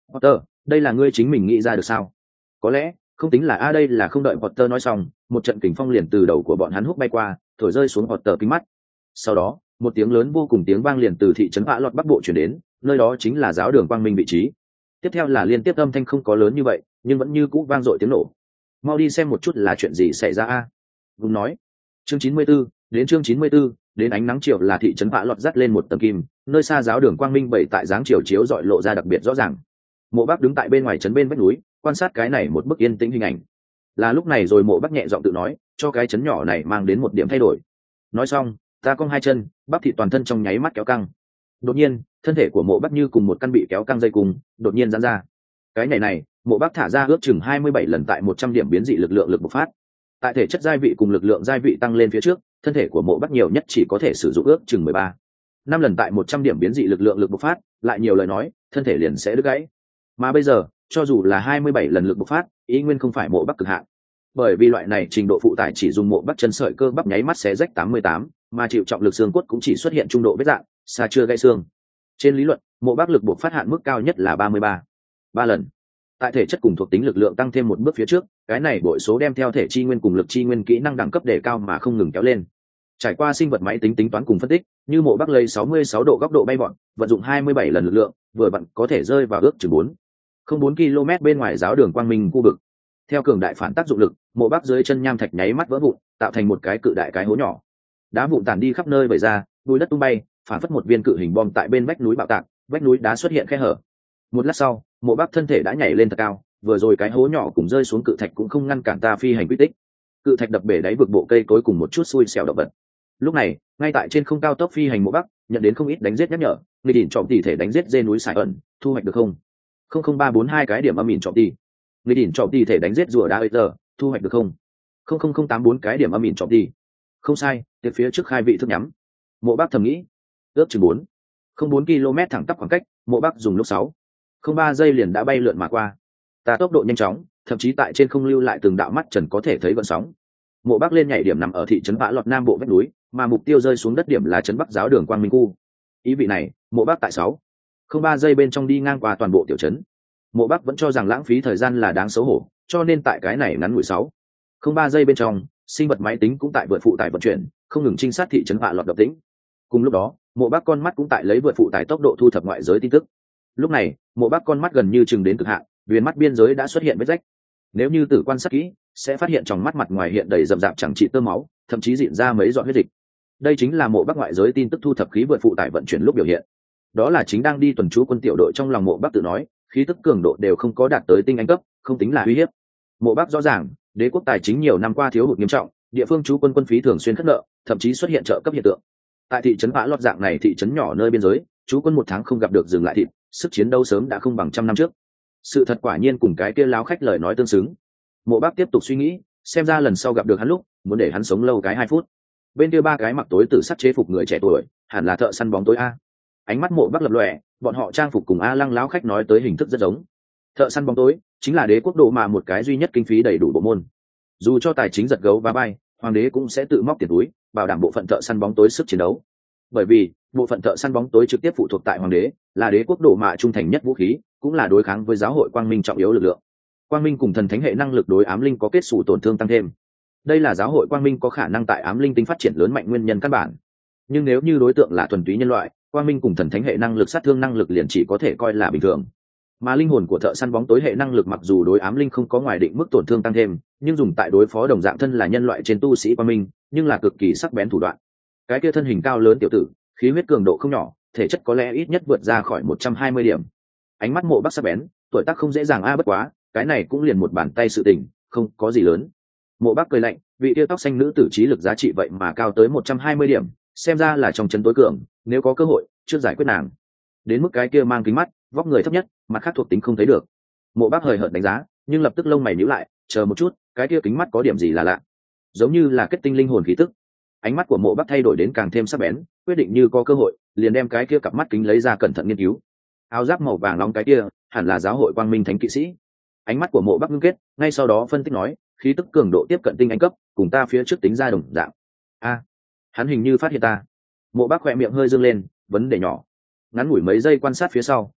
Potter, đây là ngươi chính mình nghĩ ra được sao? Có lẽ không tính là đây là không đợi Potter nói xong, một trận kình phong liền từ đầu của bọn hắn húc bay qua, thổi rơi xuống Potter kính mắt. Sau đó, một tiếng lớn vô cùng tiếng vang liền từ thị trấn Vạ Lọt Bắc Bộ chuyển đến, nơi đó chính là giáo đường quang minh vị trí. Tiếp theo là liên tiếp âm thanh không có lớn như vậy, nhưng vẫn như cũ vang dội tiếng nổ. Mau đi xem một chút là chuyện gì xảy ra a. Vùng nói. Chương 94, đến chương 94, đến ánh nắng chiều là thị trấn Vạ Lọt dắt lên một tầng kim, nơi xa giáo đường quang minh bảy tại dáng chiều chiếu dọi lộ ra đặc biệt rõ ràng. Mộ Bác đứng tại bên ngoài trấn bên vách núi, quan sát cái này một bức yên tĩnh hình ảnh. Là lúc này rồi Mộ Bác nhẹ giọng tự nói, cho cái trấn nhỏ này mang đến một điểm thay đổi. Nói xong, ta cong hai chân, bắp thịt toàn thân trong nháy mắt kéo căng. Đột nhiên, thân thể của Mộ Bác như cùng một căn bị kéo căng dây cùng, đột nhiên giãn ra. Cái này, Mộ Bác thả ra ước chừng 27 lần tại 100 điểm biến dị lực lượng lực bộc phát. Tại thể chất giai vị cùng lực lượng giai vị tăng lên phía trước, thân thể của Mộ Bác nhiều nhất chỉ có thể sử dụng ước chừng 13 5 lần tại 100 điểm biến dị lực lượng lực bộc phát, lại nhiều lời nói, thân thể liền sẽ đứt gãy. Mà bây giờ, cho dù là 27 lần lực bộc phát, ý nguyên không phải Mộ Bác cực hạn. Bởi vì loại này trình độ phụ tải chỉ dùng Mộ Bác chân sợi cơ bắp nháy mắt xé rách 88, mà chịu trọng lực xương cốt cũng chỉ xuất hiện trung độ vết dạn, xa chưa gãy xương. Trên lý luận, Mộ Bác lực bộc phát hạn mức cao nhất là 33 lần. Tại thể chất cùng thuộc tính lực lượng tăng thêm một bước phía trước, cái này bội số đem theo thể chi nguyên cùng lực chi nguyên kỹ năng đẳng cấp đề cao mà không ngừng kéo lên. Trải qua sinh vật máy tính tính toán cùng phân tích, như Mộ Bác lấy 66 độ góc độ bay bọn, vận dụng 27 lần lực lượng, vừa vặn có thể rơi vào ước chừng 4 km bên ngoài giáo đường quang minh khu vực. Theo cường đại phản tác dụng lực, Mộ Bác dưới chân nham thạch nháy mắt vỡ vụn, tạo thành một cái cự đại cái hố nhỏ. Đá vụn tản đi khắp nơi vẩy ra, bụi đất tung bay, phản phất một viên cự hình bom tại bên vách núi bạo tạc, vách núi đá xuất hiện khe hở. Một lát sau, Mộ Bác thân thể đã nhảy lên thật cao, vừa rồi cái hố nhỏ cùng rơi xuống cự thạch cũng không ngăn cản ta phi hành quy tích. Cự thạch đập bể đáy vực bộ cây cối cùng một chút xui xẻo động vật. Lúc này, ngay tại trên không cao tốc phi hành Mộ Bác nhận đến không ít đánh giết nhắc nhở, người đỉnh trọng tỷ thể đánh giết dê núi Sải ẩn, thu hoạch được không? 00342 cái điểm âm ỉn trọng tỷ. Người đỉnh trọng tỷ thể đánh giết rùa đá giờ, thu hoạch được không? 00084 cái điểm âm ỉn trọng tỷ. Không sai, từ phía trước khai vị thức nhắm. Mộ Bác thầm nghĩ, ước chừng 4 km thẳng tắp khoảng cách, Mộ Bác dùng lúc 6.03 giây liền đã bay lượn mà qua. Ta tốc độ nhanh chóng, thậm chí tại trên không lưu lại từng đạo mắt trần có thể thấy gợn sóng. Mộ Bác lên nhảy điểm nằm ở thị trấn Vạ Lọt nam bộ vách núi, mà mục tiêu rơi xuống đất điểm là trấn Bắc giáo đường quang minh khu. Ý vị này, Mộ Bác tại 6.03 giây bên trong đi ngang qua toàn bộ tiểu trấn. Mộ Bác vẫn cho rằng lãng phí thời gian là đáng xấu hổ, cho nên tại cái này ngắn ngủi 6.03 giây bên trong, sinh vật máy tính cũng tại vượt phụ tải vận chuyển, không ngừng trinh sát thị trấn Vạ Lọt động tĩnh. Cùng lúc đó, Mộ Bác con mắt cũng tại lấy vượt phụ tải tốc độ thu thập ngoại giới tin tức. Lúc này, Mộ Bác con mắt gần như chừng đến cực hạn, viền mắt biên giới đã xuất hiện vết rách. Nếu như tử quan sát kỹ, sẽ phát hiện trong mắt mặt ngoài hiện đầy rậm rạp chẳng trị tơ máu, thậm chí rịn ra mấy giọt huyết dịch. Đây chính là Mộ Bác ngoại giới tin tức thu thập khí vượt phụ tải vận chuyển lúc biểu hiện. Đó là chính đang đi tuần trú quân tiểu đội trong lòng Mộ Bác tự nói, khí tức cường độ đều không có đạt tới tinh anh cấp, không tính là uy hiếp. Mộ Bác rõ ràng, đế quốc tài chính nhiều năm qua thiếu hụt nghiêm trọng, địa phương trú quân quân phí thường xuyên khất nợ, thậm chí xuất hiện trợ cấp hiện tượng. Tại thị trấn Vạ Lọt dạng này thị trấn nhỏ nơi biên giới, trú quân 1 tháng không gặp được dừng lại thịt, sức chiến đấu sớm đã không bằng trăm năm trước. Sự thật quả nhiên cùng cái kia láo khách lời nói tương xứng. Mộ Bác tiếp tục suy nghĩ, xem ra lần sau gặp được hắn lúc, muốn để hắn sống lâu cái 2 phút. Bên kia 3 cái mặc tối tử sắt chế phục người trẻ tuổi, hẳn là thợ săn bóng tối a. Ánh mắt Mộ Bác lập lòe, bọn họ trang phục cùng A Lăng láo khách nói tới hình thức rất giống. Thợ săn bóng tối chính là đế quốc độ mà một cái duy nhất kinh phí đầy đủ bộ môn. Dù cho tài chính giật gấu và bay, hoàng đế cũng sẽ tự móc tiền túi, bảo đảm bộ phận thợ săn bóng tối sức chiến đấu. Bởi vì bộ phận thợ săn bóng tối trực tiếp phụ thuộc tại hoàng đế, là đế quốc độ mạ trung thành nhất vũ khí, cũng là đối kháng với giáo hội quang minh trọng yếu lực lượng. Quang minh cùng thần thánh hệ năng lực đối ám linh có kết xù tổn thương tăng thêm. Đây là giáo hội quang minh có khả năng tại ám linh tính phát triển lớn mạnh nguyên nhân căn bản. Nhưng nếu như đối tượng là thuần túy nhân loại, quang minh cùng thần thánh hệ năng lực sát thương năng lực liền chỉ có thể coi là bình thường. Mà linh hồn của thợ săn bóng tối hệ năng lực mặc dù đối ám linh không có ngoài định mức tổn thương tăng thêm, nhưng dùng tại đối phó đồng dạng thân là nhân loại trên tu sĩ quang minh, nhưng là cực kỳ sắc bén thủ đoạn. Cái kia thân hình cao lớn tiểu tử, khí huyết cường độ không nhỏ, thể chất có lẽ ít nhất vượt ra khỏi 120 điểm. Ánh mắt Mộ Bác sắc bén, tuổi tác không dễ dàng bất quá, cái này cũng liền một bàn tay sự tình, không có gì lớn. Mộ Bác cười lạnh, vị tiêu tóc xanh nữ tử trí lực giá trị vậy mà cao tới 120 điểm, xem ra là trong trấn tối cường, nếu có cơ hội, trước giải quyết nàng. Đến mức cái kia mang kính mắt, vóc người thấp nhất, mặt khác thuộc tính không thấy được. Mộ Bác hời hợt đánh giá, nhưng lập tức lông mày nhíu lại, chờ một chút, cái kia kính mắt có điểm gì là lạ, giống như là kết tinh linh hồn khí tức. Ánh mắt của Mộ Bác thay đổi đến càng thêm sắc bén, quyết định như có cơ hội, liền đem cái kia cặp mắt kính lấy ra cẩn thận nghiên cứu. Áo giáp màu vàng nóng cái kia, hẳn là giáo hội quang minh thánh kỵ sĩ. Ánh mắt của Mộ Bác ngưng kết, ngay sau đó phân tích nói, khí tức cường độ tiếp cận tinh anh cấp, cùng ta phía trước tính ra đồng dạng. Hắn hình như phát hiện ta. Mộ Bác khỏe miệng hơi dương lên, vấn đề nhỏ. Ngắn ngủi mấy giây quan sát phía sau,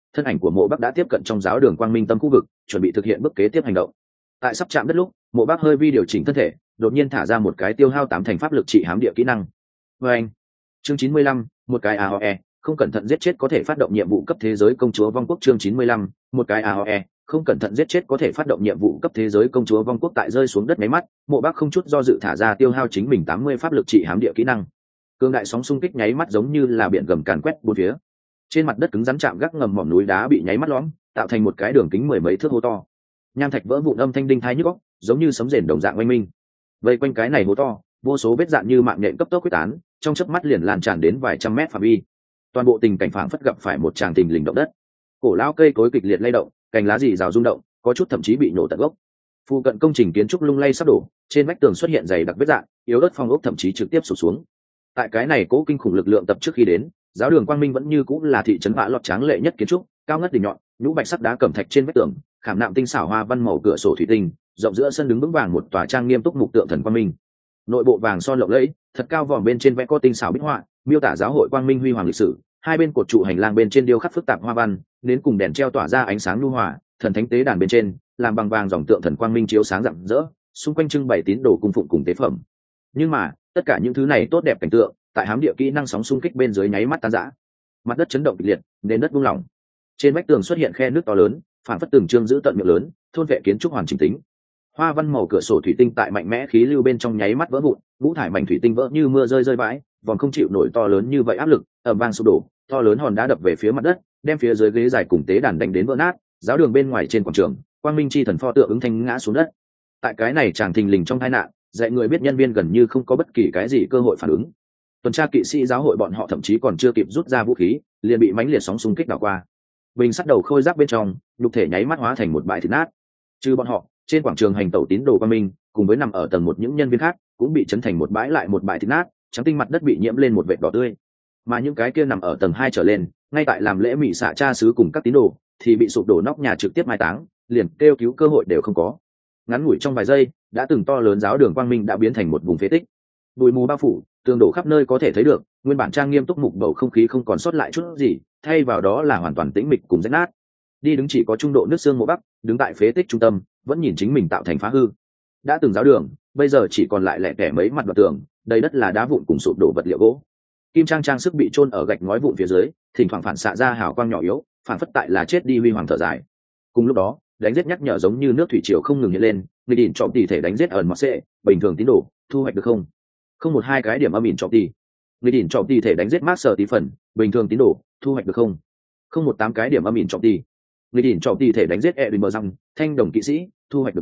thân ảnh của Mộ Bắc đã tiếp cận trong giáo đường quang minh tâm khu vực, chuẩn bị thực hiện bước kế tiếp hành động. Tại sắp chạm đất lúc, Mộ Bắc hơi vi điều chỉnh thân thể, đột nhiên thả ra một cái tiêu hao 8 thành pháp lực trị hám địa kỹ năng. Và anh, chương 95, một cái AOE, không cẩn thận giết chết có thể phát động nhiệm vụ cấp thế giới công chúa vong quốc. Chương 95, một cái AOE, không cẩn thận giết chết có thể phát động nhiệm vụ cấp thế giới công chúa vong quốc. Tại rơi xuống đất máy mắt, Mộ Bắc không chút do dự thả ra tiêu hao chính mình 80 pháp lực trị hám địa kỹ năng. Cương đại sóng xung kích nháy mắt giống như là biển gầm càn quét bốn phía. Trên mặt đất cứng rắn chạm gác ngầm mỏm núi đá bị nháy mắt lõm, tạo thành một cái đường kính 10 mấy thước hố to. Nham thạch vỡ vụn âm thanh đinh tai nhức óc, giống như sấm rền đồng dạng oanh minh. Vây quanh cái này hố to, vô số vết dạn như mạng nhện cấp tốc quyết tán, trong chớp mắt liền lan tràn đến vài trăm mét phạm vi. Toàn bộ tình cảnh phảng phất gặp phải một tràng tình lình động đất. Cổ lão cây cối kịch liệt lay động, cành lá rì rào rung động, có chút thậm chí bị nổ tận gốc. Phụ cận công trình kiến trúc lung lay sắp đổ, trên vách tường xuất hiện dày đặc vết dạn, yếu ớt phong ốc thậm chí trực tiếp sụp xuống. Tại cái này cố kinh khủng lực lượng tập trước khi đến, giáo đường quang minh vẫn như cũng là thị trấn vạ lọt tráng lệ nhất kiến trúc, cao ngất đỉnh nhọn, nhũ bạch sắc đá cẩm thạch trên vách tường, khảm nạm tinh xảo hoa văn màu cửa sổ thủy tinh, rộng giữa sân đứng vững vàng một tòa trang nghiêm túc mục tượng thần quang minh. Nội bộ vàng son lộng lẫy, thật cao vòm bên trên vẽ có tinh xảo bích họa, miêu tả giáo hội quang minh huy hoàng lịch sử. Hai bên cột trụ hành lang bên trên điêu khắc phức tạp hoa văn, đến cùng đèn treo tỏa ra ánh sáng nhu hòa, thần thánh tế đàn bên trên làm bằng vàng dòng tượng thần quang minh chiếu sáng rạng rỡ, xung quanh trưng bày tín đồ cung phụng cùng tế phẩm. Nhưng mà tất cả những thứ này tốt đẹp cảnh tượng, tại hám địa kỹ năng sóng xung kích bên dưới nháy mắt tan rã. Mặt đất chấn động kịch liệt, nền đất buông lỏng, trên vách tường xuất hiện khe nước to lớn, phản phất từng trương giữ tận miệng lớn, thôn vệ kiến trúc hoàn chỉnh tính. Hoa văn màu cửa sổ thủy tinh tại mạnh mẽ khí lưu bên trong nháy mắt vỡ vụn, ngũ thải mảnh thủy tinh vỡ như mưa rơi rơi vãi, vòng không chịu nổi to lớn như vậy áp lực, ầm vang sụp đổ, to lớn hòn đá đập về phía mặt đất, đem phía dưới ghế dài cùng tế đàn đánh đến vỡ nát. Giáo đường bên ngoài trên quảng trường, quang minh chi thần pho tượng ứng thanh ngã xuống đất. Tại cái này chàng thình lình trong tai nạn, dạy người biết nhân viên gần như không có bất kỳ cái gì cơ hội phản ứng. Tuần tra kỵ sĩ giáo hội bọn họ thậm chí còn chưa kịp rút ra vũ khí, liền bị mãnh liệt sóng xung kích đảo qua. Bình sắt đầu khôi giáp bên trong, nhục thể nháy mắt hóa thành một bãi thịt nát. Trừ bọn họ, trên quảng trường hành tẩu tín đồ quang minh, cùng với nằm ở tầng một những nhân viên khác, cũng bị chấn thành một bãi lại một bãi thịt nát, trắng tinh mặt đất bị nhiễm lên một vệt đỏ tươi. Mà những cái kia nằm ở tầng 2 trở lên, ngay tại làm lễ mị xạ cha xứ cùng các tín đồ, thì bị sụp đổ nóc nhà trực tiếp mai táng, liền kêu cứu cơ hội đều không có. Ngắn ngủi trong vài giây, đã từng to lớn giáo đường quang minh đã biến thành một vùng phế tích. Bụi mù bao phủ, tường đổ khắp nơi có thể thấy được, nguyên bản trang nghiêm túc mục bầu không khí không còn sót lại chút gì, thay vào đó là hoàn toàn tĩnh mịch cùng rách nát. Đi đứng chỉ có trung độ nước xương Mộ Bắc, đứng tại phế tích trung tâm, vẫn nhìn chính mình tạo thành phá hư. Đã từng giáo đường, bây giờ chỉ còn lại lẻ tẻ mấy mặt đoạn tường, đầy đất là đá vụn cùng sụp đổ vật liệu gỗ. Kim trang trang sức bị chôn ở gạch ngói vụn phía dưới, thỉnh thoảng phản xạ ra hào quang nhỏ yếu, phản phất tại là chết đi huy hoàng thở dài. Cùng lúc đó, đánh giết nhắc nhở giống như nước thủy triều không ngừng hiện lên, người đỉnh trọng tỷ thể đánh giết ẩn mọt xệ, bình thường tín đồ, thu hoạch được không? Không một hai cái điểm âm ỉn trọng tỷ. Người đỉnh trọng tỷ thể đánh giết master tí phần, bình thường tín đồ, thu hoạch được không? Không một tám cái điểm âm ỉn trọng tỷ. Người đỉnh trọng tỷ thể đánh giết Edinburgh răng, thanh đồng kỵ sĩ, thu hoạch được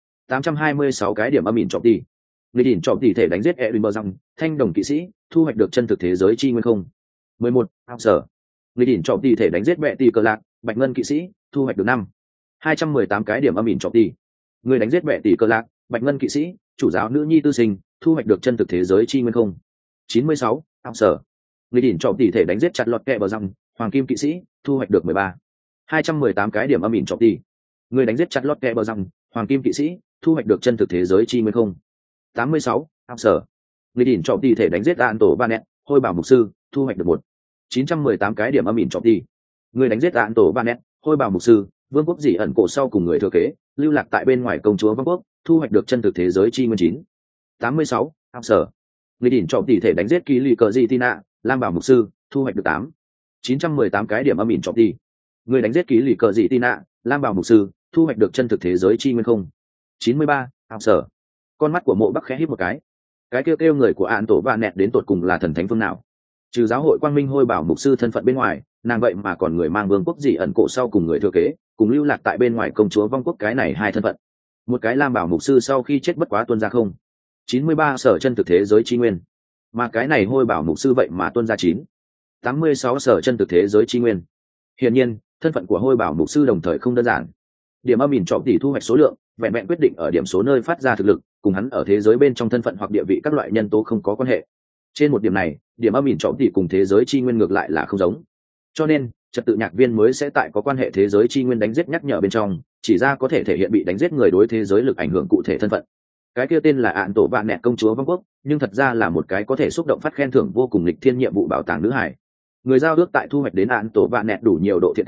826 cái điểm âm ỉn trọng tỷ. Người đỉnh trọng tỷ thể đánh giết Edinburgh răng, thanh đồng kỵ sĩ, thu hoạch được chân thực thế giới chi nguyên không? 11. Sở. Người đỉnh trọng tỷ thể đánh giết bệ tỷ cờ lạc, bạch ngân kỵ sĩ, thu hoạch được 218 cái điểm âm ỉn trọng tỷ. Người đánh giết bệ tỷ cờ lạc, bạch ngân kỵ sĩ, chủ giáo nữ nhi tư sinh, thu hoạch được chân thực thế giới chi nguyên không? 96. Sở. Người đỉnh trọng tỷ thể đánh giết chặt lọt kẹ bờ răng, hoàng kim kỵ sĩ, thu hoạch được 218 cái điểm âm ỉn trọng tỷ. Người đánh giết chặt lọt kẹ bờ răng, hoàng kim kỵ sĩ, thu hoạch được chân thực thế giới chi nguyên không? 86. Sở. Người đỉnh trọng tỷ thể đánh giết An tổ Banet, hôi bảo mục sư, thu hoạch được 918 cái điểm âm ỉn trọng tỷ. Người đánh giết An tổ Banet, hôi bảo mục sư, vương quốc dị ẩn cổ sau cùng người thừa kế, lưu lạc tại bên ngoài công chúa vương quốc, thu hoạch được chân thực thế giới chi nguyên 86. Sở. Người đỉnh trọng tỷ thể đánh giết Ký Lì Cờ Dị Tina, lam bảo mục sư, thu hoạch được 918 cái điểm âm ỉn trọng tỷ. Người đánh giết Ký Lì Cờ Dị Tina, lam bảo mục sư, thu hoạch được chân thực thế giới chi nguyên không? 93. Sở. Con mắt của Mộ Bắc khẽ híp một cái. Cái kêu người của An tổ và nẹt đến tột cùng là thần thánh phương nào? Trừ giáo hội quang minh hôi bảo mục sư thân phận bên ngoài, nàng vậy mà còn người mang vương quốc dị ẩn cổ sau cùng người thừa kế, cùng lưu lạc tại bên ngoài công chúa vong quốc, cái này hai thân phận. Một cái lam bảo mục sư sau khi chết bất quá tuân ra không 93 sở chân thực thế giới chi nguyên, mà cái này hôi bảo mục sư vậy mà tuân ra 86 sở chân thực thế giới chi nguyên. Hiển nhiên, thân phận của hôi bảo mục sư đồng thời không đơn giản. Điểm âm ỉn trọng tỷ thu hoạch số lượng, vẹn vẹn quyết định ở điểm số nơi phát ra thực lực, cùng hắn ở thế giới bên trong thân phận hoặc địa vị các loại nhân tố không có quan hệ. Trên một điểm này, điểm âm ỉn trọng tỷ cùng thế giới chi nguyên ngược lại là không giống. Cho nên, trật tự nhạc viên mới sẽ tại có quan hệ thế giới chi nguyên đánh giết nhắc nhở bên trong, chỉ ra có thể thể hiện bị đánh giết người đối thế giới lực ảnh hưởng cụ thể thân phận. Cái kia tên là Ạn tổ vạn nẹt công chúa vương quốc, nhưng thật ra là một cái có thể xúc động phát khen thưởng vô cùng lịch thiên nhiệm vụ bảo tàng nữ hải. Người giao ước tại thu hoạch đến Ạn tổ vạn nẹt đủ nhiều độ thiện cảm,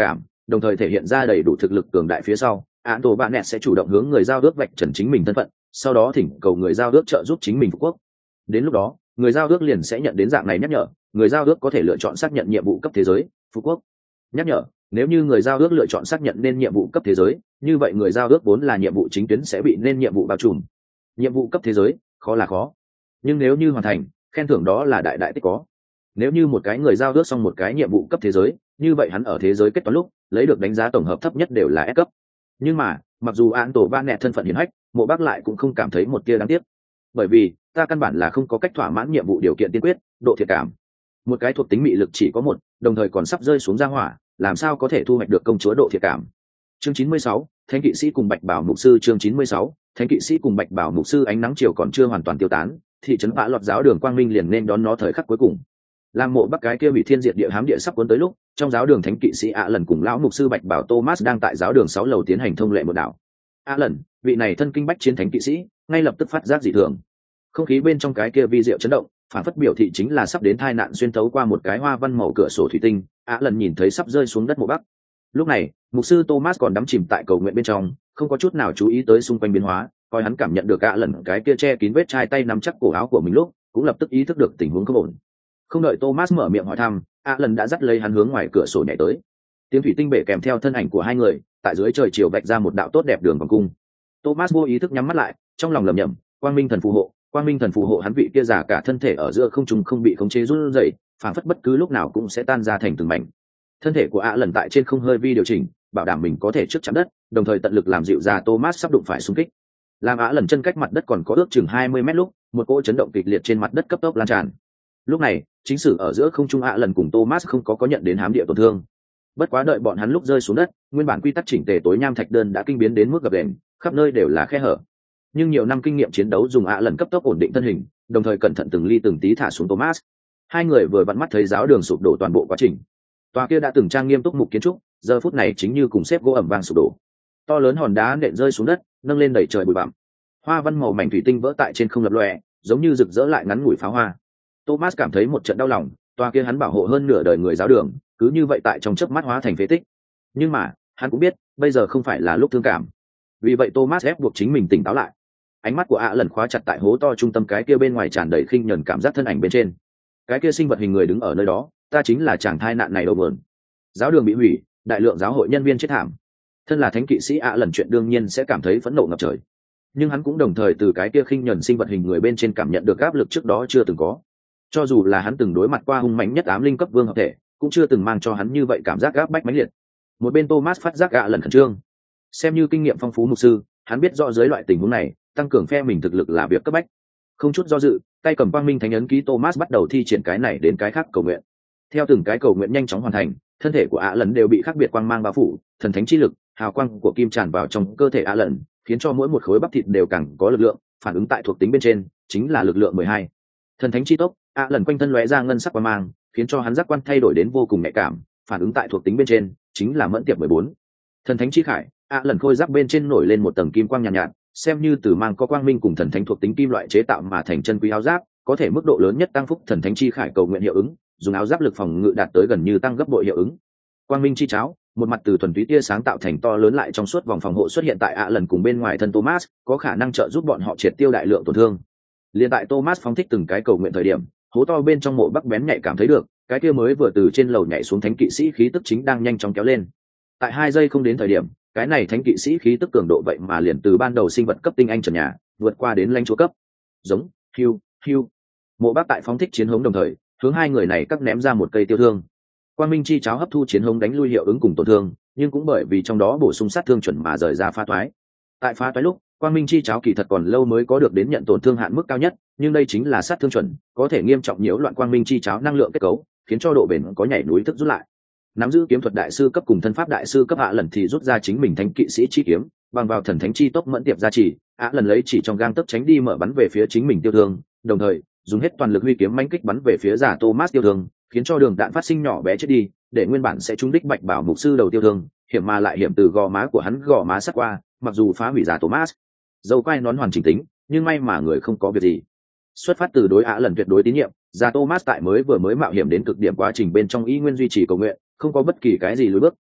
đồng thời thể hiện ra đầy đủ thực lực cường đại phía sau, án tổ bạn nẹt sẽ chủ động hướng người giao ước vạch trần chính mình thân phận, sau đó thỉnh cầu người giao ước trợ giúp chính mình phục quốc. Đến lúc đó người giao ước liền sẽ nhận đến dạng này nhắc nhở, người giao ước có thể lựa chọn xác nhận nhiệm vụ cấp thế giới phục quốc. Nhắc nhở: nếu như người giao ước lựa chọn xác nhận nên nhiệm vụ cấp thế giới, như vậy người giao ước vốn là nhiệm vụ chính tuyến sẽ bị nên nhiệm vụ bao trùm. Nhiệm vụ cấp thế giới khó là khó, nhưng nếu như hoàn thành, khen thưởng đó là đại đại tích có. Nếu như một cái người giao ước xong một cái nhiệm vụ cấp thế giới, như vậy hắn ở thế giới kết toán lúc lấy được đánh giá tổng hợp thấp nhất đều là S cấp. Nhưng mà mặc dù án tổ van nẹt thân phận hiển hách, Mộ Bác lại cũng không cảm thấy một tia đáng tiếc, bởi vì ta căn bản là không có cách thỏa mãn nhiệm vụ điều kiện tiên quyết, độ thiện cảm. Một cái thuộc tính mị lực chỉ có một, đồng thời còn sắp rơi xuống ra hỏa, làm sao có thể thu hoạch được công chúa độ thiện cảm. Chương 96, Thánh kỵ sĩ cùng Bạch Bảo mục sư. Chương 96, Thánh kỵ sĩ cùng Bạch Bảo mục sư. Ánh nắng chiều còn chưa hoàn toàn tiêu tán, thị trấn Vã Lọt giáo đường quang minh liền nên đón nó thời khắc cuối cùng. Làm Mộ Bắc cái kia hủy thiên diệt địa hám địa sắp cuốn tới lúc, trong giáo đường thánh kỵ sĩ lần cùng lão mục sư Bạch Bảo Thomas đang tại giáo đường 6 lầu tiến hành thông lệ một đạo. Lần, vị này thân kinh bách chiến thánh kỵ sĩ, ngay lập tức phát giác dị thường. Không khí bên trong cái kia vi diệu chấn động, phản phất biểu thị chính là sắp đến tai nạn xuyên thấu qua một cái hoa văn màu cửa sổ thủy tinh. Lần nhìn thấy sắp rơi xuống đất Mộ Bắc. Lúc này mục sư Thomas còn đắm chìm tại cầu nguyện bên trong, không có chút nào chú ý tới xung quanh biến hóa. Coi hắn cảm nhận được lần cái kia che kín vết chai tay nắm chắc cổ áo của mình lúc, cũng lập tức ý thức được tình huống không ổn. Không đợi Thomas mở miệng hỏi thăm, lần đã dắt lấy hắn hướng ngoài cửa sổ nhảy tới. Tiếng thủy tinh bể kèm theo thân ảnh của hai người tại dưới trời chiều vạch ra một đạo tốt đẹp đường vòng cung. Thomas vô ý thức nhắm mắt lại, trong lòng lẩm nhẩm: quang minh thần phù hộ, quang minh thần phù hộ. Hắn vị kia giả cả thân thể ở giữa không trung không bị khống chế run rẩy, phảng phất bất cứ lúc nào cũng sẽ tan ra thành từng mảnh. Thân thể của lần tại trên không hơi vi điều chỉnh, bảo đảm mình có thể trước chạm đất, đồng thời tận lực làm dịu ra Thomas sắp đụng phải xung kích. Làm lần chân cách mặt đất còn có ước chừng 20 mét lúc, một cỗ chấn động kịch liệt trên mặt đất cấp tốc lan tràn. Lúc này chính sử ở giữa không trung lần cùng Thomas không có nhận đến hám địa tổn thương. Bất quá đợi bọn hắn lúc rơi xuống đất, nguyên bản quy tắc chỉnh tề tối nham thạch đơn đã kinh biến đến mức gập ghềnh, khắp nơi đều là khe hở. Nhưng nhiều năm kinh nghiệm chiến đấu dùng lần cấp tốc ổn định thân hình, đồng thời cẩn thận từng ly từng tí thả xuống Thomas. Hai người vừa vặn mắt thấy giáo đường sụp đổ toàn bộ quá trình. Tòa kia đã từng trang nghiêm túc mục kiến trúc, giờ phút này chính như cùng xếp gỗ ẩm vang sụp đổ. To lớn hòn đá nện rơi xuống đất, nâng lên đẩy trời bụi bặm. Hoa văn màu mảnh thủy tinh vỡ tại trên không lập lòe, giống như rực rỡ lại ngắn ngủi pháo hoa. Thomas cảm thấy một trận đau lòng, tòa kia hắn bảo hộ hơn nửa đời người giáo đường, cứ như vậy tại trong chớp mắt hóa thành phế tích. Nhưng mà hắn cũng biết bây giờ không phải là lúc thương cảm, vì vậy Thomas ép buộc chính mình tỉnh táo lại. Ánh mắt của lần khóa chặt tại hố to trung tâm cái kia bên ngoài tràn đầy khinh nhẫn cảm giác thân ảnh bên trên. Cái kia sinh vật hình người đứng ở nơi đó, ta chính là chàng thai nạn này đâu buồn. Giáo đường bị hủy, đại lượng giáo hội nhân viên chết thảm. Thân là thánh kỵ sĩ lần chuyện đương nhiên sẽ cảm thấy phẫn nộ ngập trời, nhưng hắn cũng đồng thời từ cái kia khinh nhẫn sinh vật hình người bên trên cảm nhận được áp lực trước đó chưa từng có. Cho dù là hắn từng đối mặt qua hung mạnh nhất ám linh cấp vương hợp thể, cũng chưa từng mang cho hắn như vậy cảm giác áp bách mãnh liệt. Một bên Thomas phát giác lần khẩn trương. Xem như kinh nghiệm phong phú mục sư, hắn biết rõ dưới loại tình huống này, tăng cường phe mình thực lực là việc cấp bách. Không chút do dự, tay cầm quang minh thánh ấn ký Thomas bắt đầu thi triển cái này đến cái khác cầu nguyện. Theo từng cái cầu nguyện nhanh chóng hoàn thành, thân thể của lần đều bị khác biệt quang mang bao phủ, thần thánh chi lực, hào quang của kim tràn vào trong cơ thể lần, khiến cho mỗi một khối bắp thịt đều càng có lực lượng, phản ứng tại thuộc tính bên trên, chính là lực lượng 12. Thần thánh chi tốc, lần quanh thân lóe ra ngân sắc quang mang, khiến cho hắn giác quan thay đổi đến vô cùng nhạy cảm, phản ứng tại thuộc tính bên trên, chính là mẫn tiệp 14. Thần thánh chi khải, lần khôi giáp bên trên nổi lên một tầng kim quang nhàn nhạt, xem như từ mang có quang minh cùng thần thánh thuộc tính kim loại chế tạo mà thành chân quý áo giáp, có thể mức độ lớn nhất tăng phúc thần thánh chi khải cầu nguyện hiệu ứng, dùng áo giáp lực phòng ngự đạt tới gần như tăng gấp bội hiệu ứng. Quang minh chi cháo, một mặt từ thuần túy tia sáng tạo thành to lớn lại trong suốt vòng phòng hộ xuất hiện tại lần cùng bên ngoài thân Thomas, có khả năng trợ giúp bọn họ triệt tiêu đại lượng tổn thương. Liên tại Thomas phóng thích từng cái cầu nguyện thời điểm, hố to bên trong Mộ Bắc bén nhạy cảm thấy được, cái kia mới vừa từ trên lầu nhảy xuống thánh kỵ sĩ khí tức chính đang nhanh chóng kéo lên. Tại 2 giây không đến thời điểm, cái này thánh kỵ sĩ khí tức cường độ vậy mà liền từ ban đầu sinh vật cấp tinh anh trần nhà, vượt qua đến lãnh chúa cấp. Giống, hiu. Mộ Bắc tại phóng thích chiến hống đồng thời, hướng hai người này cắt ném ra một cây tiêu thương. Quang minh chi cháo hấp thu chiến hống đánh lui hiệu ứng cùng tổn thương, nhưng cũng bởi vì trong đó bổ sung sát thương chuẩn mà rời ra phá toái. Tại phá toái lúc, quang minh chi cháo kỳ thật còn lâu mới có được đến nhận tổn thương hạn mức cao nhất, nhưng đây chính là sát thương chuẩn, có thể nghiêm trọng nhiễu loạn quang minh chi cháo năng lượng kết cấu, khiến cho độ bền có nhảy núi thức rút lại. Nắm giữ kiếm thuật đại sư cấp cùng thân pháp đại sư cấp lần thì rút ra chính mình thánh kỵ sĩ chi kiếm, bằng vào thần thánh chi tốc mẫn tiệp gia trì, lần lấy chỉ trong gang tấc tránh đi mở bắn về phía chính mình tiêu thương, đồng thời dùng hết toàn lực huy kiếm mãnh kích bắn về phía giả Thomas tiêu thương, khiến cho đường đạn phát sinh nhỏ bé chết đi, để nguyên bản sẽ trúng đích Bạch Bảo mục sư đầu tiêu thương, hiểm mà lại hiểm từ gò má của hắn gò má sát qua, mặc dù phá hủy giả Thomas, dầu quai nón hoàn chỉnh tính, nhưng may mà người không có việc gì. Xuất phát từ đối lần tuyệt đối tín nhiệm, giả Thomas tại mới vừa mới mạo hiểm đến cực điểm quá trình bên trong y nguyên duy trì cầu nguyện, không có bất kỳ cái gì lùi bước,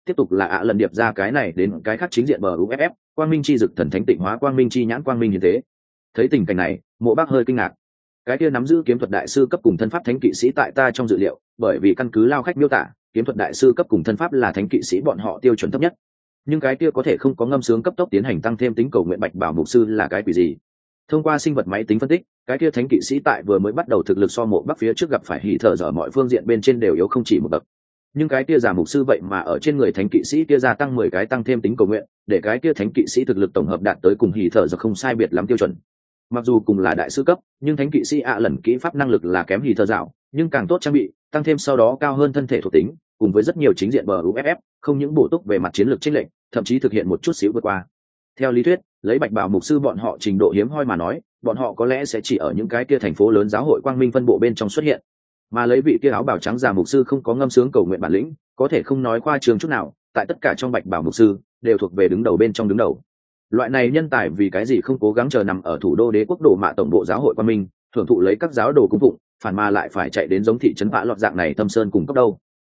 tiếp tục là lần điệp ra cái này đến cái khác chính diện bờ uff quang minh chi dực thần thánh tịnh hóa quang minh chi nhãn quang minh như thế. Thấy tình cảnh này, Mộ Bác hơi kinh ngạc. Cái kia nắm giữ kiếm thuật đại sư cấp cùng thân pháp thánh kỵ sĩ tại ta trong dự liệu, bởi vì căn cứ lao khách miêu tả, kiếm thuật đại sư cấp cùng thân pháp là thánh kỵ sĩ bọn họ tiêu chuẩn thấp nhất. Nhưng cái kia có thể không có ngâm sướng cấp tốc tiến hành tăng thêm tính cầu nguyện bạch bảo mục sư là cái quỷ gì? Thông qua sinh vật máy tính phân tích, cái kia thánh kỵ sĩ tại vừa mới bắt đầu thực lực so Mộ Bác phía trước gặp phải hỉ thở dở mọi phương diện bên trên đều yếu không chỉ một bậc. Nhưng cái kia giả mục sư vậy mà ở trên người thánh kỵ sĩ kia gia tăng 10 cái tăng thêm tính cầu nguyện, để cái kia thánh kỵ sĩ thực lực tổng hợp đạt tới cùng hỉ thở dở không sai biệt lắm tiêu chuẩn. Mặc dù cùng là đại sư cấp, nhưng thánh kỵ sĩ lần kỹ pháp năng lực là kém hỉ thở dạo, nhưng càng tốt trang bị, tăng thêm sau đó cao hơn thân thể thuộc tính, cùng với rất nhiều chính diện bờ uff, không những bổ túc về mặt chiến lược chênh lệch, thậm chí thực hiện một chút xíu vượt qua. Theo lý thuyết, lấy bạch bảo mục sư bọn họ trình độ hiếm hoi mà nói, bọn họ có lẽ sẽ chỉ ở những cái kia thành phố lớn giáo hội quang minh phân bộ bên trong xuất hiện, mà lấy vị kia áo bào trắng già mục sư không có ngâm sướng cầu nguyện bản lĩnh, có thể không nói khoa trương chút nào, tại tất cả trong bạch bảo mục sư đều thuộc về đứng đầu bên trong đứng đầu. Loại này nhân tài vì cái gì không cố gắng chờ nằm ở thủ đô đế quốc đồ mạ tổng bộ giáo hội quang minh, thưởng thụ lấy các giáo đồ cung phụng, phản mà lại phải chạy đến giống thị trấn vã lọt dạng này thâm sơn cùng cấp đâu?